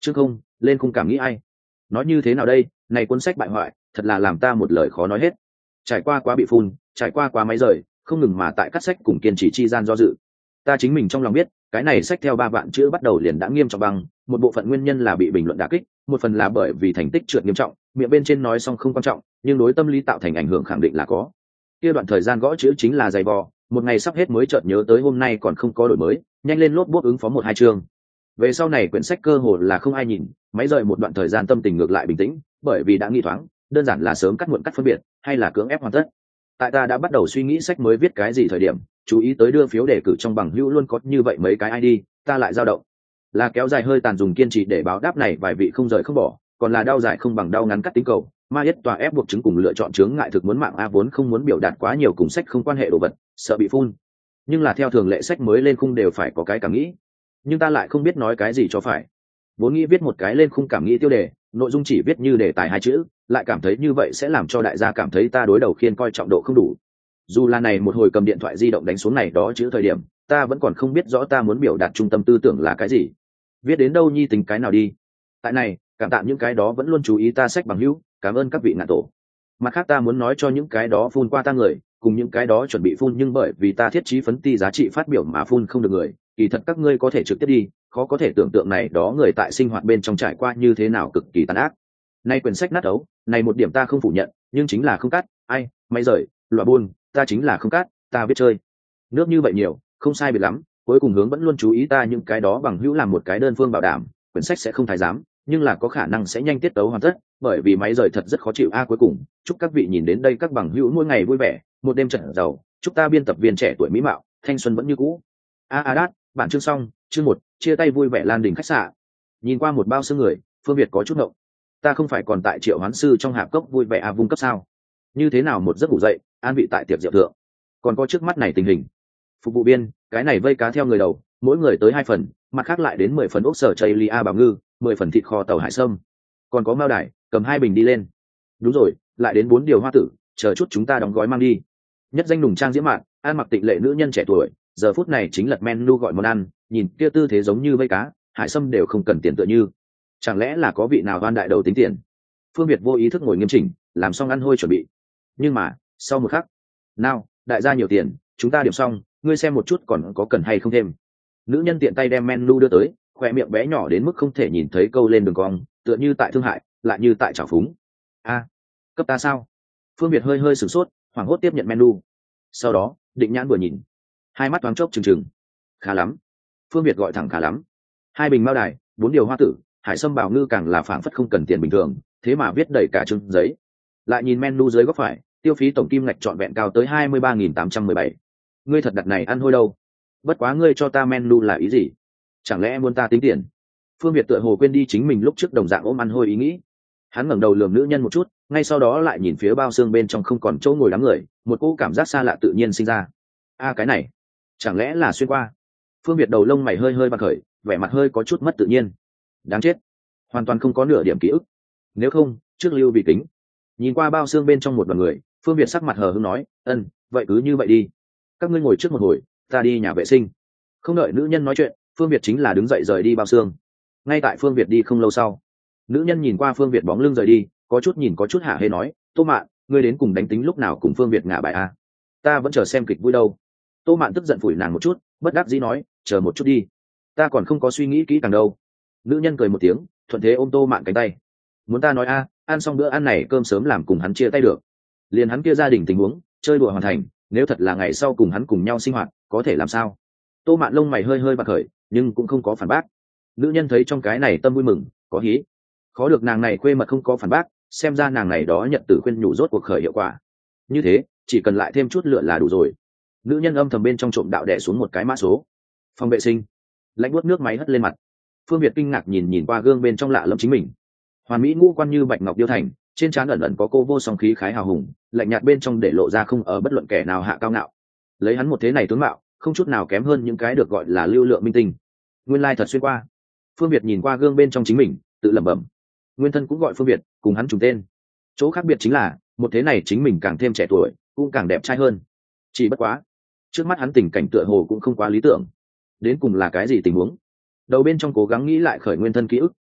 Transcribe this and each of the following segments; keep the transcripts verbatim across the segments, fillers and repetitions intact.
chứ không lên khung cảm nghĩ ai nói như thế nào đây, này cuốn sách bại hoại thật là làm ta một lời khó nói hết. Trải qua quá bị phun, trải qua quá máy rời, không ngừng mà tại cắt sách cùng kiên trì chi gian do dự. Ta chính mình trong lòng biết, cái này sách theo ba vạn chữ bắt đầu liền đã nghiêm trọng băng, một bộ phận nguyên nhân là bị bình luận đả kích, một phần là bởi vì thành tích trượt nghiêm trọng, miệng bên trên nói xong không quan trọng, nhưng đối tâm lý tạo thành ảnh hưởng khẳng định là có. Kia đoạn thời gian gõ chữ chính là dày vò, một ngày sắp hết mới chợt nhớ tới hôm nay còn không có đổi mới, nhanh lên lốp bốp ứng phó một hai chương. Về sau này quyển sách cơ hồ là không ai nhìn, máy rời một đoạn thời gian tâm tình ngược lại bình tĩnh, bởi vì đã nghi thoáng, đơn giản là sớm cắt muộn cắt phân biệt, hay là cưỡng ép hoàn tất. Tại ta đã bắt đầu suy nghĩ sách mới viết cái gì thời điểm, chú ý tới đưa phiếu đề cử trong bằng hữu luôn có như vậy mấy cái i đê, ta lại dao động. Là kéo dài hơi tàn dùng kiên trì để báo đáp này vài vị không rời không bỏ, còn là đau dài không bằng đau ngắn cắt tính cầu, ma yết tòa ép buộc chứng cùng lựa chọn chướng ngại thực muốn mạng a vốn không muốn biểu đạt quá nhiều cùng sách không quan hệ đồ vật, sợ bị phun. Nhưng là theo thường lệ sách mới lên khung đều phải có cái cảm nghĩ, nhưng ta lại không biết nói cái gì cho phải. Vốn nghĩ viết một cái lên khung cảm nghĩ tiêu đề, nội dung chỉ viết như đề tài hai chữ, lại cảm thấy như vậy sẽ làm cho đại gia cảm thấy ta đối đầu khiên coi trọng độ không đủ. Dù là này một hồi cầm điện thoại di động đánh xuống này đó chữ thời điểm, ta vẫn còn không biết rõ ta muốn biểu đạt trung tâm tư tưởng là cái gì, viết đến đâu nhi tính cái nào đi. Tại này cảm tạ những cái đó vẫn luôn chú ý ta sách bằng hữu, cảm ơn các vị ngạn tổ. Mặt khác ta muốn nói cho những cái đó phun qua ta người, cùng những cái đó chuẩn bị phun nhưng bởi vì ta thiết trí phấn ti giá trị phát biểu mà phun không được người, kỳ thật các ngươi có thể trực tiếp đi, khó có thể tưởng tượng này đó người tại sinh hoạt bên trong trải qua như thế nào cực kỳ tàn ác. Nay quyển sách nát ấu, này một điểm ta không phủ nhận, nhưng chính là không cắt, ai, máy rời, loạ buôn, ta chính là không cắt, ta biết chơi. Nước như vậy nhiều, không sai biệt lắm, cuối cùng hướng vẫn luôn chú ý ta những cái đó bằng hữu làm một cái đơn phương bảo đảm, quyển sách sẽ không thái giám, nhưng là có khả năng sẽ nhanh tiết tấu hoàn tất, bởi vì máy rời thật rất khó chịu a. Cuối cùng, chúc các vị nhìn đến đây các bằng hữu mỗi ngày vui vẻ, một đêm trận giàu, chúc ta biên tập viên trẻ tuổi mỹ mạo, thanh xuân vẫn như cũ. A a đát, bản chương xong, chương một, chia tay vui vẻ lan đình khách sạn. Nhìn qua một bao xương người, Phương Việt có chút ngộng. Ta không phải còn tại Triệu Hoán sư trong hạp cốc vui vẻ a vung cấp sao? Như thế nào một giấc ngủ dậy, an vị tại tiệc rượu thượng. Còn có trước mắt này tình hình. Phục vụ viên, cái này vây cá theo người đầu, mỗi người tới hai phần, mặt khác lại đến mười phần ốc sở chay lia bảo ngư, mười phần thịt kho tàu hải sâm. Còn có mao đài, cầm hai bình đi lên. Đúng rồi, lại đến bốn điều hoa tử, chờ chút chúng ta đóng gói mang đi. Nhất danh nùng trang diễm mạn, an mặc tịnh lệ nữ nhân trẻ tuổi, giờ phút này chính lật menu gọi món ăn, nhìn kia tư thế giống như vây cá, hải sâm đều không cần tiền tựa như. Chẳng lẽ là có vị nào oan đại đầu tính tiền? Phương Việt vô ý thức ngồi nghiêm chỉnh, làm xong ăn hôi chuẩn bị. Nhưng mà, sau một khắc, nào, đại gia nhiều tiền, chúng ta điểm xong, ngươi xem một chút còn có cần hay không thêm. Nữ nhân tiện tay đem menu đưa tới, khoe miệng bé nhỏ đến mức không thể nhìn thấy câu lên đường cong, tựa như tại thương hại, lại như tại trào phúng. A, cấp ta sao? Phương Việt hơi hơi sửng sốt, hoảng hốt tiếp nhận menu. Sau đó, định nhãn vừa nhìn, hai mắt thoáng chốc trừng trừng. Khá lắm. Phương Việt gọi thẳng khá lắm. Hai bình mao đài, bốn điều hoa tử, hải sâm bảo ngư càng là phảng phất không cần tiền bình thường, thế mà viết đầy cả trưng giấy. Lại nhìn menu dưới góc phải, tiêu phí tổng kim ngạch trọn vẹn cao tới hai mươi ba nghìn tám trăm mười bảy. Ngươi thật đặt này ăn hôi đâu? Bất quá ngươi cho ta menu là ý gì? Chẳng lẽ muốn ta tính tiền? Phương Việt tựa hồ quên đi chính mình lúc trước đồng dạng ôm ăn hôi ý nghĩ. Hắn ngẩng đầu lườm nữ nhân một chút, ngay sau đó lại nhìn phía bao xương bên trong không còn chỗ ngồi đám người, một cỗ cảm giác xa lạ tự nhiên sinh ra. A cái này, chẳng lẽ là xuyên qua? Phương Việt đầu lông mày hơi hơi bật khởi, vẻ mặt hơi có chút mất tự nhiên. Đáng chết, hoàn toàn không có nửa điểm ký ức. Nếu không, trước lưu bị kính. Nhìn qua bao xương bên trong một đoàn người, Phương Việt sắc mặt hờ hững nói, ân, vậy cứ như vậy đi. Các ngươi ngồi trước một hồi, ta đi nhà vệ sinh. Không đợi nữ nhân nói chuyện, Phương Việt chính là đứng dậy rời đi bao xương. Ngay tại Phương Việt đi không lâu sau, nữ nhân nhìn qua Phương Việt bóng lưng rời đi, có chút nhìn có chút hạ hê nói, Tô Mạn, ngươi đến cùng đánh tính lúc nào cùng Phương Việt ngả bài a? Ta vẫn chờ xem kịch vui đâu. Tô Mạn tức giận phủi nàng một chút, bất đắc dĩ nói, chờ một chút đi, ta còn không có suy nghĩ kỹ càng đâu. Nữ nhân cười một tiếng, thuận thế ôm Tô Mạn cánh tay. Muốn ta nói a, ăn xong bữa ăn này cơm sớm làm cùng hắn chia tay được. Liền hắn kia gia đình tình huống, chơi đùa hoàn thành, nếu thật là ngày sau cùng hắn cùng nhau sinh hoạt, có thể làm sao? Tô Mạn lông mày hơi hơi bạc khởi, nhưng cũng không có phản bác. Nữ nhân thấy trong cái này tâm vui mừng, có hí. Khó được nàng này khuê mật không có phản bác, xem ra nàng này đó nhận tử khuyên nhủ rốt cuộc khởi hiệu quả. Như thế, chỉ cần lại thêm chút lửa là đủ rồi. Nữ nhân âm thầm bên trong trộm đạo đẻ xuống một cái mã số. Phòng vệ sinh. Lạnh buốt nước máy hất lên mặt. Phương Việt kinh ngạc nhìn nhìn qua gương bên trong lạ lẫm chính mình. Hoàn mỹ ngũ quan như bạch ngọc điêu thành, trên trán ẩn ẩn có cô vô song khí khái hào hùng, lạnh nhạt bên trong để lộ ra không ở bất luận kẻ nào hạ cao ngạo. Lấy hắn một thế này tướng mạo, không chút nào kém hơn những cái được gọi là lưu lượng minh tinh. Nguyên lai thật xuyên qua. Phương Việt nhìn qua gương bên trong chính mình, tự lẩm bẩm. Nguyên thân cũng gọi Phương Việt, cùng hắn trùng tên. Chỗ khác biệt chính là, một thế này chính mình càng thêm trẻ tuổi, cũng càng đẹp trai hơn. Chỉ bất quá, trước mắt hắn tình cảnh tựa hồ cũng không quá lý tưởng. Đến cùng là cái gì tình huống? Đầu bên trong cố gắng nghĩ lại khởi nguyên thân ký ức,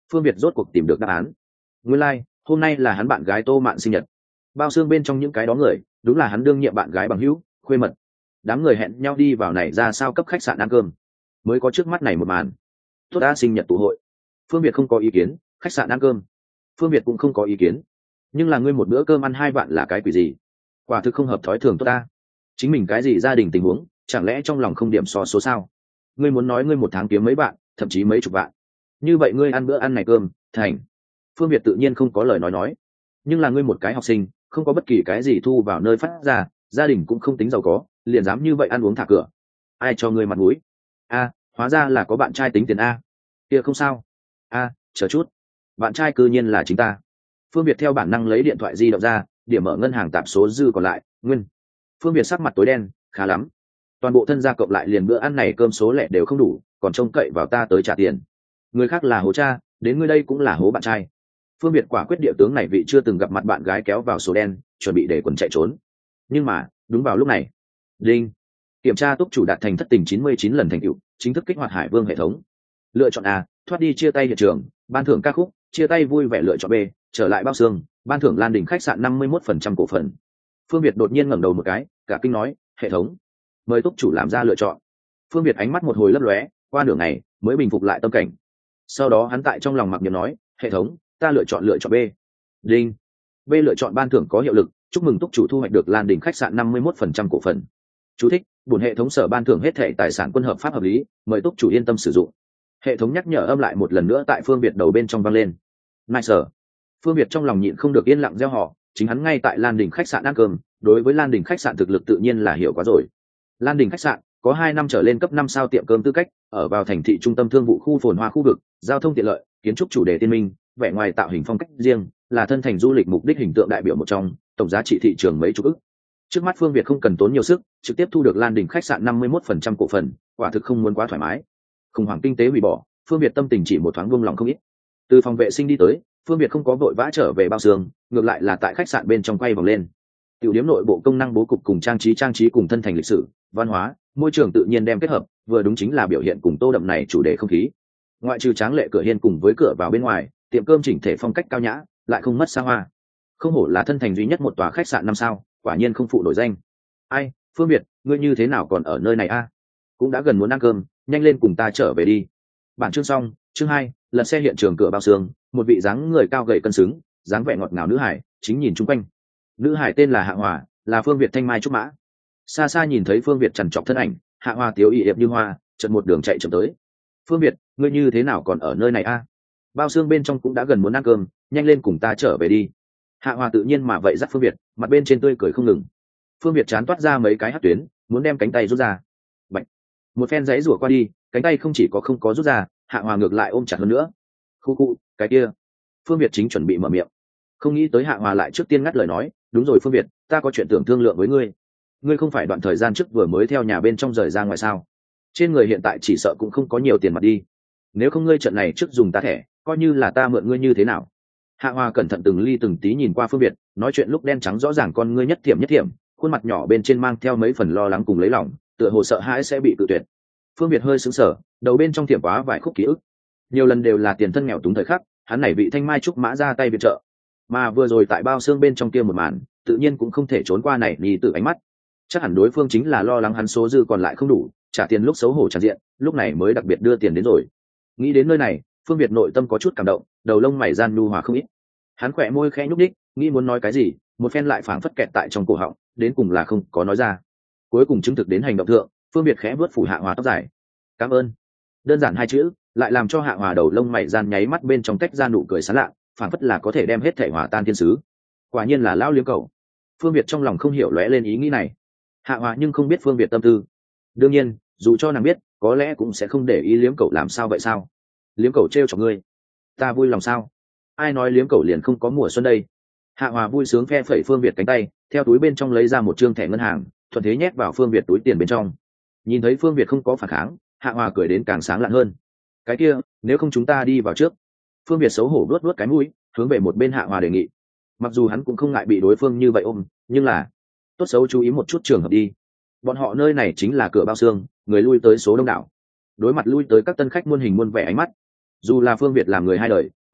Phương Việt rốt cuộc tìm được đáp án. Nguyên lai, like, hôm nay là hắn bạn gái Tô Mạn sinh nhật. Bao xương bên trong những cái đó người, đúng là hắn đương nhiệm bạn gái bằng hữu, khuê mật. Đám người hẹn nhau đi vào này ra sao cấp khách sạn ăn cơm. Mới có trước mắt này một màn. Tốt đã sinh nhật tụ hội. Phương Việt không có ý kiến, khách sạn ăn cơm. Phương Việt cũng không có ý kiến. Nhưng là ngươi một bữa cơm ăn hai vạn là cái quỷ gì? Quả thực không hợp thói thường tốt ta. Chính mình cái gì gia đình tình huống, chẳng lẽ trong lòng không điểm so số sao? Ngươi muốn nói ngươi một tháng kiếm mấy vạn, thậm chí mấy chục vạn. Như vậy ngươi ăn bữa ăn này cơm, thành. Phương Việt tự nhiên không có lời nói nói. Nhưng là ngươi một cái học sinh, không có bất kỳ cái gì thu vào nơi phát ra, gia đình cũng không tính giàu có, liền dám như vậy ăn uống thả cửa. Ai cho ngươi mặt mũi? A, hóa ra là có bạn trai tính tiền a. Kia không sao. A, chờ chút. Bạn trai cư nhiên là chính ta. Phương Việt theo bản năng lấy điện thoại di động ra, điểm mở ngân hàng tạp số dư còn lại, nguyên. Phương Việt sắc mặt tối đen, khá lắm. Toàn bộ thân gia cộng lại liền bữa ăn này cơm số lẻ đều không đủ, còn trông cậy vào ta tới trả tiền. Người khác là hố cha, đến ngươi đây cũng là hố bạn trai. Phương Việt quả quyết địa tướng này vị chưa từng gặp mặt bạn gái kéo vào số đen, chuẩn bị để quần chạy trốn. Nhưng mà, đúng vào lúc này, đinh, kiểm tra túc chủ đạt thành thất tình chín mươi chín lần thành tựu, chính thức kích hoạt Hải Vương hệ thống. Lựa chọn A, thoát đi chia tay hiện trường, ban thưởng ca khúc, chia tay vui vẻ. Lựa chọn B, trở lại bao xương, ban thưởng Lan Đình khách sạn năm mươi mốt phần trăm cổ phần. Phương Việt đột nhiên ngẩng đầu một cái, cả kinh nói, hệ thống, mời túc chủ làm ra lựa chọn. Phương Việt ánh mắt một hồi lấp lóe, qua nửa ngày mới bình phục lại tâm cảnh. Sau đó hắn tại trong lòng mặc niệm nói, hệ thống, ta lựa chọn lựa chọn B. Đinh, B lựa chọn ban thưởng có hiệu lực, chúc mừng túc chủ thu hoạch được Lan Đình khách sạn năm mươi mốt phần trăm cổ phần. Chú thích, bổn hệ thống sở ban thưởng hết thảy tài sản quân hợp pháp hợp lý, mời túc chủ yên tâm sử dụng. Hệ thống nhắc nhở âm lại một lần nữa tại Phương Việt đầu bên trong vang lên. Nice. Phương Việt trong lòng nhịn không được yên lặng gieo họ, chính hắn ngay tại Lan Đình khách sạn ăn cơm, đối với Lan Đình khách sạn thực lực tự nhiên là hiểu quá rồi. Lan Đình khách sạn có hai năm trở lên cấp năm sao tiệm cơm tư cách, ở vào thành thị trung tâm thương vụ khu phồn hoa khu vực, giao thông tiện lợi, kiến trúc chủ đề tiên minh, vẻ ngoài tạo hình phong cách riêng, là thân thành du lịch mục đích hình tượng đại biểu một trong, tổng giá trị thị trường mấy chục ức. Trước mắt Phương Việt không cần tốn nhiều sức, trực tiếp thu được Lan Đình khách sạn năm mươi mốt phần trăm cổ phần, quả thực không muốn quá thoải mái. Khủng hoảng kinh tế hủy bỏ, Phương Việt tâm tình chỉ một thoáng buông lòng không ít. Từ phòng vệ sinh đi tới, Phương Việt không có vội vã trở về bao xương, ngược lại là tại khách sạn bên trong quay vòng lên. Tiểu điểm nội bộ công năng bố cục cùng trang trí trang trí cùng thân thành lịch sử, văn hóa, môi trường tự nhiên đem kết hợp, vừa đúng chính là biểu hiện cùng tô đậm này chủ đề không khí. Ngoại trừ tráng lệ cửa hiên cùng với cửa vào bên ngoài, tiệm cơm chỉnh thể phong cách cao nhã, lại không mất xa hoa. Không hổ là thân thành duy nhất một tòa khách sạn năm sao, quả nhiên không phụ nổi danh. Ai, Phương Việt, ngươi như thế nào còn ở nơi này a? Cũng đã gần muốn ăn cơm, nhanh lên cùng ta trở về đi. Bản chương xong, chương hai, lật xe hiện trường cửa bao xương, một vị dáng người cao gầy cân xứng, dáng vẻ ngọt ngào nữ hải, chính nhìn chung quanh. Nữ hải tên là Hạ Hòa, là Phương Việt thanh mai trúc mã. Xa xa nhìn thấy Phương Việt trằn trọc thân ảnh, Hạ Hòa tiếu y ệp như hoa, chợt một đường chạy chậm tới. Phương Việt, ngươi như thế nào còn ở nơi này a? Bao xương bên trong cũng đã gần muốn ăn cơm, nhanh lên cùng ta trở về đi. Hạ Hòa tự nhiên mà vậy dắt Phương Việt, mặt bên trên tươi cười không ngừng. Phương Việt chán toát ra mấy cái hất tuyến, muốn đem cánh tay rút ra. Bạch. Một phen giấy rủa qua đi, cánh tay không chỉ có không có rút ra, Hạ Hòa ngược lại ôm chặt hơn nữa. Khu khu, cái kia. Phương Việt chính chuẩn bị mở miệng, không nghĩ tới Hạ Hòa lại trước tiên ngắt lời nói, đúng rồi Phương Việt, ta có chuyện tưởng thương lượng với ngươi. Ngươi không phải đoạn thời gian trước vừa mới theo nhà bên trong rời ra ngoài sao? Trên người hiện tại chỉ sợ cũng không có nhiều tiền mặt đi. Nếu không ngươi trận này trước dùng ta thẻ, coi như là ta mượn ngươi như thế nào? Hạ Hòa cẩn thận từng ly từng tí nhìn qua Phương Việt, nói chuyện lúc đen trắng rõ ràng con ngươi nhất thiểm nhất thiểm, khuôn mặt nhỏ bên trên mang theo mấy phần lo lắng cùng lấy lòng, tựa hồ sợ hãi sẽ bị tự tuyệt. Phương Việt hơi sững sờ, đầu bên trong thiểm quá vài khúc ký ức. Nhiều lần đều là tiền thân nghèo túng thời khắc, hắn này vị thanh mai trúc mã ra tay viện trợ. Mà vừa rồi tại bao xương bên trong kia một màn, tự nhiên cũng không thể trốn qua này nhì từ ánh mắt. Chắc hẳn đối phương chính là lo lắng hắn số dư còn lại không đủ, trả tiền lúc xấu hổ tràn diện, lúc này mới đặc biệt đưa tiền đến rồi. Nghĩ đến nơi này, Phương Việt nội tâm có chút cảm động, đầu lông mày gian nhu hòa không ít. Hắn khỏe môi khẽ nhúc nhích, nghĩ muốn nói cái gì, một phen lại phảng phất kẹt tại trong cổ họng, đến cùng là không có nói ra. Cuối cùng chứng thực đến hành động thượng, Phương Việt khẽ vớt phủ Hạ Hòa tóc dài. Cảm ơn. Đơn giản hai chữ, lại làm cho Hạ Hòa đầu lông mày gian nháy mắt bên trong tách ra nụ cười sán lạ, phảng phất là có thể đem hết thể hòa tan thiên sứ. Quả nhiên là lão liếm cầu. Phương Việt trong lòng không hiểu lóe lên ý nghĩ này. Hạ Hòa nhưng không biết Phương Việt tâm tư. Đương nhiên, dù cho nàng biết, có lẽ cũng sẽ không để ý liếm cầu làm sao vậy sao? Liếm cầu trêu chọc ngươi, ta vui lòng sao? Ai nói liếm cầu liền không có mùa xuân đây? Hạ Hòa vui sướng phe phẩy Phương Việt cánh tay, theo túi bên trong lấy ra một trương thẻ ngân hàng, thuận thế nhét vào Phương Việt túi tiền bên trong. Nhìn thấy Phương Việt không có phản kháng, Hạ Hòa cười đến càng sáng lạn hơn. Cái kia, nếu không chúng ta đi vào trước. Phương Việt xấu hổ vuốt vuốt cái mũi, hướng về một bên Hạ Hòa đề nghị. Mặc dù hắn cũng không ngại bị đối phương như vậy ôm, nhưng là tốt xấu chú ý một chút trường hợp đi. Bọn họ nơi này chính là cửa bao xương, người lui tới số đông đảo. Đối mặt lui tới các tân khách muôn hình muôn vẻ ánh mắt, dù là Phương Việt làm người hai đời,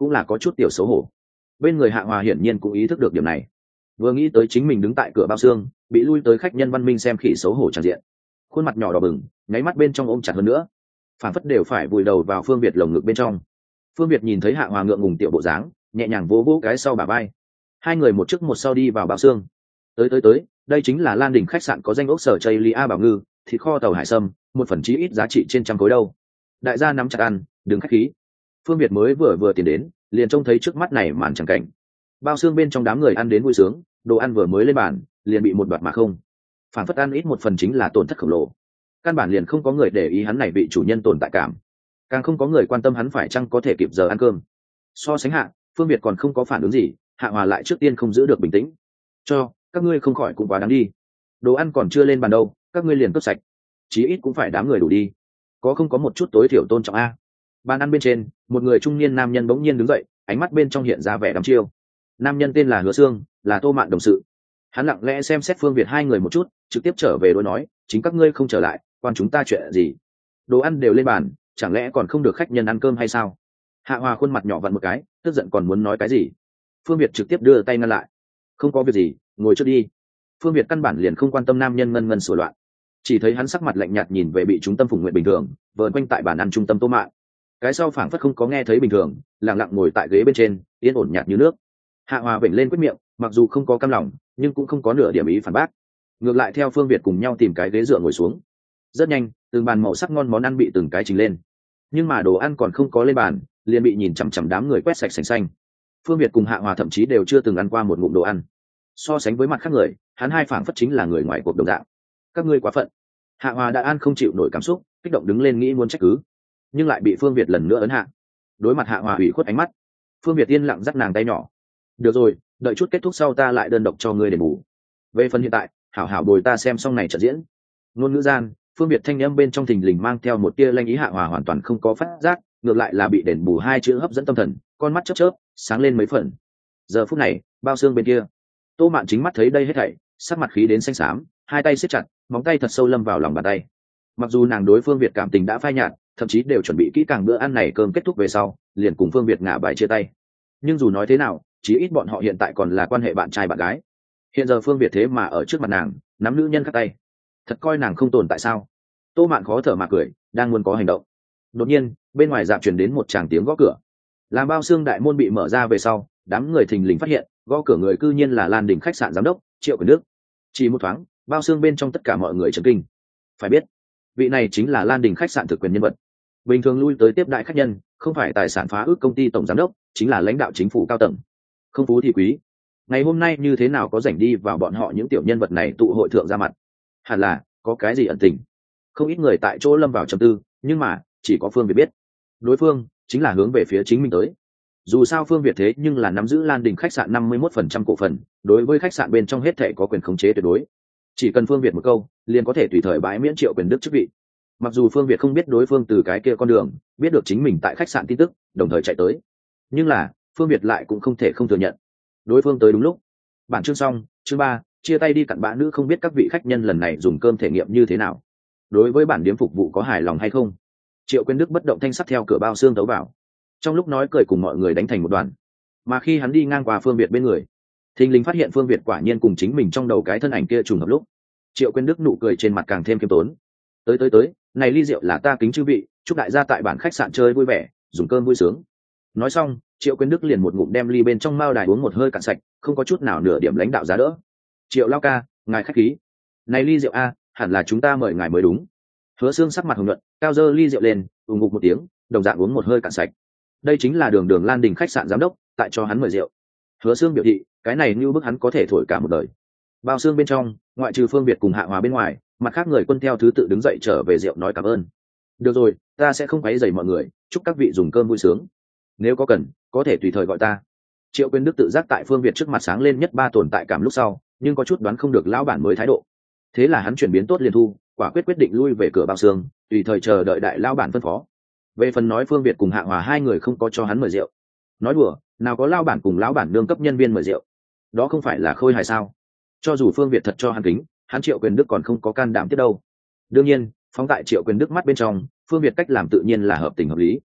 cũng là có chút tiểu xấu hổ. Bên người Hạ Hòa hiển nhiên cũng ý thức được điểm này, vừa nghĩ tới chính mình đứng tại cửa bao xương bị lui tới khách nhân văn minh xem khỉ xấu hổ tràn diện, khuôn mặt nhỏ đỏ bừng, nháy mắt bên trong ôm chặt hơn nữa, phản phất đều phải vùi đầu vào Phương Việt lồng ngực bên trong. Phương Việt nhìn thấy Hạ Hòa ngượng ngùng tiểu bộ dáng, nhẹ nhàng vỗ vỗ cái sau bả vai, hai người một trước một sau đi vào bao xương. Tới tới tới, đây chính là Lan Đình khách sạn có danh ốc sở chây lia bảo ngư, thịt kho tàu hải sâm, một phần chí ít giá trị trên trăm khối đâu. Đại gia nắm chặt ăn, đừng khách khí. Phương Việt mới vừa vừa tiến đến, liền trông thấy trước mắt này màn chẳng cảnh. Bao xương bên trong đám người ăn đến vui sướng, đồ ăn vừa mới lên bàn, liền bị một đoạt mà không. Phản phất ăn ít một phần chính là tổn thất khổng lồ. Căn bản liền không có người để ý hắn này vị chủ nhân tồn tại cảm, càng không có người quan tâm hắn phải chăng có thể kịp giờ ăn cơm. So sánh Hạ, Phương Việt còn không có phản ứng gì, Hạ Hòa lại trước tiên không giữ được bình tĩnh. Cho, các ngươi không khỏi cũng quá đáng đi. Đồ ăn còn chưa lên bàn đâu, các ngươi liền cướp sạch. Chí ít cũng phải đám người đủ đi. Có không có một chút tối thiểu tôn trọng a. Bàn ăn bên trên, một người trung niên nam nhân bỗng nhiên đứng dậy, ánh mắt bên trong hiện ra vẻ đăm chiêu. Nam nhân tên là Hứa Sương, là Tô Mạn đồng sự. Hắn lặng lẽ xem xét Phương Việt hai người một chút, trực tiếp trở về đối nói, chính các ngươi không trở lại, quan chúng ta chuyện gì? Đồ ăn đều lên bàn, chẳng lẽ còn không được khách nhân ăn cơm hay sao? Hạ Hòa khuôn mặt nhỏ vặn một cái, tức giận còn muốn nói cái gì. Phương Việt trực tiếp đưa tay ngăn lại. Không có việc gì, ngồi trước đi. Phương Việt căn bản liền không quan tâm nam nhân ngân ngân sủa loạn, chỉ thấy hắn sắc mặt lạnh nhạt nhìn về bị chúng tâm phụng nguyện bình thường, vờn quanh tại bàn ăn trung tâm Tô Mạn. Cái sau phảng phất không có nghe thấy bình thường, lặng lặng ngồi tại ghế bên trên, yên ổn nhạt như nước. Hạ Hòa vểnh lên quyết miệng, mặc dù không có cam lòng, nhưng cũng không có nửa điểm ý phản bác. Ngược lại theo Phương Việt cùng nhau tìm cái ghế dựa ngồi xuống. Rất nhanh, từng bàn màu sắc ngon món ăn bị từng cái trình lên, nhưng mà đồ ăn còn không có lên bàn, liền bị nhìn chằm chằm đám người quét sạch sành xanh. Phương Việt cùng Hạ Hòa thậm chí đều chưa từng ăn qua một ngụm đồ ăn. So sánh với mặt khác người, hắn hai phảng phất chính là người ngoài cuộc đồng dạng. Các ngươi quá phận. Hạ Hòa đã ăn không chịu nổi cảm xúc, kích động đứng lên nghĩ muốn trách cứ, nhưng lại bị Phương Việt lần nữa ấn hạ. Đối mặt Hạ Hòa ủy khuất ánh mắt, Phương Việt yên lặng dắt nàng tay nhỏ. Được rồi, đợi chút kết thúc sau ta lại đơn độc cho ngươi đền bù. Về phần hiện tại, hảo hảo bồi ta xem xong này trận diễn. Ngôn ngữ gian, Phương Việt thanh âm bên trong thình lình mang theo một tia lanh ý. Hạ Hòa hoàn toàn không có phát giác, ngược lại là bị đền bù hai chữ hấp dẫn tâm thần, con mắt chớp chớp sáng lên mấy phần. Giờ phút này, bao xương bên kia, Tô Mạn chính mắt thấy đây hết thảy, sắc mặt khí đến xanh xám, hai tay siết chặt, móng tay thật sâu lâm vào lòng bàn tay. Mặc dù nàng đối Phương Việt cảm tình đã phai nhạt, thậm chí đều chuẩn bị kỹ càng bữa ăn này cơm kết thúc về sau, liền cùng Phương Việt ngả bài chia tay. Nhưng dù nói thế nào, chí ít bọn họ hiện tại còn là quan hệ bạn trai bạn gái. Hiện giờ Phương Việt thế mà ở trước mặt nàng, nắm nữ nhân khác tay, thật coi nàng không tồn tại sao? Tô Mạn khó thở mà cười, đang muốn có hành động. Đột nhiên, bên ngoài dạp truyền đến một tràng tiếng gõ cửa. Làm bao xương đại môn bị mở ra về sau, đám người thình lình phát hiện, gõ cửa người cư nhiên là Lan Đình khách sạn giám đốc Triệu Quyền Đức. Chỉ một thoáng, bao xương bên trong tất cả mọi người chấn kinh. Phải biết, vị này chính là Lan Đình khách sạn thực quyền nhân vật. Bình thường lui tới tiếp đại khách nhân, không phải tài sản phá ước công ty tổng giám đốc, chính là lãnh đạo chính phủ cao tầng. Không phú thì quý. Ngày hôm nay như thế nào có rảnh đi vào bọn họ những tiểu nhân vật này tụ hội thượng ra mặt? Hẳn là có cái gì ẩn tình. Không ít người tại chỗ lâm vào trầm tư, nhưng mà chỉ có Phương Việt biết, đối phương chính là hướng về phía chính mình tới. Dù sao Phương Việt thế nhưng là nắm giữ Lan Đình khách sạn năm mươi mốt phần trăm cổ phần, đối với khách sạn bên trong hết thảy có quyền khống chế tuyệt đối. Chỉ cần Phương Việt một câu, liền có thể tùy thời bãi miễn Triệu Quyền Đức chức vị. Mặc dù Phương Việt không biết đối phương từ cái kia con đường biết được chính mình tại khách sạn tin tức, đồng thời chạy tới, nhưng là Phương Việt lại cũng không thể không thừa nhận, đối phương tới đúng lúc. Bản chương xong, chương ba, chia tay đi cặn bã nữ. Không biết các vị khách nhân lần này dùng cơm thể nghiệm như thế nào, đối với bản điếm phục vụ có hài lòng hay không? Triệu Quyền Đức bất động thanh sắc theo cửa bao xương tấu vào, trong lúc nói cười cùng mọi người đánh thành một đoàn. Mà khi hắn đi ngang qua Phương Việt bên người, thình lình phát hiện Phương Việt quả nhiên cùng chính mình trong đầu cái thân ảnh kia trùng hợp lúc. Triệu Quyền Đức nụ cười trên mặt càng thêm khiêm tốn. Tới tới tới, này ly rượu là ta kính chư vị, chúc đại gia tại bản khách sạn chơi vui vẻ, dùng cơm vui sướng. Nói xong, Triệu Quyền Đức liền một ngụm đem ly bên trong mao đài uống một hơi cạn sạch, không có chút nào nửa điểm lãnh đạo giá đỡ. Triệu lao ca, ngài khách khí. Này ly rượu a, hẳn là chúng ta mời ngài mới đúng. Hứa Xương sắc mặt hồng nhuận, cao dơ ly rượu lên, ù ngục một tiếng, đồng dạng uống một hơi cạn sạch. Đây chính là đường đường Lan Đình khách sạn giám đốc, tại cho hắn mời rượu. Hứa Xương biểu thị, cái này như bức hắn có thể thổi cả một đời. Bao xương bên trong, ngoại trừ Phương Việt cùng Hạ Hòa bên ngoài, mặt khác người quân theo thứ tự đứng dậy trở về rượu nói cảm ơn. Được rồi, ta sẽ không quấy rầy mọi người, chúc các vị dùng cơm vui sướng. Nếu có cần, có thể tùy thời gọi ta. Triệu Quyền Đức tự giác tại Phương Việt trước mặt sáng lên nhất ba tồn tại cảm lúc sau, nhưng có chút đoán không được lão bản mới thái độ. Thế là hắn chuyển biến tốt liền thu, quả quyết quyết định lui về cửa bao xương, tùy thời chờ đợi đại lão bản phân phó. Về phần nói Phương Việt cùng Hạ Hòa hai người không có cho hắn mời rượu, nói đùa, nào có lão bản cùng lão bản nương cấp nhân viên mời rượu, đó không phải là khôi hài sao? Cho dù Phương Việt thật cho hắn kính, hắn Triệu Quyền Đức còn không có can đảm tiếp đâu. Đương nhiên, phóng tại Triệu Quyền Đức mắt bên trong, Phương Việt cách làm tự nhiên là hợp tình hợp lý.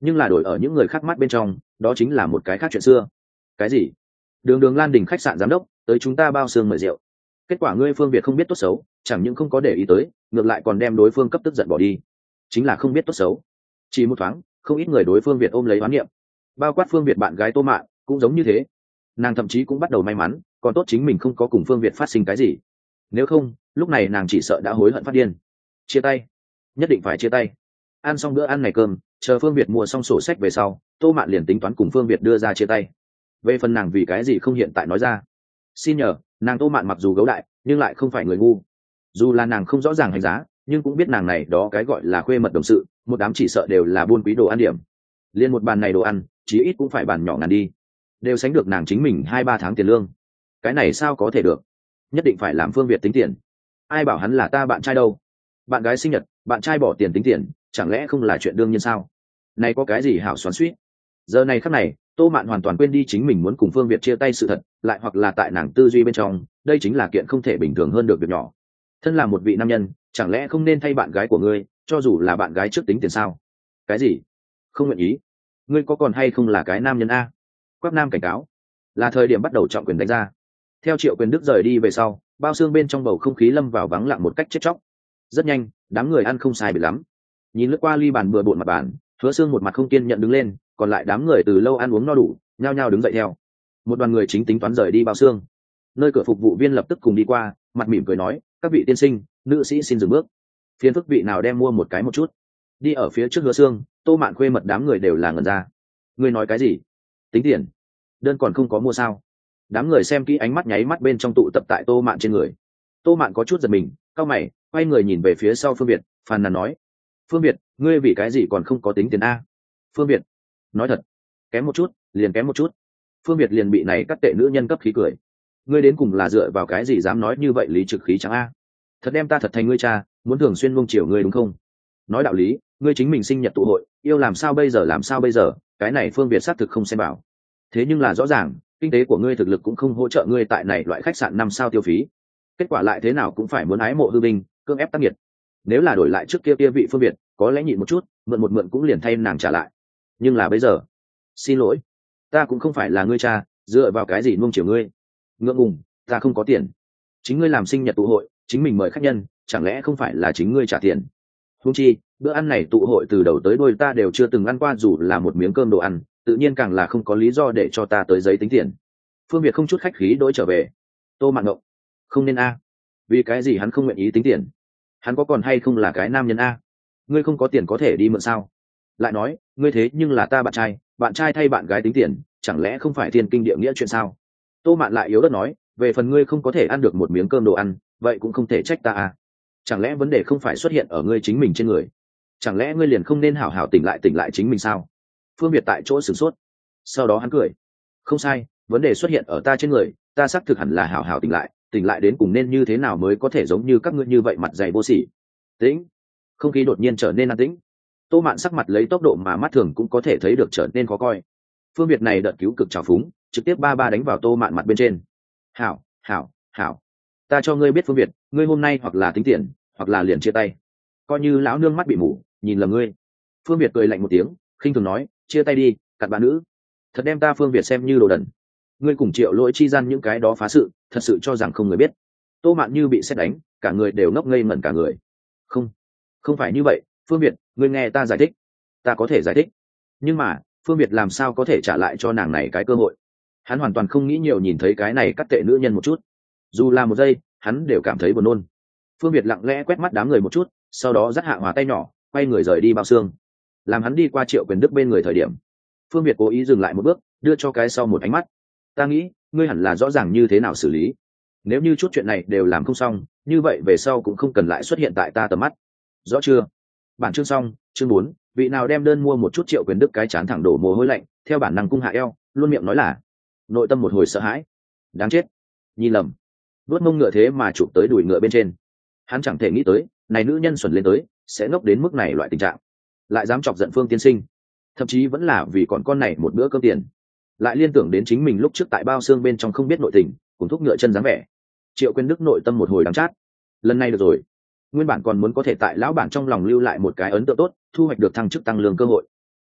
nhưng là đổi ở những người khác mắt bên trong đó chính là một cái khác chuyện xưa. Cái gì? Đường Đường Lan Đình khách sạn giám đốc tới chúng ta bao xương mời rượu, kết quả ngươi Phương Việt không biết tốt xấu, chẳng những không có để ý tới, ngược lại còn đem đối phương cấp tức giận bỏ đi. Chính là không biết tốt xấu. Chỉ một thoáng, không ít người đối Phương Việt ôm lấy oán niệm, bao quát Phương Việt bạn gái Tô Mạn cũng giống như thế. Nàng thậm chí cũng bắt đầu may mắn, còn tốt chính mình không có cùng Phương Việt phát sinh cái gì, nếu không lúc này nàng chỉ sợ đã hối hận phát điên. Chia tay, nhất định phải chia tay. Ăn xong bữa ăn này cơm, chờ Phương Việt mua xong sổ sách về sau, Tô Mạn liền tính toán cùng Phương Việt đưa ra chia tay. Về phần nàng vì cái gì không hiện tại nói ra, xin nhờ, nàng Tô Mạn mặc dù gấu đại nhưng lại không phải người ngu, dù là nàng không rõ ràng hành giá nhưng cũng biết nàng này đó cái gọi là khuê mật đồng sự, một đám chỉ sợ đều là buôn quý đồ ăn điểm. Liên một bàn này đồ ăn chí ít cũng phải bàn nhỏ ngàn đi, đều sánh được nàng chính mình hai ba tháng tiền lương. Cái này sao có thể được, nhất định phải làm Phương Việt tính tiền. Ai bảo hắn là ta bạn trai đâu, bạn gái sinh nhật bạn trai bỏ tiền tính tiền, chẳng lẽ không là chuyện đương nhiên sao? Này có cái gì hảo xoắn xuýt. Giờ này khắc này Tô Mạn hoàn toàn quên đi chính mình muốn cùng Phương Việt chia tay sự thật, lại hoặc là tại nàng tư duy bên trong đây chính là kiện không thể bình thường hơn được việc nhỏ. Thân là một vị nam nhân, chẳng lẽ không nên thay bạn gái của ngươi, cho dù là bạn gái trước tính tiền sao? Cái gì? Không nguyện ý? Ngươi có còn hay không là cái nam nhân a? Quách Nam cảnh cáo, là thời điểm bắt đầu trọng quyền đánh ra. Theo Triệu Quyền Đức rời đi về sau, bao xương bên trong bầu không khí lâm vào vắng lặng một cách chết chóc. Rất nhanh, đám người ăn không sai biệt lắm. Nhìn lướt qua ly bàn bừa bộn mặt bàn, Hứa Xương một mặt không kiên nhận đứng lên, còn lại đám người từ lâu ăn uống no đủ, nhao nhao đứng dậy theo. Một đoàn người chính tính toán rời đi bao xương. Nơi cửa phục vụ viên lập tức cùng đi qua, mặt mỉm cười nói, các vị tiên sinh, nữ sĩ xin dừng bước. Phiền phức vị nào đem mua một cái một chút. Đi ở phía trước Hứa Xương, Tô Mạn khuê mật đám người đều là ngẩn ra. Ngươi nói cái gì? Tính tiền? Đơn còn không có mua sao? Đám người xem kỹ ánh mắt nháy mắt bên trong tụ tập tại Tô Mạn trên người. Tô Mạn có chút giật mình, cau mày, quay người nhìn về phía sau Phương Việt, phàn nàn nói, Phương Việt, ngươi vì cái gì còn không có tính tiền a? Phương Việt, nói thật, kém một chút, liền kém một chút. Phương Việt liền bị này các tệ nữ nhân cấp khí cười. Ngươi đến cùng là dựa vào cái gì dám nói như vậy lý trực khí trắng a? Thật đem ta thật thành ngươi cha, muốn thường xuyên nuông chiều ngươi đúng không? Nói đạo lý, ngươi chính mình sinh nhật tụ hội, yêu làm sao bây giờ làm sao bây giờ, cái này Phương Việt xác thực không xem bảo. Thế nhưng là rõ ràng, kinh tế của ngươi thực lực cũng không hỗ trợ ngươi tại này loại khách sạn năm sao tiêu phí. Kết quả lại thế nào cũng phải muốn ái mộ hư binh, cưỡng ép tác nghiệt. Nếu là đổi lại trước kia kia vị Phương Việt, có lẽ nhịn một chút, mượn một mượn cũng liền thay nàng trả lại. Nhưng là bây giờ, xin lỗi, ta cũng không phải là ngươi cha, dựa vào cái gì nuông chiều ngươi? Ngượng ngùng, ta không có tiền. Chính ngươi làm sinh nhật tụ hội, chính mình mời khách nhân, chẳng lẽ không phải là chính ngươi trả tiền? Huống chi, bữa ăn này tụ hội từ đầu tới đuôi ta đều chưa từng ăn qua dù là một miếng cơm đồ ăn, tự nhiên càng là không có lý do để cho ta tới giấy tính tiền. Phương Việt không chút khách khí đối trở về. Tô Mạn ngộng, không nên a? Vì cái gì hắn không nguyện ý tính tiền? Hắn có còn hay không là cái nam nhân a? Ngươi không có tiền có thể đi mượn sao? Lại nói, ngươi thế nhưng là ta bạn trai, bạn trai thay bạn gái tính tiền, chẳng lẽ không phải thiên kinh địa nghĩa chuyện sao? Tô Mạn lại yếu ớt nói, về phần ngươi không có thể ăn được một miếng cơm đồ ăn, vậy cũng không thể trách ta a. Chẳng lẽ vấn đề không phải xuất hiện ở ngươi chính mình trên người? Chẳng lẽ ngươi liền không nên hảo hảo tỉnh lại tỉnh lại chính mình sao? Phương Việt tại chỗ sửng sốt, sau đó hắn cười, không sai, vấn đề xuất hiện ở ta trên người, ta xác thực hẳn là hảo hảo tỉnh lại, tỉnh lại đến cùng nên như thế nào mới có thể giống như các ngươi như vậy mặt dày vô sỉ. Tĩnh, không khí đột nhiên trở nên an tĩnh. Tô Mạn sắc mặt lấy tốc độ mà mắt thường cũng có thể thấy được trở nên khó coi. Phương Việt này đợt cứu cực trào phúng, trực tiếp ba ba đánh vào Tô Mạn mặt bên trên. Hảo, hảo, hảo, ta cho ngươi biết Phương Việt, ngươi hôm nay hoặc là tính tiền, hoặc là liền chia tay. Coi như lão nương mắt bị mù, nhìn lầm ngươi. Phương Việt cười lạnh một tiếng, khinh thường nói, chia tay đi, cặn bã nữ. Thật đem ta Phương Việt xem như đồ đần. Ngươi cùng Triệu Lỗi chi gian những cái đó phá sự, thật sự cho rằng không người biết. Tô Mạn như bị sét đánh, cả người đều ngốc ngây ngẩn cả người. Không, không phải như vậy, Phương Việt, ngươi nghe ta giải thích. Ta có thể giải thích, nhưng mà Phương Việt làm sao có thể trả lại cho nàng này cái cơ hội? Hắn hoàn toàn không nghĩ nhiều nhìn thấy cái này cắt tệ nữ nhân một chút, dù là một giây, hắn đều cảm thấy buồn nôn. Phương Việt lặng lẽ quét mắt đám người một chút, sau đó dắt Hạ Hòa tay nhỏ, quay người rời đi bao xương. Làm hắn đi qua Triệu Quyền Đức bên người thời điểm, Phương Việt cố ý dừng lại một bước, đưa cho cái sau một ánh mắt. Ta nghĩ, ngươi hẳn là rõ ràng như thế nào xử lý. Nếu như chút chuyện này đều làm không xong, như vậy về sau cũng không cần lại xuất hiện tại ta tầm mắt. Rõ chưa? Bản chương xong, chương bốn, vị nào đem đơn mua một chút Triệu Quyền Đức cái chán thẳng đổ mồ hôi lạnh, theo bản năng cung hạ eo, luôn miệng nói là, nội tâm một hồi sợ hãi. Đáng chết, nhìn lầm. Đuốt mông ngựa thế mà chụp tới đùi ngựa bên trên. Hắn chẳng thể nghĩ tới, này nữ nhân xuẩn lên tới, sẽ ngốc đến mức này loại tình trạng, lại dám chọc giận Phương tiên sinh, thậm chí vẫn là vì còn con này một bữa cơm tiền. Lại liên tưởng đến chính mình lúc trước tại bao xương bên trong không biết nội tình, cùng thúc ngựa chân dáng vẻ. Triệu Quyền Đức nội tâm một hồi đắng chát. Lần này được rồi, nguyên bản còn muốn có thể tại lão bản trong lòng lưu lại một cái ấn tượng tốt, thu hoạch được thăng chức tăng lương cơ hội.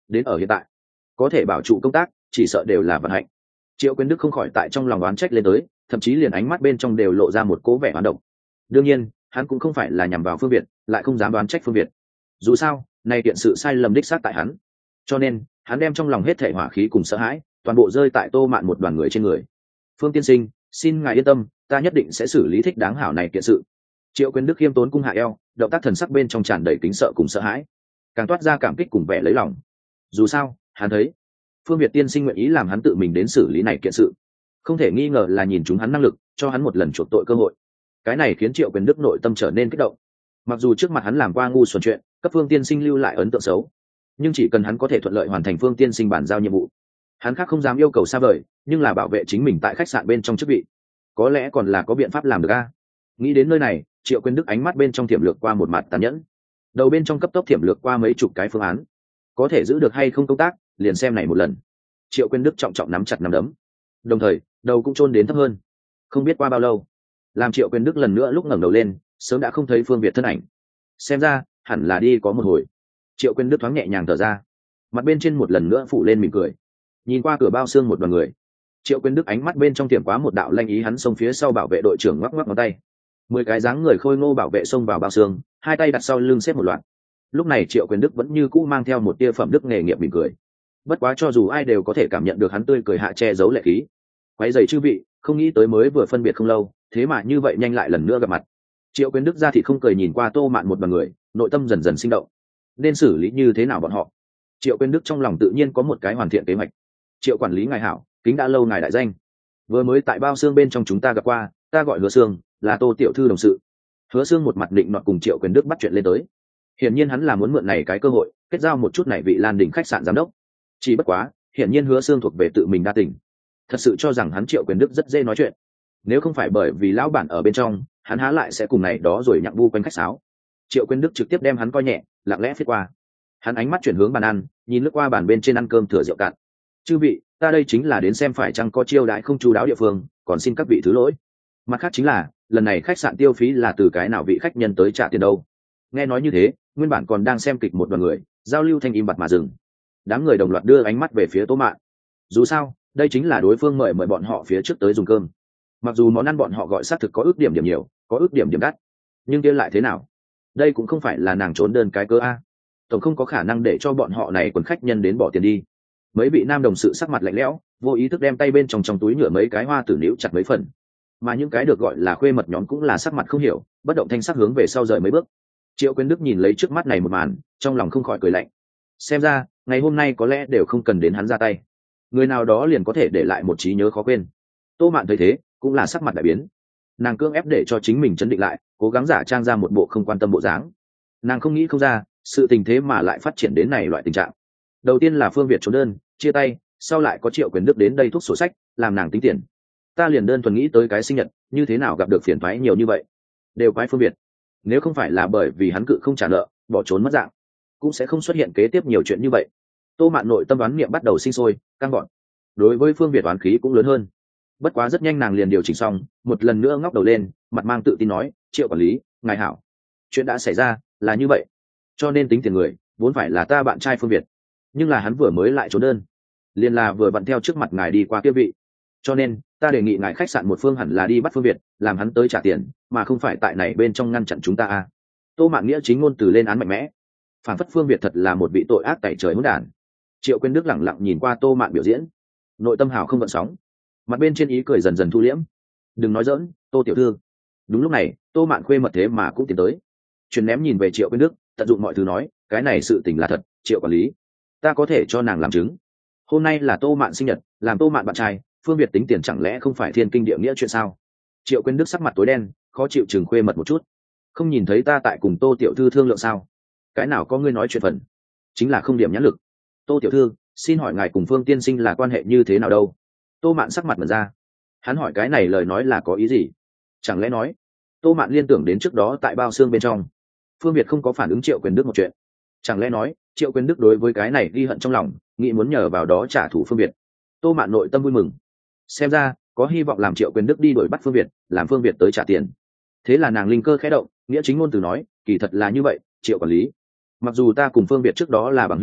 đến ở hiện tại có thể bảo trụ công tác chỉ sợ đều là vận hạnh. Triệu Quyên Đức không khỏi tại trong lòng oán trách lên tới, thậm chí liền ánh mắt bên trong đều lộ ra một cố vẻ oán độc. Đương nhiên hắn cũng không phải là nhằm vào Phương Việt, lại không dám đoán trách Phương Việt, dù sao này kiện sự sai lầm đích xác tại hắn, cho nên hắn đem trong lòng hết thảy hỏa khí cùng sợ hãi toàn bộ rơi tại Tô Mạn một đoàn người trên người. Phương tiên sinh, xin ngài yên tâm, ta nhất định sẽ xử lý thích đáng hảo này kiện sự. Triệu Quyên Đức khiêm tốn cung hạ eo, động tác thần sắc bên trong tràn đầy kính sợ cùng sợ hãi, càng toát ra cảm kích cùng vẻ lấy lòng. Dù sao hắn thấy Phương Việt tiên sinh nguyện ý làm hắn tự mình đến xử lý này kiện sự, không thể nghi ngờ là nhìn chúng hắn năng lực, cho hắn một lần chuộc tội cơ hội. Cái này khiến Triệu Quyên Đức nội tâm trở nên kích động. Mặc dù trước mặt hắn làm qua ngu xuẩn chuyện, cấp Phương tiên sinh lưu lại ấn tượng xấu, nhưng chỉ cần hắn có thể thuận lợi hoàn thành Phương tiên sinh bản giao nhiệm vụ, hắn khác không dám yêu cầu xa vời, nhưng là bảo vệ chính mình tại khách sạn bên trong chức vị, có lẽ còn là có biện pháp làm được a. Nghĩ đến nơi này, Triệu Quyên Đức ánh mắt bên trong thiểm lược qua một mặt tàn nhẫn, đầu bên trong cấp tốc thiểm lược qua mấy chục cái phương án, có thể giữ được hay không công tác liền xem này một lần. Triệu Quyên Đức trọng trọng nắm chặt nắm đấm, đồng thời đầu cũng chôn đến thấp hơn. Không biết qua bao lâu, làm Triệu Quyên Đức lần nữa lúc ngẩng đầu lên, sớm đã không thấy Phương Việt thân ảnh. Xem ra hẳn là đi có một hồi. Triệu Quyên Đức thoáng nhẹ nhàng thở ra, mặt bên trên một lần nữa phủ lên mỉm cười, nhìn qua cửa bao xương một đoàn người. Triệu Quyên Đức ánh mắt bên trong tiềm quá một đạo lanh ý, hắn xông phía sau bảo vệ đội trưởng ngoắc ngoắc ngón tay. Mười cái dáng người khôi ngô bảo vệ xông vào bao xương, hai tay đặt sau lưng xếp một loạt. Lúc này Triệu Quyên Đức vẫn như cũ mang theo một tia phẩm đức nghề nghiệp mỉm cười. Bất quá cho dù ai đều có thể cảm nhận được hắn tươi cười hạ che giấu lệ khí. Quấy giày chư vị, không nghĩ tới mới vừa phân biệt không lâu, thế mà như vậy nhanh lại lần nữa gặp mặt. Triệu Quyên Đức ra thì không cười nhìn qua Tô Mạn một đoàn người, nội tâm dần dần sinh động. Nên xử lý như thế nào bọn họ? Triệu Quyên Đức trong lòng tự nhiên có một cái hoàn thiện kế hoạch. Triệu quản lý ngài hảo, kính đã lâu ngài đại danh. Vừa mới tại bao xương bên trong chúng ta gặp qua, ta gọi Hứa Sương, là Tô tiểu thư đồng sự. Hứa Sương một mặt định nọt cùng Triệu Quyên Đức bắt chuyện lên tới. Hiển nhiên hắn là muốn mượn này cái cơ hội kết giao một chút này vị Lan Đình khách sạn giám đốc. Chỉ bất quá, hiển nhiên Hứa Sương thuộc về tự mình đa tình, thật sự cho rằng hắn Triệu Quyên Đức rất dễ nói chuyện. Nếu không phải bởi vì lão bản ở bên trong, hắn há lại sẽ cùng này đó rồi nhặng bu quanh khách sáo. Triệu Quyên Đức trực tiếp đem hắn coi nhẹ, lặng lẽ phiết qua. Hắn ánh mắt chuyển hướng bàn ăn, nhìn lướt qua bàn bên trên ăn cơm thừa rượu cạn. Chư vị, ta đây chính là đến xem phải chăng có chiêu đãi không chu đáo địa phương, còn xin các vị thứ lỗi. Mặt khác chính là, lần này khách sạn tiêu phí là từ cái nào vị khách nhân tới trả tiền đâu. Nghe nói như thế, nguyên bản còn đang xem kịch một đoàn người, giao lưu thanh im bặt mà dừng. Đám người đồng loạt đưa ánh mắt về phía Tô Mạn. Dù sao, đây chính là đối phương mời mời bọn họ phía trước tới dùng cơm. Mặc dù món ăn bọn họ gọi xác thực có ước điểm điểm nhiều, có ước điểm điểm đắt, nhưng kia lại thế nào? Đây cũng không phải là nàng trốn đơn cái cơ a. Tổng không có khả năng để cho bọn họ này quần khách nhân đến bỏ tiền đi. Mấy vị nam đồng sự sắc mặt lạnh lẽo, vô ý thức đem tay bên trong trong túi nhựa mấy cái hoa tử níu chặt mấy phần. Mà những cái được gọi là khuê mật nhóm cũng là sắc mặt không hiểu, bất động thanh sắc hướng về sau rời mấy bước. Triệu Quyên Đức nhìn lấy trước mắt này một màn, trong lòng không khỏi cười lạnh. Xem ra, ngày hôm nay có lẽ đều không cần đến hắn ra tay, người nào đó liền có thể để lại một trí nhớ khó quên. Tô Mạn thấy thế, cũng là sắc mặt đại biến. Nàng cưỡng ép để cho chính mình chấn định lại, cố gắng giả trang ra một bộ không quan tâm bộ dáng. Nàng không nghĩ không ra, sự tình thế mà lại phát triển đến này loại tình trạng. Đầu tiên là Phương Việt trốn đơn, chia tay, sau lại có Triệu Quyên Đức đến đây thúc sổ sách, làm nàng tính tiền. Ta liền đơn thuần nghĩ tới cái sinh nhật, như thế nào gặp được phiền toái nhiều như vậy. Đều quái Phương Việt. Nếu không phải là bởi vì hắn cự không trả nợ, bỏ trốn mất dạng, cũng sẽ không xuất hiện kế tiếp nhiều chuyện như vậy. Tô Mạn nội tâm đoán niệm bắt đầu sinh sôi, căng gọn. Đối với Phương Việt oán khí cũng lớn hơn. Bất quá rất nhanh nàng liền điều chỉnh xong, một lần nữa ngóc đầu lên, mặt mang tự tin nói, Triệu quản lý, ngài hảo. Chuyện đã xảy ra, là như vậy. Cho nên tính tiền người, vốn phải là ta bạn trai Phương Việt. Nhưng là hắn vừa mới lại trốn đơn. Liền là vừa vặn theo trước mặt ngài đi qua kia vị. Cho nên, ta đề nghị ngài khách sạn một phương hẳn là đi bắt Phương Việt, làm hắn tới trả tiền, mà không phải tại này bên trong ngăn chặn chúng ta a. Tô Mạn nghĩa chính ngôn từ lên án mạnh mẽ. Phản phất Phương Việt thật là một vị tội ác tẩy trời hỗn đản. Triệu Quyên Đức lẳng lặng nhìn qua Tô Mạn biểu diễn, nội tâm hào không gợn sóng, mặt bên trên ý cười dần dần thu liễm. Đừng nói dỡn, Tô tiểu thư. Đúng lúc này, Tô Mạn khuê mật thế mà cũng tiến tới, truyền ném nhìn về Triệu Quyên Đức, tận dụng mọi thứ nói, cái này sự tình là thật, Triệu quản lý, ta có thể cho nàng làm chứng. Hôm nay là Tô Mạn sinh nhật, làm Tô Mạn bạn trai, Phương Việt tính tiền chẳng lẽ không phải thiên kinh địa nghĩa chuyện sao? Triệu Quyên Đức sắc mặt tối đen, khó chịu chừng khuê mật một chút. Không nhìn thấy ta tại cùng Tô tiểu thư thương lượng sao? Cái nào có ngươi nói chuyện phần, chính là không điểm nhãn lực. Tô tiểu thư, xin hỏi ngài cùng Phương tiên sinh là quan hệ như thế nào đâu? Tô Mạn sắc mặt mở ra. Hắn hỏi cái này lời nói là có ý gì? Chẳng lẽ nói? Tô Mạn liên tưởng đến trước đó tại bao xương bên trong, Phương Việt không có phản ứng Triệu Quyên Đức một chuyện. Chẳng lẽ nói Triệu Quyên Đức đối với cái này ghi hận trong lòng, nghĩ muốn nhờ vào đó trả thù Phương Việt. Tô Mạn nội tâm vui mừng, xem ra có hy vọng làm Triệu Quyên Đức đi đuổi bắt Phương Việt, làm Phương Việt tới trả tiền. Thế là nàng linh cơ khẽ động, nghĩa chính ngôn từ nói, kỳ thật là như vậy, Triệu quản lý, mặc dù ta cùng Phương Việt trước đó là bằng hữu,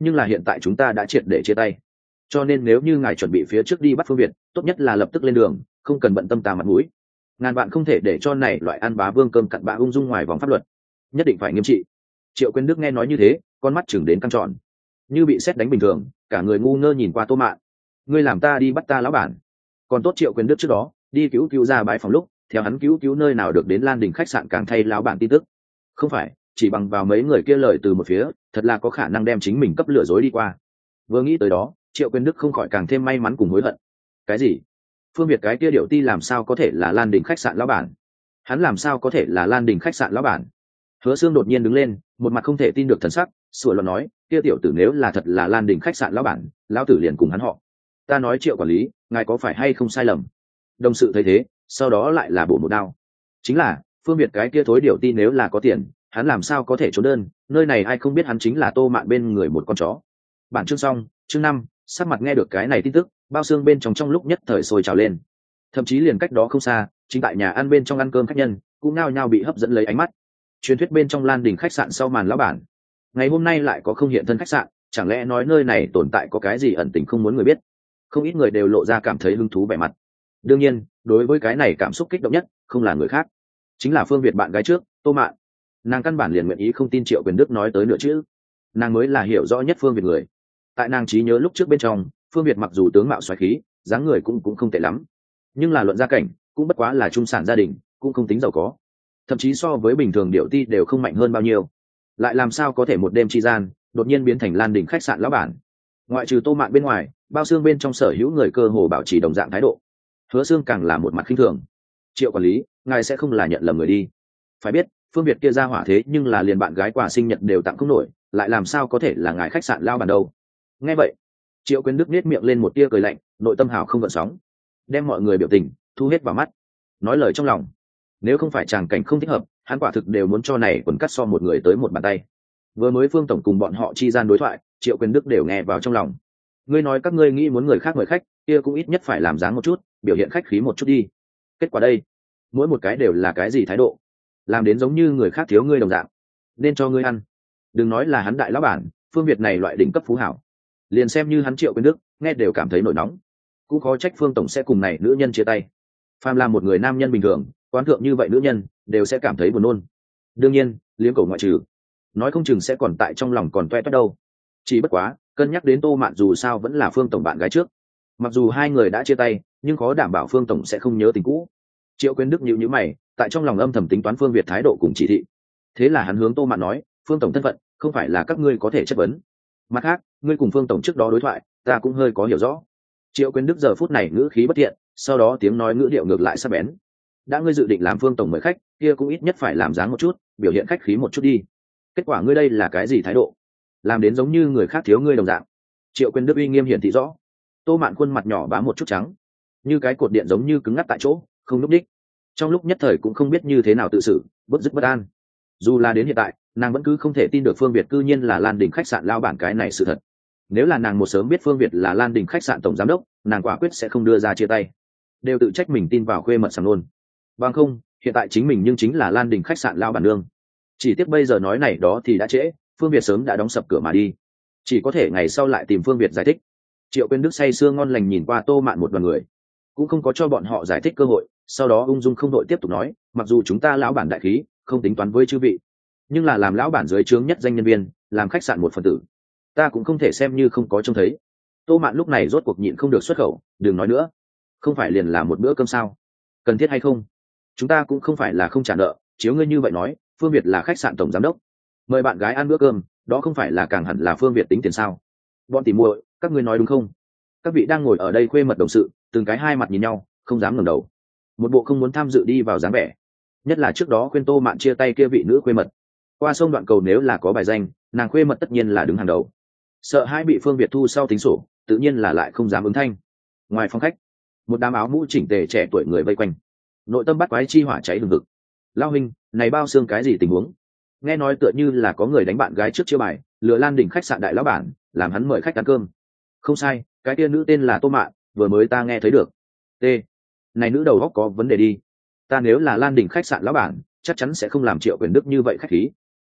nhưng là hiện tại chúng ta đã triệt để chia tay, cho nên nếu như ngài chuẩn bị phía trước đi bắt Phương Việt, tốt nhất là lập tức lên đường, không cần bận tâm ta mặt mũi. Ngàn bạn không thể để cho này loại ăn bá vương cơm cặn bã ung dung ngoài vòng pháp luật, nhất định phải nghiêm trị. Triệu Quyên Đức nghe nói như thế, con mắt chừng đến căng tròn, như bị sét đánh bình thường, cả người ngu ngơ nhìn qua Tô Mạn. Ngươi làm ta đi bắt ta lão bản? Còn tốt Triệu Quyên Đức trước đó đi cứu cứu ra bãi phòng lúc, theo hắn cứu cứu nơi nào được đến Lan Đình khách sạn càng thay lão bản tin tức. Không phải, chỉ bằng vào mấy người kia lời từ một phía, thật là có khả năng đem chính mình cấp lừa dối đi qua. Vừa nghĩ tới đó, Triệu Quyên Đức không khỏi càng thêm may mắn cùng hối hận. Cái gì? Phương Việt cái kia điệu ti làm sao có thể là Lan Đình khách sạn lão bản? Hắn làm sao có thể là Lan Đình khách sạn lão bản? Hứa Xương đột nhiên đứng lên, một mặt không thể tin được thần sắc, sủa loạn nói, kia tiểu tử nếu là thật là Lan Đình khách sạn lão bản, lão tử liền cùng hắn họ. Ta nói Triệu quản lý, ngài có phải hay không sai lầm? Đồng sự thấy thế, sau đó lại là bổ một đao. Chính là, Phương Việt cái kia thối điệu ti nếu là có tiền, hắn làm sao có thể trốn đơn, nơi này ai không biết hắn chính là Tô Mạn bên người một con chó. Bản chương xong, chương năm, sắc mặt nghe được cái này tin tức, bao xương bên trong trong lúc nhất thời sôi trào lên. Thậm chí liền cách đó không xa, chính tại nhà ăn bên trong ăn cơm khách nhân, cũng nao nhao bị hấp dẫn lấy ánh mắt. Truyền thuyết bên trong Lan Đình khách sạn sau màn lão bản, ngày hôm nay lại có không hiện thân khách sạn, chẳng lẽ nói nơi này tồn tại có cái gì ẩn tình không muốn người biết? Không ít người đều lộ ra cảm thấy hứng thú vẻ mặt. Đương nhiên, đối với cái này cảm xúc kích động nhất, không là người khác, chính là Phương Việt bạn gái trước, Tô Mạn. Nàng căn bản liền nguyện ý không tin Triệu Quyền Đức nói tới nửa chữ. Nàng mới là hiểu rõ nhất Phương Việt người. Tại nàng trí nhớ lúc trước bên trong, Phương Việt mặc dù tướng mạo xoáy khí, dáng người cũng cũng không tệ lắm, nhưng là luận gia cảnh, cũng bất quá là trung sản gia đình, cũng không tính giàu có, thậm chí so với bình thường điệu ti đều không mạnh hơn bao nhiêu. Lại làm sao có thể một đêm chi gian đột nhiên biến thành Lan Đình khách sạn lão bản? Ngoại trừ Tô Mạn bên ngoài, bao xương bên trong sở hữu người cơ hồ bảo trì đồng dạng thái độ. Hứa Xương càng là một mặt khinh thường. Triệu quản lý, ngài sẽ không là nhận lầm người đi? Phải biết, Phương Việt kia ra hỏa thế nhưng là liền bạn gái quà sinh nhật đều tặng không nổi, lại làm sao có thể là ngài khách sạn lao bản đâu? Nghe vậy, Triệu Quyên Đức nhếch miệng lên một tia cười lạnh, nội tâm hào không gợn sóng, đem mọi người biểu tình thu hết vào mắt, nói lời trong lòng. Nếu không phải tràng cảnh không thích hợp, hắn quả thực đều muốn cho này quần cắt so một người tới một bàn tay. Vừa mới Phương tổng cùng bọn họ chi gian đối thoại, Triệu Quyên Đức đều nghe vào trong lòng. Ngươi nói các ngươi nghĩ muốn người khác mời khách, kia cũng ít nhất phải làm dáng một chút, biểu hiện khách khí một chút đi. Kết quả đây, mỗi một cái đều là cái gì thái độ? Làm đến giống như người khác thiếu ngươi đồng dạng, nên cho ngươi ăn. Đừng nói là hắn đại lão bản, Phương Việt này loại đỉnh cấp phú hảo, liền xem như hắn Triệu Quyên Đức nghe đều cảm thấy nổi nóng. Cũng khó trách Phương tổng sẽ cùng này nữ nhân chia tay. Phàm là một người nam nhân bình thường, quán thượng như vậy nữ nhân đều sẽ cảm thấy buồn nôn. Đương nhiên, liếm cầu ngoại trừ, nói không chừng sẽ còn tại trong lòng còn toe toét đâu. Chỉ bất quá, cân nhắc đến Tô Mạn dù sao vẫn là Phương tổng bạn gái trước, mặc dù hai người đã chia tay, nhưng khó đảm bảo Phương tổng sẽ không nhớ tình cũ. Triệu Quyên Đức nhíu nhíu mày, tại trong lòng âm thầm tính toán Phương Việt thái độ cùng chỉ thị. Thế là hắn hướng Tô Mạn nói, Phương tổng thân phận không phải là các ngươi có thể chất vấn. Mặt khác, ngươi cùng Phương tổng trước đó đối thoại, ta cũng hơi có hiểu rõ. Triệu Quyên Đức giờ phút này ngữ khí bất thiện, sau đó tiếng nói ngữ điệu ngược lại sắc bén. Đã ngươi dự định làm Phương tổng mời khách, kia cũng ít nhất phải làm dáng một chút, biểu hiện khách khí một chút đi. Kết quả ngươi đây là cái gì thái độ? Làm đến giống như người khác thiếu ngươi đồng dạng. Triệu Quyên Đức uy nghiêm hiển thị rõ. Tô Mạn khuôn mặt nhỏ bám một chút trắng, như cái cột điện giống như cứng ngắc tại chỗ, không lúc đích. Trong lúc nhất thời cũng không biết như thế nào tự xử, bứt rứt bất an. Dù là đến hiện tại, nàng vẫn cứ không thể tin được Phương Việt cư nhiên là Lan Đình khách sạn lao bản cái này sự thật. Nếu là nàng một sớm biết Phương Việt là Lan Đình khách sạn tổng giám đốc, nàng quả quyết sẽ không đưa ra chia tay, đều tự trách mình tin vào khuê mật sầm luôn. Bằng không, hiện tại chính mình nhưng chính là Lan Đình khách sạn lao bản nương. Chỉ tiếc bây giờ nói này đó thì đã trễ, Phương Việt sớm đã đóng sập cửa mà đi, chỉ có thể ngày sau lại tìm Phương Việt giải thích. Triệu Quyên Đức say sưa ngon lành nhìn qua Tô Mạn một đoàn người, cũng không có cho bọn họ giải thích cơ hội, sau đó ung dung không đội tiếp tục nói, mặc dù chúng ta lão bản đại khí, không tính toán với chư vị, nhưng là làm lão bản dưới trướng nhất danh nhân viên, làm khách sạn một phần tử, ta cũng không thể xem như không có trông thấy. Tô Mạn lúc này rốt cuộc nhịn không được xuất khẩu, đừng nói nữa, không phải liền là một bữa cơm sao, cần thiết hay không? Chúng ta cũng không phải là không trả nợ, chiếu ngươi như vậy nói, Phương Việt là khách sạn tổng giám đốc, mời bạn gái ăn bữa cơm, đó không phải là càng hẳn là Phương Việt tính tiền sao? Bọn tỉ muội, các ngươi nói đúng không? Các vị đang ngồi ở đây khuê mật đồng sự, từng cái hai mặt nhìn nhau, không dám ngẩng đầu, một bộ không muốn tham dự đi vào dáng vẻ. Nhất là trước đó khuyên Tô Mạn chia tay kia vị nữ khuê mật, qua sông đoạn cầu nếu là có bài danh, nàng khuê mật tất nhiên là đứng hàng đầu. Sợ hai bị Phương Việt thu sau tính sổ, tự nhiên là lại không dám ứng thanh. Ngoài phòng khách, một đám áo mũ chỉnh tề trẻ tuổi người vây quanh, nội tâm bắt quái chi hỏa cháy hừng hực. Lao huynh, này bao xương cái gì tình huống? Nghe nói tựa như là có người đánh bạn gái trước chiêu bài, lừa Lan Đình khách sạn đại lão bản, làm hắn mời khách ăn cơm. Không sai, cái kia nữ tên là Tô Mạn, vừa mới ta nghe thấy được. T, này nữ đầu óc có vấn đề đi. Ta nếu là Lan Đình khách sạn lão bản, chắc chắn sẽ không làm Triệu Quyền Đức như vậy khách khí.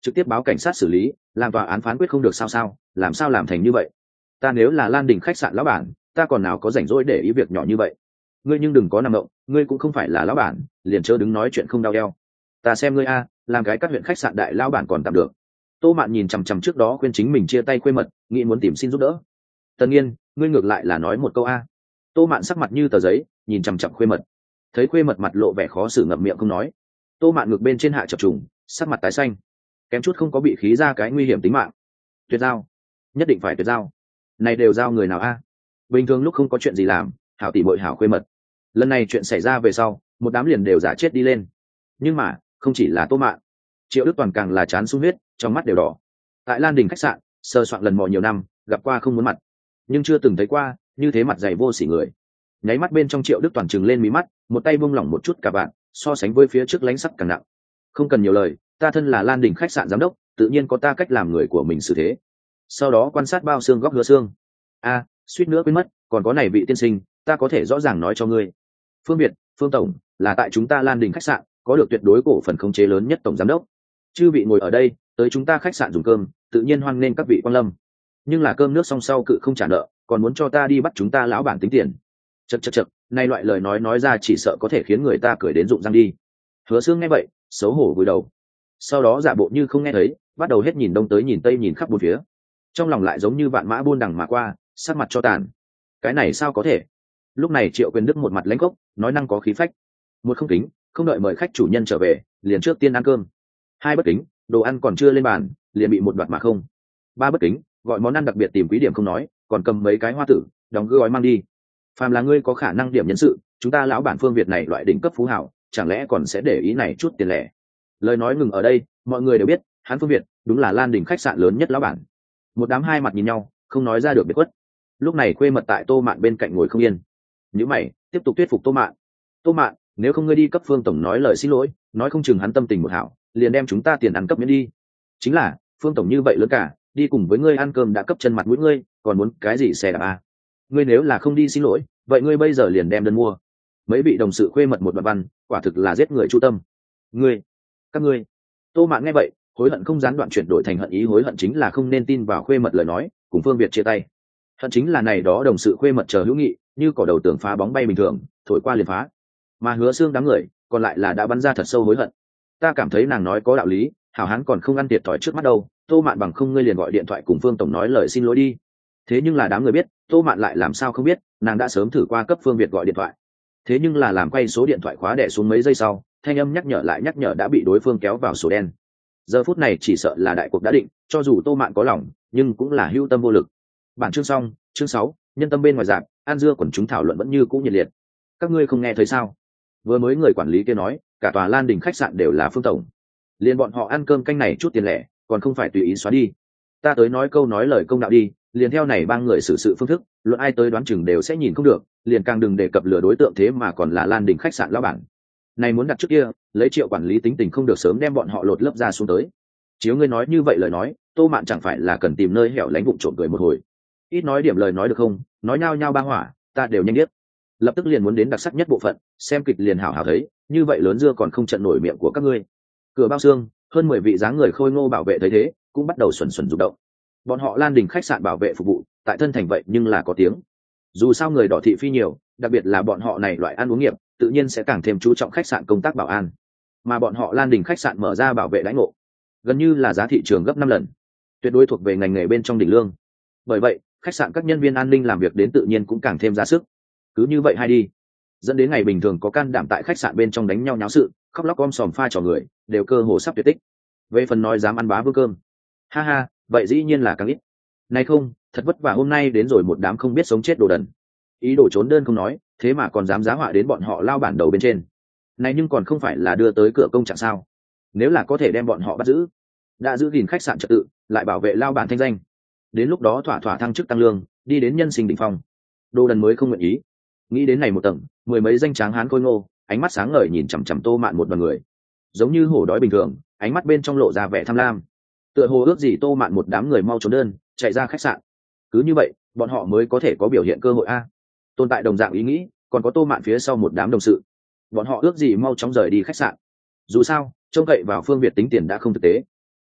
trực tiếp báo cảnh sát xử lý, làm tòa án phán quyết không được sao? Sao làm sao làm thành như vậy? Ta nếu là Lan Đình khách sạn lão bản, ta còn nào có rảnh rỗi để ý việc nhỏ như vậy. Ngươi nhưng đừng có nằm động, ngươi cũng không phải là lão bản, liền chớ đứng nói chuyện không đau eo. Ta xem ngươi a, làm cái các huyện khách sạn đại lão bản còn tạm được. Tô Mạn nhìn chằm chằm trước đó khuyên chính mình chia tay Khuê Mật, nghĩ muốn tìm xin giúp đỡ. Tần Nghiên, ngươi ngược lại là nói một câu a. Tô Mạn sắc mặt như tờ giấy, nhìn chằm chằm Khuê Mật. Thấy Khuê Mật mặt lộ vẻ khó xử ngậm miệng không nói. Tô Mạn ngược bên trên hạ chập trùng, sắc mặt tái xanh, kém chút không có bị khí ra cái nguy hiểm tính mạng. Tuyệt giao, nhất định phải tuyệt giao. Này đều giao người nào a? Bình thường lúc không có chuyện gì làm, hảo tỷ muội hảo Khuê Mật. Lần này chuyện xảy ra về sau, một đám liền đều giả chết đi lên. Nhưng mà, không chỉ là Tô Mạn, Triệu Đức Toàn càng là chán sung huyết, trong mắt đều đỏ. Tại Lan Đình khách sạn, sơ soạn lần mò nhiều năm, gặp qua không muốn mặt, nhưng chưa từng thấy qua như thế mặt dày vô sỉ người. Nháy mắt bên trong Triệu Đức Toàn trừng lên mí mắt, một tay buông lỏng một chút cả bạn, so sánh với phía trước lánh sắc càng nặng. Không cần nhiều lời, ta thân là Lan Đình khách sạn giám đốc, tự nhiên có ta cách làm người của mình xử thế. Sau đó quan sát bao xương góc hứa xương. A, suýt nữa quên mất, còn có này vị tiên sinh, ta có thể rõ ràng nói cho ngươi. Phương Việt, Phương tổng, là tại chúng ta Lan Đình khách sạn, có được tuyệt đối cổ phần khống chế lớn nhất tổng giám đốc. Chư vị ngồi ở đây, tới chúng ta khách sạn dùng cơm, tự nhiên hoan nghênh các vị quan lâm. Nhưng là cơm nước xong sau cự không trả nợ, còn muốn cho ta đi bắt chúng ta lão bản tính tiền. Chậc chậc chậc, nay loại lời nói nói ra chỉ sợ có thể khiến người ta cười đến rụng răng đi. Hứa Xương nghe vậy, xấu hổ cúi đầu. Sau đó giả bộ như không nghe thấy, bắt đầu hết nhìn đông tới nhìn tây nhìn khắp bốn phía. Trong lòng lại giống như vạn mã buôn đằng mà qua, sắc mặt cho tàn. Cái này sao có thể? Lúc này Triệu Quyền Đức một mặt lãnh gốc, nói năng có khí phách. Một không kính, không đợi mời khách chủ nhân trở về, liền trước tiên ăn cơm. Hai bất kính, đồ ăn còn chưa lên bàn, liền bị một đoạt mà không. Ba bất kính, gọi món ăn đặc biệt tìm quý điểm không nói, còn cầm mấy cái hoa tử, đóng gói mang đi. Phàm là ngươi có khả năng điểm nhân sự, chúng ta lão bản Phương Việt này loại đỉnh cấp phú hảo, chẳng lẽ còn sẽ để ý này chút tiền lẻ? Lời nói ngừng ở đây, mọi người đều biết, hắn Phương Việt đúng là Lan Đình khách sạn lớn nhất lão bản. Một đám hai mặt nhìn nhau, không nói ra được biệt khuất. Lúc này Khuê Mật tại Tô Mạn bên cạnh ngồi không yên. Nhíu mày, tiếp tục thuyết phục Tô Mạn. Tô Mạn, nếu không ngươi đi cấp Phương tổng nói lời xin lỗi, nói không chừng hắn tâm tình một hảo, liền đem chúng ta tiền ăn cấp miễn đi. Chính là, Phương tổng như vậy lớn cả, đi cùng với ngươi ăn cơm đã cấp chân mặt mũi ngươi, còn muốn cái gì xe đạp à? Ngươi nếu là không đi xin lỗi, vậy ngươi bây giờ liền đem đơn mua. Mấy vị đồng sự Khuê Mật một đoạn văn, quả thực là giết người chu tâm. Ngươi, các ngươi. Tô Mạn nghe vậy, hối hận không gián đoạn chuyển đổi thành hận ý, hối hận chính là không nên tin vào Khuê Mật lời nói, cùng Phương Việt chia tay. Hận chính là này đó đồng sự Khuê Mật chờ hữu nghị, như cỏ đầu tường phá bóng bay bình thường, thổi qua liền phá. Mà Hứa Xương đám người, còn lại là đã bắn ra thật sâu hối hận. Ta cảm thấy nàng nói có đạo lý, hảo hán còn không ăn thiệt thòi trước mắt đâu. Tô Mạn bằng không ngươi liền gọi điện thoại cùng Phương tổng nói lời xin lỗi đi. Thế nhưng là đám người biết, Tô Mạn lại làm sao không biết, nàng đã sớm thử qua cấp Phương Việt gọi điện thoại. Thế nhưng là làm quay số điện thoại khóa đẻ xuống mấy giây sau, thanh âm nhắc nhở lại nhắc nhở đã bị đối phương kéo vào sổ đen. Giờ phút này chỉ sợ là đại cuộc đã định, cho dù Tô Mạn có lòng, nhưng cũng là hưu tâm vô lực. Bản chương xong, chương sáu, nhân tâm bên ngoài rạp, An Dưa quần chúng thảo luận vẫn như cũ nhiệt liệt. Các ngươi không nghe thấy sao? Vừa mới người quản lý kia nói, cả tòa Lan Đình khách sạn đều là Phương tổng. Liên bọn họ ăn cơm canh này chút tiền lẻ, còn không phải tùy ý xóa đi. Ta tới nói câu nói lời công đạo đi, liền theo này ba người xử sự phương thức, luận ai tới đoán chừng đều sẽ nhìn không được, liền càng đừng đề cập lừa đối tượng thế mà còn là Lan Đình khách sạn lão bản. Này muốn đặt trước kia, lấy Triệu quản lý tính tình không được sớm đem bọn họ lột lớp ra xuống tới. Chiếu ngươi nói như vậy lời nói, Tô Mạn chẳng phải là cần tìm nơi hẻo lánh vụng trộm cười một hồi. Ít nói điểm lời nói được không, nói nhao nhao ba hỏa, ta đều nhanh biết. Lập tức liền muốn đến đặc sắc nhất bộ phận, xem kịch liền hảo hảo thấy, như vậy lớn dưa còn không trận nổi miệng của các ngươi. Cửa bao xương, hơn mười vị dáng người khôi ngô bảo vệ thấy thế, cũng bắt đầu xuẩn xuẩn rụng động. Bọn họ Lan Đình khách sạn bảo vệ phục vụ, tại thân thành vậy nhưng là có tiếng. Dù sao người đỏ thị phi nhiều, đặc biệt là bọn họ này loại ăn uống nghiệp, tự nhiên sẽ càng thêm chú trọng khách sạn công tác bảo an. Mà bọn họ Lan Đình khách sạn mở ra bảo vệ đãi ngộ, gần như là giá thị trường gấp năm lần, tuyệt đối thuộc về ngành nghề bên trong đỉnh lương. Bởi vậy, khách sạn các nhân viên an ninh làm việc đến tự nhiên cũng càng thêm ra sức. Cứ như vậy hay đi, dẫn đến ngày bình thường có can đảm tại khách sạn bên trong đánh nhau nháo sự, khóc lóc om sòm pha trò người, đều cơ hồ sắp tuyệt tích. Về phần nói dám ăn bá vương cơm, ha ha, vậy dĩ nhiên là càng ít. Này không, thật vất vả hôm nay đến rồi một đám không biết sống chết đồ đần, ý đồ trốn đơn không nói, thế mà còn dám giá họa đến bọn họ lao bản đầu bên trên. Này nhưng còn không phải là đưa tới cửa công trạng sao? Nếu là có thể đem bọn họ bắt giữ, đã giữ gìn khách sạn trật tự, lại bảo vệ lao bản thanh danh, đến lúc đó thỏa thỏa thăng chức tăng lương, đi đến nhân sinh đỉnh phong. Đồ đần mới không nguyện ý. Nghĩ đến này một tầng, mười mấy danh tráng hán khôi ngô, ánh mắt sáng ngời nhìn chằm chằm Tô Mạn một đoàn người, giống như hổ đói bình thường, ánh mắt bên trong lộ ra vẻ tham lam. Tựa hồ ước gì Tô Mạn một đám người mau trốn đơn, chạy ra khách sạn. Cứ như vậy, bọn họ mới có thể có biểu hiện cơ hội a. Tồn tại đồng dạng ý nghĩ, còn có Tô Mạn phía sau một đám đồng sự. Bọn họ ước gì mau chóng rời đi khách sạn. Dù sao, trông cậy vào Phương Việt tính tiền đã không thực tế.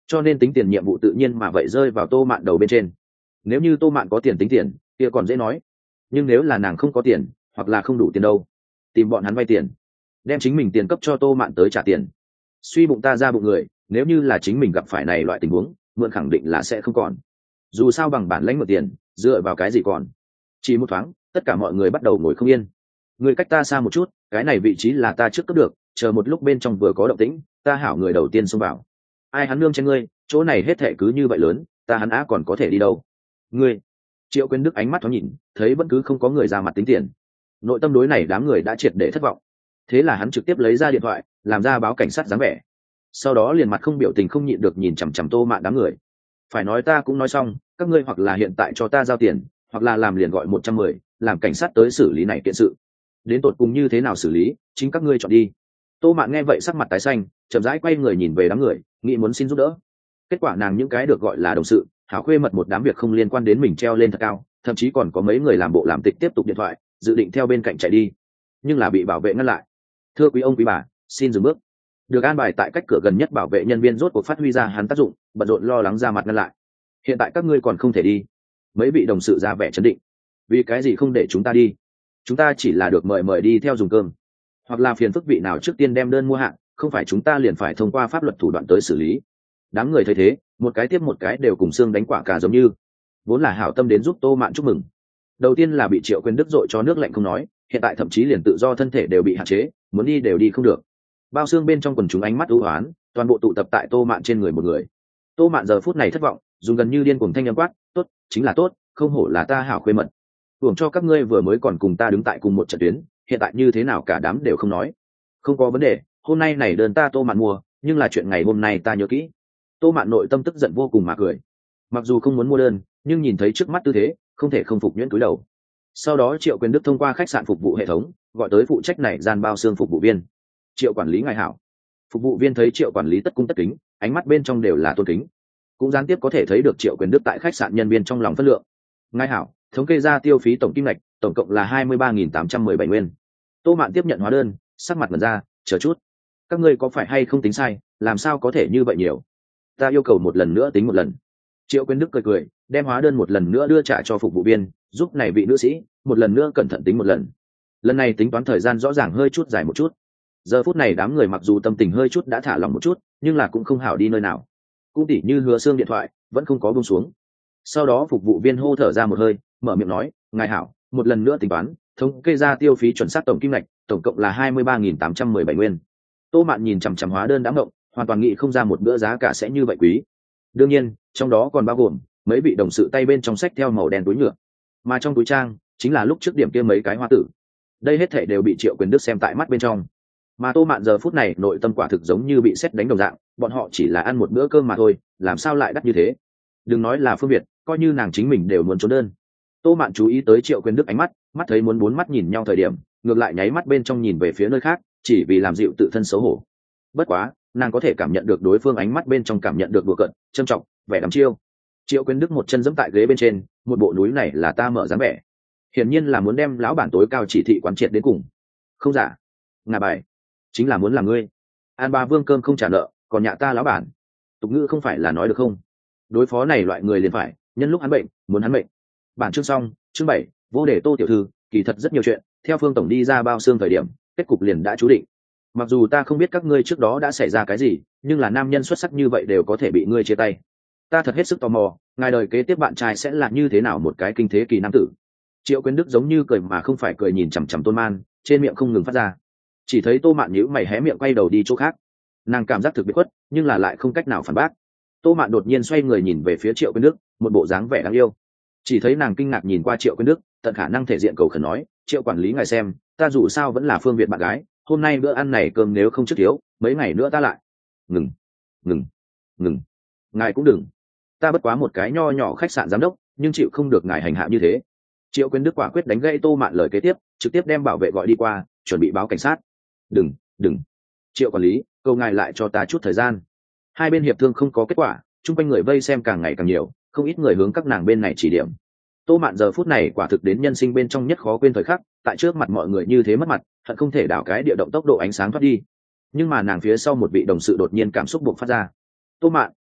cho nên tính tiền nhiệm vụ tự nhiên mà vậy rơi vào Tô Mạn đầu bên trên. Nếu như Tô Mạn có tiền tính tiền kia còn dễ nói, nhưng nếu là nàng không có tiền hoặc là không đủ tiền đâu, tìm bọn hắn vay tiền, đem chính mình tiền cấp cho Tô Mạn tới trả tiền. Suy bụng ta ra bụng người, nếu như là chính mình gặp phải này loại tình huống, mượn khẳng định là sẽ không còn. Dù sao bằng bản lãnh mượn tiền, dựa vào cái gì còn. Chỉ một thoáng, tất cả mọi người bắt đầu ngồi không yên. Người cách ta xa một chút, cái này vị trí là ta trước cấp được, chờ một lúc bên trong vừa có động tĩnh, ta hảo người đầu tiên xông vào. Ai hắn nương trên ngươi, chỗ này hết thệ cứ như vậy lớn, ta hắn á còn có thể đi đâu. Ngươi. Triệu Quyên Đức ánh mắt thoáng nhìn, thấy vẫn cứ không có người ra mặt tính tiền. Nội tâm đối này đám người đã triệt để thất vọng. Thế là hắn trực tiếp lấy ra điện thoại, làm ra báo cảnh sát dáng vẻ. Sau đó liền mặt không biểu tình không nhịn được nhìn chằm chằm Tô Mạn đám người. Phải nói ta cũng nói xong, các ngươi hoặc là hiện tại cho ta giao tiền, hoặc là làm liền gọi một trăm mười, làm cảnh sát tới xử lý này kiện sự. Đến tột cùng như thế nào xử lý, chính các ngươi chọn đi. Tô Mạn nghe vậy sắc mặt tái xanh, chậm rãi quay người nhìn về đám người, nghĩ muốn xin giúp đỡ. Kết quả nàng những cái được gọi là đồng sự, hảo khuê mật một đám việc không liên quan đến mình treo lên thật cao, thậm chí còn có mấy người làm bộ làm tịch tiếp tục điện thoại, dự định theo bên cạnh chạy đi, nhưng là bị bảo vệ ngăn lại. Thưa quý ông quý bà, xin dừng bước. Được an bài tại cách cửa gần nhất bảo vệ nhân viên rốt cuộc phát huy ra hắn tác dụng, bận rộn lo lắng ra mặt ngăn lại. Hiện tại các ngươi còn không thể đi. Mấy vị đồng sự ra vẻ chấn định. Vì cái gì không để chúng ta đi? Chúng ta chỉ là được mời mời đi theo dùng cơm, hoặc là phiền phức vị nào trước tiên đem đơn mua hạng, không phải chúng ta liền phải thông qua pháp luật thủ đoạn tới xử lý. Đám người thấy thế, một cái tiếp một cái đều cùng xương đánh quả cà giống như. Vốn là hảo tâm đến giúp Tô Mạn chúc mừng. Đầu tiên là bị Triệu Quyên Đức dội cho nước lạnh không nói, hiện tại thậm chí liền tự do thân thể đều bị hạn chế, muốn đi đều đi không được. Bao xương bên trong quần chúng ánh mắt ưu oán, toàn bộ tụ tập tại Tô Mạn trên người một người. Tô Mạn giờ phút này thất vọng, dùng gần như điên cuồng thanh âm quát, "Tốt, chính là tốt, không hổ là ta hảo khuê mật. Hưởng cho các ngươi vừa mới còn cùng ta đứng tại cùng một trận tuyến, hiện tại như thế nào cả đám đều không nói. Không có vấn đề, hôm nay này đơn ta Tô Mạn mua, nhưng là chuyện ngày hôm nay ta nhớ kỹ." Tô Mạn nội tâm tức giận vô cùng mà cười. Mặc dù không muốn mua đơn, nhưng nhìn thấy trước mắt tư thế, không thể không phục nhuyễn cúi đầu. Sau đó Triệu Quyên Đức thông qua khách sạn phục vụ hệ thống, gọi tới phụ trách này gian bao xương phục vụ viên. "Triệu quản lý ngài hảo." Phục vụ viên thấy Triệu quản lý tất cung tất kính, ánh mắt bên trong đều là tôn kính, cũng gián tiếp có thể thấy được Triệu Quyên Đức tại khách sạn nhân viên trong lòng phân lượng. "Ngài hảo, thống kê ra tiêu phí tổng kim ngạch, tổng cộng là hai mươi ba nghìn tám trăm mười bảy nguyên." Tô Mạn tiếp nhận hóa đơn, sắc mặt ngẩn ra, "Chờ chút, các ngươi có phải hay không tính sai, làm sao có thể như vậy nhiều? Ta yêu cầu một lần nữa tính một lần." Triệu Quyên Đức cười cười, đem hóa đơn một lần nữa đưa trả cho phục vụ viên, giúp này vị nữ sĩ một lần nữa cẩn thận tính một lần. Lần này tính toán thời gian rõ ràng hơi chút dài một chút. Giờ phút này đám người mặc dù tâm tình hơi chút đã thả lỏng một chút, nhưng là cũng không hảo đi nơi nào. Cũng tỉ như Hứa Xương điện thoại vẫn không có buông xuống. Sau đó phục vụ viên hô thở ra một hơi, mở miệng nói, "Ngài hảo, một lần nữa tính toán, thống kê ra tiêu phí chuẩn xác tổng kim ngạch, tổng cộng là hai mươi ba nghìn tám trăm mười bảy nguyên." Tô Mạn nhìn chằm chằm hóa đơn đã ngộng, hoàn toàn nghĩ không ra một bữa giá cả sẽ như vậy quý. Đương nhiên, trong đó còn bao gồm mấy vị đồng sự tay bên trong sách theo màu đen túi nhựa, mà trong túi trang chính là lúc trước điểm kia mấy cái hoa tử. Đây hết thảy đều bị Triệu Quyên Đức xem tại mắt bên trong. Mà Tô Mạn giờ phút này nội tâm quả thực giống như bị sét đánh đồng dạng, bọn họ chỉ là ăn một bữa cơm mà thôi, làm sao lại đắt như thế? Đừng nói là Phương Việt, coi như nàng chính mình đều muốn trốn đơn. Tô Mạn chú ý tới Triệu Quyên Đức ánh mắt, mắt thấy muốn bốn mắt nhìn nhau thời điểm, ngược lại nháy mắt bên trong nhìn về phía nơi khác, chỉ vì làm dịu tự thân xấu hổ. Bất quá, nàng có thể cảm nhận được đối phương ánh mắt bên trong cảm nhận được đùa cợt, châm trọng, vẻ đắm chiêu. Triệu Quyên Đức một chân giẫm tại ghế bên trên, một bộ núi này là ta mở dáng vẻ. Hiển nhiên là muốn đem lão bản tối cao chỉ thị quán triệt đến cùng. Không giả, ngà bài, chính là muốn làm ngươi. An Ba Vương cơm không trả nợ, còn nhạ ta lão bản. Tục ngữ không phải là nói được không? Đối phó này loại người liền phải, nhân lúc hắn bệnh, muốn hắn bệnh. Bản chương xong, chương bảy, vô đề Tô tiểu thư, kỳ thật rất nhiều chuyện, theo Phương tổng đi ra bao xương thời điểm, kết cục liền đã chú định. Mặc dù ta không biết các ngươi trước đó đã xảy ra cái gì, nhưng là nam nhân xuất sắc như vậy đều có thể bị ngươi chia tay. Ta thật hết sức tò mò, ngài đời kế tiếp bạn trai sẽ là như thế nào một cái kinh thế kỳ nam tử. Triệu Quyên Đức giống như cười mà không phải cười nhìn chằm chằm Tôn Man, trên miệng không ngừng phát ra. Chỉ thấy Tô Mạn nhíu mày hé miệng quay đầu đi chỗ khác. Nàng cảm giác thực bị khuất, nhưng là lại không cách nào phản bác. Tô Mạn đột nhiên xoay người nhìn về phía Triệu Quyên Đức, một bộ dáng vẻ đáng yêu. Chỉ thấy nàng kinh ngạc nhìn qua Triệu Quyên Đức, tận khả năng thể diện cầu khẩn nói, "Triệu quản lý ngài xem, ta dù sao vẫn là Phương Việt bạn gái, hôm nay bữa ăn này cơm nếu không trước thiếu, mấy ngày nữa ta lại." Ngừng, ngừng, ngừng. Ngài cũng đừng. Ta bất quá một cái nho nhỏ khách sạn giám đốc, nhưng chịu không được ngài hành hạ như thế. Triệu Quyên Đức quả quyết đánh gãy Tô Mạn lời kế tiếp, trực tiếp đem bảo vệ gọi đi qua, chuẩn bị báo cảnh sát. "Đừng, đừng. Triệu quản lý, cầu ngài lại cho ta chút thời gian." Hai bên hiệp thương không có kết quả, chung quanh người vây xem càng ngày càng nhiều, không ít người hướng các nàng bên này chỉ điểm. Tô Mạn giờ phút này quả thực đến nhân sinh bên trong nhất khó quên thời khắc, tại trước mặt mọi người như thế mất mặt, hận không thể đảo cái địa động tốc độ ánh sáng thoát đi. Nhưng mà nàng phía sau một vị đồng sự đột nhiên cảm xúc buộc phát ra. "Tô Mạn,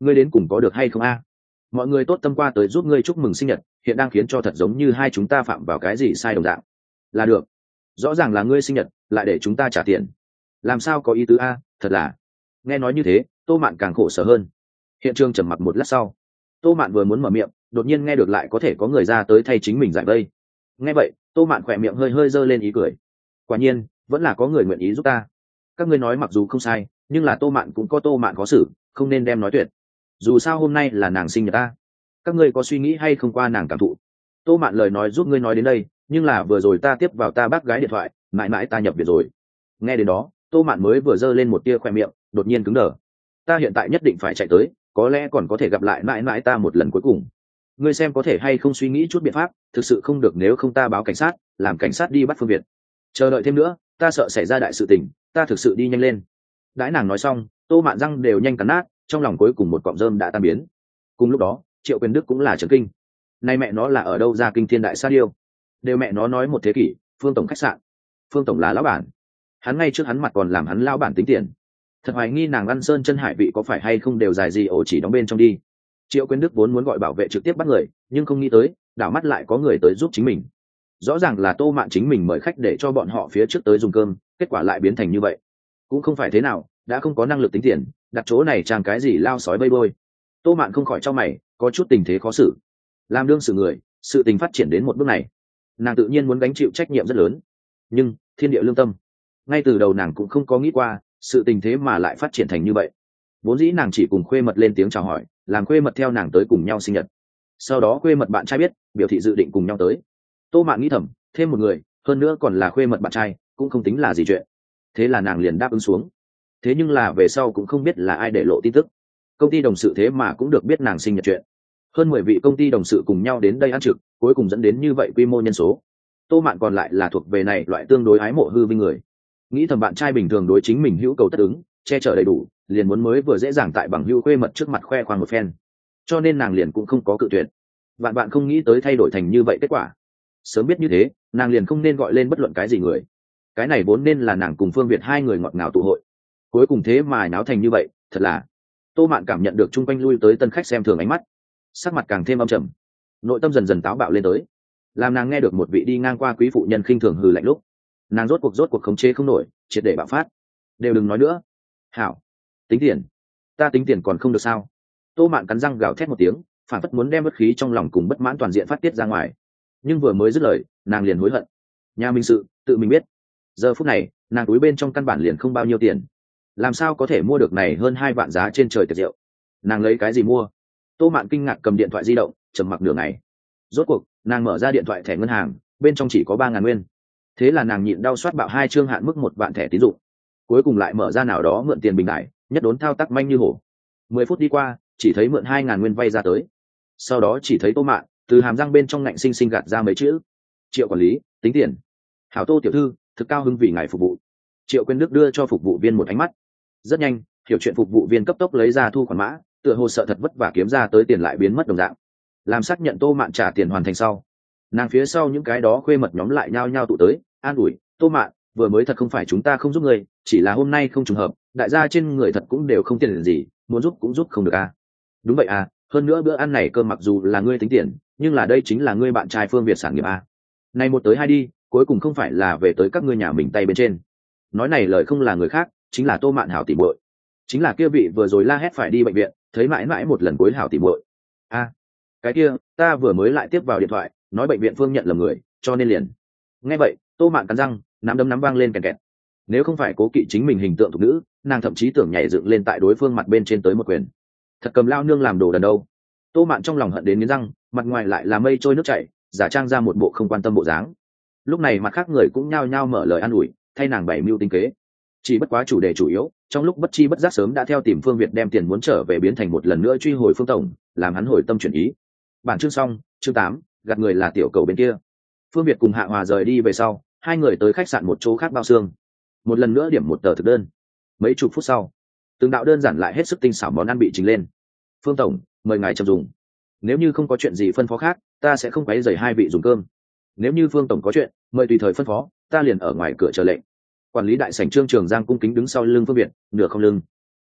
ngươi đến cùng có được hay không a? Mọi người tốt tâm qua tới giúp ngươi chúc mừng sinh nhật, hiện đang khiến cho thật giống như hai chúng ta phạm vào cái gì sai đồng dạng. Là được, rõ ràng là ngươi sinh nhật lại để chúng ta trả tiền, làm sao có ý tứ a? Thật là. Nghe nói như thế, Tô Mạn càng khổ sở hơn. Hiện trường trầm mặc một lát sau, Tô Mạn vừa muốn mở miệng, đột nhiên nghe được lại có thể có người ra tới thay chính mình giải vây. Nghe vậy, Tô Mạn khỏe miệng hơi hơi giơ lên ý cười. Quả nhiên, vẫn là có người nguyện ý giúp ta. Các ngươi nói mặc dù không sai, nhưng là Tô Mạn cũng có Tô Mạn khó xử, không nên đem nói tuyệt. Dù sao hôm nay là nàng sinh nhật ta, các ngươi có suy nghĩ hay không qua nàng cảm thụ. Tô Mạn lời nói giúp ngươi nói đến đây, nhưng là vừa rồi ta tiếp vào ta bác gái điện thoại, mãi mãi ta nhập viện rồi. Nghe đến đó, Tô Mạn mới vừa giơ lên một tia khoe miệng, đột nhiên cứng đờ. Ta hiện tại nhất định phải chạy tới, có lẽ còn có thể gặp lại mãi mãi ta một lần cuối cùng. Ngươi xem có thể hay không suy nghĩ chút biện pháp, thực sự không được nếu không ta báo cảnh sát, làm cảnh sát đi bắt Phương Việt. Chờ đợi thêm nữa, ta sợ xảy ra đại sự tình, ta thực sự đi nhanh lên. Đãi nàng nói xong, Tô Mạn răng đều nhanh cắn nát, trong lòng cuối cùng một cọng rơm đã tan biến. Cùng lúc đó, Triệu Quyền Đức cũng là chấn kinh. Nay mẹ nó là ở đâu ra kinh thiên đại sa điêu? Đều mẹ nó nói một thế kỷ, Phương tổng khách sạn. Phương tổng là lão bản. Hắn ngay trước hắn mặt còn làm hắn lão bản tính tiền. Thật hoài nghi nàng ăn sơn chân hải vị có phải hay không đều dài gì ổ chỉ đóng bên trong đi. Triệu Quyền Đức vốn muốn gọi bảo vệ trực tiếp bắt người, nhưng không nghĩ tới, đảo mắt lại có người tới giúp chính mình. Rõ ràng là Tô Mạn chính mình mời khách để cho bọn họ phía trước tới dùng cơm, kết quả lại biến thành như vậy. Cũng không phải thế nào, đã không có năng lực tính tiền, đặt chỗ này trang cái gì lao sói bơi bôi. Tô Mạn không khỏi cho mày, có chút tình thế khó xử. Làm đương sự người, sự tình phát triển đến một bước này, nàng tự nhiên muốn gánh chịu trách nhiệm rất lớn. Nhưng thiên địa lương tâm, ngay từ đầu nàng cũng không có nghĩ qua sự tình thế mà lại phát triển thành như vậy. Vốn dĩ nàng chỉ cùng khuê mật lên tiếng chào hỏi, làm khuê mật theo nàng tới cùng nhau sinh nhật. Sau đó khuê mật bạn trai biết, biểu thị dự định cùng nhau tới. Tô Mạn nghĩ thầm, thêm một người, hơn nữa còn là khuê mật bạn trai, cũng không tính là gì chuyện. Thế là nàng liền đáp ứng xuống. Thế nhưng là về sau cũng không biết là ai để lộ tin tức. Công ty đồng sự thế mà cũng được biết nàng sinh nhật chuyện. Hơn mười vị công ty đồng sự cùng nhau đến đây ăn trực, cuối cùng dẫn đến như vậy quy mô nhân số. Tô Mạn còn lại là thuộc về này loại tương đối ái mộ hư vinh người. Nghĩ thầm bạn trai bình thường đối chính mình hữu cầu tất ứng, che chở đầy đủ, liền muốn mới vừa dễ dàng tại bằng hữu khuê mật trước mặt khoe khoang một phen. Cho nên nàng liền cũng không có cự tuyệt. Bạn bạn không nghĩ tới thay đổi thành như vậy kết quả. Sớm biết như thế, nàng liền không nên gọi lên bất luận cái gì người. Cái này vốn nên là nàng cùng Phương Việt hai người ngọt ngào tụ hội. Cuối cùng thế mà náo thành như vậy, thật là. Tô Mạn cảm nhận được chung quanh lui tới tân khách xem thường ánh mắt, sắc mặt càng thêm âm trầm, nội tâm dần dần táo bạo lên tới. Làm nàng nghe được một vị đi ngang qua quý phụ nhân khinh thường hừ lạnh lúc, nàng rốt cuộc rốt cuộc khống chế không nổi, triệt để bạo phát. Đều đừng nói nữa. Hảo, tính tiền. Ta tính tiền còn không được sao? Tô Mạn cắn răng gào thét một tiếng, phản phất muốn đem bất khí trong lòng cùng bất mãn toàn diện phát tiết ra ngoài. Nhưng vừa mới dứt lời, nàng liền hối hận. Nhà mình sự, tự mình biết. Giờ phút này, nàng túi bên trong căn bản liền không bao nhiêu tiền, làm sao có thể mua được này hơn hai vạn giá trên trời tiệc rượu? Nàng lấy cái gì mua? Tô Mạn kinh ngạc cầm điện thoại di động, trầm mặc nửa ngày. Rốt cuộc, nàng mở ra điện thoại thẻ ngân hàng, bên trong chỉ có ba ngàn nguyên. Thế là nàng nhịn đau soát bạo hai chương hạn mức một vạn thẻ tín dụng. Cuối cùng lại mở ra nào đó mượn tiền bình đại, nhất đốn thao tác manh như hổ. Mười phút đi qua, chỉ thấy mượn hai ngàn nguyên vay ra tới. Sau đó chỉ thấy Tô Mạn từ hàm răng bên trong ngạnh sinh sinh gạt ra mấy chữ: Triệu quản lý, tính tiền. Hảo Tô tiểu thư, thực cao hứng vì ngài phục vụ. Triệu Quyền Đức đưa cho phục vụ viên một ánh mắt. Rất nhanh, hiểu chuyện phục vụ viên cấp tốc lấy ra thu khoản mã, tựa hồ sợ thật vất vả kiếm ra tới tiền lại biến mất đồng dạng. Làm xác nhận Tô Mạn trả tiền hoàn thành sau, nàng phía sau những cái đó khuê mật nhóm lại nhao nhao tụ tới, an ủi: Tô Mạn, vừa mới thật không phải chúng ta không giúp người, chỉ là hôm nay không trùng hợp, đại gia trên người thật cũng đều không tiền gì, muốn giúp cũng giúp không được à. Đúng vậy à, hơn nữa bữa ăn này cơm mặc dù là ngươi tính tiền, nhưng là đây chính là ngươi bạn trai Phương Việt sản nghiệp à. Này một tới hai đi, cuối cùng không phải là về tới các ngươi nhà mình tay bên trên. Nói này lời không là người khác, chính là Tô Mạn hảo tỉ muội, chính là kia vị vừa rồi la hét phải đi bệnh viện, thấy mãi mãi một lần cuối hảo tỉ muội. A, à, cái kia, ta vừa mới lại tiếp vào điện thoại, nói bệnh viện Phương nhận lầm người, cho nên liền. Nghe vậy, Tô Mạn cắn răng, nắm đấm nắm vang lên kèn kẹt. Nếu không phải cố kỵ chính mình hình tượng thục nữ, nàng thậm chí tưởng nhảy dựng lên tại đối phương mặt bên trên tới một quyền. Thật cầm lao nương làm đồ đần đâu. Tô Mạn trong lòng hận đến nghiến răng, mặt ngoài lại là mây trôi nước chảy, giả trang ra một bộ không quan tâm bộ dáng. Lúc này mặt khác người cũng nhao nhao mở lời an ủi, thay nàng bày mưu tinh kế. Chỉ bất quá chủ đề chủ yếu, trong lúc bất chi bất giác sớm đã theo tìm Phương Việt đem tiền muốn trở về biến thành một lần nữa truy hồi Phương tổng, làm hắn hồi tâm chuyển ý. Bản chương xong, chương tám, gạt người là tiểu cầu bên kia. Phương Việt cùng Hạ Hòa rời đi về sau, hai người tới khách sạn một chỗ khác bao xương. Một lần nữa điểm một tờ thực đơn. Mấy chục phút sau, từng đạo đơn giản lại hết sức tinh xảo món ăn bị trình lên. Phương tổng, mời ngài chậm dùng. Nếu như không có chuyện gì phân phó khác, ta sẽ không quấy rầy hai vị dùng cơm. Nếu như Phương tổng có chuyện, mời tùy thời phân phó, ta liền ở ngoài cửa chờ lệnh. Quản lý đại sảnh Trương Trường Giang cung kính đứng sau lưng Phương Việt, nửa không lưng.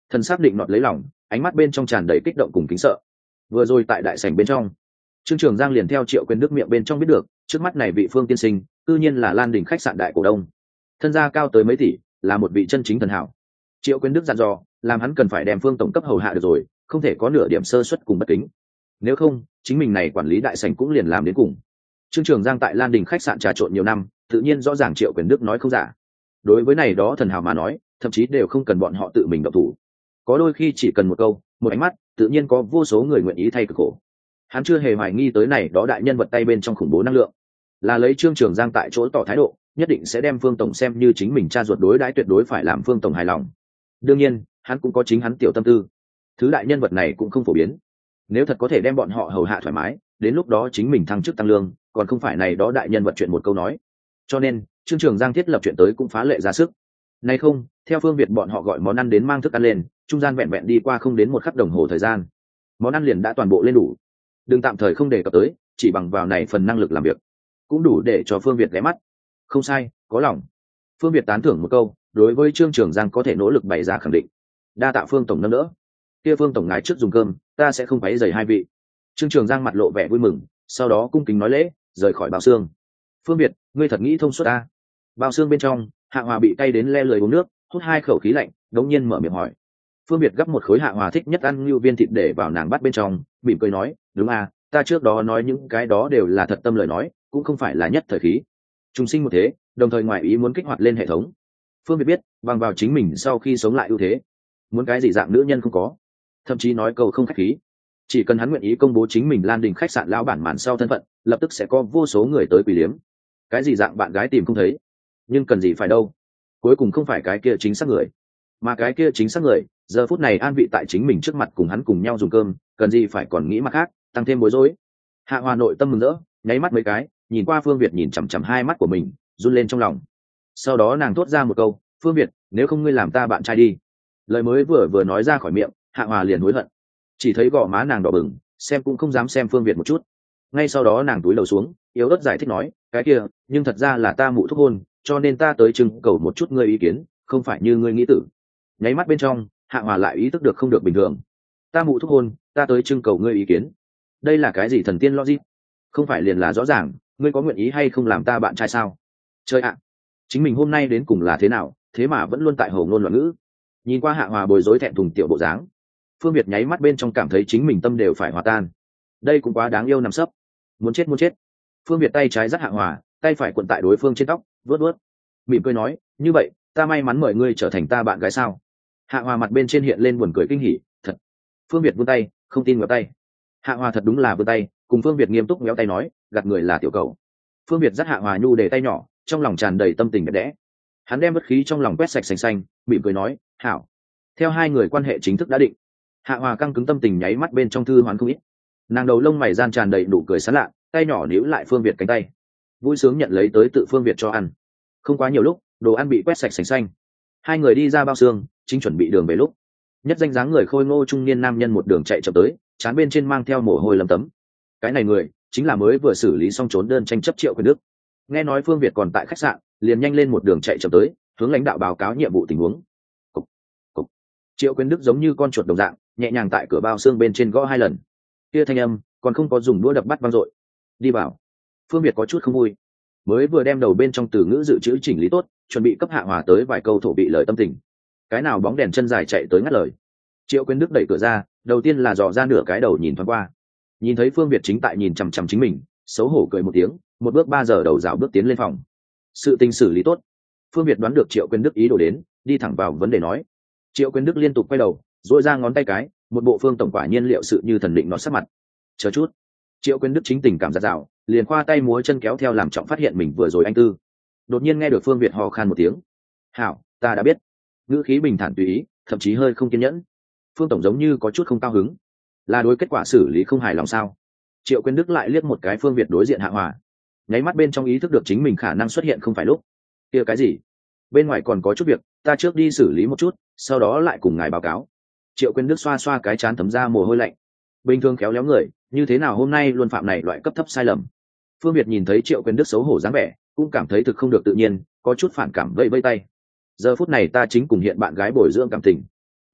Thần xác định nọt lấy lòng, ánh mắt bên trong tràn đầy kích động cùng kính sợ. Vừa rồi tại đại sảnh bên trong, Trương Trường Giang liền theo Triệu Quyền Đức miệng bên trong biết được, trước mắt này vị Phương tiên sinh, tự nhiên là Lan Đình khách sạn đại cổ đông. Thân gia cao tới mấy tỷ, là một vị chân chính thần hảo. Triệu Quyền Đức dặn dò, làm hắn cần phải đem Phương tổng cấp hầu hạ được rồi, không thể có nửa điểm sơ suất cùng bất kính. Nếu không, chính mình này quản lý đại sảnh cũng liền làm đến cùng. Trương Trường Giang tại Lan Đình khách sạn trà trộn nhiều năm, tự nhiên rõ ràng Triệu Quyền Đức nói không giả. Đối với này đó thần hào mà nói, thậm chí đều không cần bọn họ tự mình động thủ. Có đôi khi chỉ cần một câu, một ánh mắt, tự nhiên có vô số người nguyện ý thay cực khổ. Hắn chưa hề hoài nghi tới này đó đại nhân vật tay bên trong khủng bố năng lượng, là lấy Trương Trường Giang tại chỗ tỏ thái độ, nhất định sẽ đem Phương tổng xem như chính mình cha ruột, đối đãi tuyệt đối phải làm Phương tổng hài lòng. Đương nhiên, hắn cũng có chính hắn tiểu tâm tư. Thứ đại nhân vật này cũng không phổ biến. Nếu thật có thể đem bọn họ hầu hạ thoải mái, đến lúc đó chính mình thăng chức tăng lương, còn không phải này đó đại nhân vật chuyện một câu nói. Cho nên, Trương Trường Giang thiết lập chuyện tới cũng phá lệ ra sức. Nay không, theo Phương Việt bọn họ gọi món ăn đến mang thức ăn lên, trung gian vẹn vẹn đi qua không đến một khắc đồng hồ thời gian, món ăn liền đã toàn bộ lên đủ. Đừng tạm thời không đề cập tới, chỉ bằng vào này phần năng lực làm việc, cũng đủ để cho Phương Việt ghé mắt. Không sai, có lòng. Phương Việt tán thưởng một câu, đối với Trương Trường Giang có thể nỗ lực bày ra khẳng định. Đa tạ Phương tổng nâng đỡ. Kia Phương tổng ngài trước dùng cơm, ta sẽ không quấy rầy hai vị. Trương Trường Giang mặt lộ vẻ vui mừng, sau đó cung kính nói lễ, rời khỏi bao xương. Phương Việt, ngươi thật nghĩ thông suốt ta. Bao xương bên trong, Hạ Hòa bị cay đến le lười uống nước, hút hai khẩu khí lạnh, đống nhiên mở miệng hỏi. Phương Việt gấp một khối Hạ Hòa thích nhất ăn lưu viên thịt để vào nàng bắt bên trong, mỉm cười nói, đúng à, ta trước đó nói những cái đó đều là thật tâm lời nói, cũng không phải là nhất thời khí. Trung sinh một thế, đồng thời ngoại ý muốn kích hoạt lên hệ thống. Phương Việt biết, bằng vào chính mình sau khi sống lại ưu thế, muốn cái gì dạng nữ nhân không có, thậm chí nói câu không khách khí. Chỉ cần hắn nguyện ý công bố chính mình Lan Đình khách sạn lão bản màn sau thân phận, lập tức sẽ có vô số người tới quỳ liếm. Cái gì dạng bạn gái tìm không thấy, nhưng cần gì phải đâu. Cuối cùng không phải cái kia chính xác người, mà cái kia chính xác người giờ phút này an vị tại chính mình trước mặt cùng hắn cùng nhau dùng cơm, cần gì phải còn nghĩ mặt khác, tăng thêm bối rối. Hạ Hòa nội tâm mừng rỡ, nháy mắt mấy cái, nhìn qua Phương Việt nhìn chằm chằm hai mắt của mình, run lên trong lòng. Sau đó nàng thốt ra một câu, Phương Việt, nếu không ngươi làm ta bạn trai đi. Lời mới vừa vừa nói ra khỏi miệng, Hạ Hòa liền hối hận. Chỉ thấy gò má nàng đỏ bừng, xem cũng không dám xem Phương Việt một chút. Ngay sau đó nàng túi đầu xuống, yếu ớt giải thích nói, cái kia, nhưng thật ra là ta mụ thúc hôn, cho nên ta tới trưng cầu một chút ngươi ý kiến, không phải như ngươi nghĩ tử. Nháy mắt bên trong, Hạ Hòa lại ý thức được không được bình thường. Ta mụ thúc hôn, ta tới trưng cầu ngươi ý kiến. Đây là cái gì thần tiên logic? Không phải liền là rõ ràng, ngươi có nguyện ý hay không làm ta bạn trai sao? Chơi ạ, chính mình hôm nay đến cùng là thế nào, thế mà vẫn luôn tại hồ ngôn loạn ngữ. Nhìn qua Hạ Hòa bối rối thẹn thùng tiểu bộ dáng, Phương Việt nháy mắt bên trong cảm thấy chính mình tâm đều phải hòa tan. Đây cũng quá đáng yêu nằm sấp, muốn chết muốn chết. Phương Việt tay trái dắt Hạ Hòa, tay phải cuộn tại đối phương trên tóc, vuốt vuốt, mỉm cười nói, như vậy, ta may mắn mời ngươi trở thành ta bạn gái sao? Hạ Hòa mặt bên trên hiện lên buồn cười kinh hỉ, thật. Phương Việt vươn tay, không tin ngéo tay. Hạ Hòa thật đúng là vươn tay, cùng Phương Việt nghiêm túc ngéo tay nói, gạt người là tiểu cầu. Phương Việt dắt Hạ Hòa nhu để tay nhỏ, trong lòng tràn đầy tâm tình đẹp đẽ. Hắn đem bất khí trong lòng quét sạch sành xanh, mỉm cười nói, hảo. Theo hai người quan hệ chính thức đã định, Hạ Hòa căng cứng tâm tình nháy mắt bên trong thư hoán không ít. Nàng đầu lông mày gian tràn đầy nụ cười sán lạ, tay nhỏ níu lại Phương Việt cánh tay, vui sướng nhận lấy tới tự Phương Việt cho ăn. Không quá nhiều lúc, đồ ăn bị quét sạch sành xanh. Hai người đi ra bao xương, chính chuẩn bị đường về lúc, nhất danh dáng người khôi ngô trung niên nam nhân một đường chạy chậm tới, trán bên trên mang theo mồ hôi lấm tấm. Cái này người chính là mới vừa xử lý xong trốn đơn tranh chấp Triệu Quyền Đức. Nghe nói Phương Việt còn tại khách sạn, liền nhanh lên một đường chạy chậm tới, hướng lãnh đạo báo cáo nhiệm vụ tình huống. Cục, cục. Triệu Quyền Đức giống như con chuột đồng dạng, nhẹ nhàng tại cửa bao xương bên trên gõ hai lần. Kia thanh âm còn không có dùng đũa đập bắt vang dội. Đi vào. Phương Việt có chút không vui, mới vừa đem đầu bên trong từ ngữ dự trữ chỉnh lý tốt, chuẩn bị cấp Hạ Hòa tới vài câu thổ bị lời tâm tình. Cái nào bóng đèn chân dài chạy tới ngắt lời. Triệu Quyền Đức đẩy cửa ra, đầu tiên là dò ra nửa cái đầu nhìn thoáng qua, nhìn thấy Phương Việt chính tại nhìn chằm chằm chính mình, xấu hổ cười một tiếng, một bước ba giờ đầu dạo bước tiến lên phòng. Sự tình xử lý tốt. Phương Việt đoán được Triệu Quyền Đức ý đồ đến, đi thẳng vào vấn đề nói. Triệu Quyền Đức liên tục quay đầu, duỗi ra ngón tay cái, một bộ Phương tổng quả nhiên liệu sự như thần định nó sắc mặt. Chờ chút. Triệu Quyền Đức chính tình cảm giạt rào, liền khoa tay múa chân kéo theo làm trọng phát hiện mình vừa rồi anh tư. Đột nhiên nghe được Phương Việt hò khan một tiếng. Hảo, ta đã biết. Ngữ khí bình thản tùy ý, thậm chí hơi không kiên nhẫn. Phương tổng giống như có chút không cao hứng, là đối kết quả xử lý không hài lòng sao? Triệu Quyền Đức lại liếc một cái Phương Việt đối diện Hạ Hòa, nháy mắt bên trong ý thức được chính mình khả năng xuất hiện không phải lúc. Kia cái gì? Bên ngoài còn có chút việc, ta trước đi xử lý một chút, sau đó lại cùng ngài báo cáo. Triệu Quyền Đức xoa xoa cái trán thấm ra mồ hôi lạnh. Bình thường khéo léo người, như thế nào hôm nay luôn phạm này loại cấp thấp sai lầm? Phương Việt nhìn thấy Triệu Quyền Đức xấu hổ dáng vẻ, cũng cảm thấy thực không được tự nhiên, có chút phản cảm vẫy vẫy tay. Giờ phút này ta chính cùng hiện bạn gái bồi dưỡng cảm tình,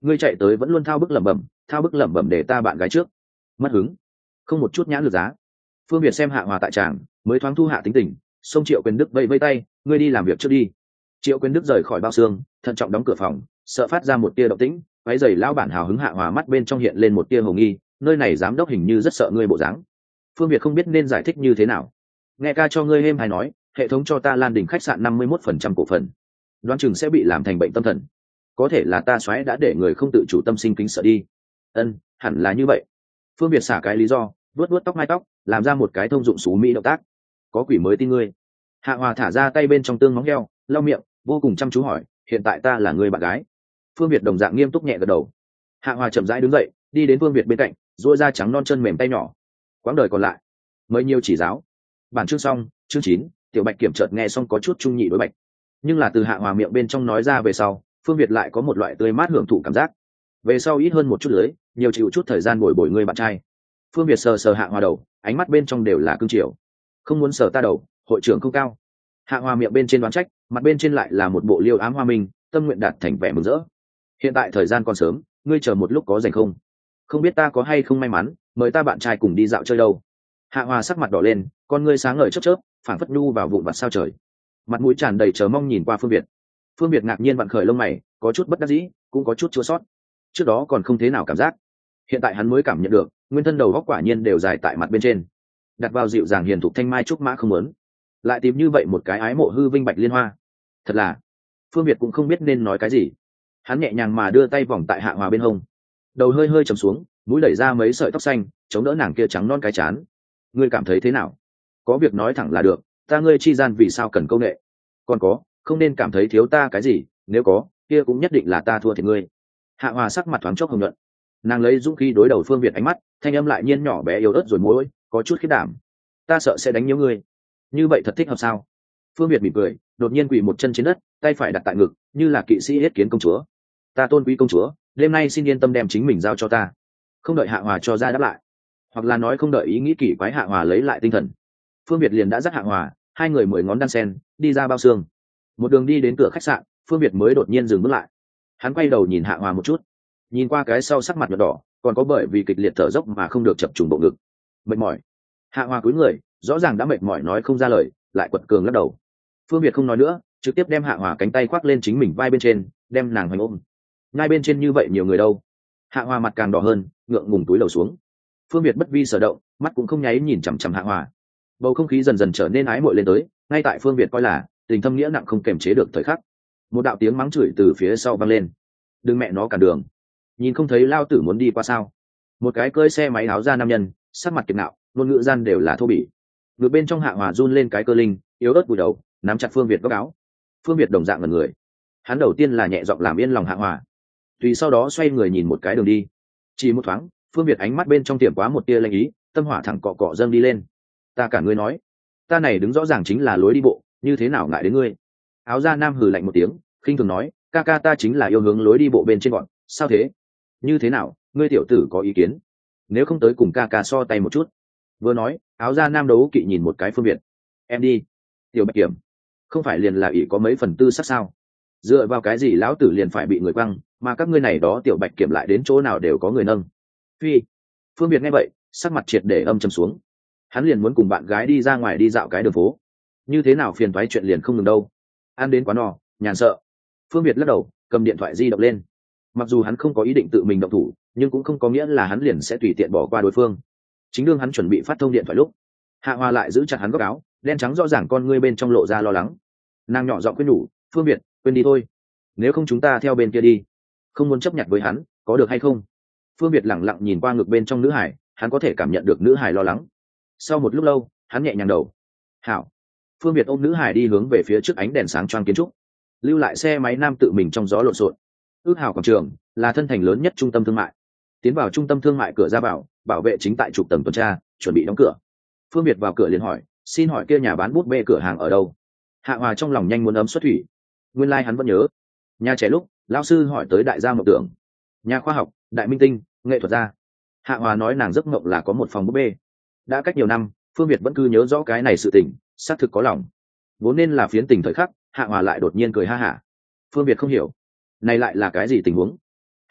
ngươi chạy tới vẫn luôn thao bức lẩm bẩm thao bức lẩm bẩm để ta bạn gái trước, mất hứng, không một chút nhãn lực giá. Phương Việt xem Hạ Hòa tại tràng mới thoáng thu hạ tính tình, xông Triệu Quyền Đức vẫy vẫy tay, ngươi đi làm việc trước đi. Triệu Quyền Đức rời khỏi bao xương, thận trọng đóng cửa phòng, sợ phát ra một tia động tĩnh. Váy giày lão bản hào hứng Hạ Hòa mắt bên trong hiện lên một tia hồ nghi, nơi này giám đốc hình như rất sợ ngươi bộ dáng. Phương Việt không biết nên giải thích như thế nào. Nghe ca cho ngươi êm hay nói, hệ thống cho ta Lan Đình khách sạn năm mươi mốt phần trăm cổ phần, đoán chừng sẽ bị làm thành bệnh tâm thần. Có thể là ta xoáy đã để người không tự chủ tâm sinh kính sợ đi. Ân, hẳn là như vậy. Phương Việt xả cái lý do, vuốt vuốt tóc mai tóc, làm ra một cái thông dụng xú mỹ động tác. Có quỷ mới tin ngươi. Hạ Hòa thả ra tay bên trong tương móng heo, lau miệng, vô cùng chăm chú hỏi, hiện tại ta là người bạn gái? Phương Việt đồng dạng nghiêm túc nhẹ gật đầu. Hạ Hòa chậm rãi đứng dậy, đi đến Phương Việt bên cạnh, duỗi ra trắng non chân mềm tay nhỏ. Quãng đời còn lại, mới nhiều chỉ giáo. Bản chương xong, chương chín, Tiểu Bạch Kiểm chợt nghe xong có chút trung nhị đối bạch, nhưng là từ Hạ Hòa miệng bên trong nói ra về sau, Phương Việt lại có một loại tươi mát hưởng thụ cảm giác. Về sau ít hơn một chút lưới, nhiều chịu chút thời gian bồi bồi người bạn trai. Phương Việt sờ sờ Hạ Hòa đầu, ánh mắt bên trong đều là cương triều. Không muốn sờ ta đầu, hội trưởng không cao. Hạ Hòa miệng bên trên đoán trách, mặt bên trên lại là một bộ liêu ám hoa minh, tâm nguyện đạt thành vẻ mừng rỡ. Hiện tại thời gian còn sớm, ngươi chờ một lúc có rảnh không? Không biết ta có hay không may mắn, mời ta bạn trai cùng đi dạo chơi đâu. Hạ Hòa sắc mặt đỏ lên, con ngươi sáng ngời chớp chớp, phảng phất nhu vào vụn vặt sao trời. Mặt mũi tràn đầy chờ mong nhìn qua Phương Việt. Phương Việt ngạc nhiên vặn khởi lông mày, có chút bất đắc dĩ, cũng có chút chua sót. Trước đó còn không thế nào cảm giác, hiện tại hắn mới cảm nhận được, nguyên thân đầu góc quả nhiên đều dài tại mặt bên trên. Đặt vào dịu dàng hiền thục thanh mai trúc mã không muốn, lại tìm như vậy một cái ái mộ hư vinh bạch liên hoa. Thật là, Phương Việt cũng không biết nên nói cái gì. Hắn nhẹ nhàng mà đưa tay vòng tại Hạ Hòa bên hông, đầu hơi hơi trầm xuống, mũi đẩy ra mấy sợi tóc xanh, chống đỡ nàng kia trắng non cái chán. Ngươi cảm thấy thế nào? Có việc nói thẳng là được, ta ngươi chi gian vì sao cần câu nệ? Còn có, không nên cảm thấy thiếu ta cái gì, nếu có, kia cũng nhất định là ta thua thiệt ngươi. Hạ Hòa sắc mặt thoáng chốc hồng nhuận, nàng lấy dũng khí đối đầu Phương Việt ánh mắt, thanh âm lại nhiên nhỏ bé yếu ớt rồi môi, có chút khiết đảm. Ta sợ sẽ đánh nhớ ngươi, như vậy thật thích hợp sao? Phương Việt mỉm cười, đột nhiên quỳ một chân trên đất, tay phải đặt tại ngực, như là kỵ sĩ yết kiến công chúa. Ta tôn quý công chúa, đêm nay xin yên tâm đem chính mình giao cho ta. Không đợi Hạ Hòa cho ra đáp lại, hoặc là nói không đợi ý nghĩ kỳ quái Hạ Hòa lấy lại tinh thần, Phương Việt liền đã dắt Hạ Hòa, hai người mười ngón đan sen, đi ra bao xương. Một đường đi đến cửa khách sạn, Phương Việt mới đột nhiên dừng bước lại. Hắn quay đầu nhìn Hạ Hòa một chút, nhìn qua cái sau sắc mặt nhợt đỏ, còn có bởi vì kịch liệt thở dốc mà không được chập trùng bộ ngực. Mệt mỏi. Hạ Hòa cúi người, rõ ràng đã mệt mỏi nói không ra lời, lại quật cường lắc đầu. Phương Việt không nói nữa, trực tiếp đem Hạ Hòa cánh tay khoác lên chính mình vai bên trên, đem nàng hoành ôm. Ngay bên trên như vậy nhiều người đâu. Hạ Hòa mặt càng đỏ hơn, ngượng ngùng túi lầu xuống. Phương Việt bất vi sở động, mắt cũng không nháy nhìn chằm chằm Hạ Hòa. Bầu không khí dần dần trở nên ái muội lên tới, ngay tại Phương Việt coi là tình thâm nghĩa nặng không kềm chế được thời khắc. Một đạo tiếng mắng chửi từ phía sau vang lên. Đừng mẹ nó cản đường, nhìn không thấy lao tử muốn đi qua sao? Một cái cơi xe máy áo ra nam nhân, sắc mặt kiệt ngạo, ngôn ngữ gian đều là thô bỉ. Ngược bên trong Hạ Hòa run lên cái cơ linh, yếu ớt vùi đầu, nắm chặt Phương Việt góc áo. Phương Việt đồng dạng ngẩn người. Hắn đầu tiên là nhẹ giọng làm yên lòng Hạ Hòa, tùy sau đó xoay người nhìn một cái đường đi. Chỉ một thoáng, Phương Việt ánh mắt bên trong tiệm quá một tia lanh ý, tâm hỏa thẳng cọ cọ dâng đi lên. Ta cả ngươi nói, ta này đứng rõ ràng chính là lối đi bộ, như thế nào ngại đến ngươi? Áo da nam hừ lạnh một tiếng, khinh thường nói, ca ca ta chính là yêu hướng lối đi bộ bên trên bọn, sao thế? Như thế nào, ngươi tiểu tử có ý kiến? Nếu không tới cùng ca ca so tay một chút. Vừa nói, áo da nam đấu kỵ nhìn một cái Phương Việt. Em đi. Tiểu Bạch Kiểm, không phải liền là ỷ có mấy phần tư sắc sao? Dựa vào cái gì lão tử liền phải bị người quăng, mà các ngươi này đó Tiểu Bạch Kiểm lại đến chỗ nào đều có người nâng. Phi. Phương Việt nghe vậy, sắc mặt triệt để âm trầm xuống. Hắn liền muốn cùng bạn gái đi ra ngoài đi dạo cái đường phố, như thế nào phiền toái chuyện liền không ngừng đâu. Ăn đến quá no, nhàn sợ. Phương Việt lắc đầu, cầm điện thoại di động lên. Mặc dù hắn không có ý định tự mình động thủ, nhưng cũng không có nghĩa là hắn liền sẽ tùy tiện bỏ qua đối phương. Chính đương hắn chuẩn bị phát thông điện thoại lúc, Hạ Hòa lại giữ chặt hắn góc áo, đen trắng rõ ràng con ngươi bên trong lộ ra lo lắng. Nàng nhỏ giọng khuyên nhủ, Phương Việt, quên đi thôi, nếu không chúng ta theo bên kia đi, không muốn chấp nhận với hắn, có được hay không? Phương Việt lẳng lặng nhìn qua ngực bên trong nữ hải, hắn có thể cảm nhận được nữ hải lo lắng. Sau một lúc lâu, hắn nhẹ nhàng đầu. Hảo. Phương Việt ôm nữ hải đi hướng về phía trước ánh đèn sáng choang kiến trúc, lưu lại xe máy nam tự mình trong gió lộn xộn. Ước Hảo quảng trường là thân thành lớn nhất trung tâm thương mại. Tiến vào trung tâm thương mại cửa ra vào, bảo vệ chính tại trục tầng tuần tra, chuẩn bị đóng cửa. Phương Việt vào cửa liền hỏi, xin hỏi kia nhà bán bút bê cửa hàng ở đâu? Hạ Hòa trong lòng nhanh muốn ấm xuất thủy. Nguyên lai like hắn vẫn nhớ. Nhà trẻ lúc, lão sư hỏi tới đại gia mộng tưởng. Nhà khoa học, đại minh tinh, nghệ thuật gia. Hạ Hòa nói nàng giấc mộng là có một phòng bút bê. Đã cách nhiều năm, Phương Việt vẫn cứ nhớ rõ cái này sự tình, xác thực có lòng. Vốn nên là phiến tình thời khắc, Hạ Hòa lại đột nhiên cười ha hả. Phương Việt không hiểu, này lại là cái gì tình huống?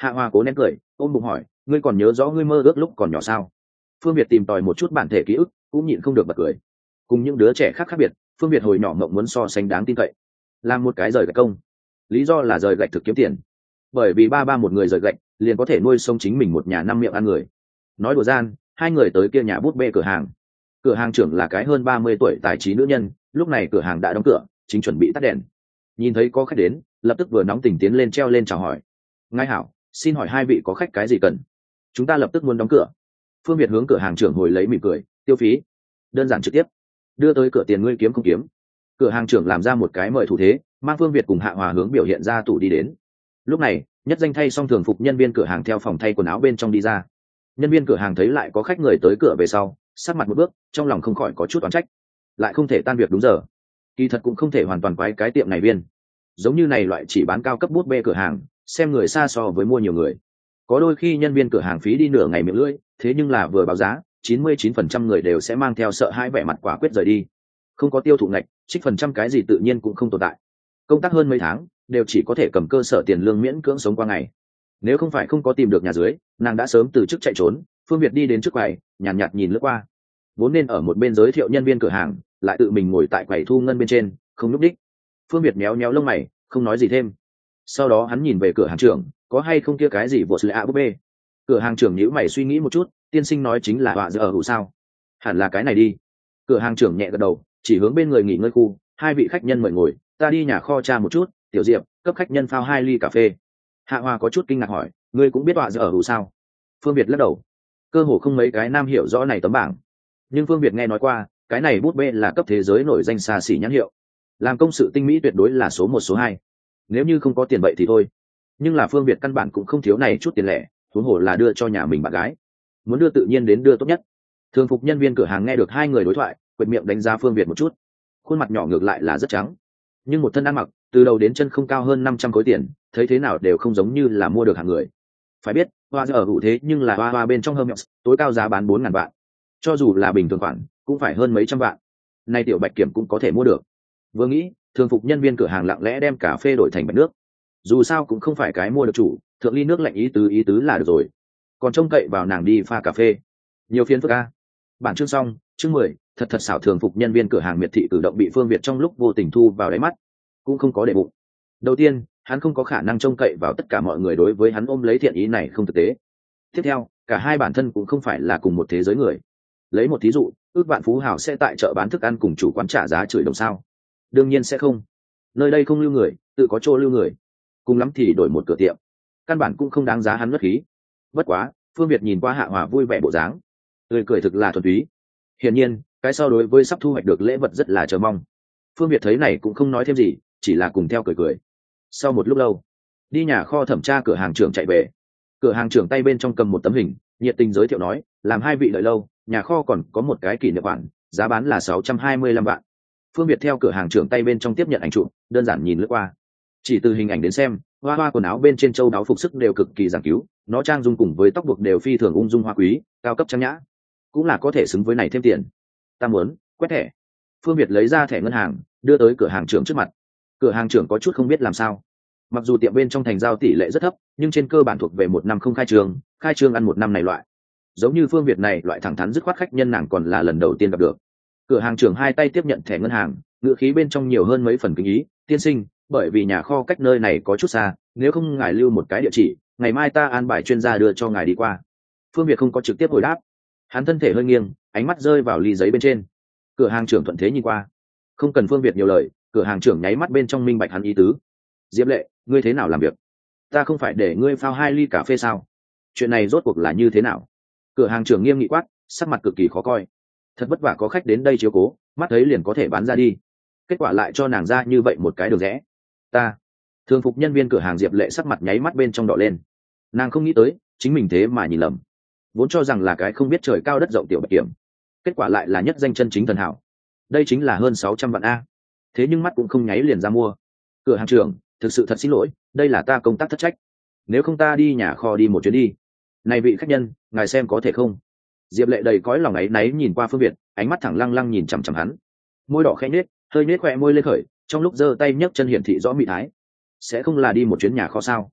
Hạ Hoa cố nén cười, ôm bụng hỏi, ngươi còn nhớ rõ ngươi mơ ước lúc còn nhỏ sao? Phương Việt tìm tòi một chút bản thể ký ức, cũng nhịn không được bật cười. Cùng những đứa trẻ khác khác biệt, Phương Việt hồi nhỏ mộng muốn so sánh đáng tin cậy, làm một cái rời gạch công. Lý do là rời gạch thực kiếm tiền, bởi vì ba ba một người rời gạch liền có thể nuôi sống chính mình một nhà năm miệng ăn người. Nói đùa gian, hai người tới kia nhà bút bê cửa hàng. Cửa hàng trưởng là cái hơn ba mươi tuổi tài trí nữ nhân, lúc này cửa hàng đã đóng cửa, chính chuẩn bị tắt đèn. Nhìn thấy có khách đến, lập tức vừa nóng tình tiến lên treo lên chào hỏi. Ngài hảo, xin hỏi hai vị có khách cái gì cần? Chúng ta lập tức muốn đóng cửa. Phương Việt hướng cửa hàng trưởng hồi lấy mỉm cười, tiêu phí đơn giản trực tiếp, đưa tới cửa tiền ngươi kiếm không kiếm. Cửa hàng trưởng làm ra một cái mời thủ thế, mang Phương Việt cùng Hạ Hòa hướng biểu hiện ra tủ đi đến. Lúc này, Nhất Danh thay xong thường phục nhân viên cửa hàng theo phòng thay quần áo bên trong đi ra. Nhân viên cửa hàng thấy lại có khách người tới cửa về sau, sát mặt một bước, trong lòng không khỏi có chút oán trách. Lại không thể tan việc đúng giờ, kỳ thật cũng không thể hoàn toàn quái cái tiệm này viên. Giống như này loại chỉ bán cao cấp bút bê cửa hàng, xem người xa so với mua nhiều người. Có đôi khi nhân viên cửa hàng phí đi nửa ngày miệng lưỡi, thế nhưng là vừa báo giá, chín mươi chín phần trăm người đều sẽ mang theo sợ hãi vẻ mặt quả quyết rời đi. Không có tiêu thụ ngạch, trích phần trăm cái gì tự nhiên cũng không tồn tại. Công tác hơn mấy tháng, đều chỉ có thể cầm cơ sở tiền lương miễn cưỡng sống qua ngày. Nếu không phải không có tìm được nhà dưới, nàng đã sớm từ chức chạy trốn. Phương Việt đi đến trước quầy, nhàn nhạt, nhạt nhìn lướt qua. Vốn nên ở một bên giới thiệu nhân viên cửa hàng, lại tự mình ngồi tại quầy thu ngân bên trên, không núp đích. Phương Việt méo méo lông mày, không nói gì thêm. Sau đó hắn nhìn về cửa hàng trưởng, có hay không kia cái gì vột lệ a búp bê. Cửa hàng trưởng nhíu mày suy nghĩ một chút, tiên sinh nói chính là họa giờ ở hữu sao? Hẳn là cái này đi. Cửa hàng trưởng nhẹ gật đầu, chỉ hướng bên người nghỉ ngơi khu, hai vị khách nhân mời ngồi, ta đi nhà kho tra một chút. Tiểu Diệp, cấp khách nhân phao hai ly cà phê. Hạ Hoa có chút kinh ngạc hỏi, ngươi cũng biết họa giờ ở hữu sao? Phương Việt lắc đầu, cơ hồ không mấy cái nam hiểu rõ này tấm bảng, nhưng Phương Việt nghe nói qua, cái này bút bê là cấp thế giới nổi danh xa xỉ nhãn hiệu, làm công sự tinh mỹ tuyệt đối là số một số hai. Nếu như không có tiền vậy thì thôi, nhưng là Phương Việt căn bản cũng không thiếu này chút tiền lẻ, huống hồ là đưa cho nhà mình bạn gái, muốn đưa tự nhiên đến đưa tốt nhất. Thường phục nhân viên cửa hàng nghe được hai người đối thoại, quệt miệng đánh giá Phương Việt một chút, khuôn mặt nhỏ ngược lại là rất trắng, nhưng một thân ăn mặc từ đầu đến chân không cao hơn năm trăm khối tiền, thấy thế nào đều không giống như là mua được hàng người. Phải biết, hoa giờ ở hữu thế nhưng là hoa hoa bên trong Hermes, tối cao giá bán bốn ngàn vạn, cho dù là bình thường khoản cũng phải hơn mấy trăm vạn. Nay tiểu Bạch Kiểm cũng có thể mua được. Vừa nghĩ, thường phục nhân viên cửa hàng lặng lẽ đem cà phê đổi thành bạch nước. Dù sao cũng không phải cái mua được chủ, thượng ly nước lạnh ý tứ ý tứ là được rồi. Còn trông cậy vào nàng đi pha cà phê, nhiều phiền phức a. Bản chương xong, chương mười, thật thật xảo thường phục nhân viên cửa hàng miệt thị cử động bị Phương Việt trong lúc vô tình thu vào đáy mắt, cũng không có để bụng. Đầu tiên, hắn không có khả năng trông cậy vào tất cả mọi người đối với hắn ôm lấy thiện ý này không thực tế. Tiếp theo, cả hai bản thân cũng không phải là cùng một thế giới người. Lấy một thí dụ, ước vạn phú hào sẽ tại chợ bán thức ăn cùng chủ quán trả giá chửi đồng sao? Đương nhiên sẽ không. Nơi đây không lưu người, tự có chỗ lưu người. Cùng lắm thì đổi một cửa tiệm, căn bản cũng không đáng giá hắn mất khí. Bất quá, Phương Việt nhìn qua Hạ Hòa vui vẻ bộ dáng, tươi cười thực là thuần túy. Hiển nhiên, cái so đối với sắp thu hoạch được lễ vật rất là chờ mong. Phương Việt thấy này cũng không nói thêm gì, chỉ là cùng theo cười cười. Sau một lúc lâu, đi nhà kho thẩm tra cửa hàng trưởng chạy về. Cửa hàng trưởng tay bên trong cầm một tấm hình, nhiệt tình giới thiệu nói, làm hai vị đợi lâu, nhà kho còn có một cái kỷ niệm khoản, giá bán là sáu trăm hai mươi lăm vạn. Phương Việt theo cửa hàng trưởng tay bên trong tiếp nhận ảnh chụp, đơn giản nhìn lướt qua. Chỉ từ hình ảnh đến xem, hoa hoa quần áo bên trên châu đáo phục sức đều cực kỳ giản cứu, nó trang dung cùng với tóc buộc đều phi thường ung dung hoa quý, cao cấp trang nhã, cũng là có thể xứng với này thêm tiền. Ta muốn quét thẻ. Phương Việt lấy ra thẻ ngân hàng, đưa tới cửa hàng trưởng trước mặt. Cửa hàng trưởng có chút không biết làm sao. Mặc dù tiệm bên trong thành giao tỷ lệ rất thấp, nhưng trên cơ bản thuộc về một năm không khai trương, khai trương ăn một năm này loại. Giống như Phương Việt này loại thẳng thắn dứt khoát khách nhân nàng còn là lần đầu tiên gặp được. Cửa hàng trưởng hai tay tiếp nhận thẻ ngân hàng, ngữ khí bên trong nhiều hơn mấy phần kính ý, tiên sinh, bởi vì nhà kho cách nơi này có chút xa, nếu không ngài lưu một cái địa chỉ, ngày mai ta an bài chuyên gia đưa cho ngài đi qua. Phương Việt không có trực tiếp hồi đáp, hắn thân thể hơi nghiêng, ánh mắt rơi vào ly giấy bên trên. Cửa hàng trưởng thuận thế nhìn qua, không cần Phương Việt nhiều lời, cửa hàng trưởng nháy mắt bên trong minh bạch hắn ý tứ. Diệp Lệ, ngươi thế nào làm việc? Ta không phải để ngươi phao hai ly cà phê sao? Chuyện này rốt cuộc là như thế nào? Cửa hàng trưởng nghiêm nghị quát, sắc mặt cực kỳ khó coi. Thật vất vả có khách đến đây chiếu cố, mắt thấy liền có thể bán ra đi, kết quả lại cho nàng ra như vậy một cái đường rẽ. Ta thường phục nhân viên cửa hàng Diệp Lệ sắc mặt nháy mắt bên trong đỏ lên. Nàng không nghĩ tới chính mình thế mà nhìn lầm, vốn cho rằng là cái không biết trời cao đất rộng tiểu Bạch Kiểm, kết quả lại là nhất danh chân chính thần hảo. Đây chính là hơn sáu trăm vạn a, thế nhưng mắt cũng không nháy liền ra mua. Cửa hàng trưởng, thực sự thật xin lỗi, đây là ta công tác thất trách, nếu không ta đi nhà kho đi một chuyến đi. Này vị khách nhân, ngài xem có thể không? Diệp Lệ đầy cõi lòng áy náy nhìn qua Phương Việt, ánh mắt thẳng lăng lăng nhìn chằm chằm hắn, môi đỏ khẽ nhếch, hơi nhếch khóe môi lên khởi, trong lúc giơ tay nhấc chân hiển thị rõ mị thái. Sẽ không là đi một chuyến nhà kho sao?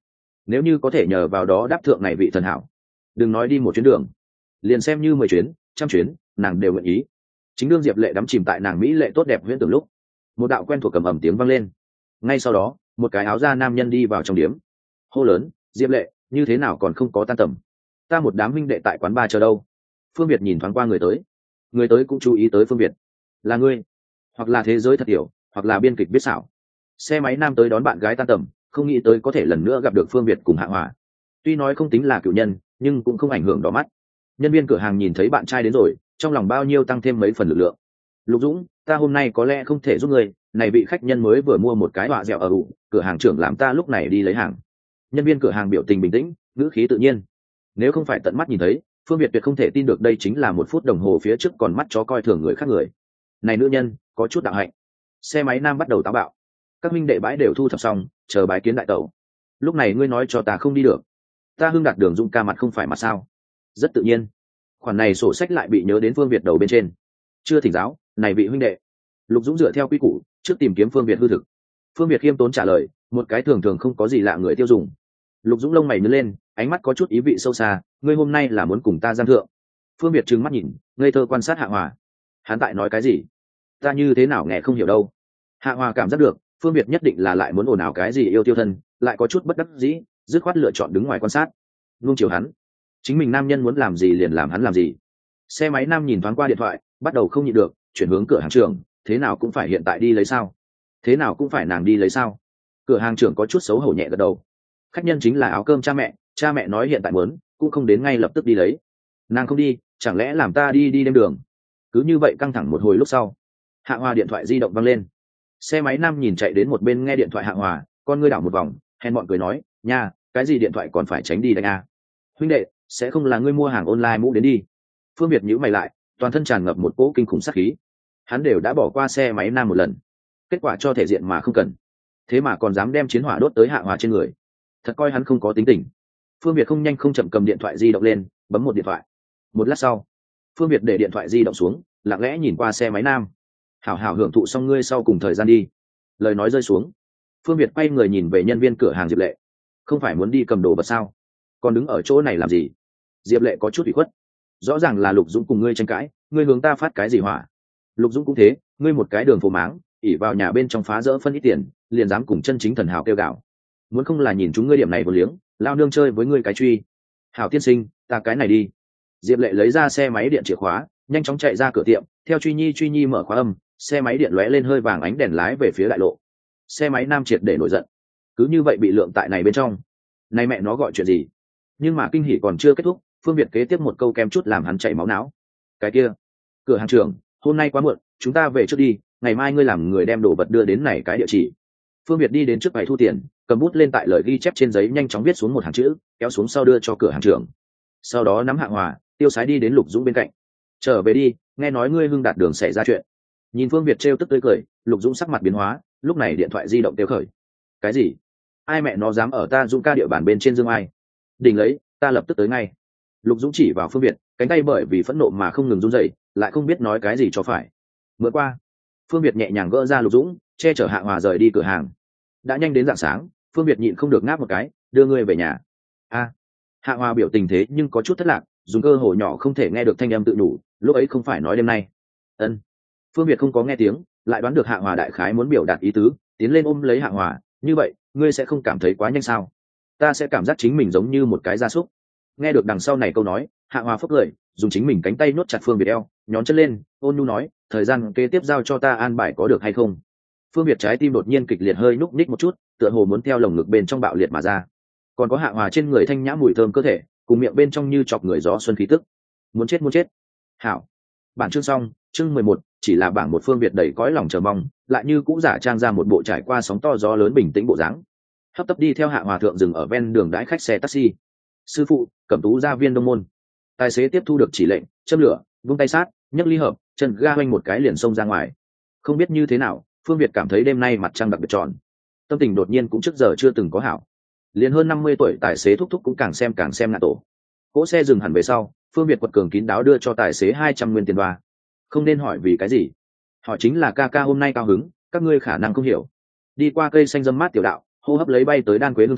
nếu như có thể nhờ vào đó đáp thượng này vị thần hảo, đừng nói đi một chuyến đường, liền xem như mười chuyến trăm chuyến nàng đều nguyện ý. Chính đương Diệp Lệ đắm chìm tại nàng mỹ lệ tốt đẹp huyễn tưởng lúc, một đạo quen thuộc cầm ầm tiếng vang lên. Ngay sau đó một cái áo da nam nhân đi vào trong điếm, hô lớn: Diệp Lệ, như thế nào còn không có tan tầm? Ta một đám huynh đệ tại quán bar chờ đâu. Phương Việt nhìn thoáng qua người tới, người tới cũng chú ý tới Phương Việt. Là ngươi, hoặc là thế giới thật hiểu, hoặc là biên kịch biết xảo. Xe máy nam tới đón bạn gái tan tầm, không nghĩ tới có thể lần nữa gặp được Phương Việt cùng Hạ Hòa. Tuy nói không tính là cựu nhân, nhưng cũng không ảnh hưởng đỏ mắt. Nhân viên cửa hàng nhìn thấy bạn trai đến rồi, trong lòng bao nhiêu tăng thêm mấy phần lực lượng. Lục Dũng, ta hôm nay có lẽ không thể giúp người, này vị khách nhân mới vừa mua một cái họa dẻo ở ủ, cửa hàng trưởng làm ta lúc này đi lấy hàng. Nhân viên cửa hàng biểu tình bình tĩnh, ngữ khí tự nhiên. Nếu không phải tận mắt nhìn thấy, Phương Việt tuyệt không thể tin được đây chính là một phút đồng hồ phía trước còn mắt chó coi thường người khác người. Này nữ nhân, có chút đạo hạnh. Xe máy nam bắt đầu táo bạo. Các minh đệ bãi đều thu thập xong, chờ bái kiến đại tẩu. Lúc này ngươi nói cho ta không đi được. Ta Hưng Đạt Đường Dung ca mặt không phải mặt sao? Rất tự nhiên. Khoản này sổ sách lại bị nhớ đến Phương Việt đầu bên trên. Chưa thỉnh giáo, này vị huynh đệ. Lục Dũng dựa theo quy củ, trước tìm kiếm Phương Việt hư thực. Phương Việt khiêm tốn trả lời, một cái thường thường không có gì lạ người tiêu dùng. Lục Dũng lông mày nhướng lên, ánh mắt có chút ý vị sâu xa, ngươi hôm nay là muốn cùng ta giam thượng? Phương Việt trừng mắt nhìn, ngây thơ quan sát Hạ Hòa. Hắn tại nói cái gì? Ta như thế nào nghe không hiểu đâu. Hạ Hòa cảm giác được, Phương Việt nhất định là lại muốn ồn ào cái gì yêu tiêu thân, lại có chút bất đắc dĩ, dứt khoát lựa chọn đứng ngoài quan sát. Nuông chiều hắn. Chính mình nam nhân muốn làm gì liền làm hắn làm gì. Xe máy nam nhìn thoáng qua điện thoại, bắt đầu không nhịn được, chuyển hướng cửa hàng trưởng, thế nào cũng phải hiện tại đi lấy sao? Thế nào cũng phải nàng đi lấy sao? Cửa hàng trưởng có chút xấu hổ nhẹ gật đầu. Khách nhân chính là áo cơm cha mẹ, cha mẹ nói hiện tại muốn, cũng không đến ngay lập tức đi lấy. Nàng không đi, chẳng lẽ làm ta đi đi đêm đường? Cứ như vậy căng thẳng một hồi lúc sau, Hạ Hòa điện thoại di động văng lên. Xe máy nam nhìn chạy đến một bên nghe điện thoại Hạ Hòa, con ngươi đảo một vòng, hèn bọn cười nói, nha, cái gì điện thoại còn phải tránh đi đánh a? Huynh đệ, sẽ không là ngươi mua hàng online mũ đến đi? Phương Việt nhíu mày lại, toàn thân tràn ngập một cỗ kinh khủng sát khí. Hắn đều đã bỏ qua xe máy nam một lần, kết quả cho thể diện mà không cần, thế mà còn dám đem chiến hỏa đốt tới Hạ Hòa trên người, thật coi hắn không có tính tình. Phương Việt không nhanh không chậm cầm điện thoại di động lên, bấm một điện thoại. Một lát sau, Phương Việt để điện thoại di động xuống, lặng lẽ nhìn qua xe máy nam. Hảo hảo hưởng thụ xong ngươi sau cùng thời gian đi. Lời nói rơi xuống, Phương Việt quay người nhìn về nhân viên cửa hàng Diệp Lệ. Không phải muốn đi cầm đồ vật sao? Còn đứng ở chỗ này làm gì? Diệp Lệ có chút ủy khuất. Rõ ràng là Lục Dũng cùng ngươi tranh cãi, ngươi hướng ta phát cái gì hỏa? Lục Dũng cũng thế, ngươi một cái đường phố máng, ỉ vào nhà bên trong phá rỡ phân ít tiền, liền dám cùng chân chính thần hào kêu gạo. Muốn không là nhìn chúng ngươi điểm này vô liếng, lao nương chơi với ngươi cái truy. Hảo tiên sinh, ta cái này đi. Diệp Lệ lấy ra xe máy điện chìa khóa, nhanh chóng chạy ra cửa tiệm, theo truy nhi truy nhi mở khóa âm, xe máy điện lóe lên hơi vàng ánh đèn lái về phía đại lộ. Xe máy nam triệt để nổi giận, cứ như vậy bị lượng tại này bên trong. Này mẹ nó gọi chuyện gì? Nhưng mà kinh hỉ còn chưa kết thúc, Phương Việt kế tiếp một câu kem chút làm hắn chảy máu não. Cái kia, cửa hàng trưởng, hôm nay quá muộn, chúng ta về trước đi, ngày mai ngươi làm người đem đồ vật đưa đến này cái địa chỉ. Phương Việt đi đến trước quầy thu tiền, cầm bút lên tại lời ghi chép trên giấy nhanh chóng viết xuống một hàng chữ, kéo xuống sau đưa cho cửa hàng trưởng. Sau đó nắm Hạ Hòa, tiêu sái đi đến Lục Dũng bên cạnh. Trở về đi, nghe nói ngươi Hưng Đạt Đường xảy ra chuyện. Nhìn Phương Việt trêu tức tươi cười, Lục Dũng sắc mặt biến hóa, lúc này điện thoại di động tiêu khởi. Cái gì? Ai mẹ nó dám ở ta Dũng ca địa bàn bên trên dương ai? Đỉnh lấy, ta lập tức tới ngay. Lục Dũng chỉ vào Phương Việt, cánh tay bởi vì phẫn nộ mà không ngừng run rẩy, lại không biết nói cái gì cho phải. Mượn qua. Phương Việt nhẹ nhàng gỡ ra Lục Dũng, che chở Hạ Hòa rời đi cửa hàng. Đã nhanh đến rạng sáng, Phương Việt nhịn không được ngáp một cái, đưa ngươi về nhà. A. Hạ Hòa biểu tình thế nhưng có chút thất lạc, dùng cơ hồ nhỏ không thể nghe được thanh âm tự đủ, lúc ấy không phải nói đêm nay. Ân. Phương Việt không có nghe tiếng, lại đoán được Hạ Hòa đại khái muốn biểu đạt ý tứ, tiến lên ôm lấy Hạ Hòa, như vậy, ngươi sẽ không cảm thấy quá nhanh sao? Ta sẽ cảm giác chính mình giống như một cái gia súc. Nghe được đằng sau này câu nói, Hạ Hòa phốc lời, dùng chính mình cánh tay nuốt chặt Phương Việt eo, nhón chân lên, ôn nhu nói, thời gian kế tiếp giao cho ta an bài có được hay không? Phương Việt trái tim đột nhiên kịch liệt hơi núc ních một chút, tựa hồ muốn theo lồng ngực bên trong bạo liệt mà ra. Còn có Hạ Hòa trên người thanh nhã mùi thơm cơ thể, cùng miệng bên trong như chọc người gió xuân khí tức. Muốn chết muốn chết. Hảo. Bản chương xong, chương mười một, chỉ là bảng một. Phương Việt đầy cõi lòng chờ mong, lại như cũng giả trang ra một bộ trải qua sóng to gió lớn bình tĩnh bộ dáng. Hấp tấp đi theo Hạ Hòa thượng dừng ở ven đường đãi khách xe taxi. Sư phụ, Cẩm Tú gia viên Đông môn. Tài xế tiếp thu được chỉ lệnh, châm lửa, vung tay sát, nhấc ly hợp, chân ga hoành một cái liền xông ra ngoài. Không biết như thế nào, Phương Việt cảm thấy đêm nay mặt trăng đặc biệt tròn, tâm tình đột nhiên cũng trước giờ chưa từng có hảo. Liền hơn năm mươi tuổi tài xế thúc thúc cũng càng xem càng xem ngã tổ. Cỗ xe dừng hẳn về sau, Phương Việt quật cường kín đáo đưa cho tài xế hai trăm nguyên tiền đoa. Không nên hỏi vì cái gì, hỏi chính là ca ca hôm nay cao hứng, các ngươi khả năng không hiểu. Đi qua cây xanh râm mát tiểu đạo, hô hấp lấy bay tới đan quế hương thơm,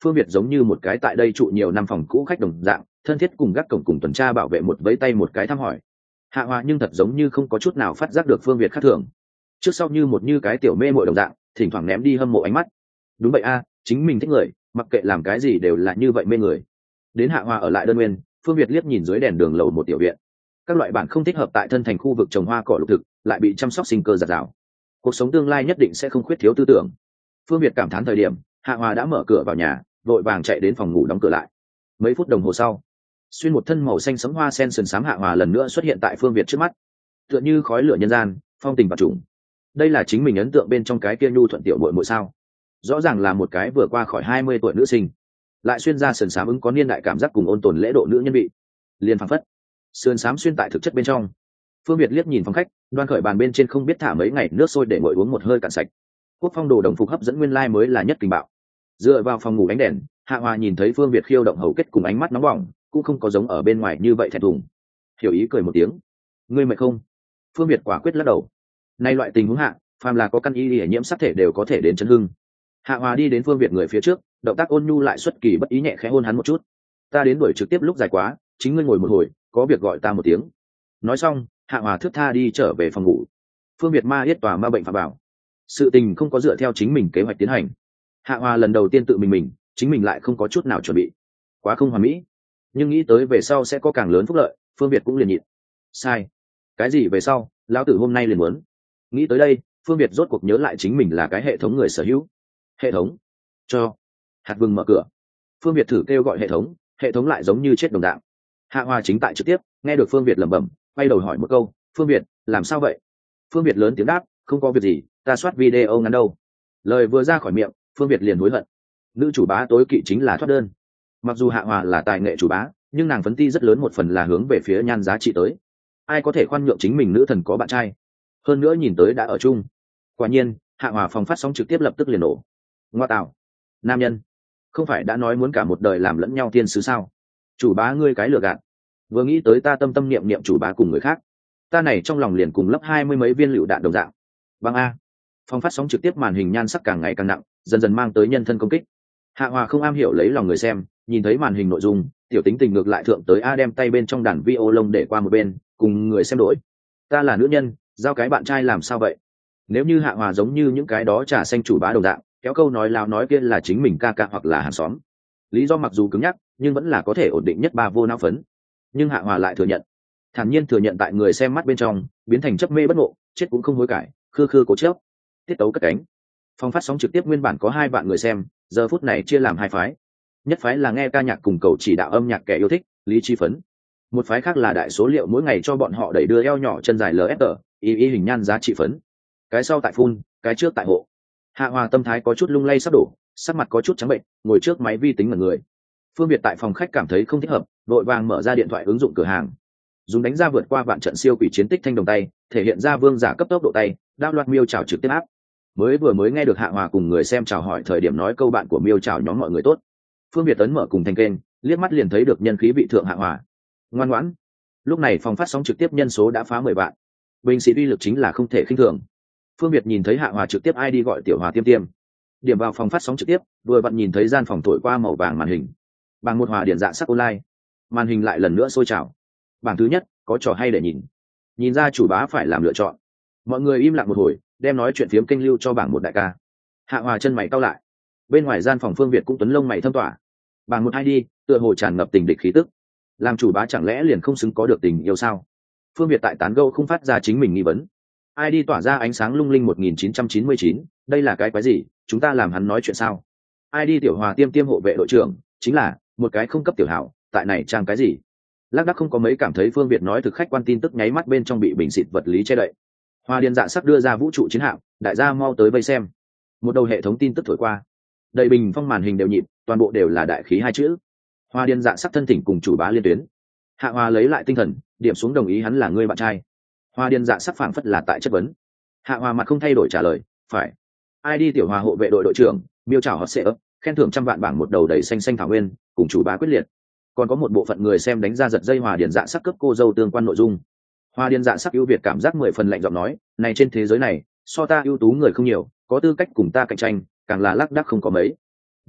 Phương Việt giống như một cái tại đây trụ nhiều năm phòng cũ khách đồng dạng, thân thiết cùng gác cổng cùng tuần tra bảo vệ một vẫy tay một cái thăm hỏi. Hạ Hoa nhưng thật giống như không có chút nào phát giác được Phương Việt khác thường, trước sau như một như cái tiểu mê muội đồng dạng, thỉnh thoảng ném đi hâm mộ ánh mắt. Đúng vậy a, chính mình thích người, mặc kệ làm cái gì đều là như vậy mê người. Đến Hạ Hoa ở lại đơn nguyên, Phương Việt liếc nhìn dưới đèn đường lầu một tiểu viện, các loại bản không thích hợp tại thân thành khu vực trồng hoa cỏ lục thực lại bị chăm sóc sinh cơ giạt rào, cuộc sống tương lai nhất định sẽ không khuyết thiếu tư tưởng. Phương Việt cảm thán thời điểm, Hạ Hoa đã mở cửa vào nhà, vội vàng chạy đến phòng ngủ đóng cửa lại. Mấy phút đồng hồ sau, xuyên một thân màu xanh sẫm hoa sen sườn xám Hạ Hoa lần nữa xuất hiện tại Phương Việt trước mắt, tựa như khói lửa nhân gian, phong tình và trùng. Đây là chính mình ấn tượng bên trong cái kia nhu thuận tiểu muội muội sao? Rõ ràng là một cái vừa qua khỏi hai mươi tuổi nữ sinh, lại xuyên ra sườn xám ứng có niên đại cảm giác cùng ôn tồn lễ độ nữ nhân vị, liền phăng phất sườn xám xuyên tại thực chất bên trong. Phương Việt liếc nhìn phòng khách, đoan khởi bàn bên trên không biết thả mấy ngày nước sôi để nguội uống một hơi cạn sạch. Quốc phong đồ đồng phục hấp dẫn nguyên lai mới là nhất kinh bạo. Dựa vào phòng ngủ ánh đèn, Hạ Hoa nhìn thấy Phương Việt khiêu động hầu kết cùng ánh mắt nóng bỏng, cũng không có giống ở bên ngoài như vậy thẹn thùng. Hiểu ý cười một tiếng. Ngươi mệt không? Phương Việt quả quyết lắc đầu. Nay loại tình huống hạ, phàm là có căn y liễu nhiễm sắc thể đều có thể đến chấn hưng. Hạ Hoa đi đến Phương Việt người phía trước, động tác ôn nhu lại xuất kỳ bất ý nhẹ khẽ hôn hắn một chút. Ta đến buổi trực tiếp lúc dài quá, chính ngươi ngồi một hồi, có việc gọi ta một tiếng. Nói xong, Hạ Hoa thước tha đi trở về phòng ngủ. Phương Việt ma yết tòa ma bệnh phạm bảo, sự tình không có dựa theo chính mình kế hoạch tiến hành. Hạ Hoa lần đầu tiên tự mình mình, chính mình lại không có chút nào chuẩn bị, quá không hoàn mỹ. Nhưng nghĩ tới về sau sẽ có càng lớn phúc lợi, Phương Việt cũng liền nhịn. Sai, cái gì về sau, lão tử hôm nay liền muốn. Nghĩ tới đây, Phương Việt rốt cuộc nhớ lại chính mình là cái hệ thống người sở hữu. Hệ thống cho hạt vừng mở cửa. Phương Việt thử kêu gọi hệ thống, hệ thống lại giống như chết đồng đạo. Hạ Hoa chính tại trực tiếp, nghe được Phương Việt lẩm bẩm, quay đầu hỏi một câu, Phương Việt, làm sao vậy? Phương Việt lớn tiếng đáp, không có việc gì, ta soát video ngắn đâu. Lời vừa ra khỏi miệng, Phương Việt liền hối hận. Nữ chủ bá tối kỵ chính là thoát đơn. Mặc dù Hạ Hoa là tài nghệ chủ bá, nhưng nàng phấn ti rất lớn một phần là hướng về phía nhan giá trị tới. Ai có thể khoan nhượng chính mình nữ thần có bạn trai? Hơn nữa nhìn tới đã ở chung. Quả nhiên, Hạ Hoa phòng phát sóng trực tiếp lập tức liền nổ. Ngoa tạo, nam nhân, không phải đã nói muốn cả một đời làm lẫn nhau tiên sứ sao? Chủ bá ngươi cái lừa gạt. Vừa nghĩ tới ta tâm tâm niệm niệm chủ bá cùng người khác, ta này trong lòng liền cùng lấp hai mươi mấy viên lựu đạn đồng dạng. Băng a. Phòng phát sóng trực tiếp màn hình nhan sắc càng ngày càng nặng, dần dần mang tới nhân thân công kích. Hạ Hoa không am hiểu lấy lòng người xem, nhìn thấy màn hình nội dung, tiểu tính tình ngược lại thượng tới a đem tay bên trong đàn vi ô lông để qua một bên, cùng người xem đổi. Ta là nữ nhân, giao cái bạn trai làm sao vậy? Nếu như Hạ Hoa giống như những cái đó trà xanh chủ bá đồng dạng, kéo câu nói lao nói kia là chính mình ca ca hoặc là hàng xóm. Lý do mặc dù cứng nhắc, nhưng vẫn là có thể ổn định nhất ba vô não phấn. Nhưng Hạ Hoa lại thừa nhận, thản nhiên thừa nhận tại người xem mắt bên trong, biến thành chấp mê bất ngộ, chết cũng không hối cải, khư khư cố chấp. Tiết tấu cất cánh. Phòng phát sóng trực tiếp nguyên bản có hai vạn người xem, giờ phút này chia làm hai phái. Nhất phái là nghe ca nhạc cùng cầu chỉ đạo âm nhạc kẻ yêu thích, lý trí phấn. Một phái khác là đại số liệu mỗi ngày cho bọn họ đẩy đưa eo nhỏ chân dài lờ ép tờ, y y hình nhan giá trị phấn. Cái sau tại phun, cái trước tại hộ. Hạ Hoa tâm thái có chút lung lay sắp đổ, sắc mặt có chút trắng bệnh, ngồi trước máy vi tính mà người. Phương Việt tại phòng khách cảm thấy không thích hợp, vội vàng mở ra điện thoại ứng dụng cửa hàng, dùng đánh ra vượt qua vạn trận siêu quỷ chiến tích thanh đồng tay, thể hiện ra vương giả cấp tốc độ tay, đao loạt miêu chào trực tiếp áp. Mới vừa mới nghe được Hạ Hoa cùng người xem chào hỏi thời điểm nói câu bạn của miêu chào nhóm mọi người tốt. Phương Việt ấn mở cùng thành kênh, liếc mắt liền thấy được nhân khí vị thượng Hạ Hoa. Ngoan ngoãn. Lúc này phòng phát sóng trực tiếp nhân số đã phá mười vạn. Bình sĩ uy lực chính là không thể khinh thường. Phương Việt nhìn thấy Hạ Hoa trực tiếp ai đi gọi tiểu Hòa tiêm tiêm. Điểm vào phòng phát sóng trực tiếp, vừa vặn nhìn thấy gian phòng thổi qua màu vàng màn hình. Bằng một hòa điện dạ sắc online. Màn hình lại lần nữa sôi trào. Bảng thứ nhất, có trò hay để nhìn. Nhìn ra chủ bá phải làm lựa chọn. Mọi người im lặng một hồi, đem nói chuyện phiếm kênh lưu cho bảng một đại ca. Hạ Hoa chân mày cau lại. Bên ngoài gian phòng Phương Việt cũng tuấn lông mày thâm tỏa. Bảng một ai đi, tựa hồ tràn ngập tình địch khí tức. Làm chủ bá chẳng lẽ liền không xứng có được tình yêu sao? Phương Việt tại tán gẫu không phát ra chính mình nghi vấn. ai đi tỏa ra ánh sáng lung linh một nghìn chín trăm chín mươi chín, đây là cái quái gì, chúng ta làm hắn nói chuyện sao? ai đi tiểu Hòa tiêm tiêm hộ vệ đội trưởng, chính là một cái không cấp tiểu hảo, tại này trang cái gì? Lác đác không có mấy cảm thấy Phương Việt nói thực khách quan tin tức nháy mắt bên trong bị bình xịt vật lý che đậy. Hoa điên dạ sắc đưa ra vũ trụ chiến hạm, đại gia mau tới vây xem. Một đầu hệ thống tin tức thổi qua, đầy bình phong màn hình đều nhịp, toàn bộ đều là đại khí hai chữ. Hoa điên dạ sắc thân thỉnh cùng chủ bá liên tuyến. Hạ Hoa lấy lại tinh thần, điểm xuống đồng ý hắn là người bạn trai. Hoa điên dạ sắc phảng phất là tại chất vấn. Hạ Hoa mặt không thay đổi trả lời, phải. ai đi tiểu Hòa hộ vệ đội đội trưởng, miêu chào hot sẽ ấp, khen thưởng trăm vạn bảng một đầu đầy xanh xanh thảo nguyên, cùng chủ bá quyết liệt. Còn có một bộ phận người xem đánh ra giật dây Hoa điền dạ sắc cấp cô dâu tương quan nội dung. Hoa điền dạ sắc ưu việt cảm giác mười phần lạnh giọng nói, này trên thế giới này, so ta ưu tú người không nhiều, có tư cách cùng ta cạnh tranh, càng là lác đác không có mấy. Nhưng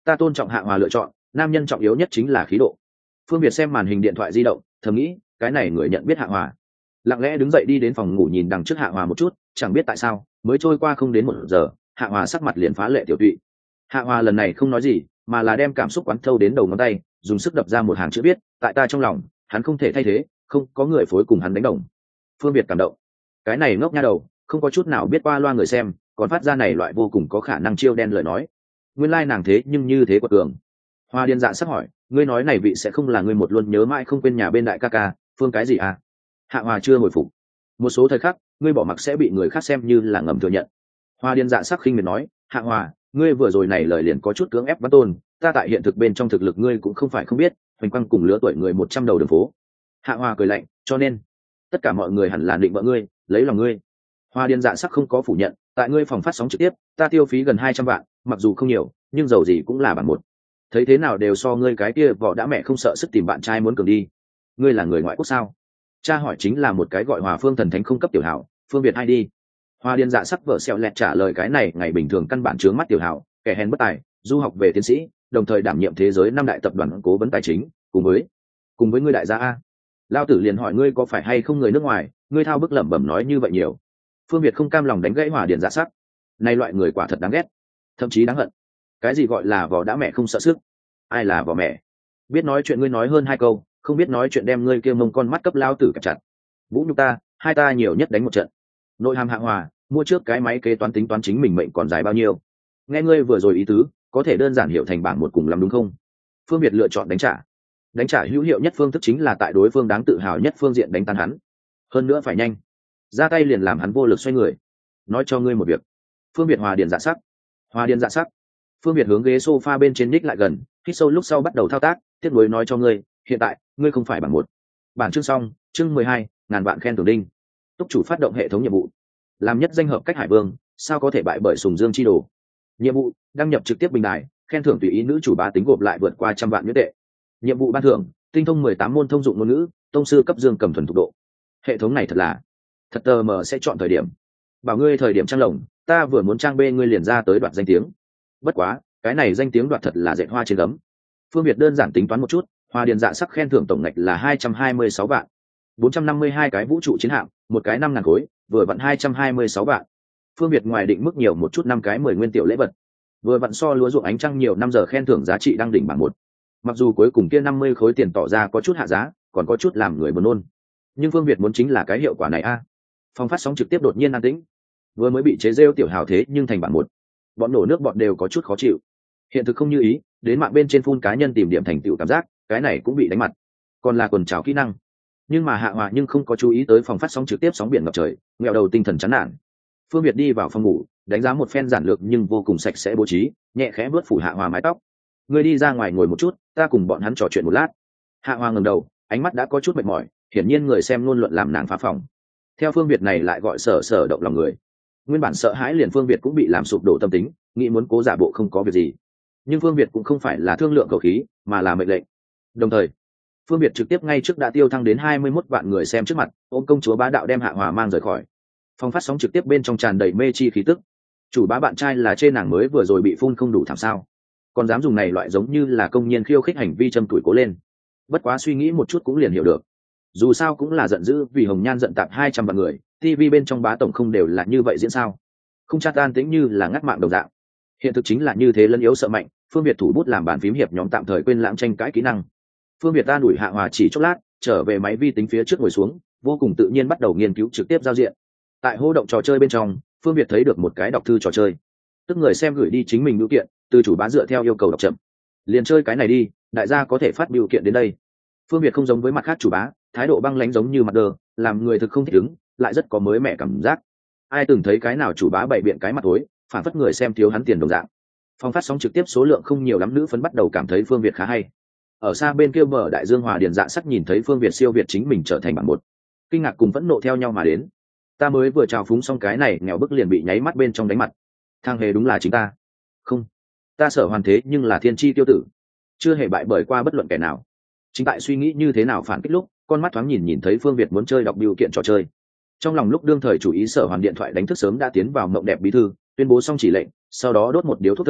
ta tôn trọng Hạ Hòa lựa chọn, nam nhân trọng yếu nhất chính là khí độ. Phương Việt xem màn hình điện thoại di động, thầm nghĩ cái này người nhận biết Hạ Hòa. Lặng lẽ đứng dậy đi đến phòng ngủ nhìn đằng trước Hạ Hòa một chút, chẳng biết tại sao mới trôi qua không đến một giờ, Hạ Hòa sắc mặt liền phá lệ tiểu tụy. Hạ Hòa lần này không nói gì, mà là đem cảm xúc quán thâu đến đầu ngón tay, dùng sức đập ra một hàng chữ viết, tại ta trong lòng hắn không thể thay thế, không có người phối cùng hắn đánh đồng. Phương Việt cảm động. Cái này ngốc nha đầu, không có chút nào biết qua loa người xem, còn phát ra này loại vô cùng có khả năng chiêu đen lời nói. Nguyên lai like nàng thế nhưng như thế của cường. Hoa Điên Dạ sắc hỏi, ngươi nói này vị sẽ không là ngươi một luôn nhớ mãi không quên nhà bên đại ca ca, Phương cái gì à? Hạ Hòa chưa hồi phục. Một số thời khắc, ngươi bỏ mặc sẽ bị người khác xem như là ngầm thừa nhận. Hoa Điên Dạ sắc khinh miệt nói, Hạ Hòa, ngươi vừa rồi này lời liền có chút cưỡng ép văn tôn, ta tại hiện thực bên trong thực lực ngươi cũng không phải không biết, hoành quang cùng lứa tuổi người một trăm đầu đường phố. Hạ Hòa cười lạnh, cho nên tất cả mọi người hẳn là định vợ ngươi, lấy lòng ngươi. Hoa Điên Dạ sắc không có phủ nhận, tại ngươi phòng phát sóng trực tiếp, ta tiêu phí gần hai trăm vạn, mặc dù không nhiều, nhưng dầu gì cũng là bằng một. Thấy thế nào đều so ngươi cái kia vỏ đã mẹ không sợ sức tìm bạn trai muốn cường đi. Ngươi là người ngoại quốc sao? Cha hỏi chính là một cái gọi Hòa Phương thần thánh không cấp tiểu hảo, Phương Việt hay đi. Hoa Điên Dạ sắc vợ xẹo lẹt trả lời cái này ngày bình thường căn bản chướng mắt tiểu hảo, kẻ hèn bất tài, du học về tiến sĩ, đồng thời đảm nhiệm thế giới năm đại tập đoàn cố vấn tài chính, cùng với cùng với ngươi đại gia a. Lao tử liền hỏi ngươi có phải hay không người nước ngoài, ngươi thao bức lẩm bẩm nói như vậy nhiều. Phương Việt không cam lòng đánh gãy Hoa Điên Dạ sắc. Này loại người quả thật đáng ghét, thậm chí đáng hận. Cái gì gọi là vỏ đã mẹ không sợ sức? Ai là vỏ mẹ? Biết nói chuyện ngươi nói hơn hai câu, không biết nói chuyện đem ngươi kia mông con mắt cấp lao tử cặp chặt. Vũ nhục ta, hai ta nhiều nhất đánh một trận. Nội hàm Hạ Hòa, mua trước cái máy kế toán tính toán chính mình mệnh còn dài bao nhiêu. Nghe ngươi vừa rồi ý tứ, có thể đơn giản hiểu thành bảng một cùng làm đúng không? Phương Việt lựa chọn đánh trả. Đánh trả hữu hiệu nhất phương thức chính là tại đối phương đáng tự hào nhất phương diện đánh tan hắn. Hơn nữa phải nhanh, ra tay liền làm hắn vô lực xoay người. Nói cho ngươi một việc. Phương Việt Hòa Điền Dạ sắc. Hòa Điền Dạ sắc. Phương Việt hướng ghế sofa bên trên ních lại gần, hít sâu lúc sau bắt đầu thao tác, tiếp nối nói cho ngươi, hiện tại, ngươi không phải bằng một. Bản chương xong, chương mười hai, ngàn vạn khen thưởng đinh. Túc chủ phát động hệ thống nhiệm vụ. Làm nhất danh hợp cách hải vương, sao có thể bại bởi Sùng Dương chi đồ? Nhiệm vụ, đăng nhập trực tiếp bình đài, khen thưởng tùy ý nữ chủ bá tính gộp lại vượt qua trăm vạn nguyên tệ. Nhiệm vụ ban thưởng, tinh thông mười tám môn thông dụng ngôn ngữ, tông sư cấp dương cầm thuần thục độ. Hệ thống này thật là, thật tờ mờ sẽ chọn thời điểm. Bảo ngươi thời điểm trang lồng, ta vừa muốn trang bê ngươi liền ra tới đoạt danh tiếng. Bất quá, cái này danh tiếng đoạt thật là dệt hoa trên gấm. Phương Việt đơn giản tính toán một chút, Hoa Điền Dạ sắc khen thưởng tổng ngạch là hai trăm hai mươi sáu vạn, bốn trăm năm mươi hai cái vũ trụ chiến hạm, một cái năm ngàn khối, vừa vặn hai trăm hai mươi sáu vạn. Phương Việt ngoài định mức nhiều một chút năm cái mười nguyên tiểu lễ vật, vừa vặn so lúa ruộng ánh trăng nhiều năm giờ khen thưởng giá trị đang đỉnh bảng một. Mặc dù cuối cùng kia năm mươi khối tiền tỏ ra có chút hạ giá, còn có chút làm người buồn nôn, nhưng Phương Việt muốn chính là cái hiệu quả này a. À. Phòng phát sóng trực tiếp đột nhiên an tĩnh, vừa mới bị chế rêu tiểu hào thế nhưng thành bảng một, bọn nổ nước bọn đều có chút khó chịu. Hiện thực không như ý, đến mạng bên trên phun cá nhân tìm điểm thành tựu cảm giác, cái này cũng bị đánh mặt, còn là quần trào kỹ năng. Nhưng mà Hạ Hòa nhưng không có chú ý tới phòng phát sóng trực tiếp sóng biển ngập trời, nghèo đầu tinh thần chán nản. Phương Việt đi vào phòng ngủ, đánh giá một phen giản lược nhưng vô cùng sạch sẽ bố trí, nhẹ khẽ vớt phủ Hạ Hòa mái tóc. Ngươi đi ra ngoài ngồi một chút, ta cùng bọn hắn trò chuyện một lát. Hạ Hòa ngẩng đầu, ánh mắt đã có chút mệt mỏi, hiển nhiên người xem luôn luận làm nàng phá phòng. Theo Phương Việt này lại gọi sở sở động lòng người. Nguyên bản sợ hãi liền Phương Việt cũng bị làm sụp đổ tâm tính, nghĩ muốn cố giả bộ không có việc gì. Nhưng Phương Việt cũng không phải là thương lượng cầu khí, mà là mệnh lệnh. Đồng thời, Phương Việt trực tiếp ngay trước đã tiêu thăng đến hai mươi mốt vạn người xem trước mặt, ôm công chúa bá đạo đem Hạ Hòa mang rời khỏi. Phòng phát sóng trực tiếp bên trong tràn đầy mê chi khí tức. Chủ bá bạn trai là trên nàng mới vừa rồi bị phun không đủ thảm sao? Còn dám dùng này loại giống như là công nhiên khiêu khích hành vi châm tuổi cố lên. Bất quá suy nghĩ một chút cũng liền hiểu được. Dù sao cũng là giận dữ vì Hồng Nhan giận tạp hai trăm vạn người, ti vi bên trong bá tổng không đều là như vậy diễn sao? Không chat an tĩnh như là ngắt mạng đồng dạng. Hiện thực chính là như thế, lẫn yếu sợ mạnh. Phương Việt thủ bút làm bàn phím hiệp nhóm tạm thời quên lãng tranh cãi kỹ năng. Phương Việt ta đuổi Hạ Hòa chỉ chốc lát, trở về máy vi tính phía trước ngồi xuống, vô cùng tự nhiên bắt đầu nghiên cứu trực tiếp giao diện. Tại hô động trò chơi bên trong, Phương Việt thấy được một cái đọc thư trò chơi, tức người xem gửi đi chính mình biểu kiện, từ chủ bá dựa theo yêu cầu đọc chậm. Liền chơi cái này đi, đại gia có thể phát biểu kiện đến đây. Phương Việt không giống với mặt khác chủ bá, thái độ băng lãnh giống như mặt đờ, làm người thực không thích ứng, lại rất có mới mẻ cảm giác. Ai từng thấy cái nào chủ bá bày biện cái mặt tối, phản phất người xem thiếu hắn tiền đồng dạng. Phòng phát sóng trực tiếp số lượng không nhiều lắm, nữ phấn bắt đầu cảm thấy Phương Việt khá hay. Ở xa bên kia bờ đại dương Hòa Điền Dạ sắc nhìn thấy Phương Việt siêu việt chính mình trở thành bảng một, kinh ngạc cùng phẫn nộ theo nhau mà đến. Ta mới vừa chào phúng xong cái này nghèo bức liền bị nháy mắt bên trong đánh mặt. Thang hề đúng là chính ta. Không, ta Sở Hoàn thế nhưng là thiên chi tiêu tử, chưa hề bại bởi qua bất luận kẻ nào. Chính tại suy nghĩ như thế nào phản kích lúc, con mắt thoáng nhìn nhìn thấy Phương Việt muốn chơi đọc biểu kiện trò chơi. Trong lòng lúc đương thời chủ ý Sở Hoàn điện thoại đánh thức sớm đã tiến vào mộng đẹp bí thư, tuyên bố xong chỉ lệnh, sau đó đốt một điếu thuốc thơm,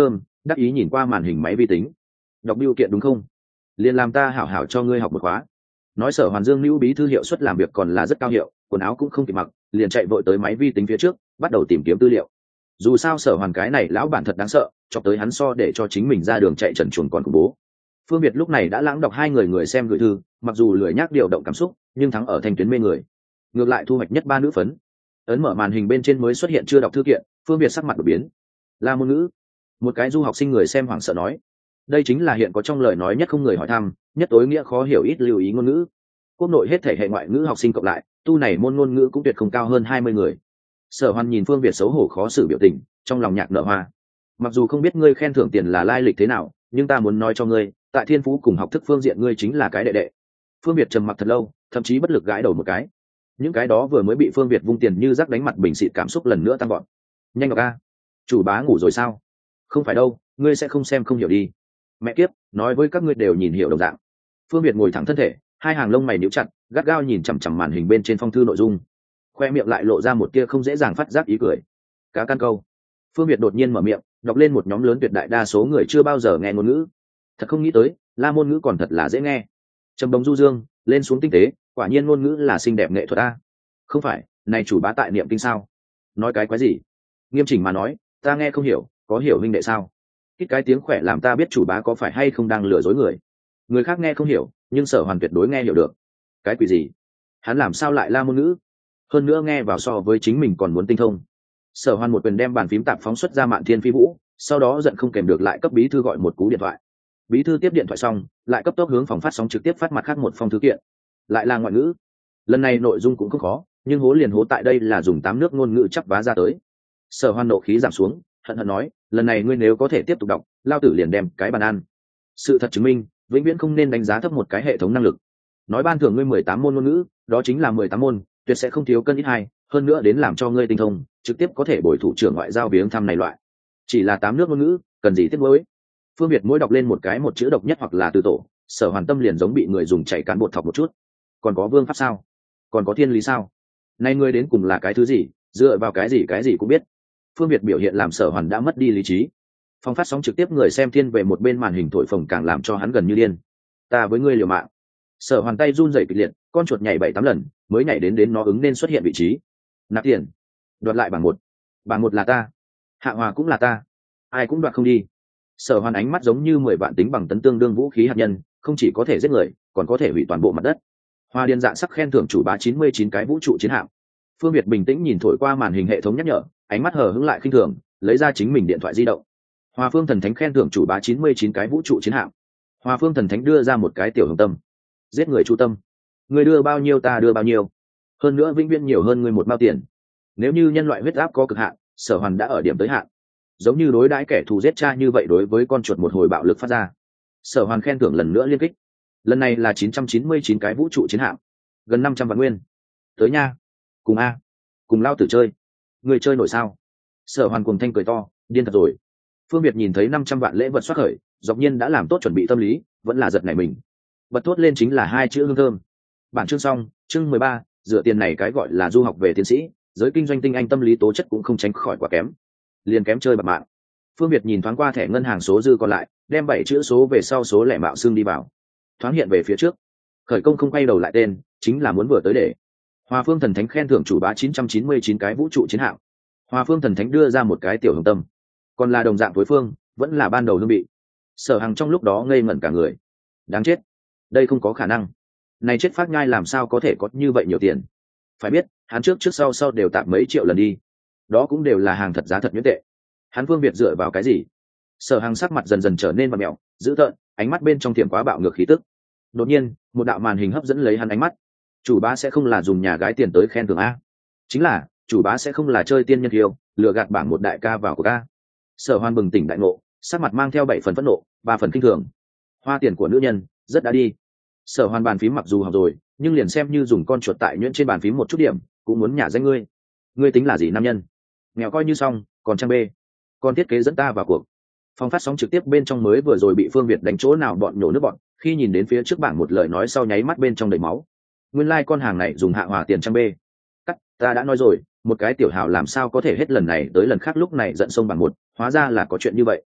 đắc ý nhìn qua màn hình máy vi tính. Đọc biểu kiện đúng không? Liền làm ta hảo hảo cho ngươi học một khóa. Nói Sở Hoàn Dương lưu bí thư hiệu suất làm việc còn là rất cao hiệu, quần áo cũng không kịp mặc, liền chạy vội tới máy vi tính phía trước, bắt đầu tìm kiếm tư liệu. Dù sao Sở Hoàn cái này lão bản thật đáng sợ, chọc tới hắn so để cho chính mình ra đường chạy trần truồng còn khủng bố. Phương Việt lúc này đã lãng đọc hai người người xem gửi thư, mặc dù lười nhác điều động cảm xúc, nhưng thắng ở thanh tuyến mê người. Ngược lại thu hoạch nhất ba nữ phấn. Ấn mở màn hình bên trên mới xuất hiện chưa đọc thư kiện, Phương Việt sắc mặt đổi biến. La môn ngữ. Một cái du học sinh người xem hoảng sợ nói, đây chính là hiện có trong lời nói nhất không người hỏi thăm, nhất tối nghĩa khó hiểu ít lưu ý ngôn ngữ. Quốc nội hết thể hệ ngoại ngữ học sinh cộng lại, tu này môn ngôn ngữ cũng tuyệt không cao hơn hai mươi người. Sở Hoan nhìn Phương Việt xấu hổ khó xử biểu tình, trong lòng nhạc nở hoa. Mặc dù không biết ngươi khen thưởng tiền là lai lịch thế nào, nhưng ta muốn nói cho ngươi, tại thiên phú cùng học thức phương diện ngươi chính là cái đệ đệ. Phương Việt trầm mặc thật lâu, thậm chí bất lực gãi đầu một cái. Những cái đó vừa mới bị Phương Việt vung tiền như rác đánh mặt bình xịt cảm xúc lần nữa tăng gọn. Nhanh ngọc a, chủ bá ngủ rồi sao? Không phải đâu, ngươi sẽ không xem không hiểu đi. Mẹ kiếp, nói với các ngươi đều nhìn hiểu đồng dạng. Phương Việt ngồi thẳng thân thể, hai hàng lông mày níu chặt, gắt gao nhìn chằm chằm màn hình bên trên phong thư nội dung, khoe miệng lại lộ ra một tia không dễ dàng phát giác ý cười. Cá căn câu. Phương Việt đột nhiên mở miệng, đọc lên một nhóm lớn tuyệt đại đa số người chưa bao giờ nghe ngôn ngữ. Thật không nghĩ tới, la môn ngữ còn thật là dễ nghe. Trầm bồng du dương, lên xuống tinh tế, quả nhiên ngôn ngữ là xinh đẹp nghệ thuật a. Không phải, này chủ bá tại niệm kinh sao? Nói cái quái gì? Nghiêm chỉnh mà nói, ta nghe không hiểu, có hiểu huynh đệ sao? Cái cái tiếng khỏe làm ta biết chủ bá có phải hay không đang lừa dối người. Người khác nghe không hiểu, nhưng Sở Hoàn tuyệt đối nghe hiểu được. Cái quỷ gì? Hắn làm sao lại la môn ngữ? Hơn nữa nghe vào so với chính mình còn muốn tinh thông. Sở Hoàn một quyền đem bàn phím tạp phóng xuất ra Mạn Thiên Phi Vũ, sau đó giận không kèm được lại cấp bí thư gọi một cú điện thoại. Bí thư tiếp điện thoại xong, lại cấp tốc hướng phòng phát sóng trực tiếp phát mặt khác một phong thư kiện. Lại là ngoại ngữ. Lần này nội dung cũng không khó, nhưng hố liền hố tại đây là dùng tám nước ngôn ngữ chắp vá ra tới. Sở Hoan nộ khí giảm xuống, hận hận nói, lần này ngươi nếu có thể tiếp tục đọc, lao tử liền đem cái bàn ăn. Sự thật chứng minh, vĩnh viễn không nên đánh giá thấp một cái hệ thống năng lực. Nói ban thưởng ngươi mười tám môn ngôn ngữ, đó chính là mười tám môn, tuyệt sẽ không thiếu cân ít hai, hơn nữa đến làm cho ngươi tinh thông, trực tiếp có thể bồi thủ trưởng ngoại giao viếng thăm này loại. Chỉ là tám nước ngôn ngữ, cần gì tiếc nuối. Phương Việt mỗi đọc lên một cái một chữ độc nhất hoặc là từ tổ, Sở Hoàn tâm liền giống bị người dùng chảy cán bột thọc một chút. Còn có vương pháp sao? Còn có thiên lý sao? Nay ngươi đến cùng là cái thứ gì, dựa vào cái gì cái gì cũng biết. Phương Việt biểu hiện làm Sở Hoàn đã mất đi lý trí. Phong phát sóng trực tiếp người xem thiên về một bên màn hình thổi phồng càng làm cho hắn gần như điên. Ta với ngươi liều mạng. Sở Hoàn tay run rẩy kịch liệt, con chuột nhảy bảy tám lần mới nhảy đến đến nó ứng nên xuất hiện vị trí. Nạp tiền, đoạt lại bảng một. Bảng một là ta, hạ hòa cũng là ta, ai cũng đoạt không đi. Sở Hoàn ánh mắt giống như mười vạn tính bằng tấn tương đương vũ khí hạt nhân, không chỉ có thể giết người, còn có thể hủy toàn bộ mặt đất. Hoa điên dạ sắc khen thưởng chủ bá chín mươi chín cái vũ trụ chiến hạm. Phương Việt bình tĩnh nhìn thổi qua màn hình hệ thống nhắc nhở, ánh mắt hờ hững lại khinh thường, lấy ra chính mình điện thoại di động. Hoa Phương Thần Thánh khen thưởng chủ bá chín mươi chín cái vũ trụ chiến hạm. Hoa Phương Thần Thánh đưa ra một cái tiểu hồng tâm. Giết người chu tâm. Người đưa bao nhiêu ta đưa bao nhiêu. Hơn nữa vĩnh viễn nhiều hơn người một bao tiền. Nếu như nhân loại huyết áp có cực hạn, Sở Hoàn đã ở điểm tới hạn. Giống như đối đãi kẻ thù giết cha như vậy đối với con chuột một hồi bạo lực phát ra. Sở Hoàn khen thưởng lần nữa liên kích. Lần này là chín trăm chín mươi chín cái vũ trụ chiến hạm, gần năm trăm vạn nguyên. Tới nha, cùng a, cùng lao tử chơi. Người chơi nổi sao? Sở Hoàn cùng thanh cười to, điên thật rồi. Phương Việt nhìn thấy năm trăm vạn lễ vật xuất khởi, dọc nhiên đã làm tốt chuẩn bị tâm lý, vẫn là giật nảy mình. Bật thốt lên chính là hai chữ hương thơm. Bản chương xong, chương mười ba, dựa tiền này cái gọi là du học về tiến sĩ, giới kinh doanh tinh anh tâm lý tố chất cũng không tránh khỏi quá kém. Liền kém chơi bạc mạng. Phương Việt nhìn thoáng qua thẻ ngân hàng số dư còn lại, đem bảy chữ số về sau số lẻ mạo xương đi vào. Thoáng hiện về phía trước. Khởi công không quay đầu lại tên, chính là muốn vừa tới để. Hoa Phương Thần Thánh khen thưởng chủ bá chín trăm chín mươi chín cái vũ trụ chiến hạm. Hoa Phương Thần Thánh đưa ra một cái tiểu hồng tâm. Còn là đồng dạng đối phương, vẫn là ban đầu hương bị. Sở Hằng trong lúc đó ngây ngẩn cả người. Đáng chết. Đây không có khả năng. Này chết phát nhai làm sao có thể có như vậy nhiều tiền. Phải biết, hắn trước trước sau sau đều tạm mấy triệu lần đi. Đó cũng đều là hàng thật giá thật nhuyễn tệ. Hắn Phương Việt dựa vào cái gì? Sở Hằng sắc mặt dần dần trở nên vặn mèo, dữ tợn, ánh mắt bên trong tiềm quá bạo ngược khí tức. Đột nhiên, một đạo màn hình hấp dẫn lấy hắn ánh mắt. Chủ bá sẽ không là dùng nhà gái tiền tới khen thưởng a? Chính là, chủ bá sẽ không là chơi tiên nhân kiêu, lừa gạt bảng một đại ca vào của ca. Sở Hoan bừng tỉnh đại ngộ, sắc mặt mang theo bảy phần phẫn nộ, ba phần kinh thường. Hoa tiền của nữ nhân, rất đã đi. Sở Hoan bàn phím mặc dù học rồi, nhưng liền xem như dùng con chuột tại nhuyễn trên bàn phím một chút điểm, cũng muốn nhả danh ngươi. Ngươi tính là gì nam nhân? Nghèo coi như xong, còn trang bê. Còn thiết kế dẫn ta vào cuộc. Phòng phát sóng trực tiếp bên trong mới vừa rồi bị Phương Việt đánh chỗ nào bọn nhổ nước bọn, khi nhìn đến phía trước bảng một lời nói sau nháy mắt bên trong đầy máu. Nguyên lai like con hàng này dùng hạ hòa tiền trang bê. Cắt, ta đã nói rồi, một cái tiểu hào làm sao có thể hết lần này tới lần khác lúc này giận sông bằng một, hóa ra là có chuyện như vậy.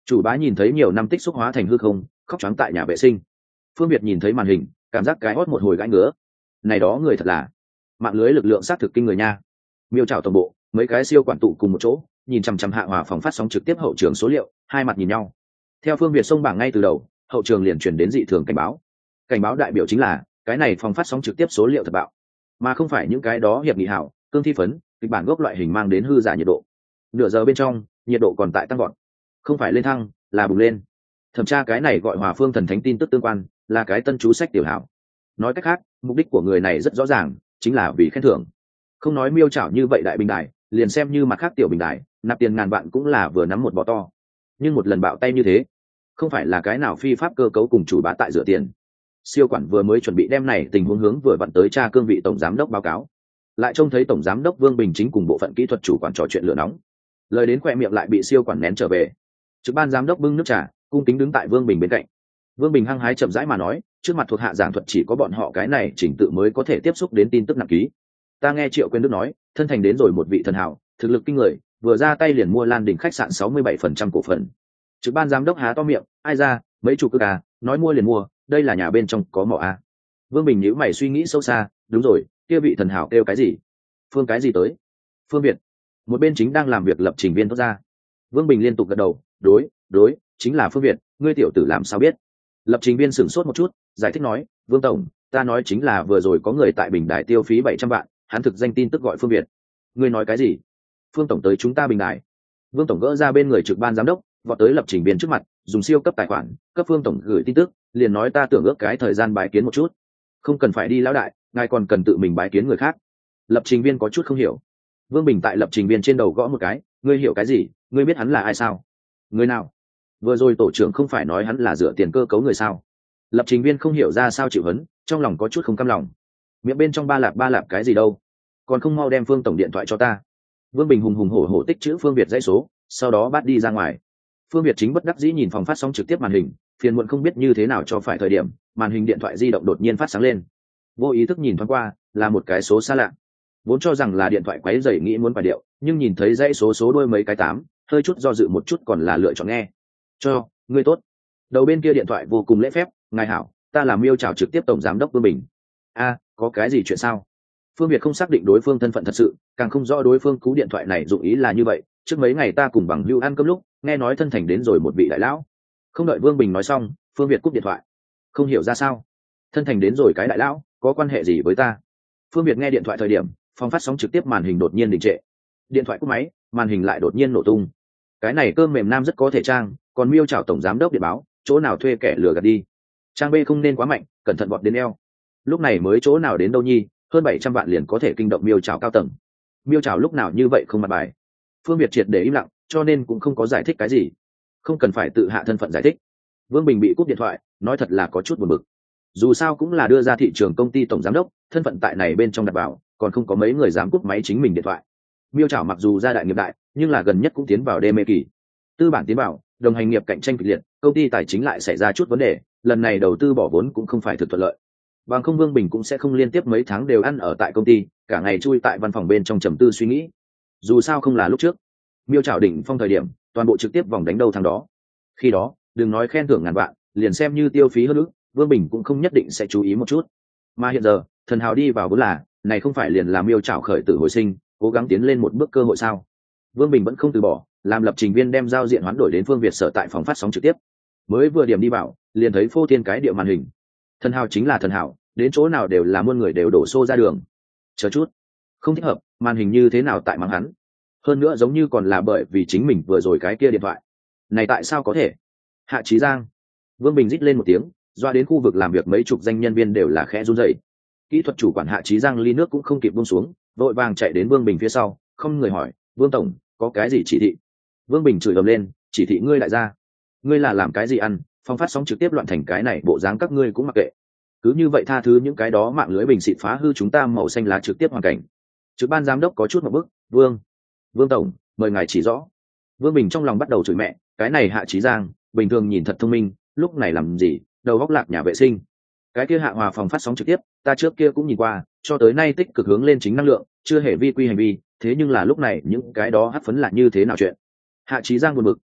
Chủ bá nhìn thấy nhiều năm tích xúc hóa thành hư không, khóc choáng tại nhà vệ sinh. Phương Việt nhìn thấy màn hình, cảm giác cái hót một hồi gãi ngứa. Này đó người thật là mạng lưới lực lượng sát thực kinh người nha. Miêu Trảo tổng bộ, mấy cái siêu quản tụ cùng một chỗ, nhìn chằm chằm Hạ Hòa phòng phát sóng trực tiếp hậu trường số liệu, hai mặt nhìn nhau. Theo Phương Việt xông bảng ngay từ đầu, hậu trường liền chuyển đến dị thường cảnh báo. Cảnh báo đại biểu chính là cái này phòng phát sóng trực tiếp số liệu thật bạo, mà không phải những cái đó hiệp nghị hảo, cương thi phấn, kịch bản gốc loại hình mang đến hư giả nhiệt độ. Nửa giờ bên trong, nhiệt độ còn tại tăng vọt, không phải lên thăng, là bùng lên. Thẩm tra cái này gọi Hòa Phương thần thánh tin tức tương quan, là cái tân chú sách tiểu hảo. Nói cách khác, mục đích của người này rất rõ ràng, chính là vì khen thưởng. Không nói Miêu Trảo như vậy đại bình đại, liền xem như mặt khác tiểu bình đại, nạp tiền ngàn vạn cũng là vừa nắm một bò to. Nhưng một lần bạo tay như thế, không phải là cái nào phi pháp cơ cấu cùng chủ bá tại rửa tiền. Siêu quản vừa mới chuẩn bị đem này tình huống hướng vừa vặn tới tra cương vị tổng giám đốc báo cáo, lại trông thấy tổng giám đốc Vương Bình chính cùng bộ phận kỹ thuật chủ quản trò chuyện lửa nóng. Lời đến khoe miệng lại bị siêu quản nén trở về. Trực ban giám đốc bưng nước trà, cung kính đứng tại Vương Bình bên cạnh. Vương Bình hăng hái chậm rãi mà nói, trước mặt thuộc hạ giảng thuật chỉ có bọn họ cái này chỉnh tự mới có thể tiếp xúc đến tin tức nặng ký. Ta nghe Triệu Quyên Đức nói, thân thành đến rồi một vị thần hảo, thực lực kinh người, vừa ra tay liền mua Lan Đình khách sạn sáu mươi bảy phần trăm cổ phần. Trực ban giám đốc há to miệng, ai ra, mấy chủ cước à, nói mua liền mua, đây là nhà bên trong có mỏ à. Vương Bình nhíu mày suy nghĩ sâu xa, đúng rồi, kia vị thần hảo kêu cái gì? Phương cái gì tới? Phương Việt. Một bên chính đang làm việc lập trình viên thốt ra. Vương Bình liên tục gật đầu, đối, đối, chính là Phương Việt, ngươi tiểu tử làm sao biết? Lập trình viên sửng sốt một chút, giải thích nói, Vương tổng, ta nói chính là vừa rồi có người tại Bình Đài tiêu phí bảy trăm vạn, hắn thực danh tin tức gọi Phương Việt. Ngươi nói cái gì? Phương tổng tới chúng ta Bình Đài. Vương tổng gỡ ra bên người trực ban giám đốc, vọt tới lập trình viên trước mặt, dùng siêu cấp tài khoản, cấp Phương tổng gửi tin tức, liền nói ta tưởng ước cái thời gian bái kiến một chút. Không cần phải đi lão đại, ngài còn cần tự mình bái kiến người khác. Lập trình viên có chút không hiểu. Vương Bình tại lập trình viên trên đầu gõ một cái, ngươi hiểu cái gì? Ngươi biết hắn là ai sao? Người nào? Vừa rồi tổ trưởng không phải nói hắn là dựa tiền cơ cấu người sao? Lập trình viên không hiểu ra sao chịu hấn, trong lòng có chút không cam lòng. Miệng bên trong ba lạp ba lạp cái gì đâu? Còn không mau đem Phương tổng điện thoại cho ta. Vương Bình hùng hùng hổ hổ tích chữ Phương Việt dãy số, sau đó bắt đi ra ngoài. Phương Việt chính bất đắc dĩ nhìn phòng phát sóng trực tiếp màn hình, phiền muộn không biết như thế nào cho phải thời điểm, màn hình điện thoại di động đột nhiên phát sáng lên. Vô ý thức nhìn thoáng qua, là một cái số xa lạ. Vốn cho rằng là điện thoại quấy rầy nghĩ muốn bài điệu, nhưng nhìn thấy dãy số số đôi mấy cái tám, hơi chút do dự một chút còn là lựa chọn nghe. Cho, ngươi tốt. Đầu bên kia điện thoại vô cùng lễ phép, ngài hảo, ta là Miêu Trảo trực tiếp tổng giám đốc Vương Bình. A, có cái gì chuyện sao? Phương Việt không xác định đối phương thân phận thật sự, càng không rõ đối phương cú điện thoại này dụng ý là như vậy. Trước mấy ngày ta cùng bằng hữu ăn cơm lúc, nghe nói thân thành đến rồi một vị đại lão. Không đợi Vương Bình nói xong, Phương Việt cúp điện thoại. Không hiểu ra sao, thân thành đến rồi cái đại lão, có quan hệ gì với ta? Phương Việt nghe điện thoại thời điểm, phòng phát sóng trực tiếp màn hình đột nhiên đình trệ. Điện thoại cúp máy, màn hình lại đột nhiên nổ tung. Cái này cơm mềm nam rất có thể trang, còn Miêu Trảo tổng giám đốc điện báo, chỗ nào thuê kẻ lừa gạt đi. Trang B không nên quá mạnh, cẩn thận vọt đến eo. Lúc này mới chỗ nào đến đâu nhi, hơn bảy trăm vạn liền có thể kinh động Miêu Trảo cao tầng. Miêu Trảo lúc nào như vậy không mặt bài. Phương Việt triệt để im lặng, cho nên cũng không có giải thích cái gì. Không cần phải tự hạ thân phận giải thích. Vương Bình bị cúp điện thoại, nói thật là có chút buồn bực. Dù sao cũng là đưa ra thị trường công ty tổng giám đốc, thân phận tại này bên trong đặt vào, còn không có mấy người dám cúp máy chính mình điện thoại. Miêu Trảo mặc dù gia đại nghiệp đại, nhưng là gần nhất cũng tiến vào đê mê kỳ. Tư bản tiến vào, đồng hành nghiệp cạnh tranh kịch liệt, công ty tài chính lại xảy ra chút vấn đề, lần này đầu tư bỏ vốn cũng không phải thực thuận lợi. Bằng không Vương Bình cũng sẽ không liên tiếp mấy tháng đều ăn ở tại công ty, cả ngày chui tại văn phòng bên trong trầm tư suy nghĩ. Dù sao không là lúc trước, Miêu Trảo đỉnh phong thời điểm, toàn bộ trực tiếp vòng đánh đầu thằng đó. Khi đó, đừng nói khen thưởng ngàn vạn, liền xem như tiêu phí hơn nữa, Vương Bình cũng không nhất định sẽ chú ý một chút. Mà hiện giờ, thần hào đi vào vốn là, này không phải liền là Miêu Trảo khởi tử hồi sinh, cố gắng tiến lên một bước cơ hội sao? Vương Bình vẫn không từ bỏ, làm lập trình viên đem giao diện hoán đổi đến Phương Việt sở tại phòng phát sóng trực tiếp. Mới vừa điểm đi vào, liền thấy phô thiên cái địa màn hình. Thần hào chính là thần hào, đến chỗ nào đều là muôn người đều đổ xô ra đường. Chờ chút, không thích hợp, màn hình như thế nào tại mắng hắn? Hơn nữa giống như còn là bởi vì chính mình vừa rồi cái kia điện thoại. Này tại sao có thể? Hạ Chí Giang. Vương Bình rít lên một tiếng, doa đến khu vực làm việc mấy chục danh nhân viên đều là khẽ run rẩy. Kỹ thuật chủ quản Hạ Chí Giang ly nước cũng không kịp buông xuống, vội vàng chạy đến Vương Bình phía sau, không người hỏi, Vương tổng, có cái gì chỉ thị? Vương Bình chửi ầm lên, chỉ thị ngươi lại ra. Ngươi là làm cái gì ăn, phong phát sóng trực tiếp loạn thành cái này, bộ dáng các ngươi cũng mặc kệ. Cứ như vậy tha thứ những cái đó mạng lưới bình xịt phá hư chúng ta màu xanh lá trực tiếp hoàn cảnh. Trực ban giám đốc có chút một bức, Vương, Vương tổng, mời ngài chỉ rõ. Vương Bình trong lòng bắt đầu chửi mẹ, cái này Hạ Chí Giang, bình thường nhìn thật thông minh, lúc này làm gì, đầu góc lạc nhà vệ sinh. Cái kia Hạ Hòa phòng phát sóng trực tiếp, ta trước kia cũng nhìn qua, cho tới nay tích cực hướng lên chính năng lượng, chưa hề vi quy hành vi, thế nhưng là lúc này những cái đó hất phấn là như thế nào chuyện. Hạ Chí Giang buồn bực,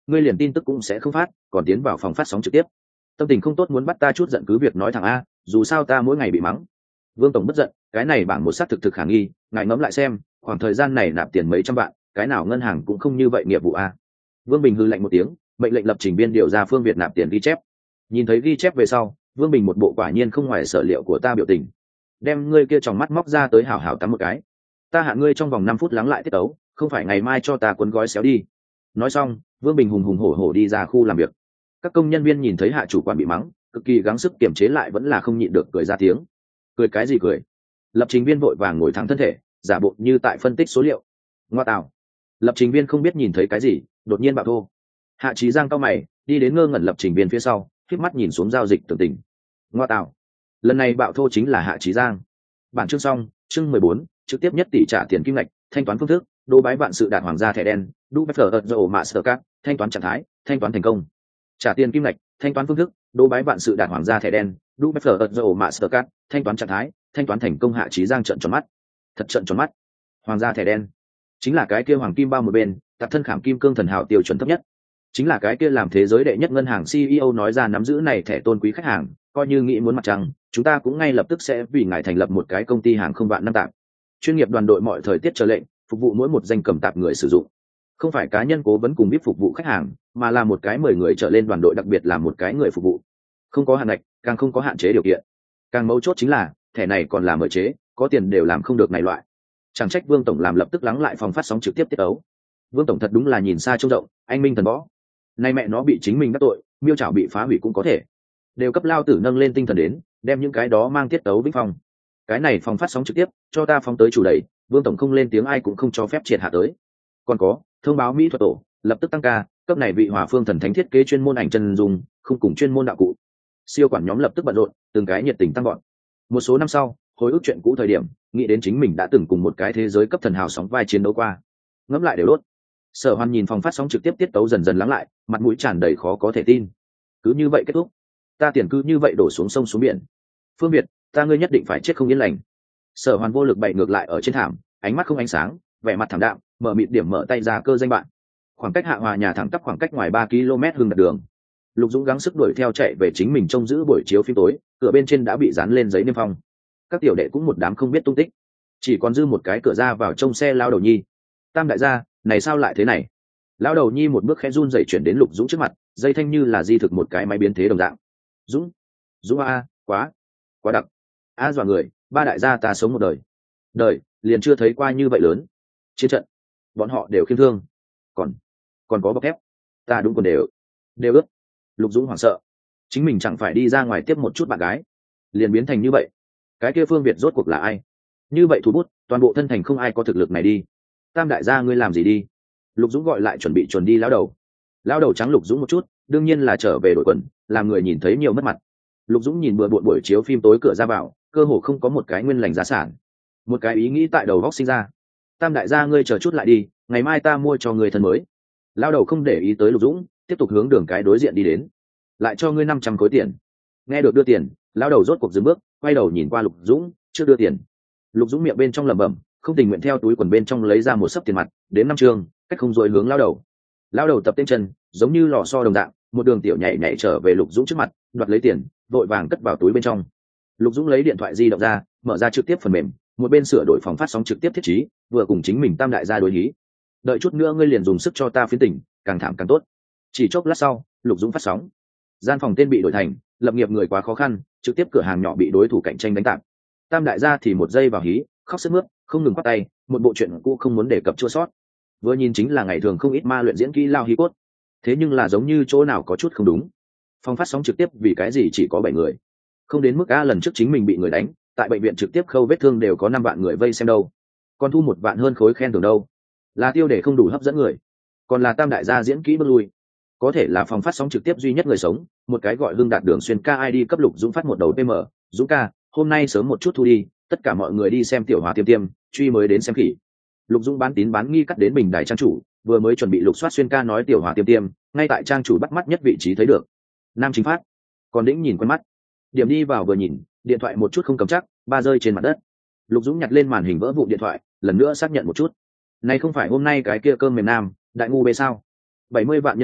ngươi liền tin tức cũng sẽ không phát, còn tiến vào phòng phát sóng trực tiếp. Tâm tình không tốt muốn bắt ta chút giận cứ việc nói thẳng a, dù sao ta mỗi ngày bị mắng. Vương tổng bất giận, cái này bảng một sát thực thực khả nghi, ngài ngẫm lại xem, khoảng thời gian này nạp tiền mấy trăm vạn, cái nào ngân hàng cũng không như vậy nghiệp vụ a. Vương Bình hư lạnh một tiếng, mệnh lệnh lập trình viên điều ra phương Việt nạp tiền ghi chép. Nhìn thấy ghi chép về sau, Vương Bình một bộ quả nhiên không ngoài sở liệu của ta biểu tình. Đem ngươi kia trong mắt móc ra tới hảo hảo tắm một cái. Ta hạn ngươi trong vòng năm phút lắng lại tiết tấu, không phải ngày mai cho ta cuốn gói xéo đi. Nói xong, Vương Bình hùng hùng hổ hổ đi ra khu làm việc. Các công nhân viên nhìn thấy hạ chủ quản bị mắng, cực kỳ gắng sức kiềm chế lại vẫn là không nhịn được cười ra tiếng. Cười cái gì cười? Lập trình viên vội vàng ngồi thẳng thân thể, giả bộ như tại phân tích số liệu. Ngoa tạo. Lập trình viên không biết nhìn thấy cái gì, đột nhiên bạo thô. Hạ Chí Giang cao mày, đi đến ngơ ngẩn lập trình viên phía sau, khép mắt nhìn xuống giao dịch tưởng tình. Ngoa tạo. Lần này bạo thô chính là Hạ Chí Giang. Bản chương xong, chương mười bốn, trực tiếp nhất tỷ trả tiền kim ngạch, thanh toán phương thức, đô bái vạn sự đạt hoàng gia thẻ đen, đu bếp phở dầu mạ sở cát, thanh toán trạng thái, thanh toán thành công. Trả tiền kim ngạch, thanh toán phương thức, đô bái vạn sự đạt hoàng gia thẻ đen, đu bếp phở dầu mạ sở cát, thanh toán trạng thái, thanh toán thành công. Hạ Chí Giang trợn tròn mắt. Thật trợn tròn mắt. Hoàng gia thẻ đen chính là cái kia hoàng kim bao một bên, tập thân khảm kim cương thần hào tiêu chuẩn thấp nhất, chính là cái kia làm thế giới đệ nhất ngân hàng xê e ô nói ra nắm giữ này thẻ tôn quý khách hàng, coi như nghĩ muốn mặt trăng, chúng ta cũng ngay lập tức sẽ vì ngài thành lập một cái công ty hàng không vạn năm tạm, chuyên nghiệp đoàn đội mọi thời tiết chờ lệnh, phục vụ mỗi một danh cầm tạp người sử dụng, không phải cá nhân cố vấn cùng biết phục vụ khách hàng, mà là một cái mười người trở lên đoàn đội, đặc biệt là một cái người phục vụ, không có hạn ngạch, càng không có hạn chế điều kiện, càng mấu chốt chính là thẻ này còn là mở chế, có tiền đều làm không được này loại. Chẳng trách Vương tổng làm lập tức lắng lại phòng phát sóng trực tiếp tiết ấu. Vương tổng thật đúng là nhìn xa trông rộng, anh minh thần võ. Nay mẹ nó bị chính mình đắc tội, miêu chảo bị phá hủy cũng có thể, đều cấp lao tử nâng lên tinh thần đến, đem những cái đó mang tiết tấu vĩnh phong. Cái này phòng phát sóng trực tiếp, cho ta phóng tới chủ đầy, Vương tổng không lên tiếng ai cũng không cho phép triệt hạ tới. Còn có, thông báo mỹ thuật tổ, lập tức tăng ca, cấp này vị Hỏa Phương thần thánh thiết kế chuyên môn ảnh chân dung, không cùng chuyên môn đạo cụ. Siêu quản nhóm lập tức bận rộn, từng cái nhiệt tình tăng gọn. Một số năm sau, hồi ức chuyện cũ thời điểm, nghĩ đến chính mình đã từng cùng một cái thế giới cấp thần hào sóng vai chiến đấu qua, ngẫm lại đều đốt. Sở Hoan nhìn phòng phát sóng trực tiếp tiết tấu dần dần lắng lại, mặt mũi tràn đầy khó có thể tin. Cứ như vậy kết thúc, ta tiền cứ như vậy đổ xuống sông xuống biển. Phương Việt, ta ngươi nhất định phải chết không yên lành. Sở Hoan vô lực bày ngược lại ở trên thảm, ánh mắt không ánh sáng, vẻ mặt thảm đạm, mở mịt điểm mở tay ra cơ danh bạn. Khoảng cách Hạ Hòa nhà thẳng tắp khoảng cách ngoài ba ki lô mét hưng đặt đường. Lục Dũng gắng sức đuổi theo chạy về chính mình trông giữ buổi chiếu phim tối, cửa bên trên đã bị dán lên giấy niêm phong. Các tiểu đệ cũng một đám không biết tung tích, chỉ còn dư một cái cửa ra vào trông xe lao đầu nhi. Tam đại gia, này sao lại thế này? Lao đầu nhi một bước khẽ run rẩy chuyển đến Lục Dũng trước mặt, dây thanh như là di thực một cái máy biến thế đồng dạng. Dũng, Dũng a, quá, quá đặc, a dọa người, ba đại gia ta sống một đời, đời liền chưa thấy qua như vậy lớn. Chiến trận, bọn họ đều khiêm thương, còn còn có bọc thép, ta đúng còn đều đều ướt. Lục Dũng hoảng sợ, chính mình chẳng phải đi ra ngoài tiếp một chút bạn gái, liền biến thành như vậy. Cái kia Phương Việt rốt cuộc là ai? Như vậy thủ bút, toàn bộ thân thành không ai có thực lực này đi. Tam đại gia ngươi làm gì đi? Lục Dũng gọi lại chuẩn bị chuẩn đi lão đầu. Lão đầu trắng Lục Dũng một chút, đương nhiên là trở về đội quần, làm người nhìn thấy nhiều mất mặt. Lục Dũng nhìn bừa bộn buổi chiếu phim tối cửa ra vào, cơ hồ không có một cái nguyên lành giá sản. Một cái ý nghĩ tại đầu góc sinh ra. Tam đại gia ngươi chờ chút lại đi, ngày mai ta mua cho ngươi thân mới. Lão đầu không để ý tới Lục Dũng, tiếp tục hướng đường cái đối diện đi đến. Lại cho ngươi năm trăm khối tiền. Nghe được đưa tiền, lão đầu rốt cuộc dừng bước, quay đầu nhìn qua Lục Dũng, chưa đưa tiền. Lục Dũng miệng bên trong lẩm bẩm, không tình nguyện theo túi quần bên trong lấy ra một sấp tiền mặt, đến năm trường, cách không rồi hướng lão đầu. Lão đầu tập tên chân, giống như lò xo đồng dạng, một đường tiểu nhảy nhảy trở về Lục Dũng trước mặt, đoạt lấy tiền, vội vàng cất vào túi bên trong. Lục Dũng lấy điện thoại di động ra, mở ra trực tiếp phần mềm, một bên sửa đổi phòng phát sóng trực tiếp thiết trí, vừa cùng chính mình tam đại gia đối hí. Đợi chút nữa ngươi liền dùng sức cho ta phiến tỉnh, càng thảm càng tốt. Chỉ chốc lát sau, Lục Dũng phát sóng. Gian phòng tên bị đổi thành, lập nghiệp người quá khó khăn, trực tiếp cửa hàng nhỏ bị đối thủ cạnh tranh đánh tạp. Tam đại gia thì một giây vào hí, khóc sướt mướt, không ngừng bắt tay, một bộ chuyện cũ không muốn đề cập chua sót. Vừa nhìn chính là ngày thường không ít ma luyện diễn kỹ lao hí cốt. Thế nhưng là giống như chỗ nào có chút không đúng. Phòng phát sóng trực tiếp vì cái gì chỉ có bảy người? Không đến mức a lần trước chính mình bị người đánh, tại bệnh viện trực tiếp khâu vết thương đều có năm vạn người vây xem đâu. Còn thu một vạn hơn khối khen thưởng đâu. Là tiêu để không đủ hấp dẫn người. Còn là tam đại gia diễn kỹ bước lui. Có thể là phòng phát sóng trực tiếp duy nhất người sống, một cái gọi Hưng Đạt Đường xuyên ca i đê cấp Lục Dũng phát một đầu pê em, Dũng ca, hôm nay sớm một chút thu đi, tất cả mọi người đi xem tiểu hòa tiêm tiêm, truy mới đến xem khỉ. Lục Dũng bán tín bán nghi cắt đến bình đài trang chủ, vừa mới chuẩn bị lục soát xuyên ca nói tiểu hòa tiêm tiêm, ngay tại trang chủ bắt mắt nhất vị trí thấy được. Nam chính phát, còn đĩnh nhìn quen mắt. Điểm đi vào vừa nhìn, điện thoại một chút không cầm chắc, ba rơi trên mặt đất. Lục Dũng nhặt lên màn hình vỡ vụn điện thoại, lần nữa xác nhận một chút. Này không phải hôm nay cái kia cơm mềm nam, đại ngu bê sao? bảy mươi vạn nhân khí,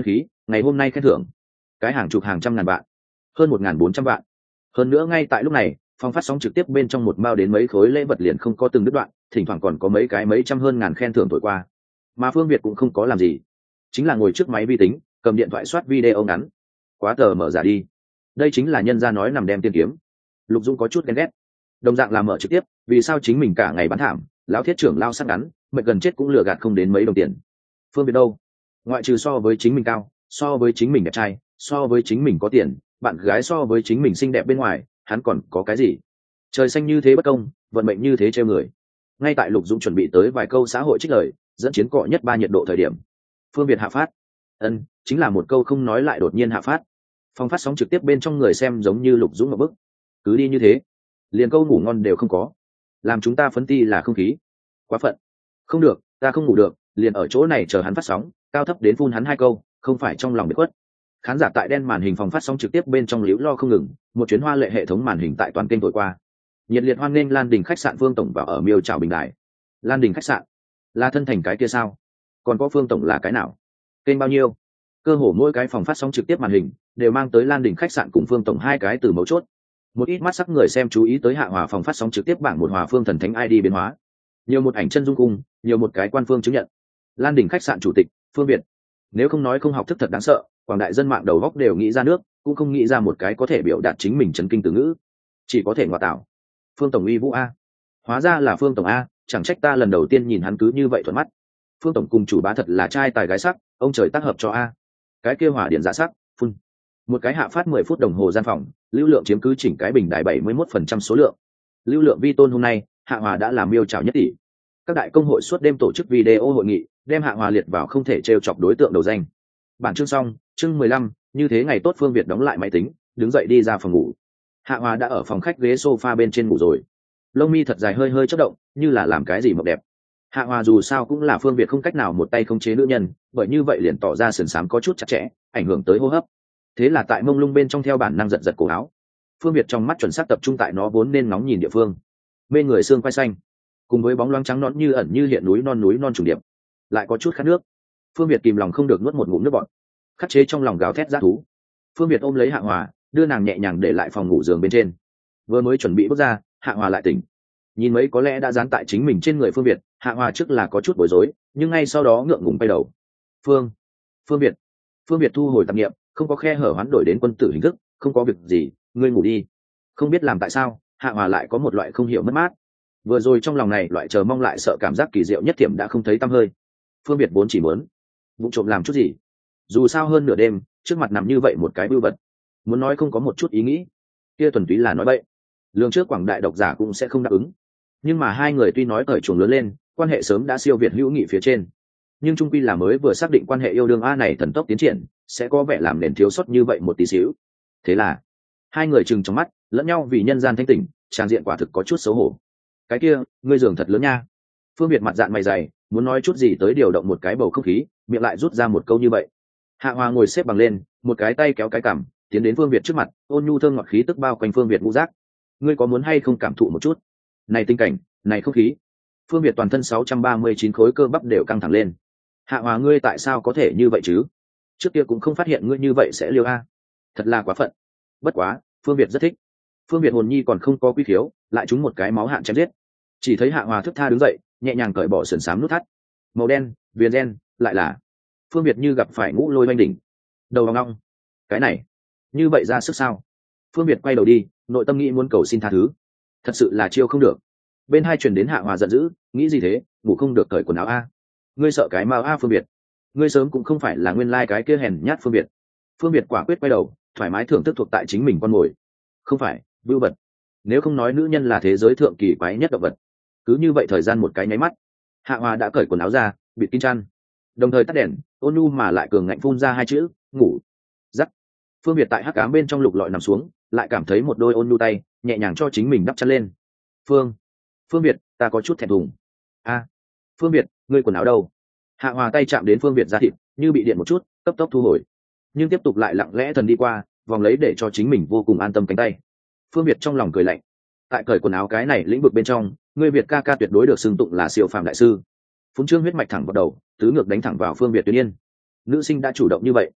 ngày hôm nay khen thưởng cái hàng chục hàng trăm ngàn vạn, hơn một ngàn bốn trăm vạn. Hơn nữa ngay tại lúc này phòng phát sóng trực tiếp bên trong một mao đến mấy khối lễ vật liền không có từng đứt đoạn, thỉnh thoảng còn có mấy cái mấy trăm hơn ngàn khen thưởng thổi qua. Mà Phương Việt cũng không có làm gì, chính là ngồi trước máy vi tính cầm điện thoại soát video ngắn. Quá tờ mở giả đi, đây chính là nhân gia nói nằm đem tiên kiếm. Lục Dung có chút ghen ghét, đồng dạng là mở trực tiếp, vì sao chính mình cả ngày bán thảm, lão thiết trưởng lao sắc ngắn mệt gần chết cũng lừa gạt không đến mấy đồng tiền. Phương Việt đâu, ngoại trừ so với chính mình cao, so với chính mình đẹp trai, so với chính mình có tiền, bạn gái so với chính mình xinh đẹp bên ngoài, hắn còn có cái gì? Trời xanh như thế bất công, vận mệnh như thế trêu người. Ngay tại Lục Dũng chuẩn bị tới vài câu xã hội trích lời dẫn chiến cọ nhất ba nhiệt độ thời điểm, Phương Việt hạ phát. Ân, chính là một câu không nói lại đột nhiên hạ phát. Phòng phát sóng trực tiếp bên trong người xem giống như Lục Dũng một bức. Cứ đi như thế, liền câu ngủ ngon đều không có, làm chúng ta phấn ti là không khí. Quá phận. Không được, ta không ngủ được, liền ở chỗ này chờ hắn phát sóng, cao thấp đến phun hắn hai câu, không phải trong lòng bị khuất. Khán giả tại đen màn hình phòng phát sóng trực tiếp bên trong liễu lo không ngừng, một chuyến hoa lệ hệ thống màn hình tại toàn kênh thổi qua. Nhiệt liệt hoan nghênh Lan Đình khách sạn Phương tổng vào ở miêu chào bình đại. Lan Đình khách sạn là thân thành cái kia sao? Còn có Phương tổng là cái nào? Kênh bao nhiêu? Cơ hồ mỗi cái phòng phát sóng trực tiếp màn hình đều mang tới Lan Đình khách sạn cùng Phương tổng hai cái từ mấu chốt. Một ít mắt sắc người xem chú ý tới Hạ Hòa phòng phát sóng trực tiếp bảng một Hòa Phương thần thánh i đê biến hóa. Nhiều một ảnh chân dung cung, nhiều một cái quan phương chứng nhận. Lan Đình khách sạn chủ tịch Phương Việt. Nếu không nói không học thức thật đáng sợ, quảng đại dân mạng đầu góc đều nghĩ ra nước, cũng không nghĩ ra một cái có thể biểu đạt chính mình chấn kinh từ ngữ, chỉ có thể ngoại tạo. Phương tổng uy vũ a, hóa ra là Phương tổng a, chẳng trách ta lần đầu tiên nhìn hắn cứ như vậy thuận mắt. Phương tổng cùng chủ bá thật là trai tài gái sắc, ông trời tác hợp cho a. Cái kia hỏa điện giả sắc, phun. Một cái hạ phát mười phút đồng hồ gian phòng, lưu lượng chiếm cứ chỉnh cái bình đại bảy mươi mốt phần trăm số lượng. Lưu lượng vi tôn hôm nay, Hạ Hòa đã làm miêu chào nhất tỷ. Các đại công hội suốt đêm tổ chức video hội nghị, đem Hạ Hòa liệt vào không thể trêu chọc đối tượng đầu danh. Bản chương xong, chương mười lăm, như thế ngày tốt. Phương Việt đóng lại máy tính, đứng dậy đi ra phòng ngủ. Hạ Hòa đã ở phòng khách ghế sofa bên trên ngủ rồi. Lông mi thật dài hơi hơi chớp động, như là làm cái gì mộng đẹp. Hạ Hòa dù sao cũng là Phương Việt không cách nào một tay khống chế nữ nhân, bởi như vậy liền tỏ ra sườn xám có chút chặt chẽ, ảnh hưởng tới hô hấp. Thế là tại mông lung bên trong theo bản năng giật giật cổ áo. Phương Việt trong mắt chuẩn xác tập trung tại nó vốn nên nóng nhìn địa phương. Mê người xương quai xanh, cùng với bóng loáng trắng nõn như ẩn như hiện núi non núi non trùng điệp, lại có chút khát nước. Phương Việt kìm lòng không được nuốt một ngụm nước bọt, khắc chế trong lòng gào thét dã thú. Phương Việt ôm lấy Hạ Hòa, đưa nàng nhẹ nhàng để lại phòng ngủ giường bên trên. Vừa mới chuẩn bị bước ra, Hạ Hòa lại tỉnh. Nhìn mấy có lẽ đã dán tại chính mình trên người Phương Việt, Hạ Hòa trước là có chút bối rối, nhưng ngay sau đó ngượng ngùng quay đầu. Phương, Phương Việt, Phương Việt thu hồi tạp niệm, không có khe hở hoán đổi đến quân tử hình thức, không có việc gì, ngươi ngủ đi. Không biết làm tại sao, Hạ Hòa lại có một loại không hiểu mất mát. Vừa rồi trong lòng này loại chờ mong lại sợ cảm giác kỳ diệu nhất thiểm đã không thấy tăm hơi. Phương Việt vốn chỉ muốn vụ trộm làm chút gì, dù sao hơn nửa đêm trước mặt nằm như vậy một cái bưu vật, muốn nói không có một chút ý nghĩ kia thuần túy là nói bậy. Lương trước quảng đại độc giả cũng sẽ không đáp ứng, nhưng mà hai người tuy nói cởi chuồng lớn lên, quan hệ sớm đã siêu việt hữu nghị phía trên, nhưng trung quy là mới vừa xác định quan hệ yêu đương a này thần tốc tiến triển sẽ có vẻ làm nền thiếu sót như vậy một tí xíu. Thế là hai người chừng trong mắt lẫn nhau vì nhân gian thanh tỉnh, trang diện quả thực có chút xấu hổ. Cái kia ngươi giường thật lớn nha. Phương Việt mặt dạn mày dày, muốn nói chút gì tới điều động một cái bầu không khí, miệng lại rút ra một câu như vậy. Hạ Hòa ngồi xếp bằng lên, một cái tay kéo cái cằm, tiến đến Phương Việt trước mặt, ôn nhu thơm ngọt khí tức bao quanh Phương Việt ngũ giác. Ngươi có muốn hay không cảm thụ một chút này tình cảnh, này không khí? Phương Việt toàn thân sáu trăm ba mươi chín khối cơ bắp đều căng thẳng lên. Hạ Hòa, ngươi tại sao có thể như vậy chứ? Trước kia cũng không phát hiện ngươi như vậy sẽ liêu a. Thật là quá phận. Bất quá, Phương Việt rất thích. Phương Việt hồn nhi còn không có quy khiếu, lại trúng một cái máu hạn chém giết. Chỉ thấy Hạ Hòa thức tha đứng dậy, nhẹ nhàng cởi bỏ sườn xám nút thắt. Màu đen, viền đen, lại là Phương Việt như gặp phải ngũ lôi oanh đỉnh. Đầu vào ngong. Cái này, như vậy ra sức sao? Phương Việt quay đầu đi, nội tâm nghĩ muốn cầu xin tha thứ. Thật sự là chiêu không được. Bên hai truyền đến Hạ Hòa giận dữ, nghĩ gì thế, ngủ không được cởi quần áo a. Ngươi sợ cái mao a Phương Việt. Ngươi sớm cũng không phải là nguyên lai cái kia hèn nhát Phương Việt. Phương Việt quả quyết quay đầu, thoải mái thưởng thức thuộc tại chính mình con mồi. Không phải, vưu vật. Nếu không nói nữ nhân là thế giới thượng kỳ quái nhất động vật. Cứ như vậy thời gian một cái nháy mắt, Hạ Hòa đã cởi quần áo ra, bịt kín chăn, đồng thời tắt đèn, ôn nhu mà lại cường ngạnh phun ra hai chữ ngủ. Giắc. Phương Việt tại hắc ám bên trong lục lọi nằm xuống, lại cảm thấy một đôi ôn nhu tay nhẹ nhàng cho chính mình đắp chăn lên. Phương, Phương Việt, ta có chút thẹn thùng. A, Phương Việt, ngươi quần áo đâu? Hạ Hòa tay chạm đến Phương Việt da thịt, như bị điện một chút, cấp tốc thu hồi, nhưng tiếp tục lại lặng lẽ thần đi qua, vòng lấy để cho chính mình vô cùng an tâm cánh tay. Phương Việt trong lòng cười lạnh, tại cởi quần áo cái này lĩnh vực bên trong, người Việt ca ca tuyệt đối được xưng tụng là siêu phàm đại sư. Phúng trương huyết mạch thẳng vào đầu, tứ ngược đánh thẳng vào Phương Việt tuyệt nhiên. Nữ sinh đã chủ động như vậy,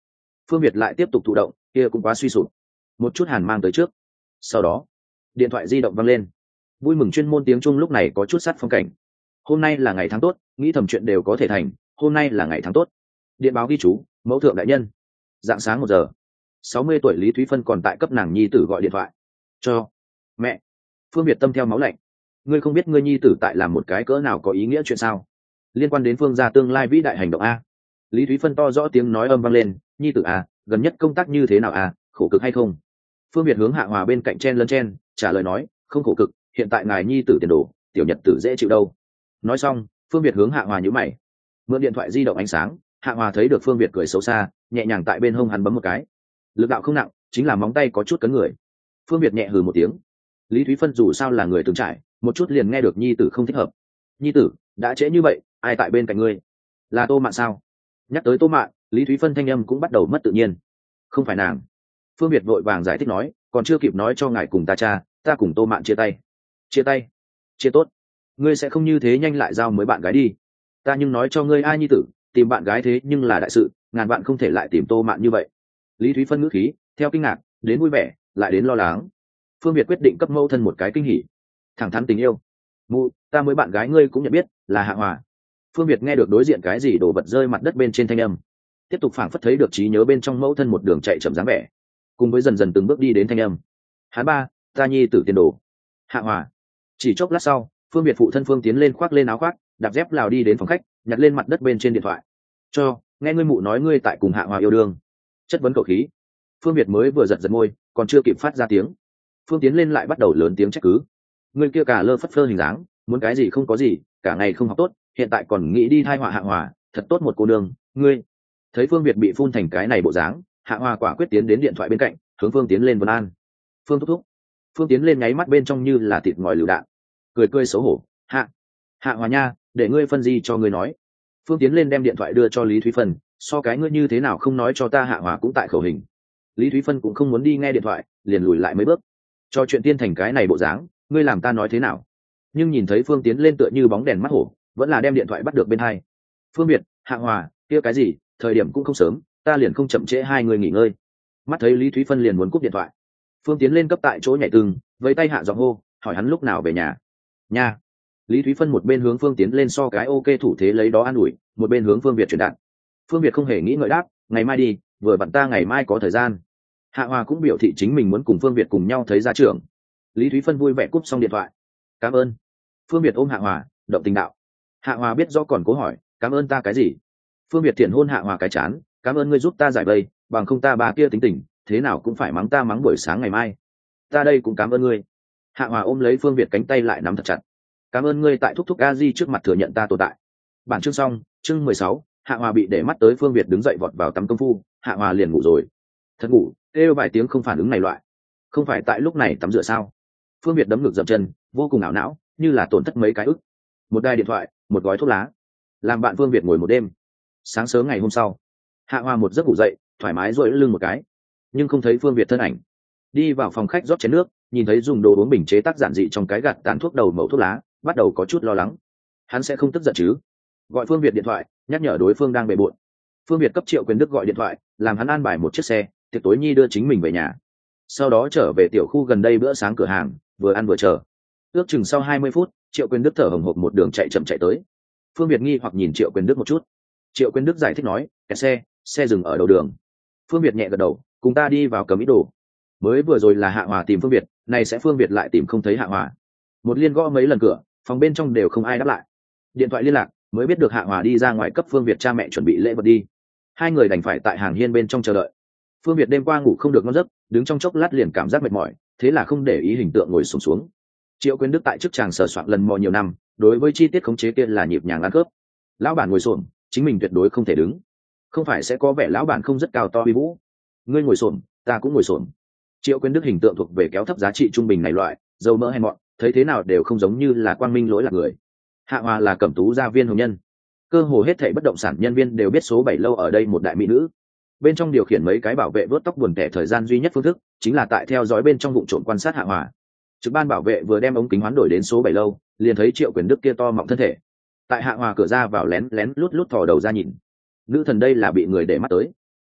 Phương Việt lại tiếp tục thụ động, kia cũng quá suy sụp. Một chút hàn mang tới trước. Sau đó, điện thoại di động vang lên. Vui mừng chuyên môn tiếng Trung lúc này có chút sát phong cảnh. Hôm nay là ngày tháng tốt, nghĩ thầm chuyện đều có thể thành, hôm nay là ngày tháng tốt. Điện báo ghi chú, mẫu thượng đại nhân. Dạng sáng một giờ, sáu mươi tuổi Lý Thúy Phân còn tại cấp nàng nhi tử gọi điện thoại. Cho mẹ. Phương Việt tâm theo máu lạnh. Ngươi không biết ngươi nhi tử tại làm một cái cỡ nào có ý nghĩa chuyện sao? Liên quan đến Phương gia tương lai vĩ đại hành động a. Lý Thúy Phân to rõ tiếng nói âm vang lên, nhi tử a, gần nhất công tác như thế nào a, khổ cực hay không? Phương Việt hướng Hạ Hòa bên cạnh chen lấn chen, trả lời nói, không khổ cực, hiện tại ngài nhi tử tiền đồ, tiểu nhật tử dễ chịu đâu. Nói xong, Phương Việt hướng Hạ Hòa nhíu mày. Mượn điện thoại di động ánh sáng, Hạ Hòa thấy được Phương Việt cười xấu xa, nhẹ nhàng tại bên hông hắn bấm một cái. Lực đạo không nặng, chính là móng tay có chút cấn người. Phương Việt nhẹ hừ một tiếng. Lý Thúy Phân dù sao là người từng trải, một chút liền nghe được nhi tử không thích hợp. Nhi tử, đã trễ như vậy, ai tại bên cạnh ngươi? Là Tô Mạn sao? Nhắc tới Tô Mạn, Lý Thúy Phân thanh âm cũng bắt đầu mất tự nhiên. Không phải nàng. Phương Việt vội vàng giải thích nói, còn chưa kịp nói cho ngài cùng ta cha, ta cùng Tô Mạn chia tay. Chia tay? Chia tốt. Ngươi sẽ không như thế nhanh lại giao mới bạn gái đi. Ta nhưng nói cho ngươi ai nhi tử, tìm bạn gái thế nhưng là đại sự, ngàn bạn không thể lại tìm Tô Mạn như vậy. Lý Thúy Phân ngữ khí, theo kinh ngạc, đến vui vẻ, lại đến lo lắng. Phương Việt quyết định cấp mẫu thân một cái kinh hỉ. Thẳng thắn tình yêu. Mụ, ta mới bạn gái ngươi cũng nhận biết, là Hạ Hòa. Phương Việt nghe được đối diện cái gì đổ vật rơi mặt đất bên trên thanh âm, tiếp tục phảng phất thấy được trí nhớ bên trong mẫu thân một đường chạy chậm dáng vẻ, cùng với dần dần từng bước đi đến thanh âm. Hắn ba, ta nhi tử tiền đồ. Hạ Hòa. Chỉ chốc lát sau, Phương Việt phụ thân Phương tiến lên khoác lên áo khoác, đạp dép lào đi đến phòng khách, nhặt lên mặt đất bên trên điện thoại. Cho, nghe ngươi mụ nói ngươi tại cùng Hạ Hòa yêu đương. Chất vấn cậu khí. Phương Việt mới vừa giật giật môi, còn chưa kịp phát ra tiếng. Phương tiến lên lại bắt đầu lớn tiếng trách cứ. Ngươi kia cả lơ phất phơ hình dáng, muốn cái gì không có gì, cả ngày không học tốt, hiện tại còn nghĩ đi thai họa Hạ Hòa, thật tốt một cô nương, ngươi. Thấy Phương Việt bị phun thành cái này bộ dáng, Hạ Hòa quả quyết tiến đến điện thoại bên cạnh, hướng Phương tiến lên vấn an. Phương thúc thúc. Phương tiến lên nháy mắt bên trong như là thịt ngòi lựu đạn, cười cười xấu hổ. Hạ, Hạ Hòa nha, để ngươi phân gì cho ngươi nói. Phương tiến lên đem điện thoại đưa cho Lý Thúy Phân, so cái ngươi như thế nào không nói cho ta Hạ Hòa cũng tại khẩu hình. Lý Thúy Phân cũng không muốn đi nghe điện thoại, liền lùi lại mấy bước. Cho chuyện tiên thành cái này bộ dáng, ngươi làm ta nói thế nào? Nhưng nhìn thấy Phương tiến lên tựa như bóng đèn mắt hổ, vẫn là đem điện thoại bắt được bên hai. Phương Việt, Hạ Hòa, kia cái gì, thời điểm cũng không sớm, ta liền không chậm trễ hai người nghỉ ngơi. Mắt thấy Lý Thúy Phân liền muốn cúp điện thoại, Phương tiến lên cấp tại chỗ nhảy từng, với tay hạ giọng hô, hỏi hắn lúc nào về nhà. Nhà. Lý Thúy Phân một bên hướng Phương tiến lên so cái ok thủ thế lấy đó an ủi, một bên hướng Phương Việt chuyển đạt. Phương Việt không hề nghĩ ngợi đáp, ngày mai đi, vừa vặn ta ngày mai có thời gian. Hạ Hòa cũng biểu thị chính mình muốn cùng Phương Việt cùng nhau thấy gia trưởng. Lý Thúy Phân vui vẻ cúp xong điện thoại. Cảm ơn. Phương Việt ôm Hạ Hòa, động tình đạo. Hạ Hòa biết do còn cố hỏi, cảm ơn ta cái gì? Phương Việt thiện hôn Hạ Hòa cái chán, cảm ơn ngươi giúp ta giải vây, bằng không ta bà kia tính tình, thế nào cũng phải mắng ta mắng buổi sáng ngày mai. Ta đây cũng cảm ơn ngươi. Hạ Hòa ôm lấy Phương Việt cánh tay lại nắm thật chặt. Cảm ơn ngươi tại thúc thúc a di trước mặt thừa nhận ta tồn tại. Bản chương xong, chương mười sáu, Hạ Hòa bị để mắt tới Phương Việt đứng dậy vọt vào tắm công phu, Hạ Hòa liền ngủ rồi. Thật ngủ, kêu vài tiếng không phản ứng này loại. Không phải tại lúc này tắm rửa sao? Phương Việt đấm ngực dậm chân, vô cùng ảo não, như là tổn thất mấy cái ức. Một đài điện thoại, một gói thuốc lá, làm bạn Phương Việt ngồi một đêm. Sáng sớm ngày hôm sau, Hạ Hòa một giấc ngủ dậy, thoải mái duỗi lưng một cái, nhưng không thấy Phương Việt thân ảnh. Đi vào phòng khách rót chén nước, nhìn thấy dùng đồ uống bình chế tác giản dị trong cái gạt tàn thuốc đầu mẩu thuốc lá, bắt đầu có chút lo lắng. Hắn sẽ không tức giận chứ? Gọi Phương Việt điện thoại, nhắc nhở đối phương đang bề bộn. Phương Việt cấp Triệu Quyền Đức gọi điện thoại, làm hắn an bài một chiếc xe, tiệc tối nhi đưa chính mình về nhà. Sau đó trở về tiểu khu gần đây bữa sáng cửa hàng, vừa ăn vừa chờ. Ước chừng sau hai mươi phút, Triệu Quyền Đức thở hổn hộc một đường chạy chậm chạy tới. Phương Việt nghi hoặc nhìn Triệu Quyền Đức một chút. Triệu Quyền Đức giải thích nói, kẹt xe, xe dừng ở đầu đường. Phương Việt nhẹ gật đầu, cùng ta đi vào cầm ít đồ. Mới vừa rồi là Hạ Hòa tìm Phương Việt, này sẽ Phương Việt lại tìm không thấy Hạ Hòa. Một liên gõ mấy lần cửa, phòng bên trong đều không ai đáp lại. Điện thoại liên lạc, mới biết được Hạ Hòa đi ra ngoài cấp Phương Việt cha mẹ chuẩn bị lễ vật đi. Hai người đành phải tại hàng hiên bên trong chờ đợi. Phương Việt đêm qua ngủ không được ngon giấc, đứng trong chốc lát liền cảm giác mệt mỏi, thế là không để ý hình tượng ngồi xổm xuống, xuống. Triệu Quyền Đức tại chức tràng sờ soạn lần mò nhiều năm, đối với chi tiết khống chế kia là nhịp nhàng ăn khớp. Lão bản ngồi xổm, chính mình tuyệt đối không thể đứng. Không phải sẽ có vẻ lão bản không rất cao to uy vũ. Ngươi ngồi xổm, ta cũng ngồi xổm. Triệu Quyền Đức hình tượng thuộc về kéo thấp giá trị trung bình này loại, dầu mỡ hèn mọn, thấy thế nào đều không giống như là quang minh lỗi lạc người. Hạ Hòa là cẩm tú gia viên hồng nhân, cơ hồ hết thảy bất động sản nhân viên đều biết số bảy lâu ở đây một đại mỹ nữ. Bên trong điều khiển mấy cái bảo vệ vớt tóc buồn tẻ thời gian duy nhất phương thức chính là tại theo dõi bên trong vụ trộm quan sát Hạ Hòa. Trực ban bảo vệ vừa đem ống kính hoán đổi đến số bảy lâu, liền thấy Triệu Quyền Đức kia to mọng thân thể tại Hạ Hòa cửa ra vào lén lén lút lút thò đầu ra nhìn. Nữ thần đây là bị người để mắt tới.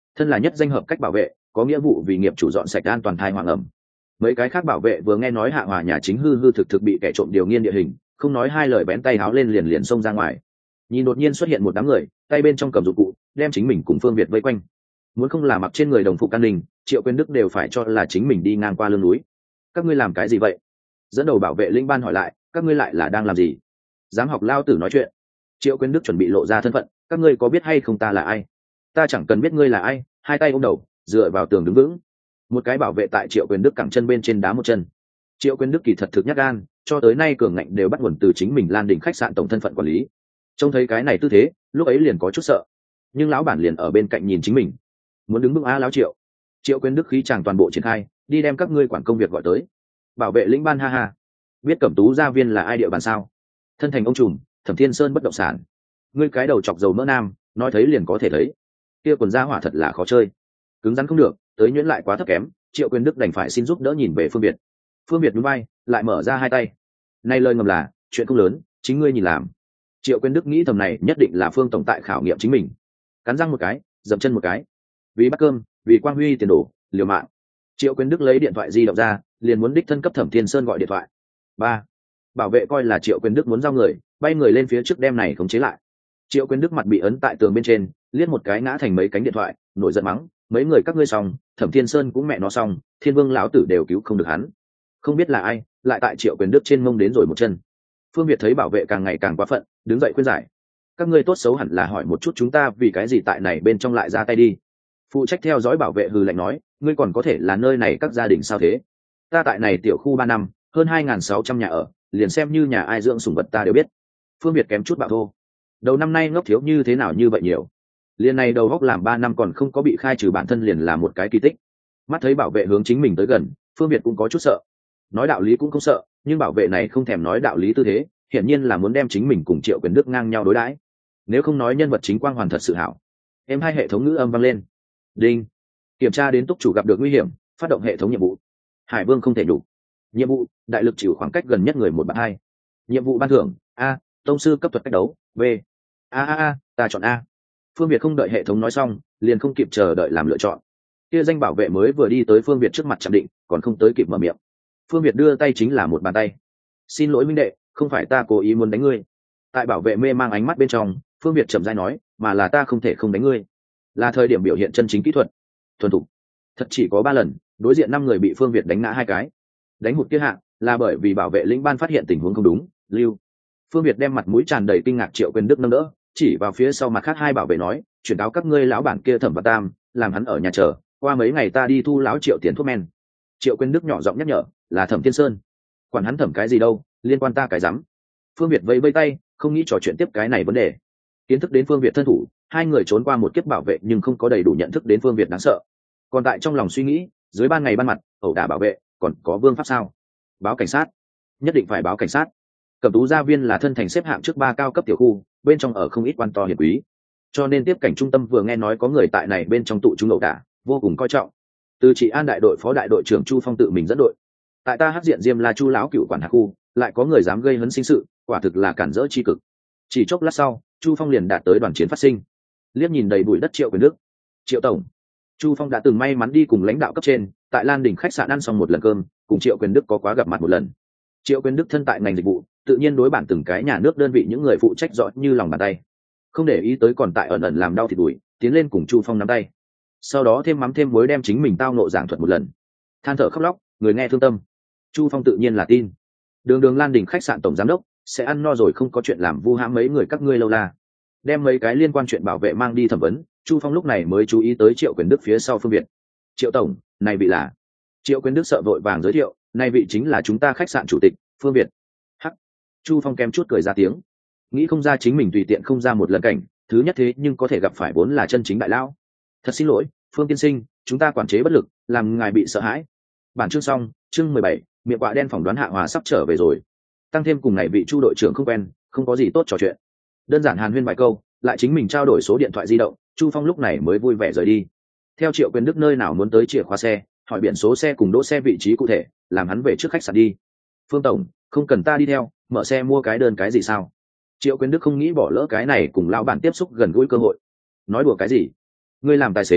thân là nhất danh hợp cách bảo vệ, có nghĩa vụ vì nghiệp chủ dọn sạch an toàn thai hoàng ẩm. Mấy cái khác bảo vệ vừa nghe nói Hạ Hòa nhà chính hư hư thực thực bị kẻ trộm điều nghiên địa hình, không nói hai lời bén tay háo lên liền liền xông ra ngoài. Nhìn đột nhiên xuất hiện một đám người, tay bên trong cầm dụng cụ, đem chính mình cùng Phương Việt vây quanh. Muốn không là mặc trên người đồng phục an ninh, Triệu Quyền Đức đều phải cho là chính mình đi ngang qua lưng núi. Các ngươi làm cái gì vậy? Dẫn đầu bảo vệ linh ban hỏi lại, các ngươi lại là đang làm gì? Dám học lao tử nói chuyện. Triệu Quyền Đức chuẩn bị lộ ra thân phận, các ngươi có biết hay không ta là ai? Ta chẳng cần biết ngươi là ai. Hai tay ôm đầu, dựa vào tường đứng vững. Một cái bảo vệ tại Triệu Quyền Đức cẳng chân bên trên đá một chân. Triệu Quyền Đức kỳ thật thực nhát gan, cho tới nay cường ngạnh đều bắt nguồn từ chính mình Lan Đình khách sạn tổng thân phận quản lý. Trông thấy cái này tư thế, lúc ấy liền có chút sợ, nhưng lão bản liền ở bên cạnh nhìn chính mình, muốn đứng vững a lão Triệu. Triệu Quyền Đức khí chàng toàn bộ triển khai, đi đem các ngươi quản công việc gọi tới. Bảo vệ lĩnh ban ha ha, biết Cẩm Tú gia viên là ai địa bàn sao? Thân thành ông trùm, Thẩm Thiên Sơn bất động sản. Ngươi cái đầu chọc dầu mỡ nam, nói thấy liền có thể thấy. Kia quần gia hỏa thật là khó chơi, cứng rắn không được, tới nhuyễn lại quá thấp kém. Triệu Quyền Đức đành phải xin giúp đỡ nhìn về Phương Việt. Phương Việt núi bay, lại mở ra hai tay. Nay lời ngầm là, chuyện không lớn, chính ngươi nhìn làm. Triệu Quyền Đức nghĩ thầm này nhất định là Phương tổng tại khảo nghiệm chính mình. Cắn răng một cái, dậm chân một cái. Vì bắt cơm, vì quang huy tiền đồ, liều mạng. Triệu Quyền Đức lấy điện thoại di động ra, liền muốn đích thân cấp Thẩm Thiên Sơn gọi điện thoại. Ba, bảo vệ coi là Triệu Quyền Đức muốn giao người, bay người lên phía trước đem này khống chế lại. Triệu Quyền Đức mặt bị ấn tại tường bên trên, liếc một cái ngã thành mấy cánh điện thoại, nổi giận mắng, mấy người các ngươi xong, Thẩm Thiên Sơn cũng mẹ nó xong, Thiên Vương lão tử đều cứu không được hắn. Không biết là ai, lại tại Triệu Quyền Đức trên mông đến rồi một chân. Phương Việt thấy bảo vệ càng ngày càng quá phận, đứng dậy khuyên giải. Các ngươi tốt xấu hẳn là hỏi một chút chúng ta vì cái gì tại này bên trong lại ra tay đi. Phụ trách theo dõi bảo vệ hừ lạnh nói, ngươi còn có thể là nơi này các gia đình sao thế? Ta tại này tiểu khu ba năm, hơn hai nghìn sáu trăm nhà ở, liền xem như nhà ai dưỡng sủng vật ta đều biết. Phương Việt kém chút bạo thô. Đầu năm nay ngốc thiếu như thế nào như vậy nhiều. Liên này đầu góc làm ba năm còn không có bị khai trừ bản thân liền là một cái kỳ tích. Mắt thấy bảo vệ hướng chính mình tới gần, Phương Việt cũng có chút sợ. Nói đạo lý cũng không sợ, nhưng bảo vệ này không thèm nói đạo lý tư thế, hiển nhiên là muốn đem chính mình cùng Triệu Quyền Đức ngang nhau đối đãi. Nếu không nói nhân vật chính quang hoàn thật sự hảo. Em hai hệ thống ngữ âm vang lên. Đinh. Kiểm tra đến túc chủ gặp được nguy hiểm, phát động hệ thống nhiệm vụ. Hải Vương không thể đủ. Nhiệm vụ, đại lực chịu khoảng cách gần nhất người một bạn hai. Nhiệm vụ ban thưởng, a, tông sư cấp thuật cách đấu, b. A a a, ta chọn A. Phương Việt không đợi hệ thống nói xong, liền không kịp chờ đợi làm lựa chọn. Kia danh bảo vệ mới vừa đi tới Phương Việt trước mặt chạm định, còn không tới kịp mở miệng. Phương Việt đưa tay chính là một bàn tay. Xin lỗi minh đệ, không phải ta cố ý muốn đánh ngươi. Tại bảo vệ mê mang ánh mắt bên trong, Phương Việt chậm rãi nói, mà là ta không thể không đánh ngươi. Là thời điểm biểu hiện chân chính kỹ thuật. Thuần thục. Thật chỉ có ba lần, đối diện năm người bị Phương Việt đánh ngã hai cái. Đánh hụt kia hạng, là bởi vì bảo vệ lĩnh ban phát hiện tình huống không đúng, lưu. Phương Việt đem mặt mũi tràn đầy kinh ngạc Triệu Quyền Đức nâng đỡ, chỉ vào phía sau mặt khác hai bảo vệ nói, chuyển cáo các ngươi lão bản kia Thẩm và Tam, làm hắn ở nhà chờ, qua mấy ngày ta đi thu lão Triệu tiền thuốc men. Triệu Quyền Đức nhỏ giọng nhắc nhở, là Thẩm Thiên Sơn. Quản hắn Thẩm cái gì đâu, liên quan ta cái rắm. Phương Việt vẫy vẫy tay, không nghĩ trò chuyện tiếp cái này vấn đề. Kiến thức đến Phương Việt thân thủ, hai người trốn qua một kiếp bảo vệ nhưng không có đầy đủ nhận thức đến Phương Việt đáng sợ. Còn tại trong lòng suy nghĩ, dưới ban ngày ban mặt, ẩu đả bảo vệ, còn có vương pháp sao? Báo cảnh sát, nhất định phải báo cảnh sát. Cẩm Tú gia viên là thân thành xếp hạng trước ba cao cấp tiểu khu, bên trong ở không ít quan to hiển quý, cho nên tiếp cảnh trung tâm vừa nghe nói có người tại này bên trong tụ chúng ẩu đả, vô cùng coi trọng. Từ trị an đại đội phó đại đội trưởng Chu Phong tự mình dẫn đội. Tại ta hắc diện diêm la Chu lão cựu quản hạt khu, lại có người dám gây hấn sinh sự, quả thực là cản rỡ chi cực. Chỉ chốc lát sau, Chu Phong liền đạt tới đoàn chiến phát sinh. Liếc nhìn đầy bụi đất Triệu Quyền Đức. Triệu tổng. Chu Phong đã từng may mắn đi cùng lãnh đạo cấp trên, tại Lan Đình khách sạn ăn xong một lần cơm, cùng Triệu Quyền Đức có quá gặp mặt một lần. Triệu Quyền Đức thân tại ngành dịch vụ, tự nhiên đối bản từng cái nhà nước đơn vị những người phụ trách rõ như lòng bàn tay, không để ý tới còn tại ẩn ẩn làm đau thịt đùi, tiến lên cùng Chu Phong nắm tay, sau đó thêm mắm thêm muối đem chính mình tao nộ giảng thuật một lần, than thở khóc lóc, người nghe thương tâm. Chu Phong tự nhiên là tin. Đường Đường Lan Đình khách sạn tổng giám đốc sẽ ăn no rồi không có chuyện làm vu hãm mấy người các ngươi lâu la, đem mấy cái liên quan chuyện bảo vệ mang đi thẩm vấn. Chu Phong lúc này mới chú ý tới Triệu Quyền Đức phía sau Phương Việt. Triệu tổng, này vị là. Triệu Quyền Đức sợ vội vàng giới thiệu, này vị chính là chúng ta khách sạn chủ tịch Phương Việt. Hắc. Chu Phong kém chút cười ra tiếng, nghĩ không ra chính mình tùy tiện không ra một lần cảnh thứ nhất thế nhưng có thể gặp phải vốn là chân chính đại lão. Thật xin lỗi Phương tiên sinh, chúng ta quản chế bất lực, làm ngài bị sợ hãi. Bản chương xong. Chương mười bảy, miệng quạ đen phỏng đoán Hạ Hòa sắp trở về rồi. Tăng thêm cùng ngày vị Chu đội trưởng không quen, không có gì tốt trò chuyện, đơn giản hàn huyên vài câu, lại chính mình trao đổi số điện thoại di động. Chu Phong lúc này mới vui vẻ rời đi. Theo Triệu Quyền Đức nơi nào muốn tới chìa khóa xe, hỏi biển số xe cùng đỗ xe vị trí cụ thể, làm hắn về trước khách sạn đi. Phương tổng, không cần ta đi theo, mở xe mua cái đơn cái gì sao? Triệu Quyền Đức không nghĩ bỏ lỡ cái này cùng lão bản tiếp xúc gần gũi cơ hội. Nói đùa cái gì? Ngươi làm tài xế,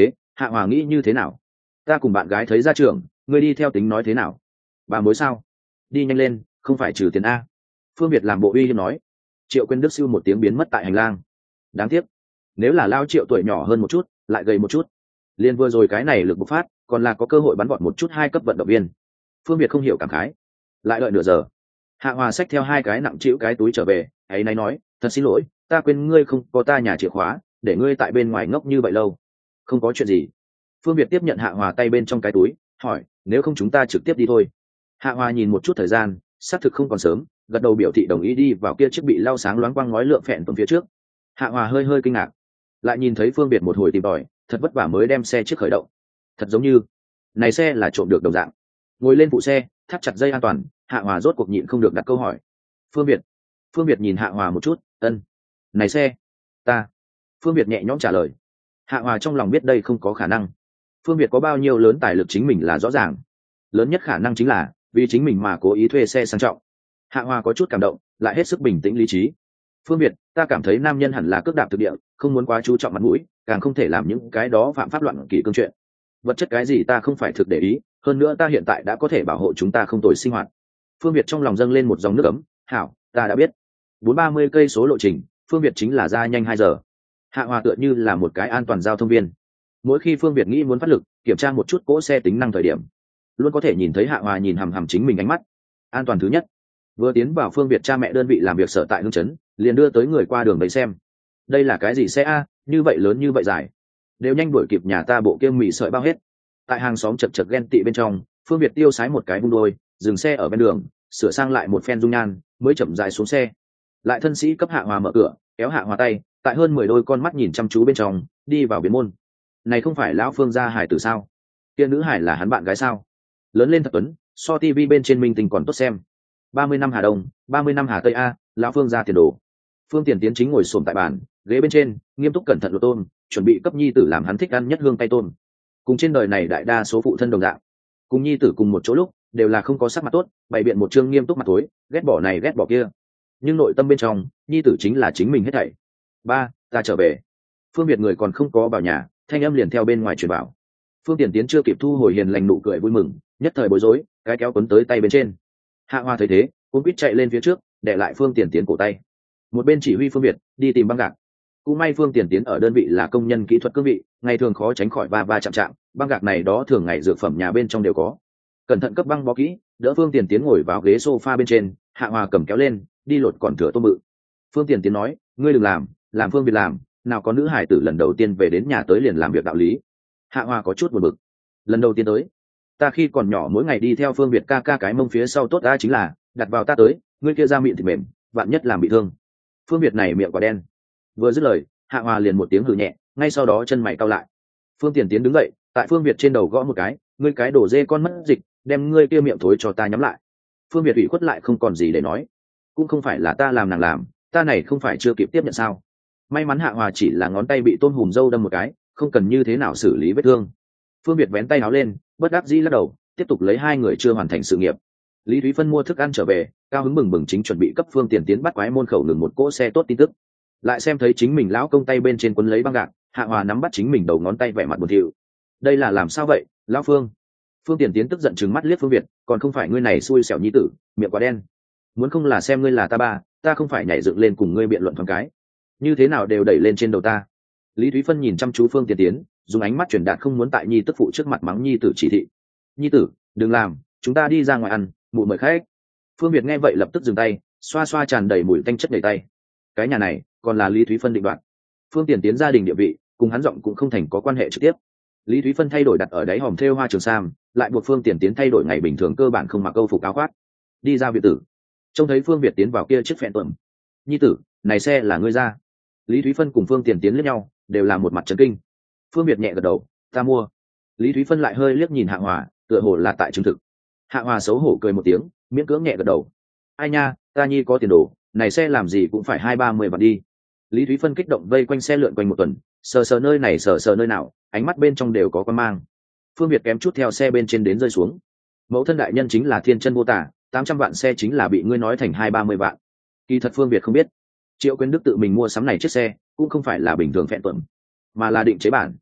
Hạ Hòa nghĩ như thế nào? Ta cùng bạn gái thấy ra trường, ngươi đi theo tính nói thế nào? Bà mối sao? Đi nhanh lên, không phải trừ tiền a. Phương Việt làm bộ uy hiếp nói. Triệu Quyên Đức siêu một tiếng biến mất tại hành lang. Đáng tiếc, nếu là Lao Triệu tuổi nhỏ hơn một chút, lại gầy một chút, liền vừa rồi cái này lực bộc phát, còn là có cơ hội bắn vọt một chút hai cấp vận động viên. Phương Việt không hiểu cảm khái. Lại đợi nửa giờ, Hạ Hòa xách theo hai cái nặng trĩu cái túi trở về, ấy nay nói, thật xin lỗi, ta quên ngươi không có ta nhà chìa khóa, để ngươi tại bên ngoài ngốc như vậy lâu. Không có chuyện gì. Phương Việt tiếp nhận Hạ Hòa tay bên trong cái túi, hỏi, nếu không chúng ta trực tiếp đi thôi. Hạ Hòa nhìn một chút thời gian, xác thực không còn sớm, gật đầu biểu thị đồng ý đi vào kia chiếc bị lau sáng loáng quang ngói lượng phèn tuần phía trước. Hạ Hòa hơi hơi kinh ngạc, lại nhìn thấy Phương Việt một hồi tìm tòi, thật vất vả mới đem xe trước khởi động. Thật giống như này xe là trộm được đồng dạng. Ngồi lên phụ xe, thắt chặt dây an toàn, Hạ Hòa rốt cuộc nhịn không được đặt câu hỏi. Phương Việt. Phương Việt nhìn Hạ Hòa một chút, ân. Này xe, ta. Phương Việt nhẹ nhõm trả lời. Hạ Hòa trong lòng biết đây không có khả năng. Phương Việt có bao nhiêu lớn tài lực chính mình là rõ ràng. Lớn nhất khả năng chính là vì chính mình mà cố ý thuê xe sang trọng. Hạ Hòa có chút cảm động, lại hết sức bình tĩnh lý trí. Phương Việt, ta cảm thấy nam nhân hẳn là cước đạp thực địa, không muốn quá chú trọng mặt mũi, càng không thể làm những cái đó phạm pháp loạn kỷ cương chuyện. Vật chất cái gì ta không phải thực để ý, hơn nữa ta hiện tại đã có thể bảo hộ chúng ta không tồi sinh hoạt. Phương Việt trong lòng dâng lên một dòng nước ấm, hảo, ta đã biết. Bốn ba mươi cây số lộ trình, Phương Việt chính là ra nhanh hai giờ. Hạ Hòa tựa như là một cái an toàn giao thông viên. Mỗi khi Phương Việt nghĩ muốn phát lực, kiểm tra một chút cỗ xe tính năng thời điểm, luôn có thể nhìn thấy Hạ Hòa nhìn hằm hằm chính mình ánh mắt. An toàn thứ nhất. Vừa tiến vào Phương Việt cha mẹ đơn vị làm việc sở tại Hương Chấn, liền đưa tới người qua đường đấy xem. Đây là cái gì xe a, như vậy lớn như vậy dài, đều nhanh đuổi kịp nhà ta bộ kia mì sợi bao hết. Tại hàng xóm chật chật ghen tị bên trong, Phương Việt tiêu sái một cái vung đôi, dừng xe ở bên đường, sửa sang lại một phen dung nhan, mới chậm rãi xuống xe. Lại thân sĩ cấp Hạ Hòa mở cửa, kéo Hạ Hòa tay, tại hơn mười đôi con mắt nhìn chăm chú bên trong, đi vào biến môn. Này không phải lão Phương gia hải tử sao? Kia nữ hải là hắn bạn gái sao? Lớn lên thật tuấn, so tivi bên trên minh tình còn tốt xem. Ba mươi năm Hà Đông, ba mươi năm Hà Tây a, lão Phương gia tiền đồ. Phương Tiền Tiến chính ngồi xổm tại bàn, ghế bên trên, nghiêm túc cẩn thận lột tôm, chuẩn bị cấp nhi tử làm hắn thích ăn nhất hương tay tôm. Cùng trên đời này đại đa số phụ thân đồng dạng, cùng nhi tử cùng một chỗ lúc, đều là không có sắc mặt tốt, bày biện một trương nghiêm túc mặt tối, ghét bỏ này ghét bỏ kia. Nhưng nội tâm bên trong, nhi tử chính là chính mình hết thảy. Ba, ta trở về. Phương Việt người còn không có vào nhà, thanh âm liền theo bên ngoài truyền bảo. Phương Tiền Tiến chưa kịp thu hồi hiền lành nụ cười vui mừng, nhất thời bối rối, cái kéo quấn tới tay bên trên. Hạ Hoa thấy thế, cũng quýt chạy lên phía trước, để lại Phương Tiền Tiến cổ tay. Một bên chỉ huy Phương Việt đi tìm băng gạc. Cũng may Phương Tiền Tiến ở đơn vị là công nhân kỹ thuật cương vị, ngày thường khó tránh khỏi va va chạm chạm, băng gạc này đó thường ngày dược phẩm nhà bên trong đều có. Cẩn thận cấp băng bó kỹ, đỡ Phương Tiền Tiến ngồi vào ghế sofa bên trên, Hạ Hoa cầm kéo lên, đi lột còn thừa tôm bự. Phương Tiền Tiến nói, ngươi đừng làm, làm Phương Việt làm, nào có nữ hải tử lần đầu tiên về đến nhà tới liền làm việc đạo lý. Hạ Hoa có chút buồn bực. Lần đầu tiên tới, ta khi còn nhỏ mỗi ngày đi theo Phương Việt ca ca cái mông phía sau tốt ta chính là đặt vào ta tới, ngươi kia ra miệng thì mềm, vạn nhất làm bị thương. Phương Việt này miệng quả đen. Vừa dứt lời, Hạ Hoa liền một tiếng hừ nhẹ, ngay sau đó chân mày cau lại. Phương Tiền Tiến đứng dậy, tại Phương Việt trên đầu gõ một cái, ngươi cái đổ dê con mất dịch, đem ngươi kia miệng thối cho ta nhắm lại. Phương Việt ủy khuất lại không còn gì để nói, cũng không phải là ta làm nàng làm, ta này không phải chưa kịp tiếp nhận sao? May mắn Hạ Hoa chỉ là ngón tay bị tôm hùm dâu đâm một cái, không cần như thế nào xử lý vết thương. Phương Việt vén tay áo lên, bất đắc dĩ lắc đầu, tiếp tục lấy hai người chưa hoàn thành sự nghiệp. Lý Thúy Phân mua thức ăn trở về, cao hứng bừng bừng chính chuẩn bị cấp Phương Tiền Tiến bắt quái môn khẩu ngừng một cỗ xe tốt tin tức. Lại xem thấy chính mình lão công tay bên trên quấn lấy băng gạc, Hạ Hòa nắm bắt chính mình đầu ngón tay vẻ mặt buồn thiu. Đây là làm sao vậy, lão Phương? Phương Tiền Tiến tức giận trừng mắt liếc Phương Việt, còn không phải ngươi này xui xẻo nhi tử, miệng quá đen. Muốn không là xem ngươi là ta ba, ta không phải nhảy dựng lên cùng ngươi biện luận thoáng cái. Như thế nào đều đẩy lên trên đầu ta. Lý Thúy Phân nhìn chăm chú Phương Tiền Tiến, dùng ánh mắt truyền đạt không muốn tại nhi tức phụ trước mặt mắng nhi tử chỉ thị. Nhi tử, đừng làm, chúng ta đi ra ngoài ăn, mụ mời khách. Phương Việt nghe vậy lập tức dừng tay, xoa xoa tràn đầy mùi tanh chất đầy tay. Cái nhà này còn là Lý Thúy Phân định đoạt. Phương Tiền Tiến gia đình địa vị cùng hắn giọng cũng không thành có quan hệ trực tiếp. Lý Thúy Phân thay đổi đặt ở đáy hòm thêu hoa trường sam, lại buộc Phương Tiền Tiến thay đổi ngày bình thường cơ bản không mặc câu phục áo khoác. Đi ra viện tử, trông thấy Phương Việt tiến vào kia chiếc phẹn tuẩm. Nhi tử, này xe là ngươi ra. Lý Thúy Phân cùng Phương Tiền Tiến liếc nhau, đều là một mặt trấn kinh. Phương Việt nhẹ gật đầu, ta mua. Lý Thúy Phân lại hơi liếc nhìn Hạ Hòa, tựa hồ là tại chứng thực. Hạ Hòa xấu hổ cười một tiếng, miễn cưỡng nhẹ gật đầu. Ai nha, ta nhi có tiền đồ, này xe làm gì cũng phải hai ba mươi vạn đi. Lý Thúy Phân kích động vây quanh xe lượn quanh một tuần, sờ sờ nơi này sờ sờ nơi nào, ánh mắt bên trong đều có quan mang. Phương Việt kém chút theo xe bên trên đến rơi xuống. Mẫu thân đại nhân chính là thiên chân vô tả, tám trăm vạn xe chính là bị ngươi nói thành hai ba mươi vạn. Kỳ thật Phương Việt không biết, Triệu Quyên Đức tự mình mua sắm này chiếc xe cũng không phải là bình thường phẹn tuẩm, mà là định chế bản.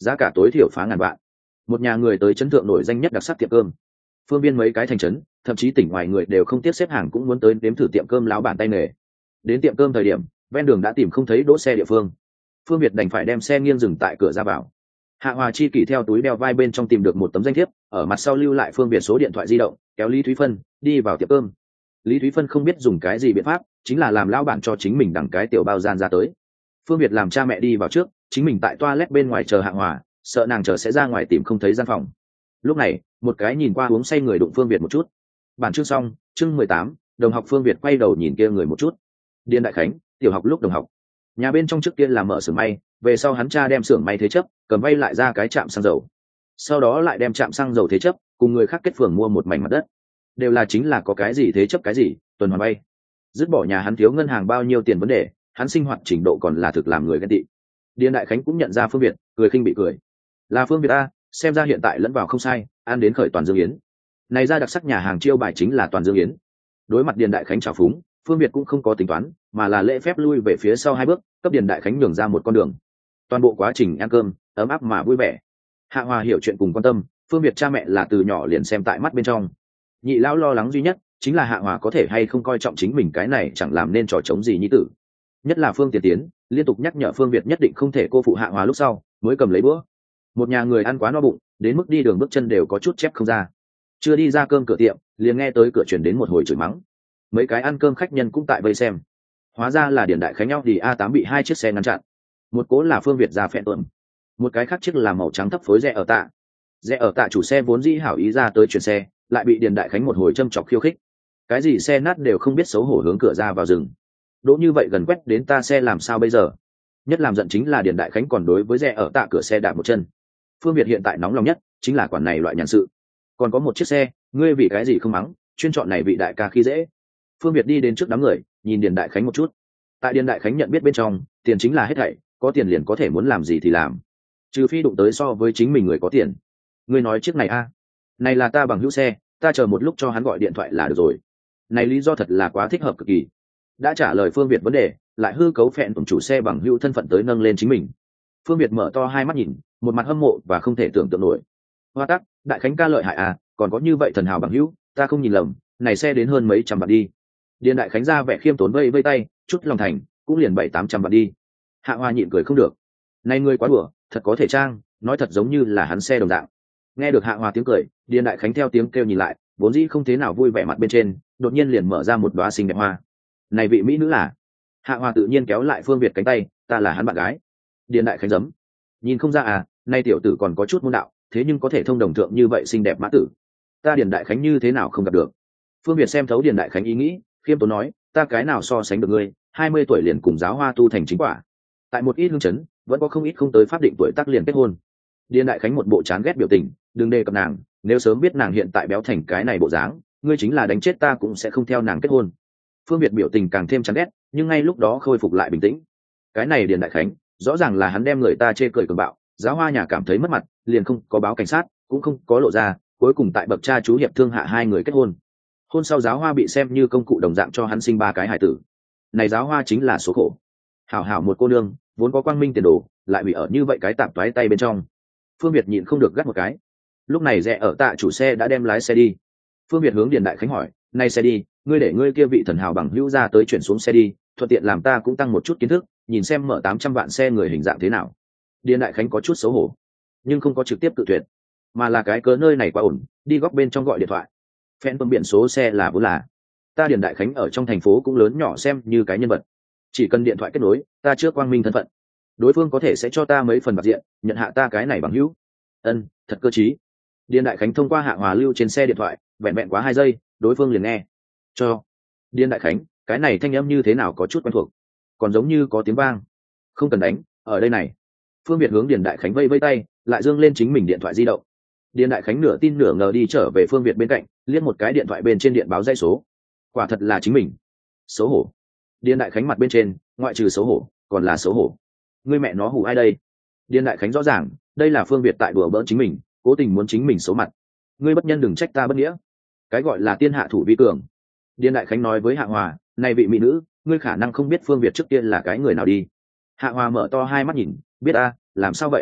giá cả tối thiểu phá ngàn vạn. Một nhà người tới chấn thượng nổi danh nhất đặc sắc tiệm cơm. Phương viên mấy cái thành trấn, thậm chí tỉnh ngoài người đều không tiếc xếp hàng cũng muốn tới đếm thử tiệm cơm lão bản tay nghề. Đến tiệm cơm thời điểm, ven đường đã tìm không thấy đỗ xe địa phương. Phương Việt đành phải đem xe nghiêng dừng tại cửa ra vào. Hạ Hòa chi kỷ theo túi đeo vai bên trong tìm được một tấm danh thiếp, ở mặt sau lưu lại Phương Việt số điện thoại di động, kéo Lý Thúy Phân đi vào tiệm cơm. Lý Thúy Phân không biết dùng cái gì biện pháp, chính là làm lão bản cho chính mình đằng cái tiểu bao gian ra tới. Phương Việt làm cha mẹ đi vào trước, chính mình tại toilet bên ngoài chờ Hạ Hòa, sợ nàng chờ sẽ ra ngoài tìm không thấy gian phòng. Lúc này, một cái nhìn qua uống say người đụng Phương Việt một chút. Bản chương xong, chương mười tám, đồng học Phương Việt quay đầu nhìn kia người một chút. Điền Đại Khánh, tiểu học lúc đồng học. Nhà bên trong trước kia là mở xưởng may, về sau hắn cha đem xưởng may thế chấp, cầm vay lại ra cái trạm xăng dầu. Sau đó lại đem trạm xăng dầu thế chấp, cùng người khác kết phường mua một mảnh mặt đất. Đều là chính là có cái gì thế chấp cái gì, tuần hoàn vay. Dứt bỏ nhà hắn thiếu ngân hàng bao nhiêu tiền vấn đề, hắn sinh hoạt trình độ còn là thực làm người ghen tị. Điền Đại Khánh cũng nhận ra Phương Việt, cười khinh bị cười. Là Phương Việt a, xem ra hiện tại lẫn vào không sai, ăn đến khởi toàn dương yến. Này ra đặc sắc nhà hàng chiêu bài chính là toàn dương yến. Đối mặt Điền Đại Khánh chào phúng, Phương Việt cũng không có tính toán, mà là lễ phép lui về phía sau hai bước, cấp Điền Đại Khánh nhường ra một con đường. Toàn bộ quá trình ăn cơm ấm áp mà vui vẻ. Hạ Hòa hiểu chuyện cùng quan tâm, Phương Việt cha mẹ là từ nhỏ liền xem tại mắt bên trong. Nhị lão lo lắng duy nhất chính là Hạ Hòa có thể hay không coi trọng chính mình cái này chẳng làm nên trò trống gì nhi tử. Nhất là Phương Tiền Tiến liên tục nhắc nhở Phương Việt nhất định không thể cô phụ Hạ Hòa, lúc sau mới cầm lấy bữa. Một nhà người ăn quá no bụng, đến mức đi đường bước chân đều có chút chép không ra. Chưa đi ra cơm cửa tiệm, liền nghe tới cửa chuyển đến một hồi chửi mắng. Mấy cái ăn cơm khách nhân cũng tại vây xem. Hóa ra là Điền Đại Khánh nhau thì a tám bị hai chiếc xe ngăn chặn. Một cố là Phương Việt ra phẹn tuần, một cái khác chiếc là màu trắng thấp phối rẻ ở tạ. Rẻ ở tạ chủ xe vốn dĩ hảo ý ra tới chuyển xe, lại bị Điền Đại Khánh một hồi châm chọc khiêu khích. Cái gì xe nát đều không biết xấu hổ hướng cửa ra vào rừng. Đỗ như vậy gần quét đến ta xe làm sao bây giờ? Nhất làm giận chính là Điền Đại Khánh còn đối với rẻ ở tạ cửa xe đạp một chân. Phương Việt hiện tại nóng lòng nhất chính là quản này loại nhàn sự. Còn có một chiếc xe, ngươi vì cái gì không mắng, chuyên chọn này vị đại ca khi dễ. Phương Việt đi đến trước đám người, nhìn Điền Đại Khánh một chút. Tại Điền Đại Khánh nhận biết bên trong, tiền chính là hết thảy, có tiền liền có thể muốn làm gì thì làm, trừ phi đụng tới so với chính mình người có tiền. Ngươi nói chiếc này a? Này là ta bằng hữu xe, ta chờ một lúc cho hắn gọi điện thoại là được rồi. Này lý do thật là quá thích hợp cực kỳ. Đã trả lời Phương Việt vấn đề, lại hư cấu phẹn tổng chủ xe bằng hữu thân phận tới nâng lên chính mình. Phương Việt mở to hai mắt nhìn, một mặt hâm mộ và không thể tưởng tượng nổi. Hoa tắc, Đại Khánh ca lợi hại à, còn có như vậy thần hào bằng hữu, ta không nhìn lầm, này xe đến hơn mấy trăm vạn đi. Điền Đại Khánh ra vẻ khiêm tốn vây vây tay, chút lòng thành, cũng liền bảy tám trăm vạn đi. Hạ Hoa nhịn cười không được. Này ngươi quá đùa, thật có thể trang, nói thật giống như là hắn xe đồng dạng. Nghe được Hạ Hoa tiếng cười, Điền Đại Khánh theo tiếng kêu nhìn lại, vốn dĩ không thế nào vui vẻ mặt bên trên, đột nhiên liền mở ra một đóa xinh đẹp hoa. Này vị mỹ nữ là? Hạ Hoa tự nhiên kéo lại Phương Việt cánh tay, ta là hắn bạn gái. Điền Đại Khánh giấm, nhìn không ra à, nay tiểu tử còn có chút môn đạo, thế nhưng có thể thông đồng thượng như vậy xinh đẹp mã tử, ta Điền Đại Khánh như thế nào không gặp được. Phương Việt xem thấu Điền Đại Khánh ý nghĩ, khiêm tốn nói, ta cái nào so sánh được ngươi, hai mươi tuổi liền cùng giáo hoa tu thành chính quả. Tại một ít hương chấn, vẫn có không ít không tới pháp định tuổi tác liền kết hôn. Điền Đại Khánh một bộ chán ghét biểu tình, đừng đề cập nàng, nếu sớm biết nàng hiện tại béo thành cái này bộ dáng, ngươi chính là đánh chết ta cũng sẽ không theo nàng kết hôn. Phương Việt biểu tình càng thêm chán ghét, nhưng ngay lúc đó khôi phục lại bình tĩnh. Cái này Điền Đại Khánh, rõ ràng là hắn đem người ta chê cười cường bạo, giáo hoa nhà cảm thấy mất mặt, liền không có báo cảnh sát, cũng không có lộ ra, cuối cùng tại bậc cha chú hiệp thương hạ hai người kết hôn. Hôn sau giáo hoa bị xem như công cụ đồng dạng cho hắn sinh ba cái hải tử. Này giáo hoa chính là số khổ. Hảo hảo một cô nương, vốn có quang minh tiền đồ, lại bị ở như vậy cái tạp toái tay bên trong. Phương Việt nhịn không được gắt một cái. Lúc này rẽ ở tạ chủ xe đã đem lái xe đi. Phương Việt hướng Điền Đại Khánh hỏi, nay xe đi, ngươi để ngươi kia vị thần hào bằng hữu ra tới chuyển xuống xe đi, thuận tiện làm ta cũng tăng một chút kiến thức, nhìn xem mở tám trăm vạn xe người hình dạng thế nào. Điền Đại Khánh có chút xấu hổ, nhưng không có trực tiếp tự tuyệt, mà là cái cớ nơi này quá ổn, đi góc bên trong gọi điện thoại. Phen tôm biển số xe là vốn là ta Điền Đại Khánh ở trong thành phố cũng lớn nhỏ xem như cái nhân vật, chỉ cần điện thoại kết nối, ta chưa quang minh thân phận, đối phương có thể sẽ cho ta mấy phần bạc diện, nhận hạ ta cái này bằng hữu. Ân, thật cơ trí. Điền Đại Khánh thông qua Hạ Hòa lưu trên xe điện thoại, vẹn vẹn quá hai giây, đối phương liền nghe. Cho. Điền Đại Khánh, cái này thanh âm như thế nào có chút quen thuộc, còn giống như có tiếng vang. Không cần đánh, ở đây này. Phương Việt hướng Điền Đại Khánh vây vây tay, lại dương lên chính mình điện thoại di động. Điền Đại Khánh nửa tin nửa ngờ đi trở về Phương Việt bên cạnh, liếc một cái điện thoại bên trên điện báo dây số. Quả thật là chính mình. Xấu hổ. Điền Đại Khánh mặt bên trên, ngoại trừ xấu hổ, còn là xấu hổ. Ngươi mẹ nó hù ai đây? Điền Đại Khánh rõ ràng, đây là Phương Việt tại đùa bỡn chính mình, cố tình muốn chính mình xấu mặt. Ngươi bất nhân đừng trách ta bất nghĩa. Cái gọi là tiên hạ thủ vi cường. Điền Đại Khánh nói với Hạ Hòa, này vị mỹ nữ, ngươi khả năng không biết Phương Việt trước tiên là cái người nào đi. Hạ Hòa mở to hai mắt nhìn, biết a, làm sao vậy?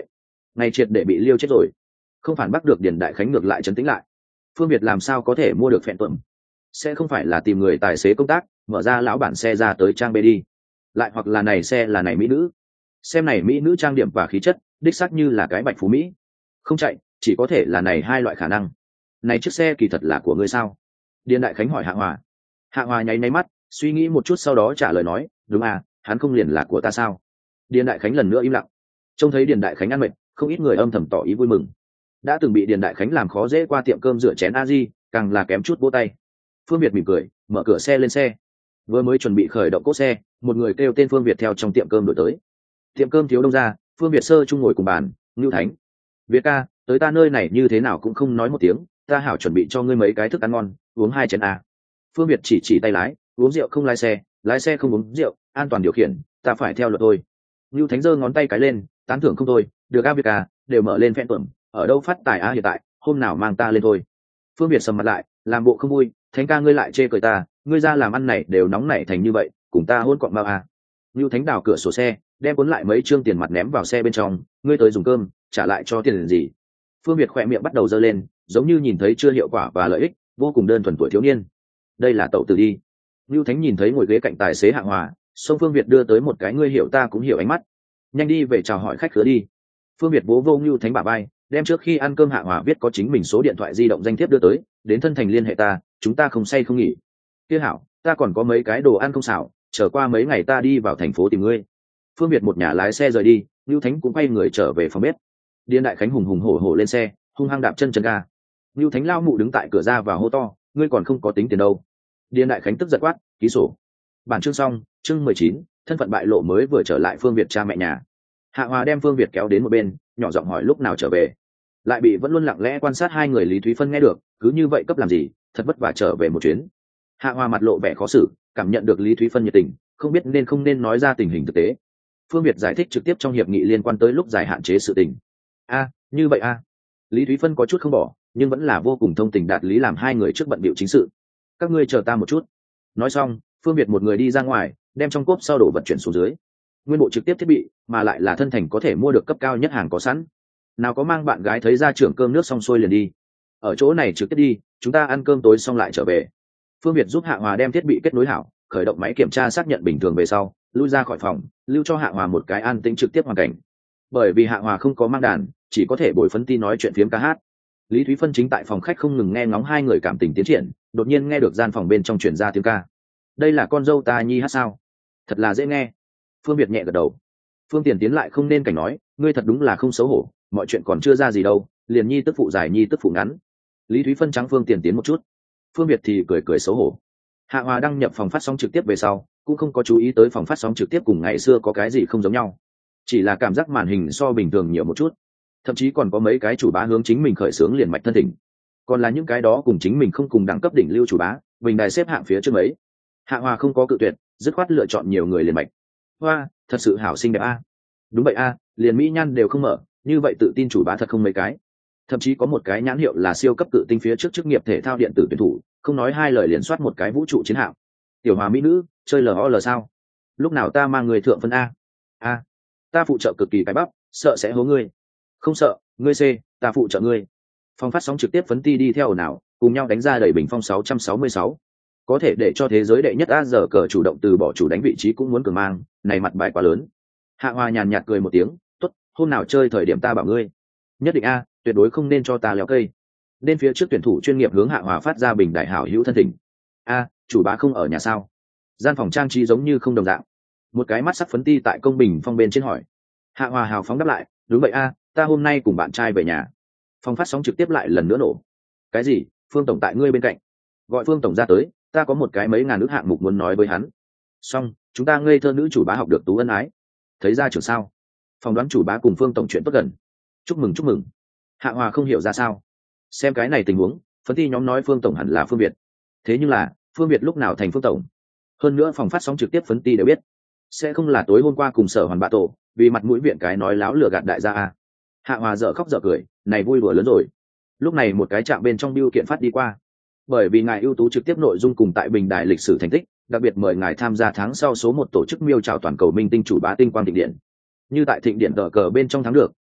ngày triệt để bị liêu chết rồi. Không phản bác được Điền Đại Khánh ngược lại trấn tĩnh lại. Phương Việt làm sao có thể mua được phẹn tuẩm? Sẽ không phải là tìm người tài xế công tác mở ra lão bản xe ra tới trang bê đi, lại hoặc là này xe là này mỹ nữ, xem này mỹ nữ trang điểm và khí chất đích xác như là cái bạch phú mỹ, không chạy chỉ có thể là này hai loại khả năng. Này chiếc xe kỳ thật là của ngươi sao? Điền Đại Khánh hỏi Hạ Hòa. Hạ Hòa nháy nháy mắt suy nghĩ một chút sau đó trả lời nói, đúng à, hắn không liền là của ta sao? Điền Đại Khánh lần nữa im lặng. Trông thấy Điền Đại Khánh ăn mệt, không ít người âm thầm tỏ ý vui mừng. Đã từng bị Điền Đại Khánh làm khó dễ qua tiệm cơm rửa chén a di, càng là kém chút vỗ tay. Phương Việt mỉm cười mở cửa xe lên xe, vừa mới chuẩn bị khởi động cỗ xe, một người kêu tên Phương Việt theo trong tiệm cơm đổi tới. Tiệm cơm thiếu đông ra, Phương Việt sơ chung ngồi cùng bàn. Ngưu Thánh, Việt ca, tới ta nơi này như thế nào cũng không nói một tiếng, ta hảo chuẩn bị cho ngươi mấy cái thức ăn ngon, uống hai chén a. Phương Việt chỉ chỉ tay lái, uống rượu không lái xe, lái xe không uống rượu, an toàn điều khiển, ta phải theo luật thôi. Ngưu Thánh giơ ngón tay cái lên, tán thưởng không thôi, được a Việt ca, đều mở lên phen tuẩm, ở đâu phát tài a hiện tại, hôm nào mang ta lên thôi. Phương Việt sầm mặt lại, làm bộ không vui, Thánh ca ngươi lại chê cười ta, ngươi ra làm ăn này đều nóng nảy thành như vậy, cùng ta hôn cọn bao à. Ngưu Thánh đào cửa sổ xe, đem cuốn lại mấy trương tiền mặt ném vào xe bên trong, ngươi tới dùng cơm, trả lại cho tiền gì. Phương Việt khỏe miệng bắt đầu giơ lên, giống như nhìn thấy chưa hiệu quả và lợi ích, vô cùng đơn thuần tuổi thiếu niên. Đây là tẩu tử đi. Ngưu Thánh nhìn thấy ngồi ghế cạnh tài xế Hạ Hòa, xông Phương Việt đưa tới một cái ngươi hiểu ta cũng hiểu ánh mắt. Nhanh đi về chào hỏi khách khứa đi. Phương Việt vỗ vô Ngưu Thánh bả vai, đem trước khi ăn cơm Hạ Hòa viết có chính mình số điện thoại di động danh thiếp đưa tới, đến thân thành liên hệ ta, chúng ta không say không nghỉ. Kia hảo, ta còn có mấy cái đồ ăn không xảo, chờ qua mấy ngày ta đi vào thành phố tìm ngươi. Phương Việt một nhà lái xe rời đi, Ngưu Thánh cũng quay người trở về phòng bếp. Điền Đại Khánh hùng hùng hổ hổ lên xe, hung hăng đạp chân chân ga. Ngưu Thánh lao mụ đứng tại cửa ra và hô to, ngươi còn không có tính tiền đâu. Điền Đại Khánh tức giận quát, ký sổ. Bản chương xong, chương mười chín, thân phận bại lộ mới vừa trở lại Phương Việt cha mẹ nhà. Hạ Hòa đem Phương Việt kéo đến một bên, nhỏ giọng hỏi lúc nào trở về. Lại bị vẫn luôn lặng lẽ quan sát hai người Lý Thúy Phân nghe được, cứ như vậy cấp làm gì, thật vất vả trở về một chuyến. Hạ Hòa mặt lộ vẻ khó xử, cảm nhận được Lý Thúy Phân nhiệt tình, không biết nên không nên nói ra tình hình thực tế. Phương Việt giải thích trực tiếp trong hiệp nghị liên quan tới lúc dài hạn chế sự tình. A, như vậy a. Lý Thúy Phân có chút không bỏ, nhưng vẫn là vô cùng thông tình đạt lý làm hai người trước bận bịu chính sự. Các ngươi chờ ta một chút. Nói xong, Phương Việt một người đi ra ngoài, đem trong cốp sau đổ vật chuyển xuống dưới. Nguyên bộ trực tiếp thiết bị, mà lại là thân thành có thể mua được cấp cao nhất hàng có sẵn. Nào có mang bạn gái thấy ra trưởng cơm nước xong xuôi liền đi. Ở chỗ này trực tiếp đi, chúng ta ăn cơm tối xong lại trở về. Phương Việt giúp Hạ Hòa đem thiết bị kết nối hảo, khởi động máy kiểm tra xác nhận bình thường về sau, lui ra khỏi phòng, lưu cho Hạ Hòa một cái an tĩnh trực tiếp hoàn cảnh. Bởi vì Hạ Hòa không có mang đàn, chỉ có thể bồi phấn ti nói chuyện phiếm ca hát. Lý Thúy Phân chính tại phòng khách không ngừng nghe ngóng hai người cảm tình tiến triển, đột nhiên nghe được gian phòng bên trong truyền ra tiếng ca. Đây là con dâu ta nhi hát sao? Thật là dễ nghe. Phương Việt nhẹ gật đầu. Phương Tiền Tiến lại không nên cảnh nói, ngươi thật đúng là không xấu hổ, mọi chuyện còn chưa ra gì đâu, liền nhi tức phụ dài nhi tức phụ ngắn. Lý Thúy Phân trắng Phương Tiền Tiến một chút. Phương Việt thì cười cười xấu hổ. Hạ Hòa đăng nhập phòng phát sóng trực tiếp về sau, cũng không có chú ý tới phòng phát sóng trực tiếp cùng ngày xưa có cái gì không giống nhau, chỉ là cảm giác màn hình so bình thường nhiều một chút, thậm chí còn có mấy cái chủ bá hướng chính mình khởi xướng liền mạch thân thỉnh, còn là những cái đó cùng chính mình không cùng đẳng cấp đỉnh lưu chủ bá, bình đài xếp hạng phía trước mấy. Hạ Hòa không có cự tuyệt, dứt khoát lựa chọn nhiều người liền mạch. Hoa, thật sự hảo xinh đẹp a. Đúng vậy a, liền mỹ nhan đều không mở, như vậy tự tin chủ bá thật không mấy cái. Thậm chí có một cái nhãn hiệu là siêu cấp cự tinh phía trước chức nghiệp thể thao điện tử tuyển thủ, không nói hai lời liền soát một cái vũ trụ chiến hạm. Tiểu Hòa mỹ nữ, chơi lol sao? Lúc nào ta mang người thượng phân a? A, ta phụ trợ cực kỳ cái bắp, sợ sẽ hố ngươi. Không sợ, ngươi c, ta phụ trợ ngươi. Phòng phát sóng trực tiếp phấn ti đi theo nào, cùng nhau đánh ra đẩy bình phong sáu trăm sáu mươi sáu. Có thể để cho thế giới đệ nhất a giờ cờ chủ động từ bỏ chủ đánh vị trí cũng muốn cường mang, này mặt bài quá lớn. Hạ Hòa nhàn nhạt cười một tiếng, tốt, hôm nào chơi thời điểm ta bảo ngươi. Nhất định a, tuyệt đối không nên cho ta leo cây. Nên phía trước tuyển thủ chuyên nghiệp hướng Hạ Hòa phát ra bình đại hảo hữu thân tình. A, chủ bá không ở nhà sao? Gian phòng trang trí giống như không đồng dạng. Một cái mắt sắc phấn ti tại công bình phong bên trên hỏi. Hạ Hòa hào phóng đáp lại, đúng vậy a, ta hôm nay cùng bạn trai về nhà. Phòng phát sóng trực tiếp lại lần nữa nổ. Cái gì? Phương tổng tại ngươi bên cạnh. Gọi Phương tổng ra tới, ta có một cái mấy ngàn ước hạng mục muốn nói với hắn. Xong, chúng ta ngây thơ nữ chủ bá học được tú ân ái. Thấy ra trưởng sao? Phòng đoán chủ bá cùng Phương tổng chuyện tốt gần. Chúc mừng chúc mừng. Hạ Hòa không hiểu ra sao. Xem cái này tình huống, phấn ti nhóm nói Phương tổng hẳn là Phương Việt. Thế nhưng là, Phương Việt lúc nào thành Phương tổng? Hơn nữa phòng phát sóng trực tiếp phấn ti đều biết, sẽ không là tối hôm qua cùng Sở Hoàn bạ tổ, vì mặt mũi viện cái nói láo lừa gạt đại gia a. Hạ Hòa dở khóc dở cười, này vui đùa lớn rồi. Lúc này một cái chạm bên trong bưu kiện phát đi qua. Bởi vì ngài ưu tú trực tiếp nội dung cùng tại bình đại lịch sử thành tích, đặc biệt mời ngài tham gia tháng sau số một tổ chức miêu chào toàn cầu minh tinh chủ bá tinh quang thịnh điện. Như tại thịnh điện tờ cờ bên trong thắng được,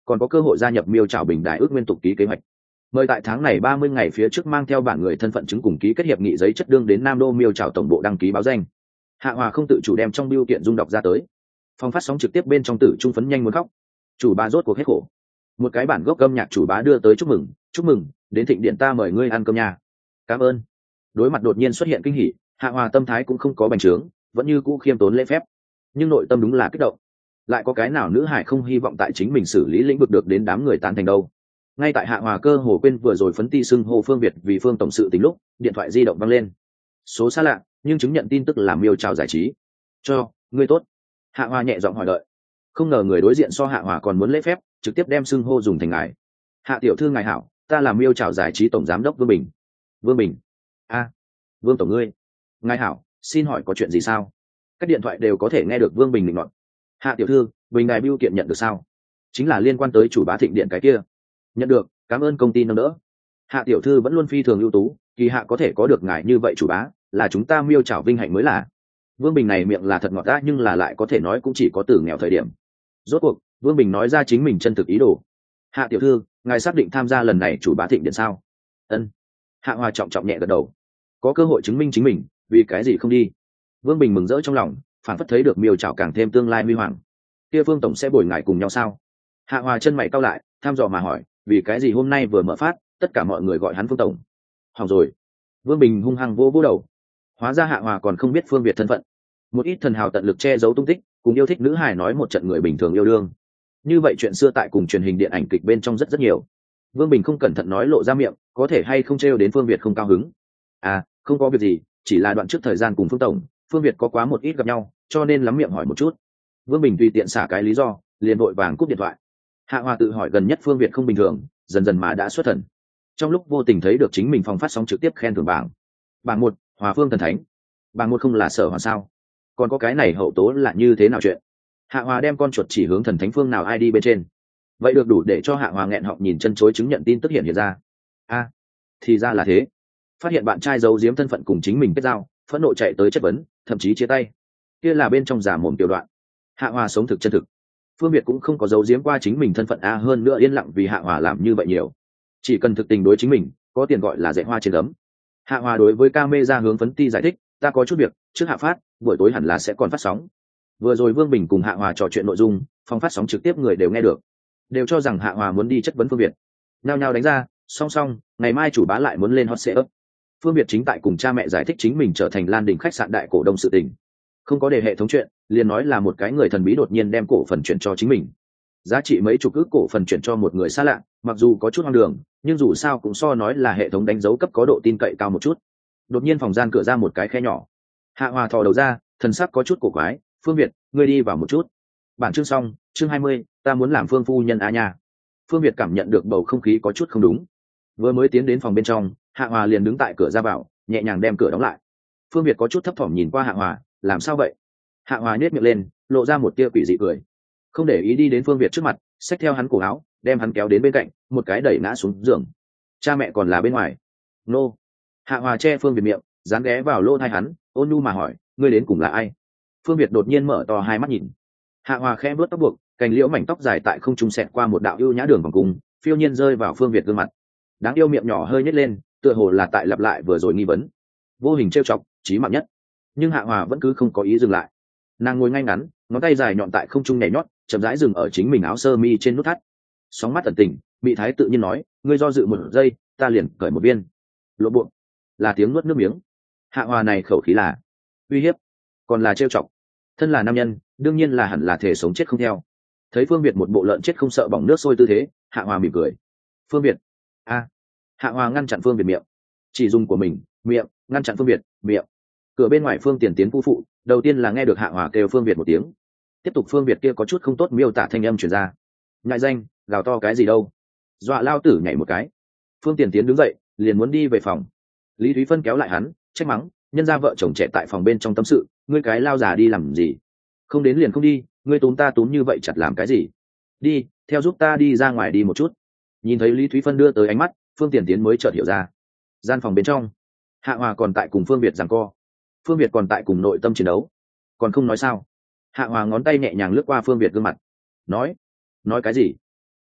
còn có cơ hội gia nhập miêu trảo bình đại ước nguyên tục ký kế hoạch. Mời tại tháng này ba mươi ngày phía trước mang theo bản người thân phận chứng cùng ký kết hiệp nghị giấy chất đương đến Nam Đô miêu trảo tổng bộ đăng ký báo danh. Hạ Hòa không tự chủ đem trong bưu kiện dung đọc ra tới. Phòng phát sóng trực tiếp bên trong tử trung phấn nhanh muốn khóc. Chủ bá rốt cuộc hết khổ. Một cái bản gốc âm nhạc chủ bá đưa tới chúc mừng, chúc mừng, đến thịnh điện ta mời ngươi ăn cơm nhà. Cảm ơn. Đối mặt đột nhiên xuất hiện kinh hỉ, Hạ Hòa tâm thái cũng không có bành trướng, vẫn như cũ khiêm tốn lễ phép. Nhưng nội tâm đúng là kích động. Lại có cái nào nữ hải không hy vọng tại chính mình xử lý lĩnh vực được đến đám người tán thành đâu. Ngay tại Hạ Hòa cơ hồ quên vừa rồi phấn ti xưng hô Phương Việt vì Phương tổng sự tính lúc, điện thoại di động vang lên. Số xa lạ, nhưng chứng nhận tin tức là miêu trào giải trí. Cho, ngươi tốt. Hạ Hòa nhẹ giọng hỏi đợi. Không ngờ người đối diện so Hạ Hòa còn muốn lễ phép, trực tiếp đem xưng hô dùng thành ngài. Hạ tiểu thư ngài hảo, ta là miêu trào giải trí tổng giám đốc Vương Bình. Vương Bình. A, Vương tổng ngươi. Ngài hảo, xin hỏi có chuyện gì sao? Các điện thoại đều có thể nghe được Vương Bình định luận. Hạ tiểu thư, Bình đài bưu kiện nhận được sao? Chính là liên quan tới chủ bá thịnh điện cái kia. Nhận được, cảm ơn công ty nâng đỡ. Hạ tiểu thư vẫn luôn phi thường ưu tú, kỳ hạ có thể có được ngài như vậy chủ bá, là chúng ta miêu trảo vinh hạnh mới là. Vương Bình này miệng là thật ngọt đã, nhưng là lại có thể nói cũng chỉ có từ nghèo thời điểm. Rốt cuộc, Vương Bình nói ra chính mình chân thực ý đồ. Hạ tiểu thư, ngài xác định tham gia lần này chủ bá thịnh điện sao? Ân. Hạ Hòa trọng trọng nhẹ gật đầu. Có cơ hội chứng minh chính mình, vì cái gì không đi? Vương Bình mừng rỡ trong lòng, phản phất thấy được miêu trảo càng thêm tương lai huy hoàng. Kia Phương tổng sẽ bồi ngài cùng nhau sao? Hạ Hòa chân mày cau lại, tham dò mà hỏi, vì cái gì hôm nay vừa mở phát, tất cả mọi người gọi hắn Phương tổng? Hỏng rồi. Vương Bình hung hăng vô vô đầu. Hóa ra Hạ Hòa còn không biết Phương Việt thân phận. Một ít thần hào tận lực che giấu tung tích, cùng yêu thích nữ hài nói một trận người bình thường yêu đương. Như vậy chuyện xưa tại cùng truyền hình điện ảnh kịch bên trong rất rất nhiều. Vương Bình không cẩn thận nói lộ ra miệng, có thể hay không trêu đến Phương Việt không cao hứng. À, không có việc gì, chỉ là đoạn trước thời gian cùng Phương tổng, Phương Việt có quá một ít gặp nhau, cho nên lắm miệng hỏi một chút. Vương Bình tùy tiện xả cái lý do, liền vội vàng cúp điện thoại. Hạ Hòa tự hỏi gần nhất Phương Việt không bình thường, dần dần mà đã xuất thần. Trong lúc vô tình thấy được chính mình phòng phát sóng trực tiếp khen thưởng bảng. Bảng một, Hòa Phương thần thánh. Bảng một không là Sở Hòa sao? Còn có cái này hậu tố là như thế nào chuyện? Hạ Hòa đem con chuột chỉ hướng thần thánh phương nào ai đi bên trên. Vậy được đủ để cho Hạ Hòa nghẹn họng nhìn chân chối chứng nhận tin tức hiện hiện ra. A, thì ra là thế. Phát hiện bạn trai giấu giếm thân phận cùng chính mình kết giao, phẫn nộ chạy tới chất vấn, thậm chí chia tay. Kia là bên trong giả mồm tiểu đoạn. Hạ Hòa sống thực chân thực. Phương Việt cũng không có giấu giếm qua chính mình thân phận a, hơn nữa yên lặng vì Hạ Hòa làm như vậy nhiều. Chỉ cần thực tình đối chính mình, có tiền gọi là dạy hoa trên ấm. Hạ Hòa đối với camera hướng phấn ti giải thích, ta có chút việc, trước hạ phát, buổi tối hẳn là sẽ còn phát sóng. Vừa rồi Vương Bình cùng Hạ Hòa trò chuyện nội dung, phòng phát sóng trực tiếp người đều nghe được, đều cho rằng Hạ Hòa muốn đi chất vấn Phương Việt. Nhao nhao đánh ra, song song, ngày mai chủ bá lại muốn lên hot setup. Phương Việt chính tại cùng cha mẹ giải thích chính mình trở thành Lan Đình khách sạn đại cổ đông sự tình. Không có để hệ thống chuyện, liền nói là một cái người thần bí đột nhiên đem cổ phần chuyển cho chính mình. Giá trị mấy chục ức cổ phần chuyển cho một người xa lạ, mặc dù có chút hoang đường, nhưng dù sao cũng so nói là hệ thống đánh dấu cấp có độ tin cậy cao một chút. Đột nhiên phòng gian cửa ra một cái khe nhỏ. Hạ Hòa thò đầu ra, thần sắc có chút cổ quái, Phương Việt, ngươi đi vào một chút. Bản chương xong, chương hai mươi, ta muốn làm Phương phu nhân a nha. Phương Việt cảm nhận được bầu không khí có chút không đúng. Vừa mới tiến đến phòng bên trong, Hạ Hòa liền đứng tại cửa ra vào, nhẹ nhàng đem cửa đóng lại. Phương Việt có chút thấp thỏm nhìn qua Hạ Hòa, làm sao vậy? Hạ Hòa nhếch miệng lên, lộ ra một tia quỷ dị cười. Không để ý đi đến Phương Việt trước mặt, xách theo hắn cổ áo, đem hắn kéo đến bên cạnh, một cái đẩy ngã xuống giường. Cha mẹ còn là bên ngoài. Nô. Hạ Hòa che Phương Việt miệng, dán ghé vào lỗ tai hắn, ôn nhu mà hỏi, ngươi đến cùng là ai? Phương Việt đột nhiên mở to hai mắt nhìn. Hạ Hòa khẽ vuốt tóc buộc, cành liễu mảnh tóc dài tại không trung xẹt qua một đạo ưu nhã đường vòng cung, phiêu nhiên rơi vào Phương Việt gương mặt. Đáng yêu miệng nhỏ hơi nhếch lên, tựa hồ là tại lặp lại vừa rồi nghi vấn. Vô hình trêu chọc, chí mạng nhất. Nhưng Hạ Hòa vẫn cứ không có ý dừng lại. Nàng ngồi ngay ngắn, ngón tay dài nhọn tại không trung nhảy nhót, chậm rãi dừng ở chính mình áo sơ mi trên nút thắt. Sóng mắt tận tình, Mị Thái tự nhiên nói, ngươi do dự một giây, ta liền cởi một viên. Lộ buộc, là tiếng nuốt nước miếng. Hạ Hòa này khẩu khí là uy hiếp, còn là trêu chọc. Thân là nam nhân, đương nhiên là hẳn là thể sống chết không theo. Thấy Phương Việt một bộ lợn chết không sợ bỏng nước sôi tư thế, Hạ Hòa mỉm cười. Phương Việt, a. Hạ Hòa ngăn chặn Phương Việt miệng, chỉ dùng của mình miệng ngăn chặn Phương Việt miệng. Cửa bên ngoài Phương Tiền Tiến phu phụ đầu tiên là nghe được Hạ Hòa kêu Phương Việt một tiếng, tiếp tục Phương Việt kia có chút không tốt miêu tả thanh âm truyền ra. Ngại danh, gào to cái gì đâu? Dọa lao tử nhảy một cái. Phương Tiền Tiến đứng dậy, liền muốn đi về phòng. Lý Thúy Phân kéo lại hắn, trách mắng, nhân ra vợ chồng trẻ tại phòng bên trong tâm sự, ngươi cái lao già đi làm gì? Không đến liền không đi, ngươi túm ta túm như vậy chặt làm cái gì? Đi, theo giúp ta đi ra ngoài đi một chút. Nhìn thấy Lý Thúy Phân đưa tới ánh mắt, Phương Tiền Tiến mới chợt hiểu ra. Gian phòng bên trong, Hạ Hòa còn tại cùng Phương Việt giằng co. Phương Việt còn tại cùng nội tâm chiến đấu. Còn không nói sao? Hạ Hòa ngón tay nhẹ nhàng lướt qua Phương Việt gương mặt. Nói, nói cái gì?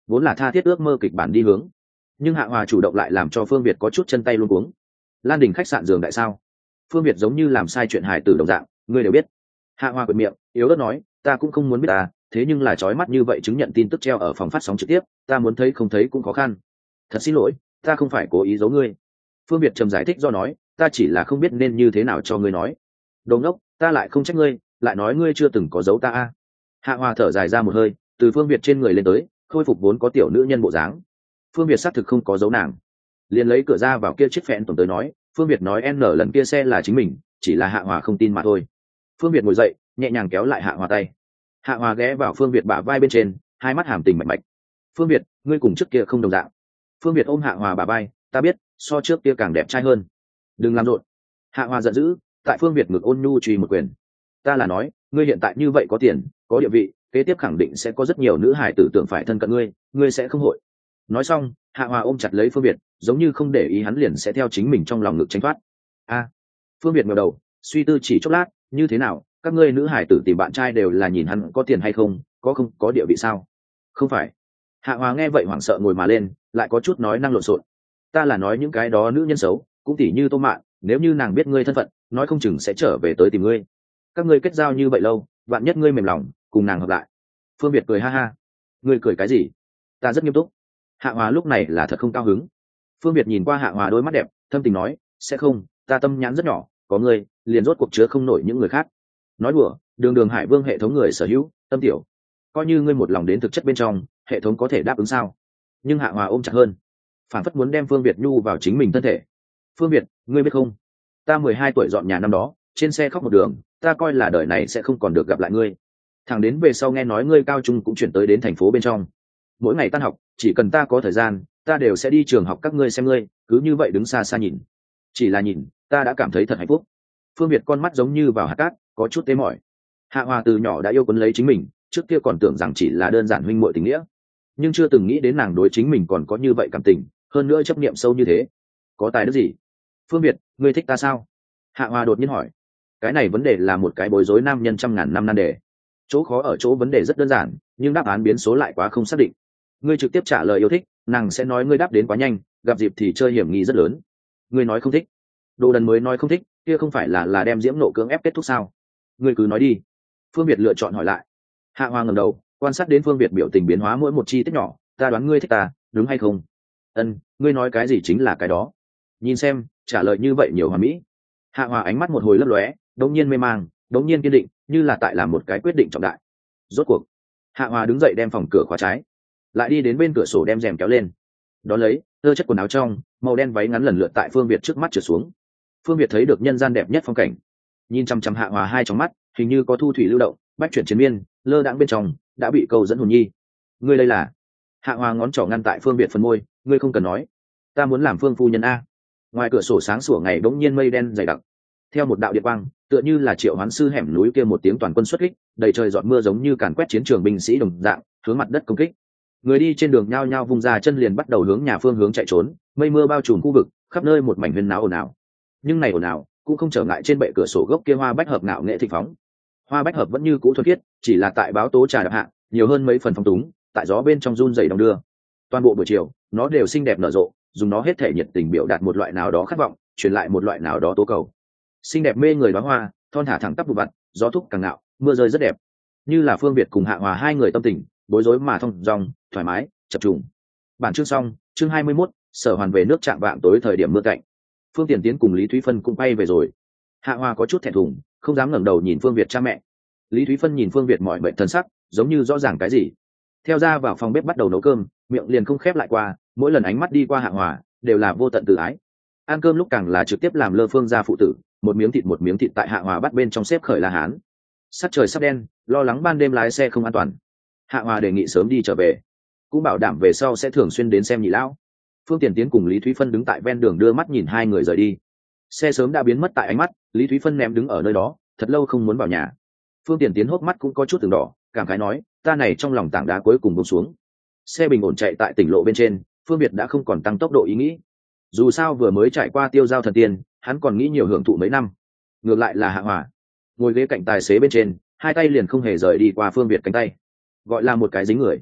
vốn là tha thiết ước mơ kịch bản đi hướng, nhưng Hạ Hòa chủ động lại làm cho Phương Việt có chút chân tay luống cuống. Lan Đình khách sạn giường đại sao? Phương Việt giống như làm sai chuyện hài tử đồng dạng, ngươi đều biết. Hạ Hòa quệt miệng, yếu ớt nói, ta cũng không muốn biết ta, thế nhưng là chói mắt như vậy chứng nhận tin tức treo ở phòng phát sóng trực tiếp, ta muốn thấy không thấy cũng khó khăn. Thật xin lỗi, ta không phải cố ý giấu ngươi. Phương Việt trầm giải thích do nói, ta chỉ là không biết nên như thế nào cho ngươi nói. Đồ ngốc, ta lại không trách ngươi, lại nói ngươi chưa từng có giấu ta a. Hạ Hòa thở dài ra một hơi, từ Phương Việt trên người lên tới, khôi phục vốn có tiểu nữ nhân bộ dáng. Phương Việt xác thực không có giấu nàng, liền lấy cửa ra vào kia chiếc phẹn tổng tới nói, Phương Việt nói n lần kia xe là chính mình, chỉ là Hạ Hòa không tin mà thôi. Phương Việt ngồi dậy, nhẹ nhàng kéo lại Hạ Hòa tay. Hạ Hòa ghé vào Phương Việt bả vai bên trên, hai mắt hàm tình mạch mạch. Phương Việt, ngươi cùng trước kia không đồng dạng. Phương Việt ôm Hạ Hòa bả vai, ta biết, so trước kia càng đẹp trai hơn. Đừng làm rộn. Hạ Hòa giận dữ, tại Phương Việt ngực ôn nhu truy một quyền. Ta là nói, ngươi hiện tại như vậy có tiền, có địa vị, kế tiếp khẳng định sẽ có rất nhiều nữ hài tử tưởng phải thân cận ngươi, ngươi sẽ không hội. Nói xong, Hạ Hòa ôm chặt lấy Phương Việt, giống như không để ý hắn liền sẽ theo chính mình trong lòng ngực tránh thoát. A. Phương Việt ngẩng đầu, suy tư chỉ chốc lát, như thế nào, các ngươi nữ hải tử tìm bạn trai đều là nhìn hắn có tiền hay không, có không có địa vị sao? Không phải. Hạ Hòa nghe vậy hoảng sợ ngồi mà lên, lại có chút nói năng lộn xộn. Ta là nói những cái đó nữ nhân xấu, cũng tỉ như Tô Mạn, nếu như nàng biết ngươi thân phận, nói không chừng sẽ trở về tới tìm ngươi. Các ngươi kết giao như vậy lâu, vạn nhất ngươi mềm lòng, cùng nàng hợp lại. Phương Việt cười ha ha. Ngươi cười cái gì? Ta rất nghiêm túc. Hạ Hòa lúc này là thật không cao hứng. Phương Việt nhìn qua Hạ Hòa đôi mắt đẹp, thâm tình nói, sẽ không, ta tâm nhãn rất nhỏ, có ngươi, liền rốt cuộc chứa không nổi những người khác. Nói đùa, đường đường Hải Vương hệ thống người sở hữu, tâm tiểu. Coi như ngươi một lòng đến thực chất bên trong, hệ thống có thể đáp ứng sao? Nhưng Hạ Hòa ôm chặt hơn, phản phất muốn đem Phương Việt nhu vào chính mình thân thể. Phương Việt, ngươi biết không? Ta mười hai tuổi dọn nhà năm đó, trên xe khóc một đường, ta coi là đời này sẽ không còn được gặp lại ngươi. Thằng đến về sau nghe nói ngươi cao trung cũng chuyển tới đến thành phố bên trong. Mỗi ngày tan học, chỉ cần ta có thời gian, ta đều sẽ đi trường học các ngươi xem ngươi, cứ như vậy đứng xa xa nhìn. Chỉ là nhìn, ta đã cảm thấy thật hạnh phúc. Phương Việt con mắt giống như vào hạt cát, có chút tê mỏi. Hạ Hòa từ nhỏ đã yêu quấn lấy chính mình, trước kia còn tưởng rằng chỉ là đơn giản huynh muội tình nghĩa, nhưng chưa từng nghĩ đến nàng đối chính mình còn có như vậy cảm tình, hơn nữa chấp niệm sâu như thế. Có tài đức gì? Phương Việt, ngươi thích ta sao? Hạ Hòa đột nhiên hỏi. Cái này vấn đề là một cái bối rối nam nhân trăm ngàn năm nan đề. Chỗ khó ở chỗ vấn đề rất đơn giản, nhưng đáp án biến số lại quá không xác định. Ngươi trực tiếp trả lời yêu thích, nàng sẽ nói ngươi đáp đến quá nhanh, gặp dịp thì chơi hiểm nghi rất lớn. Ngươi nói không thích, Đồ Đần mới nói không thích, kia không phải là là đem diễm nộ cưỡng ép kết thúc sao? Ngươi cứ nói đi. Phương Việt lựa chọn hỏi lại. Hạ Hoa ngẩng đầu, quan sát đến Phương Việt biểu tình biến hóa mỗi một chi tiết nhỏ, ta đoán ngươi thích ta, đúng hay không? Ân, ngươi nói cái gì chính là cái đó. Nhìn xem, trả lời như vậy nhiều hoàn mỹ. Hạ Hoa ánh mắt một hồi lấp lóe, đống nhiên mê mang, đống nhiên kiên định, như là tại làm một cái quyết định trọng đại. Rốt cuộc, Hạ Hoa đứng dậy đem phòng cửa khóa trái, lại đi đến bên cửa sổ đem rèm kéo lên. Đó lấy, tơ chất quần áo trong, màu đen váy ngắn lần lượt tại Phương Việt trước mắt trượt xuống. Phương Việt thấy được nhân gian đẹp nhất phong cảnh, nhìn chăm chăm Hạ Hoa hai trong mắt, hình như có thu thủy lưu động, bách chuyển chiến miên, lơ đãng bên trong đã bị câu dẫn hồn nhi. Ngươi đây là? Hạ Hoa ngón trỏ ngăn tại Phương Việt phần môi, ngươi không cần nói, ta muốn làm Phương phu nhân a. Ngoài cửa sổ sáng sủa ngày bỗng nhiên mây đen dày đặc, theo một đạo điện quang, tựa như là triệu hoán sư hẻm núi kia một tiếng toàn quân xuất kích, đầy trời giọt mưa giống như càn quét chiến trường binh sĩ đồng dạng, hướng mặt đất công kích. Người đi trên đường nhao nhao vung ra chân liền bắt đầu hướng nhà phương hướng chạy trốn, mây mưa bao trùm khu vực, khắp nơi một mảnh huyên náo ồn ào. Nhưng này ồn ào cũng không trở ngại trên bệ cửa sổ gốc kia hoa bách hợp ngạo nghệ thịnh phóng. Hoa bách hợp vẫn như cũ thuần khiết, chỉ là tại báo tố trà đạp hạ, nhiều hơn mấy phần phong túng, tại gió bên trong run rẩy đồng đưa. Toàn bộ buổi chiều, nó đều xinh đẹp nở rộ, dùng nó hết thể nhiệt tình biểu đạt một loại nào đó khát vọng, truyền lại một loại nào đó tố cầu. Xinh đẹp mê người đóa hoa, thon thả thẳng tắp vụ vặt, gió thúc càng ngạo, mưa rơi rất đẹp. Như là Phương Việt cùng Hạ Hòa hai người tâm tình, bối rối mà thông dong, thoải mái, chập trùng. Bản chương xong, chương hai mươi mốt, Sở Hoàn về nước trạng vạng tối thời điểm mưa cạnh. Phương Tiền Tiến cùng Lý Thúy Phân cũng bay về rồi. Hạ Hòa có chút thẹn thùng, không dám ngẩng đầu nhìn Phương Việt cha mẹ. Lý Thúy Phân nhìn Phương Việt mỏi mệt thần sắc, giống như rõ ràng cái gì. Theo ra vào phòng bếp bắt đầu nấu cơm, miệng liền không khép lại qua, mỗi lần ánh mắt đi qua Hạ Hòa, đều là vô tận tự ái. Ăn cơm lúc càng là trực tiếp làm lơ Phương gia phụ tử, một miếng thịt một miếng thịt tại Hạ Hòa bắt bên trong xếp khởi la hán. Sắc trời sắp đen, lo lắng ban đêm lái xe không an toàn. Hạ Hòa đề nghị sớm đi trở về, cũng bảo đảm về sau sẽ thường xuyên đến xem nhị lão. Phương Tiền Tiến cùng Lý Thúy Phân đứng tại ven đường đưa mắt nhìn hai người rời đi. Xe sớm đã biến mất tại ánh mắt, Lý Thúy Phân ném đứng ở nơi đó, thật lâu không muốn vào nhà. Phương Tiền Tiến hốc mắt cũng có chút từng đỏ, cảm khái nói, ta này trong lòng tảng đá cuối cùng buông xuống. Xe bình ổn chạy tại tỉnh lộ bên trên, Phương Việt đã không còn tăng tốc độ ý nghĩ. Dù sao vừa mới trải qua tiêu giao thần tiên, hắn còn nghĩ nhiều hưởng thụ mấy năm. Ngược lại là Hạ Hòa, ngồi ghế cạnh tài xế bên trên, hai tay liền không hề rời đi qua Phương Việt cánh tay, gọi là một cái dính người.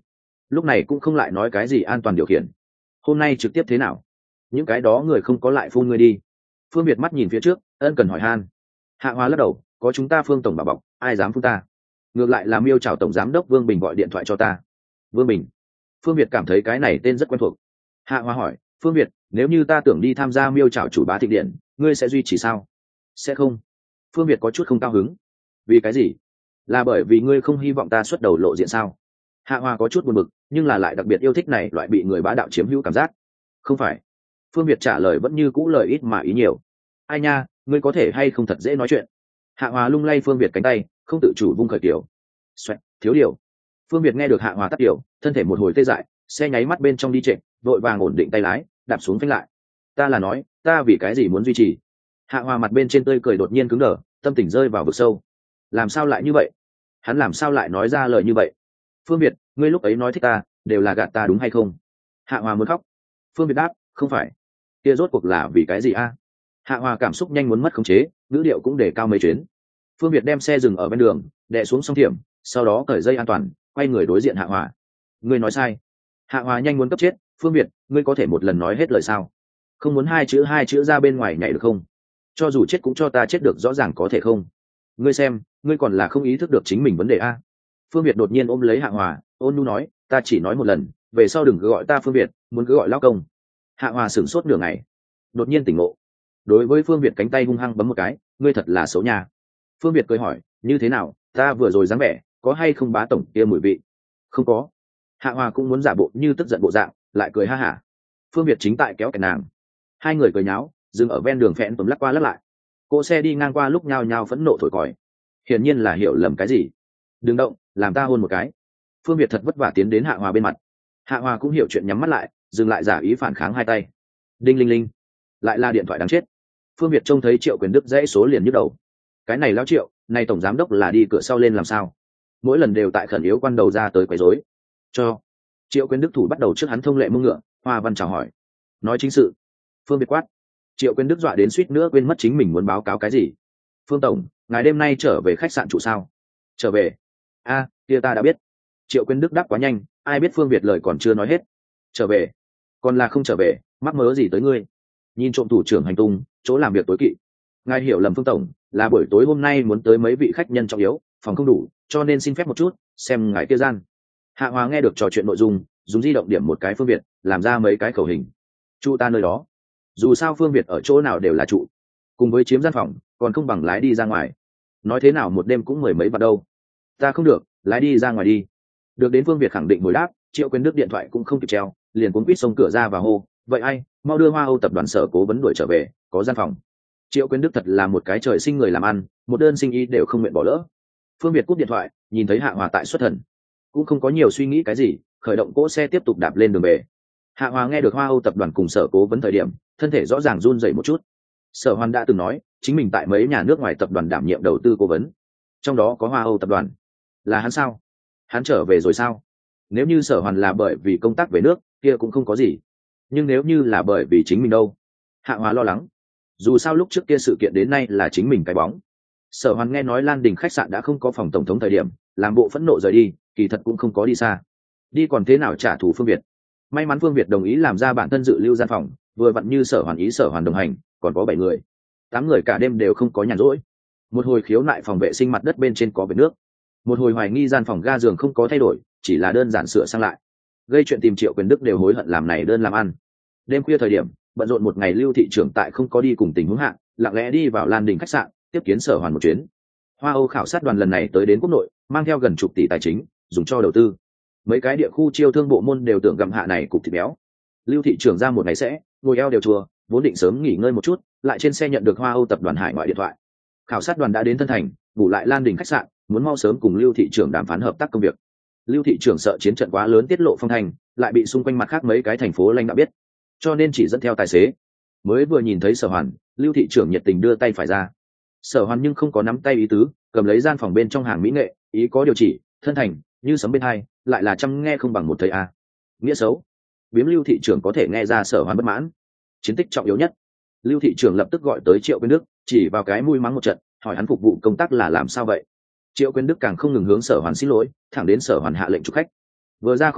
lúc này cũng không lại nói cái gì an toàn điều khiển. Hôm nay trực tiếp thế nào? Những cái đó người không có lại phun ngươi đi. Phương Việt mắt nhìn phía trước, ân cần hỏi han. Hạ Hoa lắc đầu, có chúng ta Phương tổng bảo bọc, ai dám phun ta? Ngược lại là Miêu Trảo tổng giám đốc Vương Bình gọi điện thoại cho ta. Vương Bình? Phương Việt cảm thấy cái này tên rất quen thuộc. Hạ Hoa hỏi, Phương Việt, nếu như ta tưởng đi tham gia Miêu Trảo chủ bá thịnh điện, ngươi sẽ duy trì sao? Sẽ không. Phương Việt có chút không cao hứng. Vì cái gì? Là bởi vì ngươi không hy vọng ta xuất đầu lộ diện sao? Hạ Hoa có chút buồn bực, nhưng là lại đặc biệt yêu thích này loại bị người bá đạo chiếm hữu cảm giác. Không phải. Phương Việt trả lời vẫn như cũ lời ít mà ý nhiều. Ai nha, ngươi có thể hay không thật dễ nói chuyện. Hạ Hoa lung lay Phương Việt cánh tay, không tự chủ vung khởi tiểu. Xoẹt, thiếu điều. Phương Việt nghe được Hạ Hoa tắt tiểu, thân thể một hồi tê dại, xe nháy mắt bên trong đi trệ, vội vàng ổn định tay lái, đạp xuống phanh lại. Ta là nói, ta vì cái gì muốn duy trì? Hạ Hoa mặt bên trên tươi cười đột nhiên cứng đờ, tâm tình rơi vào vực sâu. Làm sao lại như vậy? Hắn làm sao lại nói ra lời như vậy? Phương Việt, ngươi lúc ấy nói thích ta, đều là gạt ta đúng hay không? Hạ Hoa muốn khóc. Phương Việt đáp, không phải. Kia rốt cuộc là vì cái gì a? Hạ Hoa cảm xúc nhanh muốn mất khống chế, ngữ điệu cũng để cao mấy chuyến. Phương Việt đem xe dừng ở bên đường, đè xuống song thiểm, sau đó cởi dây an toàn, quay người đối diện Hạ Hoa. Ngươi nói sai. Hạ Hoa nhanh muốn cấp chết. Phương Việt, ngươi có thể một lần nói hết lời sao? Không muốn hai chữ hai chữ ra bên ngoài nhảy được không? Cho dù chết cũng cho ta chết được rõ ràng có thể không? Ngươi xem, ngươi còn là không ý thức được chính mình vấn đề a. Phương Việt đột nhiên ôm lấy Hạ Hoa, ôn nhu nói, ta chỉ nói một lần, về sau đừng cứ gọi ta Phương Việt, muốn cứ gọi lão công. Hạ Hoa sửng sốt nửa ngày, đột nhiên tỉnh ngộ. Đối với Phương Việt cánh tay hung hăng bấm một cái, ngươi thật là xấu nha. Phương Việt cười hỏi, như thế nào, ta vừa rồi dáng vẻ, có hay không bá tổng kia mùi vị? Không có. Hạ Hoa cũng muốn giả bộ như tức giận bộ dạng, lại cười ha hả. Phương Việt chính tại kéo cái nàng, hai người cười nháo, dừng ở ven đường phẹn tấm lắc qua lắc lại. Cô xe đi ngang qua lúc nhao nhao phẫn nộ thổi còi, hiển nhiên là hiểu lầm cái gì. Đừng động, làm ta hôn một cái. Phương Việt thật vất vả tiến đến Hạ Hoa bên mặt. Hạ Hoa cũng hiểu chuyện, nhắm mắt lại, dừng lại giả ý phản kháng hai tay. Đinh linh linh, lại là điện thoại đáng chết. Phương Việt trông thấy Triệu Quyền Đức dãy số liền nhức đầu. Cái này lão Triệu, này tổng giám đốc là đi cửa sau lên làm sao? Mỗi lần đều tại khẩn yếu quan đầu ra tới quấy rối. Cho. Triệu Quyền Đức thủ bắt đầu trước hắn thông lệ mông ngựa, Hoa Văn chào hỏi. Nói chính sự. Phương Việt quát. Triệu Quyền Đức dọa đến suýt nữa quên mất chính mình muốn báo cáo cái gì. Phương tổng, ngài đêm nay trở về khách sạn trụ sao? Trở về. A, kia ta đã biết. Triệu Quyền Đức đáp quá nhanh, ai biết Phương Việt lời còn chưa nói hết. Trở về. Còn là không trở về, mắc mớ gì tới ngươi? Nhìn trộm thủ trưởng hành tung, chỗ làm việc tối kỵ. Ngài hiểu lầm Phương tổng, là buổi tối hôm nay muốn tới mấy vị khách nhân trọng yếu, phòng không đủ, cho nên xin phép một chút, xem ngài kia gian. Hạ Hoa nghe được trò chuyện nội dung, dùng di động điểm một cái Phương Việt, làm ra mấy cái khẩu hình. Trụ ta nơi đó. Dù sao Phương Việt ở chỗ nào đều là trụ, cùng với chiếm gian phòng, còn không bằng lái đi ra ngoài. Nói thế nào một đêm cũng mười mấy bạc đâu. Ta không được, lái đi ra ngoài đi. Được đến Phương Việt khẳng định hồi đáp, Triệu Quyền Đức điện thoại cũng không kịp treo, liền cuốn quýt xông cửa ra và hô, vậy ai, mau đưa Hoa Âu tập đoàn sở cố vấn đuổi trở về, có gian phòng. Triệu Quyền Đức thật là một cái trời sinh người làm ăn, một đơn sinh ý đều không nguyện bỏ lỡ. Phương Việt cúp điện thoại, nhìn thấy Hạ Hoa tại xuất thần, cũng không có nhiều suy nghĩ cái gì, khởi động cỗ xe tiếp tục đạp lên đường về. Hạ Hoa nghe được Hoa Âu tập đoàn cùng sở cố vấn thời điểm, thân thể rõ ràng run rẩy một chút. Sở Hoan đã từng nói, chính mình tại mấy nhà nước ngoài tập đoàn đảm nhiệm đầu tư cố vấn, trong đó có Hoa Âu tập đoàn. Là hắn sao? Hắn trở về rồi sao? Nếu như Sở Hoan là bởi vì công tác về nước, kia cũng không có gì. Nhưng nếu như là bởi vì chính mình đâu? Hạ Hoa lo lắng. Dù sao lúc trước kia sự kiện đến nay là chính mình cái bóng. Sở Hoan nghe nói Lan Đình khách sạn đã không có phòng tổng thống thời điểm, làm bộ phẫn nộ rời đi, kỳ thật cũng không có đi xa. Đi còn thế nào trả thù Phương Việt? May mắn Phương Việt đồng ý làm ra bản thân dự lưu gian phòng, vừa vặn như Sở Hoàn ý Sở Hoàn đồng hành, còn có bảy người, tám người cả đêm đều không có nhàn rỗi. Một hồi khiếu nại phòng vệ sinh mặt đất bên trên có vệt nước, một hồi hoài nghi gian phòng ga giường không có thay đổi, chỉ là đơn giản sửa sang lại. Gây chuyện tìm Triệu Quyền Đức đều hối hận làm này đơn làm ăn. Đêm khuya thời điểm, bận rộn một ngày, Lưu thị trưởng tại không có đi cùng tình huống hạ, lặng lẽ đi vào Lan Đình khách sạn, tiếp kiến Sở Hoàn một chuyến. Hoa Âu khảo sát đoàn lần này tới đến quốc nội, mang theo gần chục tỷ tài chính, dùng cho đầu tư. Mấy cái địa khu chiêu thương bộ môn đều tưởng gặm hạ này cục thịt béo. Lưu thị trưởng ra một ngày sẽ ngồi eo đều chùa, vốn định sớm nghỉ ngơi một chút, lại trên xe nhận được Hoa Âu tập đoàn hải ngoại điện thoại. Khảo sát đoàn đã đến Thân Thành, ngủ lại Lan Đình khách sạn, muốn mau sớm cùng Lưu thị trưởng đàm phán hợp tác công việc. Lưu thị trưởng sợ chiến trận quá lớn tiết lộ phong thành, lại bị xung quanh mặt khác mấy cái thành phố lãnh đạo biết, cho nên chỉ dẫn theo tài xế. Mới vừa nhìn thấy Sở Hoàn, Lưu thị trưởng nhiệt tình đưa tay phải ra. Sở Hoàn nhưng không có nắm tay ý tứ, cầm lấy gian phòng bên trong hàng mỹ nghệ, ý có điều chỉ, Thân Thành, như sấm bên hai, lại là chăm nghe không bằng một thấy a. À. Nghĩa xấu. Biếm Lưu thị trưởng có thể nghe ra Sở Hoàn bất mãn. Chiến tích trọng yếu nhất. Lưu thị trưởng lập tức gọi tới Triệu Quyền Đức, chỉ vào cái mũi mắng một trận, hỏi hắn phục vụ công tác là làm sao vậy. Triệu Quyền Đức càng không ngừng hướng Sở Hoàn xin lỗi, thẳng đến Sở Hoàn hạ lệnh chụp khách. Vừa ra khỏi cửa,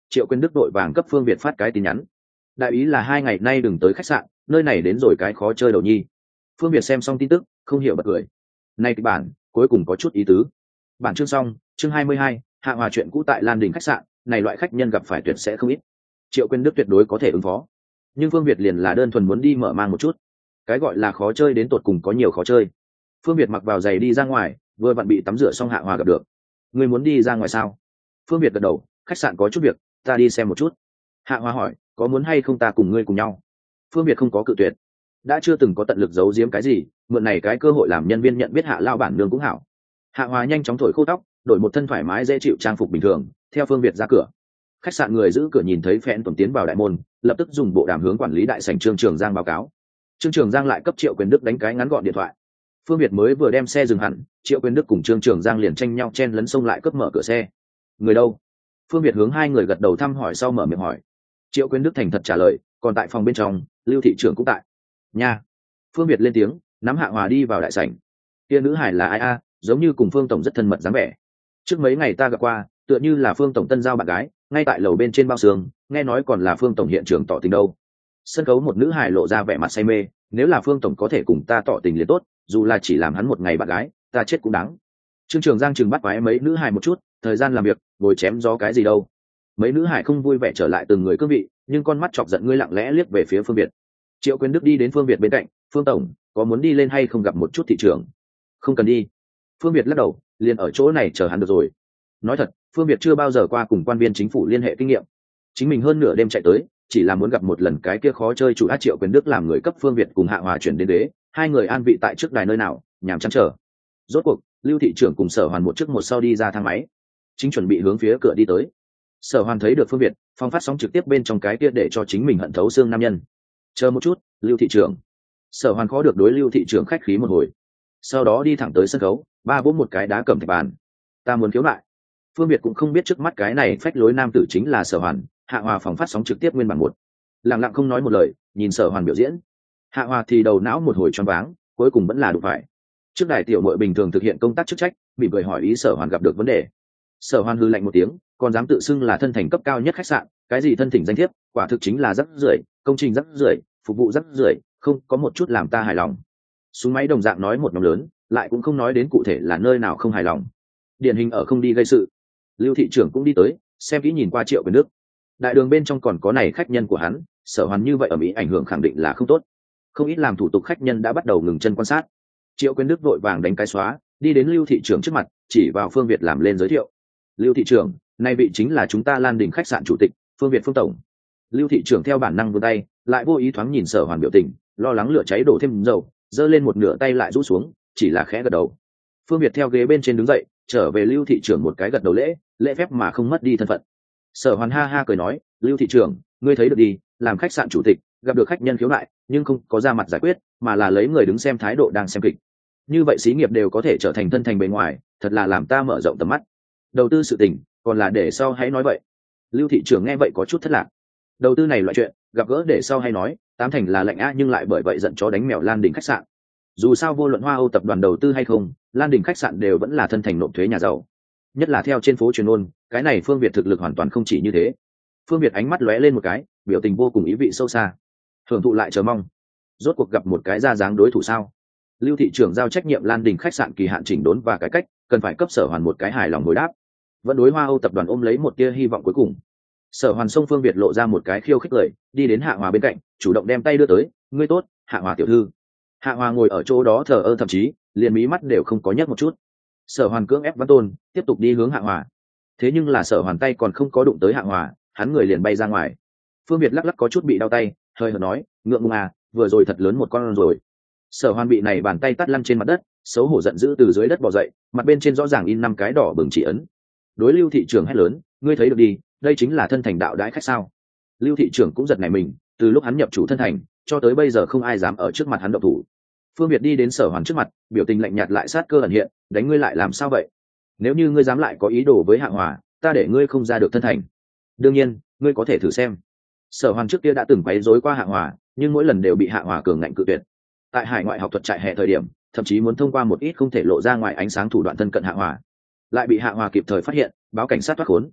Triệu Quyên Đức đội vàng cấp Phương Việt phát cái tin nhắn. Đại ý là hai ngày nay đừng tới khách sạn, nơi này đến rồi cái khó chơi đầu nhi. Phương Việt xem xong tin tức, không hiểu bật cười. Này kịch bản, cuối cùng có chút ý tứ. Bản chương xong, chương hai mươi hai, Hạ Hòa chuyện cũ tại Lan Đình khách sạn, này loại khách nhân gặp phải tuyệt sẽ không ít. Triệu Quyên Đức tuyệt đối có thể ứng phó. Nhưng Phương Việt liền là đơn thuần muốn đi mở mang một chút. Cái gọi là khó chơi đến tột cùng có nhiều khó chơi. Phương Việt mặc vào giày đi ra ngoài, vừa vặn bị tắm rửa xong Hạ Hòa gặp được. Người muốn đi ra ngoài sao? Phương Việt gật đầu, khách sạn có chút việc, ta đi xem một chút. Hạ Hòa hỏi, có muốn hay không ta cùng ngươi cùng nhau? Phương Việt không có cự tuyệt, đã chưa từng có tận lực giấu giếm cái gì, mượn này cái cơ hội làm nhân viên nhận biết Hạ lao bản nương cũng hảo. Hạ Hòa nhanh chóng thổi khô tóc, đổi một thân thoải mái dễ chịu trang phục bình thường, theo Phương Việt ra cửa. Khách sạn người giữ cửa nhìn thấy Phẹn Tổng tiến vào đại môn, lập tức dùng bộ đàm hướng quản lý đại sảnh Trương Trường Giang báo cáo. Trương Trường Giang lại cấp Triệu Quyền Đức đánh cái ngắn gọn điện thoại. Phương Việt mới vừa đem xe dừng hẳn, Triệu Quyền Đức cùng Trương Trường Giang liền tranh nhau chen lấn xông lại cướp mở cửa xe. Người đâu? Phương Việt hướng hai người gật đầu thăm hỏi sau mở miệng hỏi. Triệu Quyền Đức thành thật trả lời, còn tại phòng bên trong, Lưu thị trưởng cũng tại. Nha. Phương Việt lên tiếng, nắm Hạ Hòa đi vào đại sảnh. Kia nữ hải là ai a, giống như cùng Phương tổng rất thân mật dáng vẻ. Trước mấy ngày ta gặp qua, tựa như là Phương tổng tân giao bạn gái, ngay tại lầu bên trên bao sương, nghe nói còn là Phương tổng hiện trường tỏ tình đâu. Sân khấu một nữ hải lộ ra vẻ mặt say mê, nếu là Phương tổng có thể cùng ta tỏ tình liền tốt, dù là chỉ làm hắn một ngày bạn gái, ta chết cũng đáng. Trương Trường Giang chừng bắt quái mấy nữ hải một chút, thời gian làm việc, ngồi chém gió cái gì đâu. Mấy nữ hải không vui vẻ trở lại từng người cương vị, nhưng con mắt chọc giận ngươi lặng lẽ liếc về phía Phương Việt. Triệu Quyền Đức đi đến Phương Việt bên cạnh, Phương tổng, có muốn đi lên hay không gặp một chút thị trưởng? Không cần đi. Phương Việt lắc đầu, liền ở chỗ này chờ hắn được rồi. Nói thật, Phương Việt chưa bao giờ qua cùng quan viên chính phủ liên hệ kinh nghiệm, chính mình hơn nửa đêm chạy tới, chỉ là muốn gặp một lần cái kia khó chơi chủ ác Triệu Quyền Đức làm người cấp Phương Việt cùng Hạ Hòa chuyển đến đế, hai người an vị tại trước đài nơi nào, nhàm chán chờ. Rốt cuộc, Lưu thị trưởng cùng Sở Hoàn một trước một sau đi ra thang máy, chính chuẩn bị hướng phía cửa đi tới. Sở Hoàn thấy được Phương Việt, phong phát sóng trực tiếp bên trong cái kia để cho chính mình hận thấu xương nam nhân. Chờ một chút, Lưu thị trưởng. Sở Hoàn khó được đối Lưu thị trưởng khách khí một hồi, sau đó đi thẳng tới sân khấu, ba vỗ một cái đá cầm thạch bàn. Ta muốn khiếu nại. Phương Việt cũng không biết trước mắt cái này phách lối nam tử chính là Sở Hoàn. Hạ Hòa phòng phát sóng trực tiếp nguyên bản một, lặng lặng không nói một lời, nhìn Sở Hoàn biểu diễn. Hạ Hòa thì đầu não một hồi choáng váng, cuối cùng vẫn là đụng phải. Trước đài tiểu muội bình thường thực hiện công tác chức trách, bị người hỏi ý Sở Hoàn gặp được vấn đề. Sở Hoàn hư lạnh một tiếng, còn dám tự xưng là thân thành cấp cao nhất khách sạn, cái gì thân thỉnh danh thiếp, quả thực chính là rắc rưởi, công trình rắc rưởi, phục vụ rắc rưởi, không có một chút làm ta hài lòng. Súng máy đồng dạng nói một nhóm lớn, lại cũng không nói đến cụ thể là nơi nào không hài lòng. Điển hình ở không đi gây sự. Lưu thị trưởng cũng đi tới, xem kỹ nhìn qua Triệu Quyền Đức. Đại đường bên trong còn có này khách nhân của hắn, Sở Hoàn như vậy ở Mỹ ảnh hưởng khẳng định là không tốt. Không ít làm thủ tục khách nhân đã bắt đầu ngừng chân quan sát. Triệu Quyền Đức vội vàng đánh cái xóa, đi đến Lưu thị trưởng trước mặt, chỉ vào Phương Việt làm lên giới thiệu. Lưu thị trưởng, nay vị chính là chúng ta Lan Đình khách sạn chủ tịch, Phương Việt Phương tổng. Lưu thị trưởng theo bản năng vươn tay, lại vô ý thoáng nhìn Sở Hoàn biểu tình, lo lắng lửa cháy đổ thêm dầu, giơ lên một nửa tay lại rũ xuống, chỉ là khẽ gật đầu. Phương Việt theo ghế bên trên đứng dậy, trở về Lưu thị trưởng một cái gật đầu lễ, lễ phép mà không mất đi thân phận. Sở Hoàn ha ha cười nói, Lưu thị trưởng, ngươi thấy được đi, làm khách sạn chủ tịch, gặp được khách nhân khiếu nại, nhưng không có ra mặt giải quyết, mà là lấy người đứng xem thái độ đang xem kịch. Như vậy xí nghiệp đều có thể trở thành thân thành bề ngoài, thật là làm ta mở rộng tầm mắt. Đầu tư sự tình, còn là để sau hãy nói vậy. Lưu thị trưởng nghe vậy có chút thất lạc. Đầu tư này loại chuyện, gặp gỡ để sau hay nói, tám thành là lạnh a, nhưng lại bởi vậy giận chó đánh mèo Lan Đình khách sạn. Dù sao vô luận Hoa Âu tập đoàn đầu tư hay không, Lan Đình khách sạn đều vẫn là thân thành nộp thuế nhà giàu. Nhất là theo trên phố truyền ngôn, cái này Phương Việt thực lực hoàn toàn không chỉ như thế. Phương Việt ánh mắt lóe lên một cái, biểu tình vô cùng ý vị sâu xa. Hưởng thụ lại chờ mong. Rốt cuộc gặp một cái ra dáng đối thủ sao? Lưu thị trưởng giao trách nhiệm Lan Đình khách sạn kỳ hạn chỉnh đốn và cải cách, cần phải cấp Sở Hoàn một cái hài lòng hồi đáp. Vẫn đối Hoa Âu tập đoàn ôm lấy một tia hy vọng cuối cùng. Sở Hoàn xông Phương Việt lộ ra một cái khiêu khích cười, đi đến Hạ Hòa bên cạnh, chủ động đem tay đưa tới, ngươi tốt, Hạ Hòa tiểu thư. Hạ Hòa ngồi ở chỗ đó thờ ơ, thậm chí liền mí mắt đều không có nhấc một chút. Sở Hoàn cưỡng ép văn tôn, tiếp tục đi hướng Hạ Hòa. Thế nhưng là Sở Hoàn tay còn không có đụng tới Hạ Hòa, hắn người liền bay ra ngoài. Phương Việt lắc lắc có chút bị đau tay, hơi hợt nói, ngượng ngùng à, vừa rồi thật lớn một con rồi. Sở Hoàn bị này bàn tay tát lăn trên mặt đất, xấu hổ giận dữ từ dưới đất bò dậy, mặt bên trên rõ ràng in năm cái đỏ bừng chỉ ấn. Đối Lưu thị trưởng hét lớn, ngươi thấy được đi, đây chính là thân thành đạo đãi khách sao? Lưu thị trưởng cũng giật nảy mình, từ lúc hắn nhập chủ thân thành, cho tới bây giờ không ai dám ở trước mặt hắn động thủ. Phương Việt đi đến Sở Hoàn trước mặt, biểu tình lạnh nhạt lại sát cơ ẩn hiện, đánh ngươi lại làm sao vậy? Nếu như ngươi dám lại có ý đồ với Hạ Hòa, ta để ngươi không ra được thân thành. Đương nhiên, ngươi có thể thử xem. Sở Hoàn trước kia đã từng quấy rối qua Hạ Hòa, nhưng mỗi lần đều bị Hạ Hòa cường ngạnh cự tuyệt. Tại hải ngoại học thuật trại hè thời điểm, thậm chí muốn thông qua một ít không thể lộ ra ngoài ánh sáng thủ đoạn thân cận Hạ Hòa, lại bị Hạ Hòa kịp thời phát hiện, báo cảnh sát thoát khốn.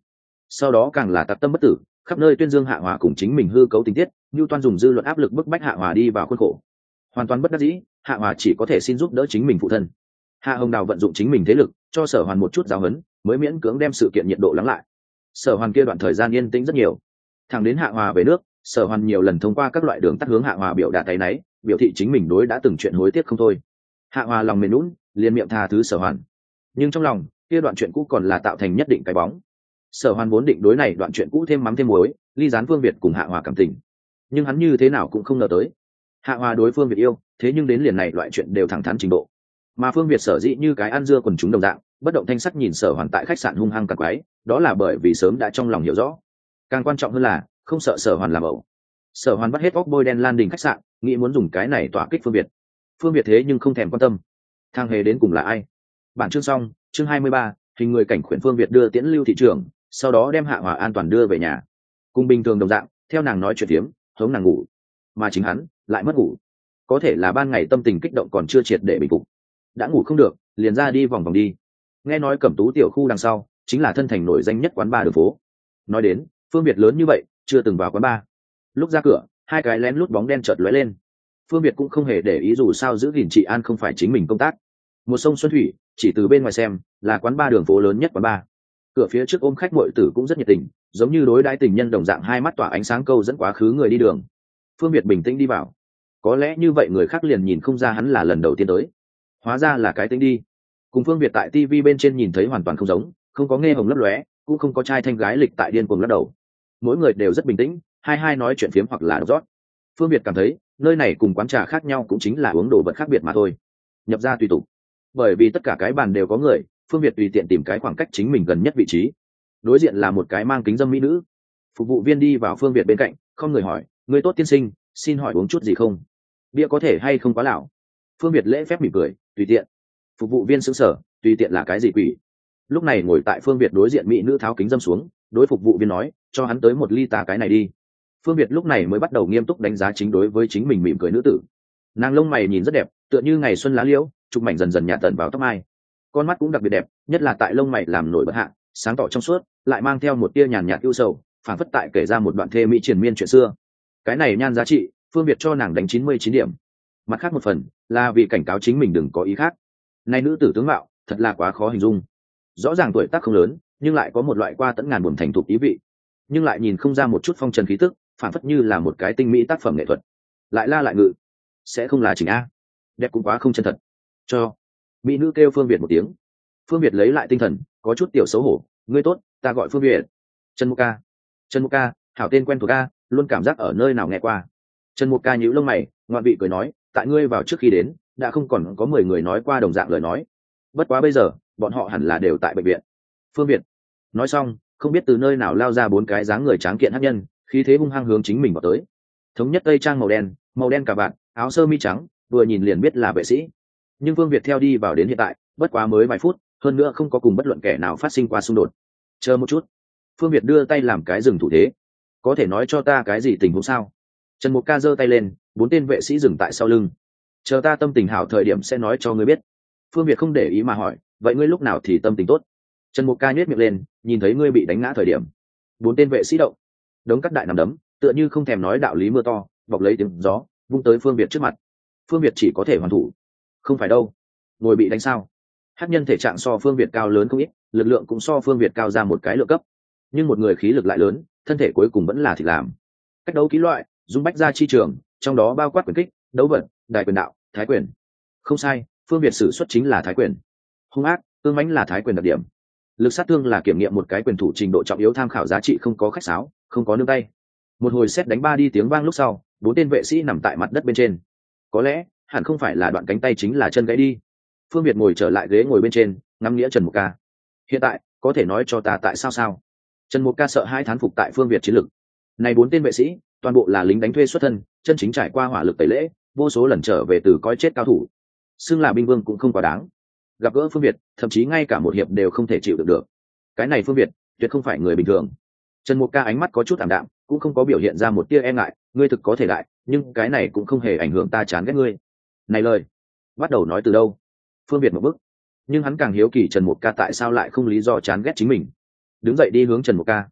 sau đó càng là tặc tâm bất tử, khắp nơi tuyên dương Hạ Hòa cùng chính mình hư cấu tình tiết, như toan dùng dư luận áp lực bức bách Hạ Hòa đi vào khuôn khổ. Hoàn toàn bất đắc dĩ, Hạ Hòa chỉ có thể xin giúp đỡ chính mình phụ thân. Hạ Hồng Đào vận dụng chính mình thế lực, cho Sở Hoàn một chút giáo huấn, mới miễn cưỡng đem sự kiện nhiệt độ lắng lại. Sở Hoàn kia đoạn thời gian yên tĩnh rất nhiều. Thẳng đến Hạ Hòa về nước, Sở Hoàn nhiều lần thông qua các loại đường tắt hướng Hạ Hòa biểu đạt áy náy, biểu thị chính mình đối đã từng chuyện hối tiếc không thôi. Hạ Hòa lòng mềm nhũn, liền miệng tha thứ Sở Hoàn. Nhưng trong lòng, kia đoạn chuyện cũ còn là tạo thành nhất định cái bóng. Sở Hoàn vốn định đối này đoạn chuyện cũ thêm mắm thêm muối, ly gián Phương Việt cùng Hạ Hòa cảm tình. Nhưng hắn như thế nào cũng không ngờ tới, Hạ Hòa đối Phương Việt yêu, thế nhưng đến liền này loại chuyện đều thẳng thắn trình độ. Mà Phương Việt sở dĩ như cái ăn dưa quần chúng đồng dạng, bất động thanh sắc nhìn Sở Hoàn tại khách sạn hung hăng cặt quái, đó là bởi vì sớm đã trong lòng hiểu rõ. Càng quan trọng hơn là, không sợ Sở Hoàn làm ẩu. Sở Hoàn bắt hết óc bôi đen Lan Đình khách sạn, nghĩ muốn dùng cái này tỏa kích Phương Việt. Phương Việt thế nhưng không thèm quan tâm. Thang hề đến cùng là ai? Bản chương xong, chương hai mươi ba, hình người cảnh khuyển Phương Việt đưa tiễn lưu thị trường, sau đó đem Hạ Hòa an toàn đưa về nhà. Cùng bình thường đồng dạng, theo nàng nói chuyện tiếm, hống nàng ngủ, mà chính hắn lại mất ngủ. Có thể là ban ngày tâm tình kích động còn chưa triệt để bình phục, đã ngủ không được, liền ra đi vòng vòng đi. Nghe nói Cẩm Tú tiểu khu đằng sau chính là thân thành nổi danh nhất quán bar đường phố. Nói đến Phương Việt lớn như vậy, chưa từng vào quán bar. Lúc ra cửa, hai cái lén lút bóng đen chợt lóe lên. Phương Việt cũng không hề để ý, dù sao giữ gìn trị an không phải chính mình công tác. Một sông Xuân Thủy, chỉ từ bên ngoài xem là quán bar đường phố lớn nhất quán bar. Cửa phía trước ôm khách muội tử cũng rất nhiệt tình, giống như đối đãi tình nhân đồng dạng, hai mắt tỏa ánh sáng câu dẫn quá khứ người đi đường. Phương Việt bình tĩnh đi vào. Có lẽ như vậy người khác liền nhìn không ra hắn là lần đầu tiên tới. Hóa ra là cái tính đi. Cùng Phương Việt tại ti vi bên trên nhìn thấy hoàn toàn không giống, không có nghe hồng lấp lóe, cũng không có trai thanh gái lịch tại điên cuồng lắc đầu. Mỗi người đều rất bình tĩnh, hai hai nói chuyện phiếm hoặc là đọc rót. Phương Việt cảm thấy nơi này cùng quán trà khác nhau cũng chính là uống đồ vật khác biệt mà thôi. Nhập ra tùy tục. Bởi vì tất cả cái bàn đều có người, Phương Việt tùy tiện tìm cái khoảng cách chính mình gần nhất vị trí. Đối diện là một cái mang kính dâm mỹ nữ. Phục vụ viên đi vào Phương Việt bên cạnh, không người hỏi, người tốt tiên sinh, xin hỏi uống chút gì không? Bia có thể hay không quá lão? Phương Việt lễ phép mỉm cười, tùy tiện. Phục vụ viên sững sờ, tùy tiện là cái gì quỷ? Lúc này ngồi tại Phương Việt đối diện mỹ nữ tháo kính dâm xuống, đối phục vụ viên nói, cho hắn tới một ly tà cái này đi. Phương Việt lúc này mới bắt đầu nghiêm túc đánh giá chính đối với chính mình mỉm cười nữ tử. Nàng lông mày nhìn rất đẹp, tựa như ngày xuân lá liễu, chụp mảnh dần dần nhạt tận vào tóc mai. Con mắt cũng đặc biệt đẹp, nhất là tại lông mày làm nổi bật hạ, sáng tỏ trong suốt, lại mang theo một tia nhàn nhạt ưu sầu, phản phất tại kể ra một đoạn thê mỹ triền miên chuyện xưa. Cái này nhan giá trị, Phương Việt cho nàng đánh chín mươi chín điểm. Mặt khác một phần là vì cảnh cáo chính mình đừng có ý khác. Này nữ tử tướng mạo thật là quá khó hình dung. Rõ ràng tuổi tác không lớn, nhưng lại có một loại qua tẫn ngàn buồn thành thục ý vị, nhưng lại nhìn không ra một chút phong trần khí tức, phản phất như là một cái tinh mỹ tác phẩm nghệ thuật. Lại la lại ngự, sẽ không là Trình A? Đẹp cũng quá không chân thật. Cho mỹ nữ kêu Phương Việt một tiếng. Phương Việt lấy lại tinh thần, có chút tiểu xấu hổ, ngươi tốt, ta gọi Phương Việt. Trần Mục Ca. Trần Mục Ca, hảo tên quen thuộc ca, luôn cảm giác ở nơi nào nghe qua. Trần Mục Ca nhíu lông mày, ngoạn vị cười nói, tại ngươi vào trước khi đến, đã không còn có mười người nói qua đồng dạng lời nói. Bất quá bây giờ, bọn họ hẳn là đều tại bệnh viện. Phương Việt nói xong, không biết từ nơi nào lao ra bốn cái dáng người tráng kiện hắc nhân, khí thế hung hăng hướng chính mình vào tới. Thống nhất tây trang màu đen, màu đen cả vạt, áo sơ mi trắng, vừa nhìn liền biết là vệ sĩ. Nhưng Phương Việt theo đi vào đến hiện tại, bất quá mới vài phút, hơn nữa không có cùng bất luận kẻ nào phát sinh qua xung đột. Chờ một chút. Phương Việt đưa tay làm cái dừng thủ thế. Có thể nói cho ta cái gì tình huống sao? Trần Mục Ca giơ tay lên, bốn tên vệ sĩ dừng tại sau lưng. Chờ ta tâm tình hảo thời điểm sẽ nói cho ngươi biết. Phương Việt không để ý mà hỏi, vậy ngươi lúc nào thì tâm tình tốt? Trần Mục Ca nhếch miệng lên, nhìn thấy ngươi bị đánh ngã thời điểm. Bốn tên vệ sĩ động, đống cắt đại nằm đấm, tựa như không thèm nói đạo lý mưa to, bọc lấy tiếng gió, vung tới Phương Việt trước mặt. Phương Việt chỉ có thể hoàn thủ. Không phải đâu, ngồi bị đánh sao? Hắc nhân thể trạng so Phương Việt cao lớn không ít, lực lượng cũng so Phương Việt cao ra một cái lượng cấp. Nhưng một người khí lực lại lớn, thân thể cuối cùng vẫn là thịt làm. Cách đấu kỹ loại, dung bách ra chi trường, trong đó bao quát quyền kích, đấu vật, đại quyền đạo, thái quyền. Không sai, Phương Việt sử xuất chính là thái quyền. Hung ác, tương mãnh là thái quyền đặc điểm. Lực sát thương là kiểm nghiệm một cái quyền thủ trình độ trọng yếu, tham khảo giá trị không có khách sáo, không có nương tay. Một hồi xét đánh ba đi tiếng vang lúc sau, bốn tên vệ sĩ nằm tại mặt đất bên trên. Có lẽ hẳn không phải là đoạn cánh tay chính là chân gãy đi. Phương Việt ngồi trở lại ghế ngồi bên trên, ngắm nghĩa Trần Mục Ca. Hiện tại có thể nói cho ta tại sao sao? Trần Mục Ca sợ hai thán phục tại Phương Việt chiến lực. Này bốn tên vệ sĩ, toàn bộ là lính đánh thuê xuất thân, chân chính trải qua hỏa lực tẩy lễ, vô số lần trở về từ coi chết cao thủ. Xưng là binh vương cũng không quá đáng. Gặp gỡ Phương Việt, thậm chí ngay cả một hiệp đều không thể chịu được được. Cái này Phương Việt, tuyệt không phải người bình thường. Trần Mục Ca ánh mắt có chút ảm đạm, cũng không có biểu hiện ra một tia e ngại, ngươi thực có thể đại, nhưng cái này cũng không hề ảnh hưởng ta chán ghét ngươi. Này lời, bắt đầu nói từ đâu? Phương Việt một bức, nhưng hắn càng hiếu kỳ Trần Mục Ca tại sao lại không lý do chán ghét chính mình. Đứng dậy đi hướng Trần Mục Ca.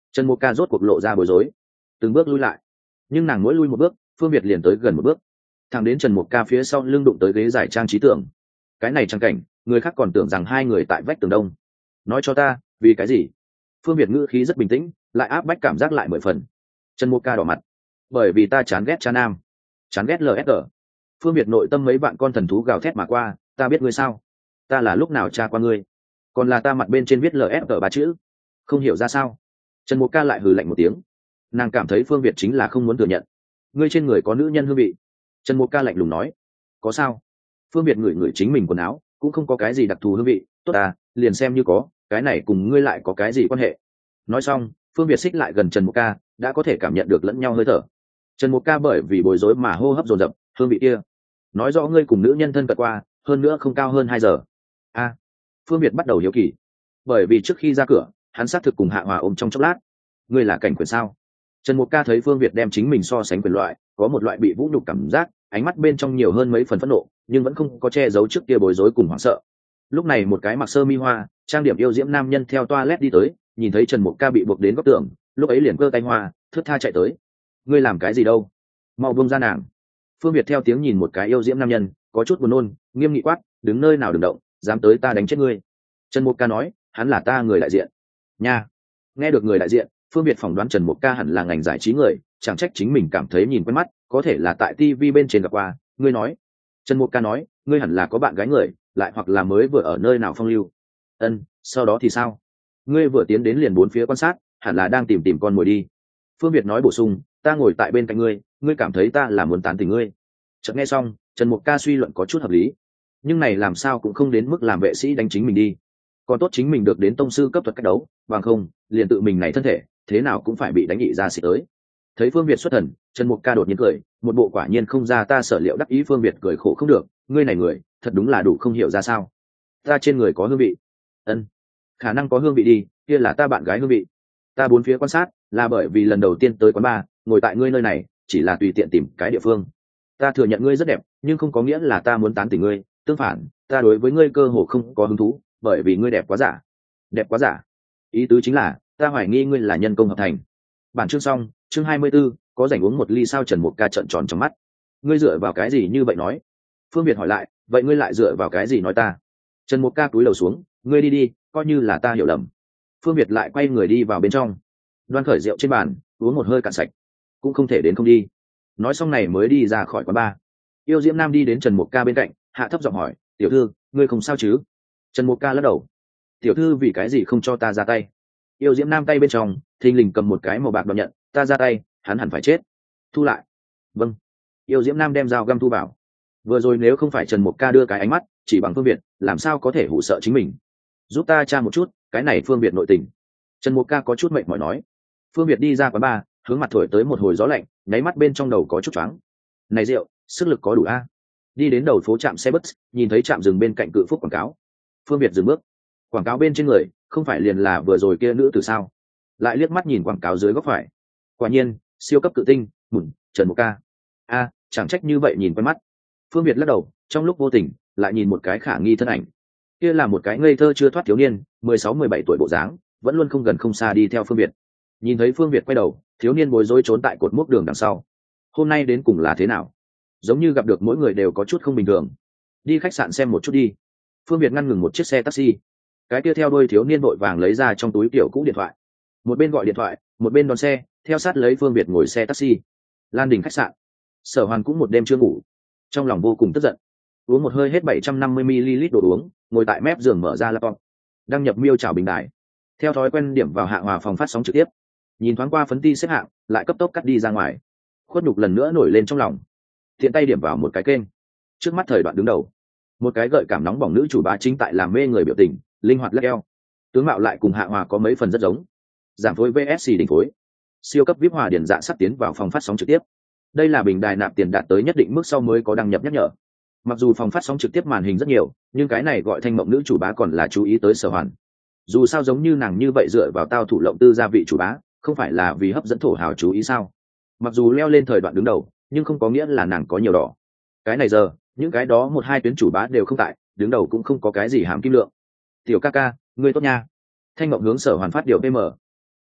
Trần Mục Ca rốt cuộc lộ ra bối rối, từng bước lui lại, nhưng nàng mỗi lui một bước Phương Việt liền tới gần một bước, thẳng đến Trần Mục Ca phía sau lưng đụng tới ghế giải trang trí tưởng. Cái này trang cảnh người khác còn tưởng rằng hai người tại vách tường đông. Nói cho ta vì cái gì? Phương Việt ngữ khí rất bình tĩnh, lại áp bách cảm giác lại mười phần. Trần Mục Ca đỏ mặt. Bởi vì ta chán ghét cha nam, chán ghét lờ ét tê. Phương Việt nội tâm mấy vạn con thần thú gào thét mà qua. Ta biết ngươi sao? Ta là lúc nào cha qua ngươi? Còn là ta mặt bên trên viết lờ ét tê ba chữ? Không hiểu ra sao? Trần Mục Ca lại hừ lạnh một tiếng. Nàng cảm thấy Phương Việt chính là không muốn thừa nhận. Ngươi trên người có nữ nhân hương vị. Trần Mục Ca lạnh lùng nói. Có sao? Phương Việt ngửi ngửi chính mình quần áo, cũng không có cái gì đặc thù hương vị. Tốt à, liền xem như có, cái này cùng ngươi lại có cái gì quan hệ? Nói xong, Phương Việt xích lại gần Trần Mục Ca, đã có thể cảm nhận được lẫn nhau hơi thở. Trần Mục Ca bởi vì bối rối mà hô hấp dồn dập. Hương vị kia, nói rõ ngươi cùng nữ nhân thân cận qua, hơn nữa không cao hơn hai giờ. A, à, Phương Việt bắt đầu hiếu kỳ, bởi vì trước khi ra cửa hắn xác thực cùng Hạ Hòa ôm trong chốc lát. Ngươi là cảnh quyền sao? Trần Mục Ca thấy Phương Việt đem chính mình so sánh quyền loại, có một loại bị vũ nhục cảm giác, ánh mắt bên trong nhiều hơn mấy phần phẫn nộ, nhưng vẫn không có che giấu trước kia bối rối cùng hoảng sợ. Lúc này một cái mặc sơ mi hoa, trang điểm yêu diễm nam nhân theo toilet đi tới, nhìn thấy Trần Mục Ca bị buộc đến góc tường, lúc ấy liền cơ tay hoa, thướt tha chạy tới. Ngươi làm cái gì đâu? Mau buông ra nàng. Phương Việt theo tiếng nhìn một cái yêu diễm nam nhân, có chút buồn nôn, nghiêm nghị quát, đứng nơi nào đừng động, dám tới ta đánh chết ngươi. Trần Mục Ca nói, hắn là ta người đại diện. Nha. Nghe được người đại diện, Phương Việt phỏng đoán Trần Mục Ca hẳn là ngành giải trí người, chẳng trách chính mình cảm thấy nhìn quen mắt, có thể là tại ti vi bên trên gặp qua. Ngươi nói. Trần Mục Ca nói, ngươi hẳn là có bạn gái người, lại hoặc là mới vừa ở nơi nào phong lưu. Ân, sau đó thì sao? Ngươi vừa tiến đến liền bốn phía quan sát, hẳn là đang tìm tìm con mồi đi. Phương Việt nói bổ sung, ta ngồi tại bên cạnh ngươi, ngươi cảm thấy ta là muốn tán tỉnh ngươi. Chợt nghe xong, Trần Mục Ca suy luận có chút hợp lý, nhưng này làm sao cũng không đến mức làm vệ sĩ đánh chính mình đi. Còn tốt chính mình được đến tông sư cấp thuật cách đấu, bằng không liền tự mình này thân thể thế nào cũng phải bị đánh nhị ra xịt tới. Thấy Phương Việt xuất thần, Trần Mục Ca đột nhiên cười, một bộ quả nhiên không ra ta sở liệu đắc ý. Phương Việt cười khổ không được, ngươi này người thật đúng là đủ không hiểu ra sao. Ta trên người có hương vị. Ân, khả năng có hương vị đi, kia là ta bạn gái hương vị. Ta bốn phía quan sát là bởi vì lần đầu tiên tới quán bar, ngồi tại ngươi nơi này chỉ là tùy tiện tìm cái địa phương. Ta thừa nhận ngươi rất đẹp, nhưng không có nghĩa là ta muốn tán tỉnh ngươi, tương phản, ta đối với ngươi cơ hồ không có hứng thú, bởi vì ngươi đẹp quá giả. Đẹp quá giả? Ý tứ chính là ta hoài nghi ngươi là nhân công hợp thành. Bản chương xong, chương hai mươi 'bốn, có rảnh uống một ly sao? Trần Mục Ca trợn tròn trong mắt. Ngươi dựa vào cái gì như vậy nói? Phương Việt hỏi lại, vậy ngươi lại dựa vào cái gì nói ta? Trần Mục Ca cúi đầu xuống, ngươi đi đi, coi như là ta hiểu lầm. Phương Việt lại quay người đi vào bên trong, đoan khởi rượu trên bàn, uống một hơi cạn sạch. Cũng không thể đến không đi. Nói xong này mới đi ra khỏi quán bar. Yêu diễm nam đi đến Trần Mục Ca bên cạnh, hạ thấp giọng hỏi, tiểu thư, ngươi không sao chứ? Trần Mục Ca lắc đầu. Tiểu thư vì cái gì không cho ta ra tay? Yêu diễm nam tay bên trong thình lình cầm một cái màu bạc đòn nhận, ta ra tay hắn hẳn phải chết. Thu lại. Vâng. Yêu diễm nam đem dao găm thu vào. Vừa rồi nếu không phải Trần Mục Ca đưa cái ánh mắt chỉ bằng Phương Việt, làm sao có thể hù sợ chính mình? Giúp ta tra một chút cái này Phương Việt nội tình. Trần Mục Ca có chút mệt mỏi nói. Phương Việt đi ra quán bar, hướng mặt thổi tới một hồi gió lạnh, nháy mắt bên trong đầu có chút choáng. Này rượu sức lực có đủ a? Đi đến đầu phố trạm xe bus, nhìn thấy trạm dừng bên cạnh cự phúc quảng cáo. Phương Việt dừng bước. Quảng cáo bên trên người không phải liền là vừa rồi kia nữ từ sao? Lại liếc mắt nhìn quảng cáo dưới góc phải, quả nhiên siêu cấp cự tinh mùn Trần Mục Ca. A, chẳng trách như vậy nhìn quen mắt. Phương Việt lắc đầu, trong lúc vô tình lại nhìn một cái khả nghi thân ảnh. Kia là một cái ngây thơ chưa thoát thiếu niên, mười sáu mười bảy tuổi bộ dáng, vẫn luôn không gần không xa đi theo Phương Việt. Nhìn thấy Phương Việt quay đầu, thiếu niên bối rối trốn tại cột mốc đường đằng sau. Hôm nay đến cùng là thế nào? Giống như gặp được mỗi người đều có chút không bình thường. Đi khách sạn xem một chút đi. Phương Việt ngăn ngừng một chiếc xe taxi. Cái kia theo đuôi thiếu niên vội vàng lấy ra trong túi tiểu cũ điện thoại, một bên gọi điện thoại một bên đón xe theo sát lấy Phương Việt ngồi xe taxi. Lan Đình khách sạn. Sở Hoàn cũng một đêm chưa ngủ, trong lòng vô cùng tức giận, uống một hơi hết bảy trăm năm mươi mi li lít đồ uống, ngồi tại mép giường mở ra laptop, đăng nhập miêu chào bình đại, theo thói quen điểm vào Hạ Hòa phòng phát sóng trực tiếp, nhìn thoáng qua phấn ti xếp hạng, lại cấp tốc cắt đi ra ngoài. Khuất nhục lần nữa nổi lên trong lòng, tiện tay điểm vào một cái kênh. Trước mắt thời đoạn đứng đầu, một cái gợi cảm nóng bỏng nữ chủ bá chính tại làm mê người biểu tình, linh hoạt lắc eo, tướng mạo lại cùng Hạ Hòa có mấy phần rất giống. Giảm phối vê ét xê đỉnh phối, siêu cấp vip hòa điển dạ sắp tiến vào phòng phát sóng trực tiếp. Đây là bình đài nạp tiền đạt tới nhất định mức sau mới có đăng nhập nhắc nhở. Mặc dù phòng phát sóng trực tiếp màn hình rất nhiều, nhưng cái này gọi thanh mộng nữ chủ bá còn là chú ý tới Sở Hoàn. Dù sao giống như nàng như vậy dựa vào tao thủ lộng tư gia vị chủ bá, không phải là vì hấp dẫn thổ hào chú ý sao? Mặc dù leo lên thời đoạn đứng đầu, nhưng không có nghĩa là nàng có nhiều đỏ. Cái này giờ, những cái đó một hai tuyến chủ bá đều không tại, đứng đầu cũng không có cái gì hàm kim lượng. Tiểu ca ca, ngươi tốt nha. Thanh mộng hướng Sở Hoàn phát điều pê em.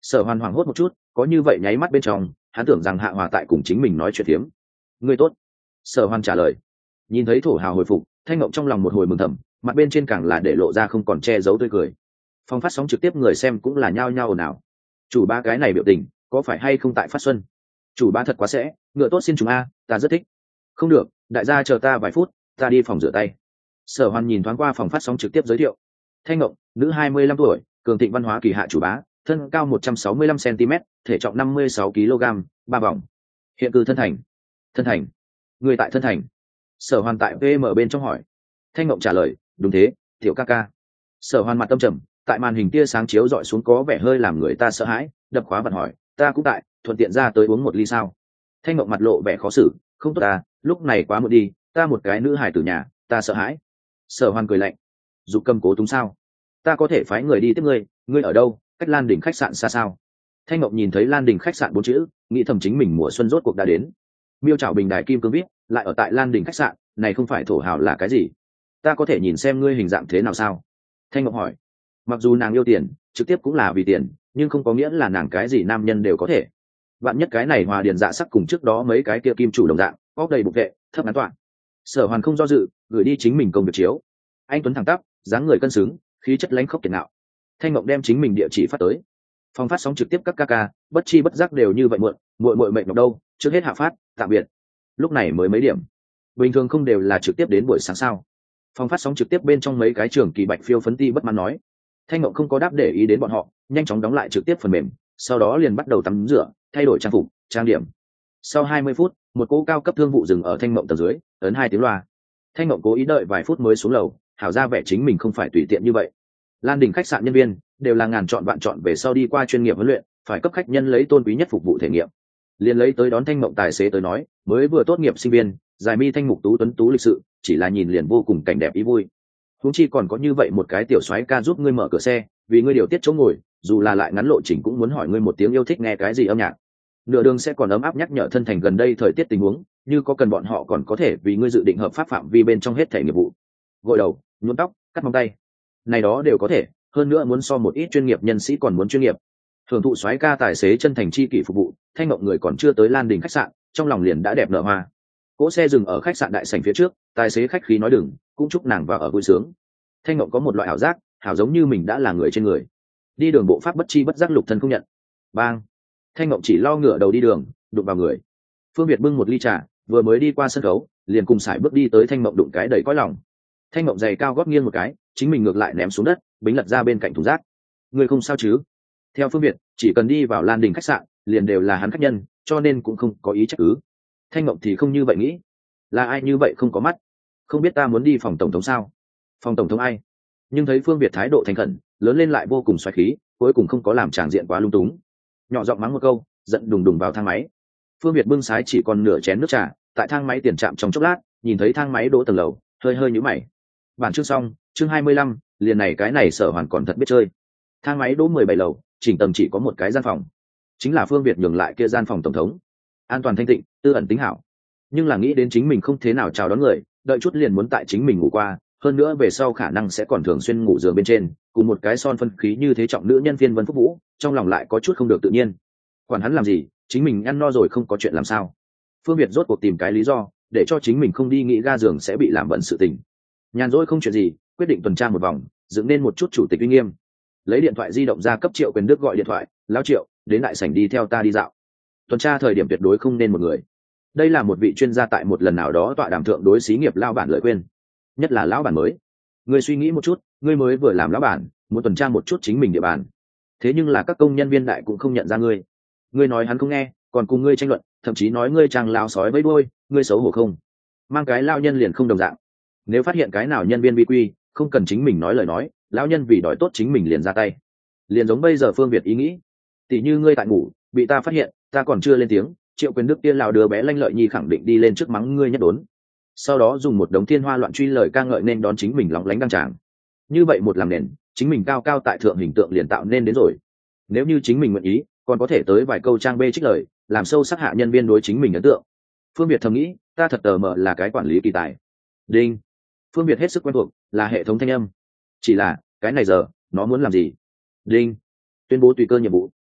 Sở Hoàn hoảng hốt một chút, có như vậy nháy mắt bên trong hắn tưởng rằng Hạ Hòa tại cùng chính mình nói chuyện phiếm. Ngươi tốt. Sở Hoàn trả lời. Nhìn thấy thổ hào hồi phục, Thanh Ngộng trong lòng một hồi mừng thầm, mặt bên trên càng là để lộ ra không còn che giấu tươi cười. Phòng phát sóng trực tiếp người xem cũng là nhao nhao ồn ào. Chủ ba cái này biểu tình có phải hay không tại phát xuân? Chủ ba thật quá sẽ, ngựa tốt xin chúng a, ta rất thích. Không được, đại gia chờ ta vài phút, ta đi phòng rửa tay. Sở Hoàn nhìn thoáng qua phòng phát sóng trực tiếp giới thiệu. Thanh Ngộng, nữ hai mươi lăm tuổi, cường thịnh văn hóa kỳ hạ chủ bá, thân cao một trăm sáu mươi lăm xăng-ti-mét, thể trọng năm mươi sáu ki lô gam, ba vòng. Hiện cư thân thành. Thân thành. Người tại thân thành. Sở Hoàn tại vê em bên trong hỏi. Thanh Ngộng trả lời, đúng thế, tiểu ca ca. Sở Hoàn mặt tâm trầm, tại màn hình tia sáng chiếu dọi xuống có vẻ hơi làm người ta sợ hãi, đập khóa vật hỏi, ta cũng tại, thuận tiện ra tới uống một ly sao? Thanh Ngộng mặt lộ vẻ khó xử, không tốt ta, lúc này quá muộn đi, ta một cái nữ hài tử nhà, ta sợ hãi. Sở Hoàn cười lạnh, dục cầm cố túng sao? Ta có thể phái người đi tiếp ngươi, ngươi ở đâu? Cách Lan Đình khách sạn xa sao? Thanh Ngộng nhìn thấy Lan Đình khách sạn bốn chữ, nghĩ thầm chính mình mùa xuân rốt cuộc đã đến. Miêu Trảo Bình đài kim cương viết, lại ở tại Lan Đình khách sạn, này không phải thổ hào là cái gì? Ta có thể nhìn xem ngươi hình dạng thế nào sao? Thanh Ngộng hỏi. Mặc dù nàng yêu tiền, trực tiếp cũng là vì tiền, nhưng không có nghĩa là nàng cái gì nam nhân đều có thể. Bạn nhất cái này hòa điền dạ sắc cùng trước đó mấy cái kia kim chủ đồng dạng, óc đầy bục vệ, thấp ngắn toạn. Sở Hoàn không do dự, gửi đi chính mình công việc chiếu. Anh tuấn thẳng tắp, dáng người cân xứng, khí chất lãnh khốc kiệt ngạo. Thanh Ngộng đem chính mình địa chỉ phát tới. Phòng phát sóng trực tiếp các ca ca, bất chi bất giác đều như vậy muộn, muội muội mệt nhọc đâu, trước hết hạ phát, tạm biệt. Lúc này mới mấy điểm. Bình thường không đều là trực tiếp đến buổi sáng sao? Phòng phát sóng trực tiếp bên trong mấy cái trường kỳ bạch phiêu phấn ti bất mãn nói. Thanh Ngộng không có đáp để ý đến bọn họ, nhanh chóng đóng lại trực tiếp phần mềm, sau đó liền bắt đầu tắm rửa, thay đổi trang phục, trang điểm. Sau hai mươi phút, một cỗ cao cấp thương vụ dừng ở Thanh Ngộng tầng dưới, ấn hai tiếng loa. Thanh Ngộng cố ý đợi vài phút mới xuống lầu, hảo ra vẻ chính mình không phải tùy tiện như vậy. Lan Đình khách sạn nhân viên đều là ngàn chọn vạn chọn về sau đi qua chuyên nghiệp huấn luyện, phải cấp khách nhân lấy tôn quý nhất phục vụ thể nghiệm. Liền lấy tới đón Thanh Ngộng tài xế tới nói, mới vừa tốt nghiệp sinh viên, dài mi thanh mục tú tuấn tú lịch sự, chỉ là nhìn liền vô cùng cảnh đẹp ý vui. Huống chi còn có như vậy một cái tiểu soái ca giúp ngươi mở cửa xe, vì ngươi điều tiết chỗ ngồi, dù là lại ngắn lộ trình cũng muốn hỏi ngươi một tiếng yêu thích nghe cái gì âm nhạc. Nửa đường sẽ còn ấm áp nhắc nhở thân thành gần đây thời tiết tình huống, như có cần bọn họ còn có thể vì ngươi dự định hợp pháp phạm vi bên trong hết thể nghiệp vụ. Gội đầu, nhuộm tóc, cắt móng tay, này đó đều có thể, hơn nữa muốn so một ít chuyên nghiệp nhân sĩ còn muốn chuyên nghiệp. Hưởng thụ soái ca tài xế chân thành chi kỷ phục vụ, Thanh Ngộng người còn chưa tới Lan Đình khách sạn, trong lòng liền đã đẹp nở hoa. Cỗ xe dừng ở khách sạn đại sảnh phía trước, tài xế khách khí nói đừng, cũng chúc nàng vào ở vui sướng. Thanh Ngộng có một loại ảo giác, hảo giống như mình đã là người trên người. Đi đường bộ pháp bất chi bất giác lục thân không nhận. Bang. Thanh Ngộng chỉ lo ngửa đầu đi đường, đụng vào người. Phương Việt bưng một ly trà, vừa mới đi qua sân khấu, liền cùng sải bước đi tới Thanh Ngộng đụng cái đầy cõi lòng. Thanh Ngộng giày cao gót nghiêng một cái, chính mình ngược lại ném xuống đất, bính lật ra bên cạnh thùng rác. Người không sao chứ? Theo Phương Việt, chỉ cần đi vào Lan Đình khách sạn, liền đều là hắn khách nhân, cho nên cũng không có ý trách cứ. Thanh Ngộng thì không như vậy nghĩ. Là ai như vậy không có mắt? Không biết ta muốn đi phòng tổng thống sao? Phòng tổng thống ai? Nhưng thấy Phương Việt thái độ thành khẩn, lớn lên lại vô cùng xoáy khí, cuối cùng không có làm tràng diện quá lung túng. Nhỏ giọng mắng một câu, giận đùng đùng vào thang máy. Phương Việt bưng sái chỉ còn nửa chén nước trà, tại thang máy tiền trạm trong chốc lát, nhìn thấy thang máy đỗ tầng lầu, hơi hơi nhíu mày. Bản chương xong, chương hai mươi lăm, liền này cái này Sở Hoàn còn thật biết chơi. Thang máy đỗ mười bảy lầu, chỉnh tầng chỉ có một cái gian phòng, chính là Phương Việt nhường lại kia gian phòng tổng thống. An toàn thanh tịnh, tư ẩn tính hảo. Nhưng là nghĩ đến chính mình không thế nào chào đón người, đợi chút liền muốn tại chính mình ngủ qua, hơn nữa về sau khả năng sẽ còn thường xuyên ngủ giường bên trên, cùng một cái son phân khí như thế trọng nữ nhân viên Vân Phúc Vũ, trong lòng lại có chút không được tự nhiên. Quản hắn làm gì, chính mình ăn no rồi không có chuyện làm sao? Phương Việt rốt cuộc tìm cái lý do để cho chính mình không đi nghĩ ga giường sẽ bị làm bận sự tình. Nhàn rỗi không chuyện gì, quyết định tuần tra một vòng, dựng nên một chút chủ tịch uy nghiêm. Lấy điện thoại di động ra cấp Triệu Quyền Đức gọi điện thoại, "Lão Triệu, đến đại sảnh đi theo ta đi dạo." Tuần tra thời điểm tuyệt đối không nên một người. Đây là một vị chuyên gia tại một lần nào đó tọa đàm thượng đối xí nghiệp lao bản lời khuyên, nhất là lão bản mới. Ngươi suy nghĩ một chút, ngươi mới vừa làm lão bản, muốn tuần tra một chút chính mình địa bàn. Thế nhưng là các công nhân viên đại cũng không nhận ra ngươi. Ngươi nói hắn không nghe, còn cùng ngươi tranh luận, thậm chí nói ngươi trang lao sói với đuôi, ngươi xấu hổ không? Mang cái lao nhân liền không đồng dạng. Nếu phát hiện cái nào nhân viên vi quy, không cần chính mình nói lời nói, lão nhân vì đòi tốt chính mình liền ra tay. Liền giống bây giờ Phương Việt ý nghĩ, tỷ như ngươi tại ngủ, bị ta phát hiện, ta còn chưa lên tiếng, Triệu Quyền Đức kia lão đứa bé lanh lợi nhi khẳng định đi lên trước mắng ngươi nhất đốn. Sau đó dùng một đống thiên hoa loạn truy lời ca ngợi nên đón chính mình lóng lánh đăng tràng. Như vậy một làm nền, chính mình cao cao tại thượng hình tượng liền tạo nên đến rồi. Nếu như chính mình nguyện ý, còn có thể tới vài câu trang bê trích lời, làm sâu sắc hạ nhân viên đối chính mình ấn tượng. Phương Việt thầm nghĩ, ta thật tờ mờ là cái quản lý kỳ tài. Đinh. Phương Việt hết sức quen thuộc, là hệ thống thanh âm. Chỉ là, cái này giờ, nó muốn làm gì? Đinh. Tuyên bố tùy cơ nhiệm vụ.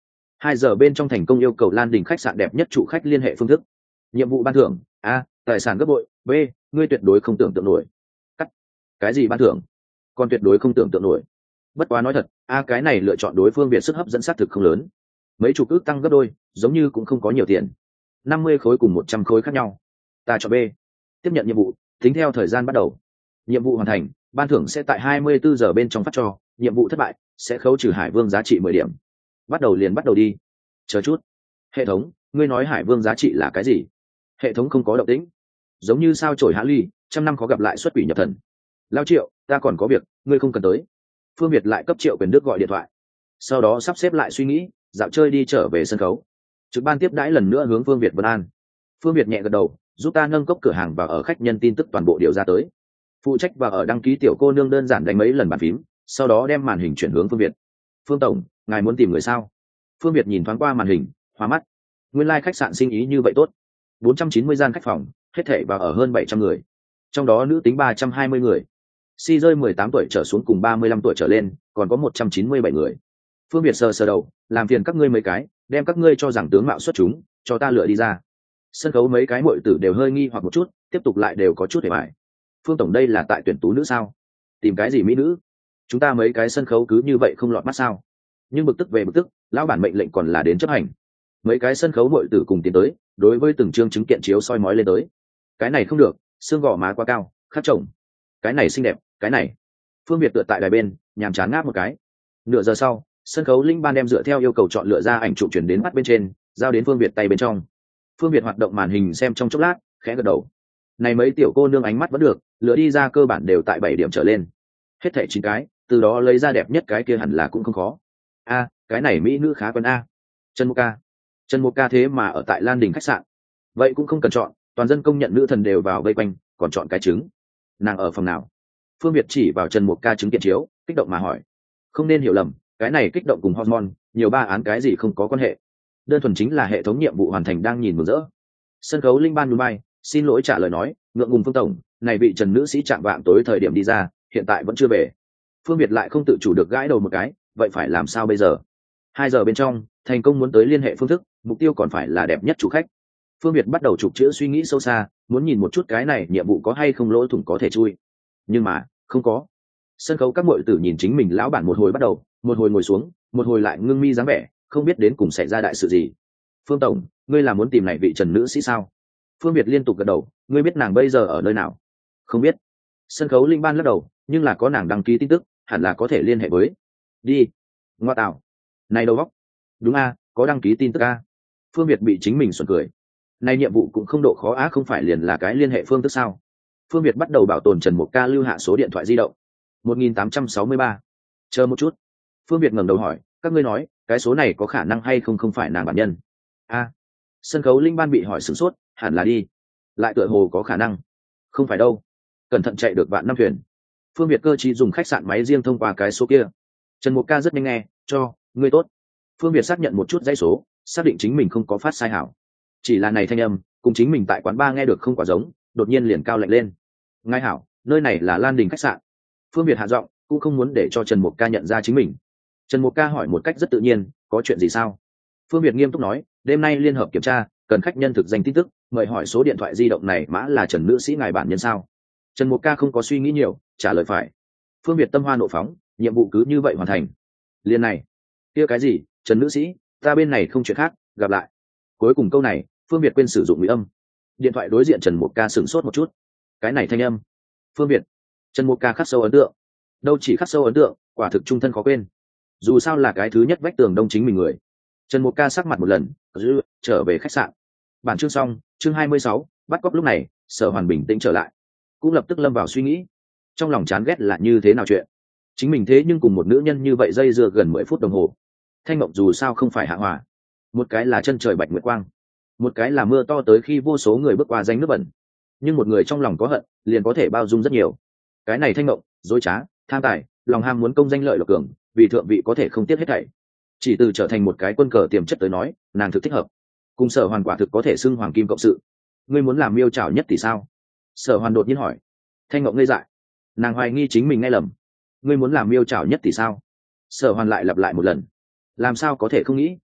Hai giờ bên trong thành công yêu cầu Lan Đình khách sạn đẹp nhất chủ khách liên hệ phương thức. Nhiệm vụ ban thưởng: A, tài sản gấp bội. B, ngươi tuyệt đối không tưởng tượng nổi. Cắt. Cái gì ban thưởng? Còn tuyệt đối không tưởng tượng nổi. Bất quá nói thật, A cái này lựa chọn đối phương Việt sức hấp dẫn xác thực không lớn. Mấy chục ước tăng gấp đôi, giống như cũng không có nhiều tiền. Năm mươi khối cùng một trăm khối khác nhau. Ta chọn B. Tiếp nhận nhiệm vụ, tính theo thời gian bắt đầu. Nhiệm vụ hoàn thành, ban thưởng sẽ tại hai mươi bốn giờ bên trong phát cho, nhiệm vụ thất bại sẽ khấu trừ Hải Vương giá trị mười điểm. Bắt đầu liền bắt đầu đi. Chờ chút. Hệ thống, ngươi nói Hải Vương giá trị là cái gì? Hệ thống không có động tĩnh. Giống như sao chổi Hạ Ly, trăm năm khó gặp lại xuất quỷ nhập thần. Lao Triệu, ta còn có việc, ngươi không cần tới. Phương Việt lại cấp Triệu Quyền Đức gọi điện thoại. Sau đó sắp xếp lại suy nghĩ, dạo chơi đi trở về sân khấu. Trực ban tiếp đãi lần nữa hướng Phương Việt vân an. Phương Việt nhẹ gật đầu, giúp ta nâng cốc cửa hàng và ở khách nhân tin tức toàn bộ điều ra tới. Phụ trách và ở đăng ký tiểu cô nương đơn giản đánh mấy lần bàn phím, sau đó đem màn hình chuyển hướng Phương Việt. Phương tổng, ngài muốn tìm người sao? Phương Việt nhìn thoáng qua màn hình, hoa mắt. Nguyên lai khách sạn sinh ý như vậy tốt. bốn trăm chín mươi gian khách phòng, hết thảy và ở hơn bảy trăm người. Trong đó nữ tính ba trăm hai mươi người. Si rơi mười tám tuổi trở xuống cùng ba mươi lăm tuổi trở lên, còn có một trăm chín mươi bảy người. Phương Việt sờ sờ đầu, làm phiền các ngươi mấy cái, đem các ngươi cho rằng tướng mạo xuất chúng, cho ta lựa đi ra. Sân khấu mấy cái muội tử đều hơi nghi hoặc một chút, tiếp tục lại đều có chút hề bại. Phương tổng đây là tại tuyển tú nữ sao? Tìm cái gì mỹ nữ? Chúng ta mấy cái sân khấu cứ như vậy không lọt mắt sao? Nhưng bực tức về bực tức, lão bản mệnh lệnh còn là đến chấp hành. Mấy cái sân khấu muội tử cùng tiến tới, đối với từng chương chứng kiện chiếu soi mói lên tới. Cái này không được, xương gò má quá cao, khát chồng. Cái này xinh đẹp, cái này. Phương Việt tựa tại đài bên, nhàm chán ngáp một cái. Nửa giờ sau, sân khấu linh ban đem dựa theo yêu cầu chọn lựa ra ảnh chụp chuyển đến mắt bên trên, giao đến Phương Việt tay bên trong. Phương Việt hoạt động màn hình xem trong chốc lát, khẽ gật đầu. Này mấy tiểu cô nương ánh mắt vẫn được, lựa đi ra cơ bản đều tại bảy điểm trở lên. Hết thảy chín cái, từ đó lấy ra đẹp nhất cái kia hẳn là cũng không khó. A, cái này mỹ nữ khá quen a. Trần Mục Ca. Trần Mục Ca thế mà ở tại Lan Đình khách sạn. Vậy cũng không cần chọn, toàn dân công nhận nữ thần đều vào vây quanh, còn chọn cái trứng. Nàng ở phòng nào? Phương Việt chỉ vào Trần Mục Ca chứng kiện chiếu, kích động mà hỏi. Không nên hiểu lầm, cái này kích động cùng hormone, nhiều ba án cái gì không có quan hệ. Đơn thuần chính là hệ thống nhiệm vụ hoàn thành đang nhìn mừng rỡ. Sân khấu linh ban núi bay, xin lỗi trả lời nói, ngượng ngùng Phương tổng, này vị Trần nữ sĩ chạm vạng tối thời điểm đi ra, hiện tại vẫn chưa về. Phương Việt lại không tự chủ được gãi đầu một cái, vậy phải làm sao bây giờ? Hai giờ bên trong, thành công muốn tới liên hệ phương thức, mục tiêu còn phải là đẹp nhất chủ khách. Phương Việt bắt đầu chụp chữ suy nghĩ sâu xa, muốn nhìn một chút cái này nhiệm vụ có hay không lỗ thủng có thể chui. Nhưng mà, không có. Sân khấu các muội tử nhìn chính mình lão bản một hồi bắt đầu, một hồi ngồi xuống, một hồi lại ngưng mi dáng vẻ, không biết đến cùng xảy ra đại sự gì. Phương tổng, ngươi là muốn tìm này vị Trần nữ sĩ sao? Phương Việt liên tục gật đầu, ngươi biết nàng bây giờ ở nơi nào? Không biết. Sân khấu linh ban lắc đầu, nhưng là có nàng đăng ký tin tức, hẳn là có thể liên hệ với. Đi. Ngoa tạo. Này đầu óc. Đúng a, có đăng ký tin tức a. Phương Việt bị chính mình xuẩn cười. Này nhiệm vụ cũng không độ khó á, không phải liền là cái liên hệ phương thức sao? Phương Việt bắt đầu bảo tồn Trần Mục Ca lưu hạ số điện thoại di động. một nghìn tám trăm sáu mươi ba. Chờ một chút. Phương Việt ngẩng đầu hỏi, các ngươi nói, cái số này có khả năng hay không không phải nàng bản nhân? A. Sân khấu linh ban bị hỏi sửng sốt, hẳn là đi. Lại tựa hồ có khả năng. Không phải đâu. Cẩn thận chạy được vạn năm thuyền. Phương Việt cơ trí dùng khách sạn máy riêng thông qua cái số kia. Trần Mục Ca rất nhanh nghe, cho, ngươi tốt. Phương Việt xác nhận một chút dãy số, xác định chính mình không có phát sai hảo. Chỉ là này thanh âm, cùng chính mình tại quán bar nghe được không quá giống, đột nhiên liền cao lạnh lên. Ngài hảo, nơi này là Lan Đình khách sạn. Phương Việt hạ giọng, cũng không muốn để cho Trần Mục Ca nhận ra chính mình. Trần Mục Ca hỏi một cách rất tự nhiên, có chuyện gì sao? Phương Việt nghiêm túc nói, đêm nay liên hợp kiểm tra, cần khách nhân thực danh tin tức, mời hỏi số điện thoại di động này mã là Trần nữ sĩ ngài bản nhân sao? Trần Mục Ca không có suy nghĩ nhiều, trả lời phải. Phương Việt tâm hoa nộ phóng, nhiệm vụ cứ như vậy hoàn thành. Liên này, kia cái gì, Trần nữ sĩ, ta bên này không chuyện khác, gặp lại. Cuối cùng câu này, Phương Việt quên sử dụng mỹ âm. Điện thoại đối diện Trần Mục Ca sửng sốt một chút. Cái này thanh âm. Phương Việt. Trần Mục Ca khắc sâu ấn tượng. Đâu chỉ khắc sâu ấn tượng, quả thực trung thân khó quên. Dù sao là cái thứ nhất vách tường đông chính mình người. Trần Mục Ca sắc mặt một lần, trở về khách sạn. Bản chương xong, chương hai mươi sáu, bắt cóc. Lúc này, Sở Hoàn bình tĩnh trở lại, cũng lập tức lâm vào suy nghĩ. Trong lòng chán ghét là như thế nào chuyện. Chính mình thế nhưng cùng một nữ nhân như vậy dây dưa gần mười phút đồng hồ. Thanh mộng dù sao không phải hạ hòa. Một cái là chân trời bạch nguyệt quang, một cái là mưa to tới khi vô số người bước qua danh nước bẩn. Nhưng một người trong lòng có hận, liền có thể bao dung rất nhiều. Cái này thanh mộng, dối trá, tham tài, lòng ham muốn công danh lợi lộc cường, vì thượng vị có thể không tiếc hết thảy. Chỉ từ trở thành một cái quân cờ tiềm chất tới nói, nàng thực thích hợp. Cùng Sở Hoàn quả thực có thể xưng hoàng kim cộng sự. Ngươi muốn làm miêu trảo nhất thì sao? Sở Hoàn đột nhiên hỏi. Thanh mộng ngây dại, nàng hoài nghi chính mình nghe lầm. Ngươi muốn làm miêu trảo nhất thì sao? Sở Hoàn lại lặp lại một lần. Làm sao có thể không nghĩ?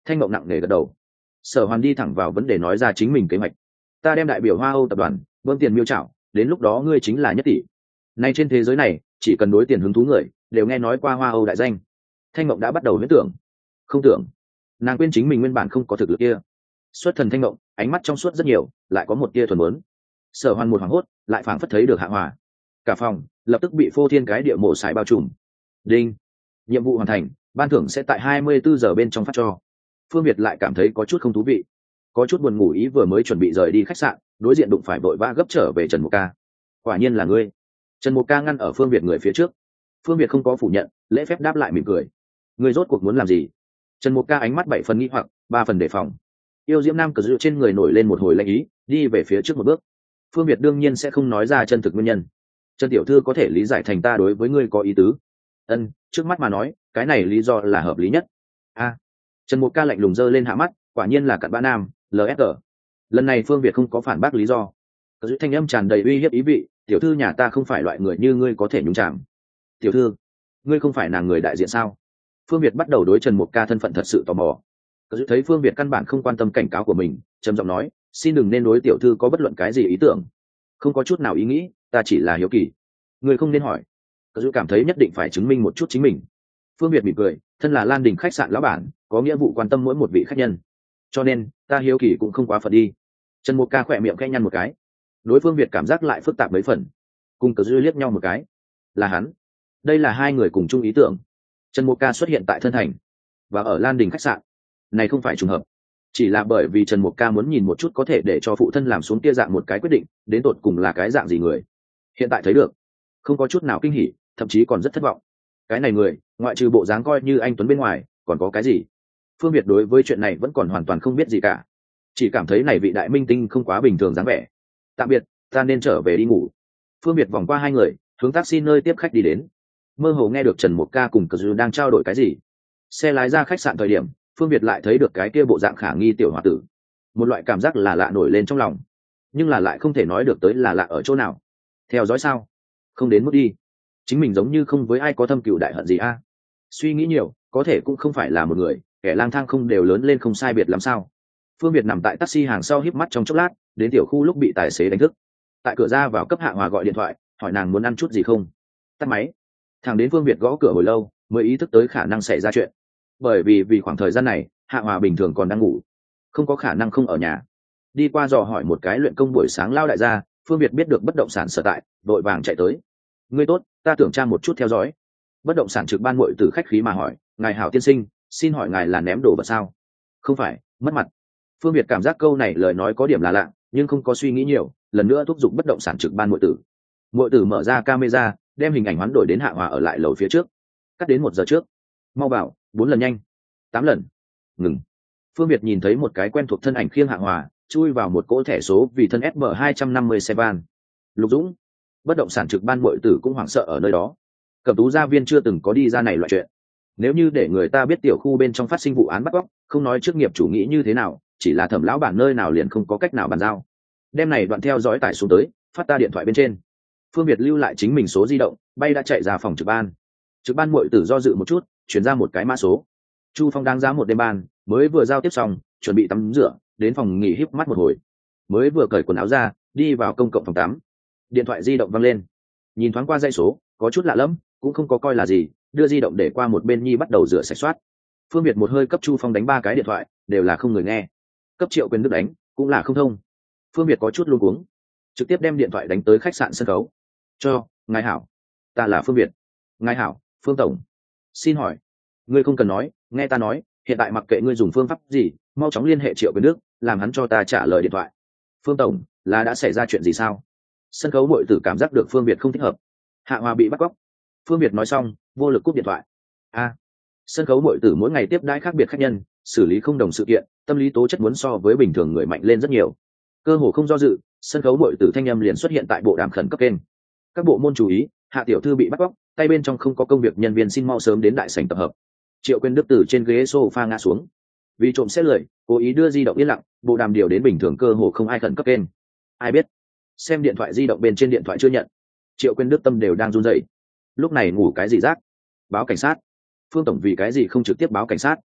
Thanh Mộng nặng nề gật đầu. Sở Hoàn đi thẳng vào vấn đề nói ra chính mình kế hoạch. Ta đem đại biểu Hoa Âu tập đoàn bơm tiền miêu trảo, đến lúc đó ngươi chính là nhất tỷ. Nay trên thế giới này chỉ cần đối tiền hứng thú người đều nghe nói qua Hoa Âu đại danh. Thanh Mộng đã bắt đầu huyễn tưởng. Không tưởng, nàng quên chính mình nguyên bản không có thực lực kia. Xuất thần Thanh Mộng, ánh mắt trong suốt rất nhiều, lại có một tia thuần muốn. Sở Hoàn một hoảng hốt, lại phảng phất thấy được Hạ Hòa. Cả phòng lập tức bị phô thiên cái địa mổ xài bao trùm. Đinh, nhiệm vụ hoàn thành, ban thưởng sẽ tại hai mươi bốn giờ bên trong phát cho. Phương Việt lại cảm thấy có chút không thú vị, có chút buồn ngủ ý, vừa mới chuẩn bị rời đi khách sạn, đối diện đụng phải vội vã gấp trở về Trần Mục Ca. Quả nhiên là ngươi. Trần Mục Ca ngăn ở Phương Việt người phía trước. Phương Việt không có phủ nhận, lễ phép đáp lại mỉm cười. Ngươi rốt cuộc muốn làm gì? Trần Mục Ca ánh mắt bảy phần nghi hoặc, ba phần đề phòng. Yêu Diễm Nam cờ dựa trên người nổi lên một hồi lạnh ý, đi về phía trước một bước. Phương Việt đương nhiên sẽ không nói ra chân thực nguyên nhân. Trần tiểu thư có thể lý giải thành ta đối với ngươi có ý tứ. Ân, trước mắt mà nói, cái này lý do là hợp lý nhất. A. Trần Mục Ca lạnh lùng giơ lên hạ mắt, quả nhiên là cặn bã nam, lờ ét giê. Lần này Phương Việt không có phản bác lý do. Cờ dựa thanh âm tràn đầy uy hiếp ý vị, tiểu thư nhà ta không phải loại người như ngươi có thể nhúng chạm. Tiểu thư, ngươi không phải nàng người đại diện sao? Phương Việt bắt đầu đối Trần Mục Ca thân phận thật sự tò mò. Cờ dựa thấy Phương Việt căn bản không quan tâm cảnh cáo của mình, trầm giọng nói, xin đừng nên đối tiểu thư có bất luận cái gì ý tưởng. Không có chút nào ý nghĩ, ta chỉ là hiếu kỳ. Ngươi không nên hỏi. Cờ dựa cảm thấy nhất định phải chứng minh một chút chính mình. Phương Việt mỉm cười, thân là Lan Đình khách sạn lão bản, có nghĩa vụ quan tâm mỗi một vị khách nhân, cho nên ta hiếu kỳ cũng không quá phận đi. Trần Mục Ca khỏe miệng khẽ nhăn một cái. Đối Phương Việt cảm giác lại phức tạp mấy phần. Cùng Cờ dư liếc nhau một cái. Là hắn. Đây là hai người cùng chung ý tưởng. Trần Mục Ca xuất hiện tại thân thành và ở Lan Đình khách sạn, này không phải trùng hợp, chỉ là bởi vì Trần Mục Ca muốn nhìn một chút có thể để cho phụ thân làm xuống kia dạng một cái quyết định đến tột cùng là cái dạng gì người. Hiện tại thấy được, không có chút nào kinh hỉ, thậm chí còn rất thất vọng. Cái này người, ngoại trừ bộ dáng coi như anh tuấn bên ngoài, còn có cái gì? Phương Việt đối với chuyện này vẫn còn hoàn toàn không biết gì cả, chỉ cảm thấy này vị đại minh tinh không quá bình thường dáng vẻ. Tạm biệt, ta nên trở về đi ngủ. Phương Việt vòng qua hai người, hướng taxi nơi tiếp khách đi đến. Mơ hồ nghe được Trần Mục Ca cùng Cờ dư đang trao đổi cái gì. Xe lái ra khách sạn thời điểm, Phương Việt lại thấy được cái kia bộ dạng khả nghi tiểu hòa tử. Một loại cảm giác là lạ nổi lên trong lòng, nhưng là lại không thể nói được tới là lạ ở chỗ nào. Theo dõi sao? Không đến mức đi. Chính mình giống như không với ai có thâm cừu đại hận gì a. Suy nghĩ nhiều, có thể cũng không phải là một người, kẻ lang thang không đều lớn lên không sai biệt làm sao. Phương Việt nằm tại taxi hàng sau híp mắt trong chốc lát, đến tiểu khu lúc bị tài xế đánh thức. Tại cửa ra vào cấp Hạ Hòa gọi điện thoại, hỏi nàng muốn ăn chút gì không. Tắt máy. Thằng đến Phương Việt gõ cửa hồi lâu, mới ý thức tới khả năng xảy ra chuyện. Bởi vì vì khoảng thời gian này, Hạ Hòa bình thường còn đang ngủ, không có khả năng không ở nhà. Đi qua dò hỏi một cái luyện công buổi sáng lao đại gia, Phương Việt biết được bất động sản sở tại, vội vàng chạy tới. Ngươi tốt, ta tưởng tra một chút theo dõi. Bất động sản trực ban muội tử khách khí mà hỏi, ngài hảo tiên sinh, xin hỏi ngài là ném đồ vật sao? Không phải, mất mặt. Phương Việt cảm giác câu này lời nói có điểm là lạ, nhưng không có suy nghĩ nhiều, lần nữa thúc giục bất động sản trực ban muội tử. Muội tử mở ra camera, đem hình ảnh hoán đổi đến Hạ Hòa ở lại lầu phía trước. Cắt đến một giờ trước. Mau bảo, bốn lần nhanh. Tám lần. Ngừng. Phương Việt nhìn thấy một cái quen thuộc thân ảnh khiêng Hạ Hòa, chui vào một cỗ thẻ số vì thân ét em hai trăm năm mươi xe van. Lục Dũng, bất động sản trực ban muội tử cũng hoảng sợ ở nơi đó. Cẩm Tú gia viên chưa từng có đi ra này loại chuyện. Nếu như để người ta biết tiểu khu bên trong phát sinh vụ án bắt cóc, không nói trước nghiệp chủ nghĩ như thế nào, chỉ là Thẩm lão bản nơi nào liền không có cách nào bàn giao. Đem này đoạn theo dõi tải xuống tới, phát ta điện thoại bên trên. Phương Việt lưu lại chính mình số di động, bay đã chạy ra phòng trực ban. Trực ban muội tử do dự một chút, chuyển ra một cái mã số. Chu Phong đang giá một đêm ban, mới vừa giao tiếp xong, chuẩn bị tắm rửa, đến phòng nghỉ híp mắt một hồi, mới vừa cởi quần áo ra, đi vào công cộng phòng tắm. Điện thoại di động vang lên, nhìn thoáng qua dãy số, có chút lạ lẫm, cũng không có coi là gì, đưa di động để qua một bên nhi bắt đầu rửa sạch soát. Phương Việt một hơi cấp Chu Phong đánh ba cái điện thoại, đều là không người nghe. Cấp Triệu Quyền Đức đánh, cũng là không thông. Phương Việt có chút luống cuống, trực tiếp đem điện thoại đánh tới khách sạn sân khấu. Cho, ngài hảo, ta là Phương Việt. Ngài hảo, Phương tổng. Xin hỏi, ngươi không cần nói, nghe ta nói, hiện tại mặc kệ ngươi dùng phương pháp gì, mau chóng liên hệ Triệu Quyền Đức, làm hắn cho ta trả lời điện thoại. Phương tổng, là đã xảy ra chuyện gì sao? Sân khấu muội tử cảm giác được Phương Việt không thích hợp. Hạ Hòa bị bắt cóc. Phương Việt nói xong, vô lực cúp điện thoại. A, sân khấu muội tử mỗi ngày tiếp đãi khác biệt khách nhân, xử lý không đồng sự kiện, tâm lý tố chất muốn so với bình thường người mạnh lên rất nhiều. Cơ hồ không do dự, sân khấu muội tử thanh âm liền xuất hiện tại bộ đàm khẩn cấp kênh. Các bộ môn chú ý, Hạ tiểu thư bị bắt cóc, tay bên trong không có công việc, nhân viên xin mau sớm đến đại sảnh tập hợp. Triệu Quyền Đức từ trên ghế sofa ngã xuống, vì trộm xét lười, cố ý đưa di động yên lặng, bộ đàm điều đến bình thường, cơ hồ không ai khẩn cấp kênh. Ai biết? Xem điện thoại di động bên trên điện thoại chưa nhận. Triệu Quyền Đức tâm đều đang run rẩy. Lúc này ngủ cái gì rác? Báo cảnh sát. Phương tổng vì cái gì không trực tiếp báo cảnh sát?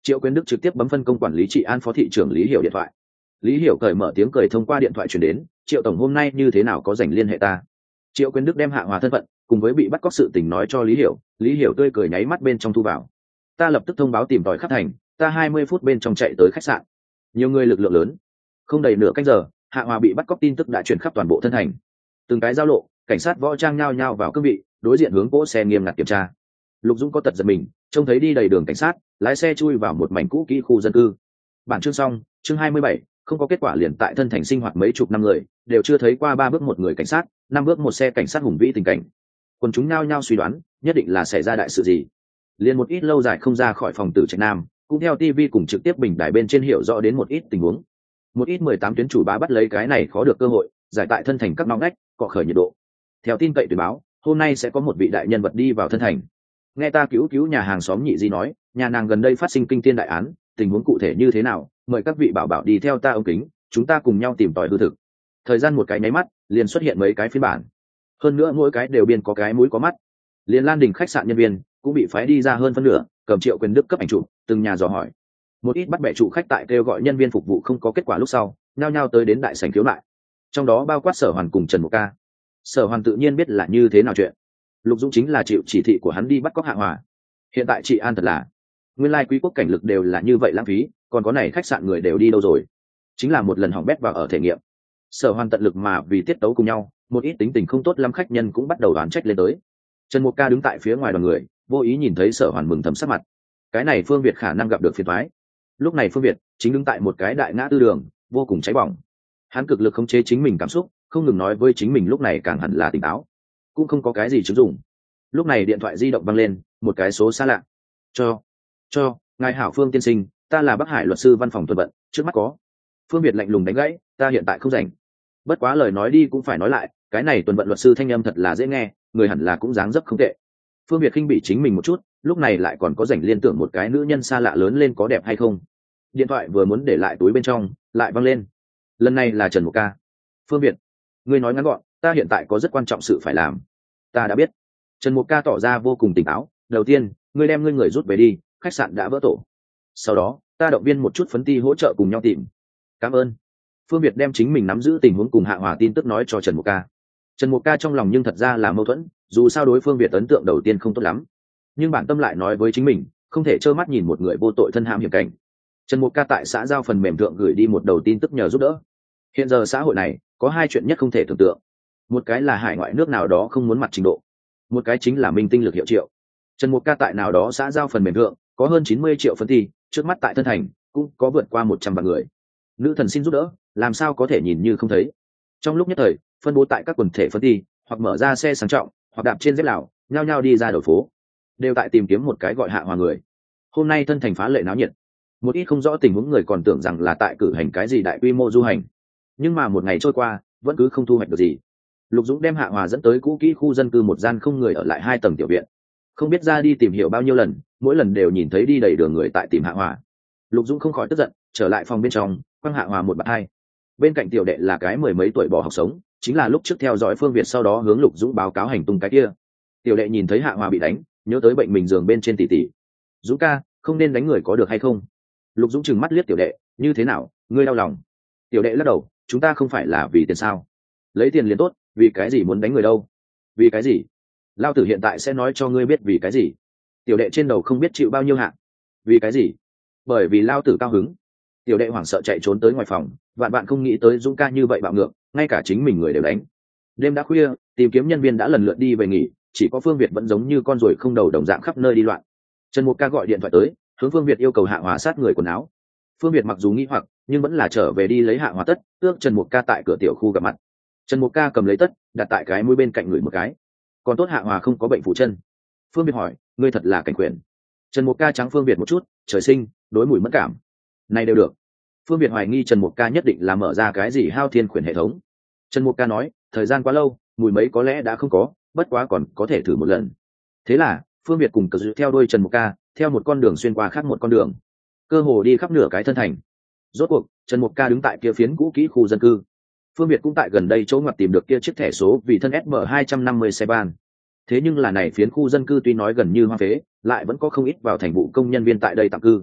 Triệu Quyến Đức trực tiếp bấm phân công quản lý trị an phó thị trưởng Lý Hiểu điện thoại. Lý Hiểu cởi mở tiếng cười thông qua điện thoại truyền đến, Triệu tổng hôm nay như thế nào có rảnh liên hệ ta. Triệu Quyến Đức đem Hạ Hòa thân phận cùng với bị bắt cóc sự tình nói cho Lý Hiểu. Lý Hiểu tươi cười nháy mắt bên trong thu vào. Ta lập tức thông báo tìm tòi khắp thành, ta hai mươi phút bên trong chạy tới khách sạn. Nhiều người lực lượng lớn, không đầy nửa canh giờ, Hạ Hòa bị bắt cóc tin tức đã truyền khắp toàn bộ thân thành. Từng cái giao lộ, cảnh sát võ trang nhao nhao vào cương vị, đối diện hướng cỗ xe nghiêm ngặt kiểm tra. Lục Dũng có tật giật mình, trông thấy đi đầy đường cảnh sát, lái xe chui vào một mảnh cũ kỹ khu dân cư. Bản chương xong, chương hai mươi bảy, không có kết quả liền tại thân thành sinh hoạt mấy chục năm người, đều chưa thấy qua ba bước một người cảnh sát, năm bước một xe cảnh sát hùng vĩ tình cảnh. Quân chúng nhao nhao suy đoán, nhất định là xảy ra đại sự gì. Liền một ít lâu dài không ra khỏi phòng tử Trạch Nam, cũng theo ti vi cùng trực tiếp bình đài bên trên hiểu rõ đến một ít tình huống. Một ít mười tám tuyến chủ bá bắt lấy cái này khó được cơ hội, giải tại thân thành các ngõ ngách, cọ khởi nhiệt độ. Theo tin cậy tuyển báo, hôm nay sẽ có một vị đại nhân vật đi vào thân thành. Nghe ta cứu cứu nhà hàng xóm nhị di nói, nhà nàng gần đây phát sinh kinh thiên đại án, tình huống cụ thể như thế nào, mời các vị bảo bảo đi theo ta ống kính, chúng ta cùng nhau tìm tòi hư thực. Thời gian một cái nháy mắt, liền xuất hiện mấy cái phiên bản. Hơn nữa mỗi cái đều biên có cái mũi có mắt. Liên Lan Đình khách sạn nhân viên cũng bị phái đi ra hơn phân nửa, cầm Triệu Quyền Đức cấp ảnh chụp, từng nhà dò hỏi. Một ít bắt bẻ trụ khách tại kêu gọi nhân viên phục vụ không có kết quả lúc sau, nhao nhao tới đến đại sảnh khiếu nại. Trong đó bao quát Sở Hoàn cùng Trần Mục Ca. Sở Hoàn tự nhiên biết là như thế nào chuyện. Lục Dũng chính là chịu chỉ thị của hắn đi bắt cóc Hạ Hòa. Hiện tại chị an thật là, nguyên lai quý quốc cảnh lực đều là như vậy lãng phí, còn có này khách sạn người đều đi đâu rồi? Chính là một lần hỏng bét vào ở thể nghiệm. Sở Hoàn tận lực mà vì tiết tấu cùng nhau, một ít tính tình không tốt lắm khách nhân cũng bắt đầu đoán trách lên tới. Trần Mục Ca đứng tại phía ngoài đoàn người, vô ý nhìn thấy Sở Hoàn mừng thầm sắc mặt. Cái này Phương Việt khả năng gặp được phiền toái. Lúc này Phương Việt chính đứng tại một cái đại ngã tư đường, vô cùng cháy bỏng. Hắn cực lực khống chế chính mình cảm xúc, không ngừng nói với chính mình lúc này càng hẳn là tỉnh táo, cũng không có cái gì chứng dụng. Lúc này điện thoại di động vang lên, một cái số xa lạ. Cho, cho, ngài hảo Phương tiên sinh, ta là Bắc Hải luật sư văn phòng Tuần Vận, trước mắt có. Phương Việt lạnh lùng đánh gãy, ta hiện tại không rảnh. Bất quá lời nói đi cũng phải nói lại, cái này Tuần Vận luật sư thanh âm thật là dễ nghe, người hẳn là cũng dáng dấp không tệ. Phương Việt khinh bị chính mình một chút, lúc này lại còn có rảnh liên tưởng một cái nữ nhân xa lạ lớn lên có đẹp hay không. Điện thoại vừa muốn để lại túi bên trong, lại vang lên. Lần này là Trần Mục Ca. Phương Việt, ngươi nói ngắn gọn, ta hiện tại có rất quan trọng sự phải làm. Ta đã biết. Trần Mục Ca tỏ ra vô cùng tỉnh táo. Đầu tiên, ngươi đem ngươi người rút về đi, khách sạn đã vỡ tổ. Sau đó, ta động viên một chút phấn ti hỗ trợ cùng nhau tìm. Cảm ơn. Phương Việt đem chính mình nắm giữ tình huống cùng Hạ Hòa tin tức nói cho Trần Mục Ca. Trần Mục Ca trong lòng nhưng thật ra là mâu thuẫn, dù sao đối Phương Việt ấn tượng đầu tiên không tốt lắm, nhưng bản tâm lại nói với chính mình, không thể trơ mắt nhìn một người vô tội thân hãm hiểm cảnh. Trần Mục Ca tại xã giao phần mềm thượng gửi đi một đầu tin tức nhờ giúp đỡ. Hiện giờ xã hội này có hai chuyện nhất không thể tưởng tượng, một cái là hải ngoại nước nào đó không muốn mặt trình độ, một cái chính là minh tinh lực hiệu triệu. Trần Mục Ca tại nào đó xã giao phần mềm thượng có hơn chín mươi triệu phân thi, trước mắt tại thân thành cũng có vượt qua một trăm vạn người. Nữ thần xin giúp đỡ, làm sao có thể nhìn như không thấy. Trong lúc nhất thời, phân bố tại các quần thể phân thi, hoặc mở ra xe sang trọng, hoặc đạp trên dép lào, nhao nhao đi ra đầu phố, đều tại tìm kiếm một cái gọi Hạ Hòa người. Hôm nay thân thành phá lệ náo nhiệt, một ít không rõ tình huống người còn tưởng rằng là tại cử hành cái gì đại quy mô du hành, nhưng mà một ngày trôi qua vẫn cứ không thu hoạch được gì. Lục Dũng đem Hạ Hòa dẫn tới cũ kỹ khu dân cư một gian không người ở lại hai tầng tiểu viện, không biết ra đi tìm hiểu bao nhiêu lần, mỗi lần đều nhìn thấy đi đầy đường người tại tìm Hạ Hòa. Lục Dũng không khỏi tức giận, trở lại phòng bên trong, quăng Hạ Hòa một bạt hai. Bên cạnh tiểu đệ là cái mười mấy tuổi bỏ học sống, chính là lúc trước theo dõi Phương Việt sau đó hướng Lục Dũng báo cáo hành tung cái kia. Tiểu đệ nhìn thấy Hạ Hòa bị đánh, nhớ tới bệnh mình giường bên trên tỷ tỷ. Dũng ca, không nên đánh người có được hay không? Lục Dũng trừng mắt liếc tiểu đệ, như thế nào, ngươi đau lòng? Tiểu đệ lắc đầu, chúng ta không phải là vì tiền sao? Lấy tiền liền tốt, vì cái gì muốn đánh người đâu? Vì cái gì? Lao tử hiện tại sẽ nói cho ngươi biết vì cái gì. Tiểu đệ trên đầu không biết chịu bao nhiêu hạn. Vì cái gì? Bởi vì Lao tử cao hứng. Tiểu đệ hoảng sợ chạy trốn tới ngoài phòng, vạn bạn không nghĩ tới Dũng ca như vậy bạo ngược, ngay cả chính mình người đều đánh. Đêm đã khuya, tìm kiếm nhân viên đã lần lượt đi về nghỉ, chỉ có Phương Việt vẫn giống như con ruồi không đầu đồng dạng khắp nơi đi loạn. Trần Mục Ca gọi điện thoại tới, hướng Phương Việt yêu cầu Hạ Hòa sát người quần áo. Phương Việt mặc dù nghi hoặc, nhưng vẫn là trở về đi lấy Hạ Hòa tất, ước Trần Mục Ca tại cửa tiểu khu gặp mặt. Trần Mục Ca cầm lấy tất, đặt tại cái mũi bên cạnh người một cái. Còn tốt Hạ Hòa không có bệnh phủ chân. Phương Việt hỏi, ngươi thật là cảnh quyền. Trần Mục Ca trắng Phương Việt một chút, trời sinh đối mùi mất cảm. Này đều được. Phương Việt hoài nghi Trần Mục Ca nhất định là mở ra cái gì hao thiên khuyển hệ thống. Trần Mục Ca nói, thời gian quá lâu, mùi mấy có lẽ đã không có, bất quá còn có thể thử một lần. Thế là Phương Việt cùng cờ dự theo đuôi Trần Mục Ca, theo một con đường xuyên qua khác một con đường, cơ hồ đi khắp nửa cái thân thành. Rốt cuộc Trần Mục Ca đứng tại kia phiến cũ kỹ khu dân cư. Phương Việt cũng tại gần đây chỗ ngoặt tìm được kia chiếc thẻ số vì thân S M hai trăm năm mươi xe ban. Thế nhưng là này phiến khu dân cư tuy nói gần như hoang phế, lại vẫn có không ít vào thành vụ công nhân viên tại đây tạm cư.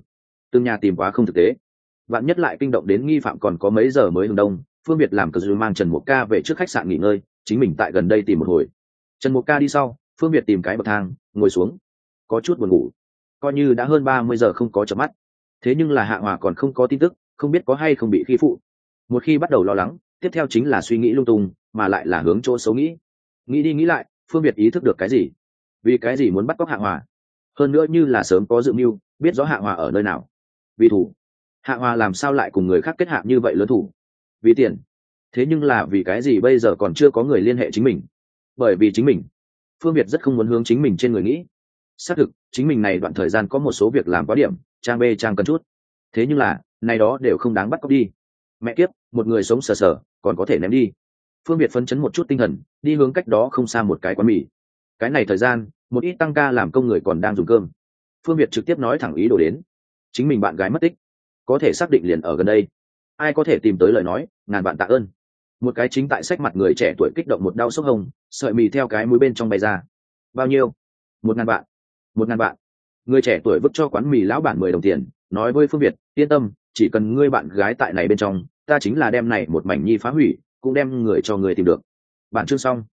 từng nhà tìm quá không thực tế. Vạn nhất lại kinh động đến nghi phạm còn có mấy giờ mới hừng đông. Phương Việt làm cờ dư mang Trần Mục Ca về trước khách sạn nghỉ ngơi, chính mình tại gần đây tìm một hồi. Trần Mục Ca đi sau, Phương Việt tìm cái bậc thang ngồi xuống, có chút buồn ngủ, coi như đã hơn ba mươi giờ không có chợp mắt. Thế nhưng là Hạ Hòa còn không có tin tức, không biết có hay không bị khi phụ. Một khi bắt đầu lo lắng, tiếp theo chính là suy nghĩ lung tung, mà lại là hướng chỗ xấu nghĩ. Nghĩ đi nghĩ lại, Phương Việt ý thức được cái gì? Vì cái gì muốn bắt cóc Hạ Hòa? Hơn nữa như là sớm có dự mưu, biết rõ Hạ Hòa ở nơi nào. Vì thủ. Hạ Hòa làm sao lại cùng người khác kết hạ như vậy lớn thủ? Vì tiền. Thế nhưng là vì cái gì bây giờ còn chưa có người liên hệ chính mình? Bởi vì chính mình. Phương Việt rất không muốn hướng chính mình trên người nghĩ. Xác thực, chính mình này đoạn thời gian có một số việc làm quá điểm, trang bê trang cần chút. Thế nhưng là, này đó đều không đáng bắt cóc đi. Mẹ kiếp, một người sống sờ sờ, còn có thể ném đi. Phương Việt phấn chấn một chút tinh thần, đi hướng cách đó không xa một cái quán mì. Cái này thời gian, một ít tăng ca làm công người còn đang dùng cơm. Phương Việt trực tiếp nói thẳng ý đồ đến. Chính mình bạn gái mất tích, có thể xác định liền ở gần đây. Ai có thể tìm tới lời nói, ngàn vạn tạ ơn. Một cái chính tại sách mặt người trẻ tuổi kích động một đau sốc hồng, sợi mì theo cái mũi bên trong bay ra. Bao nhiêu? Một ngàn vạn. Một ngàn vạn. Người trẻ tuổi vứt cho quán mì lão bản mười đồng tiền, nói với Phương Việt, yên tâm, chỉ cần ngươi bạn gái tại này bên trong, ta chính là đem này một mảnh nhi phá hủy, cũng đem người cho người tìm được. Bản chương xong.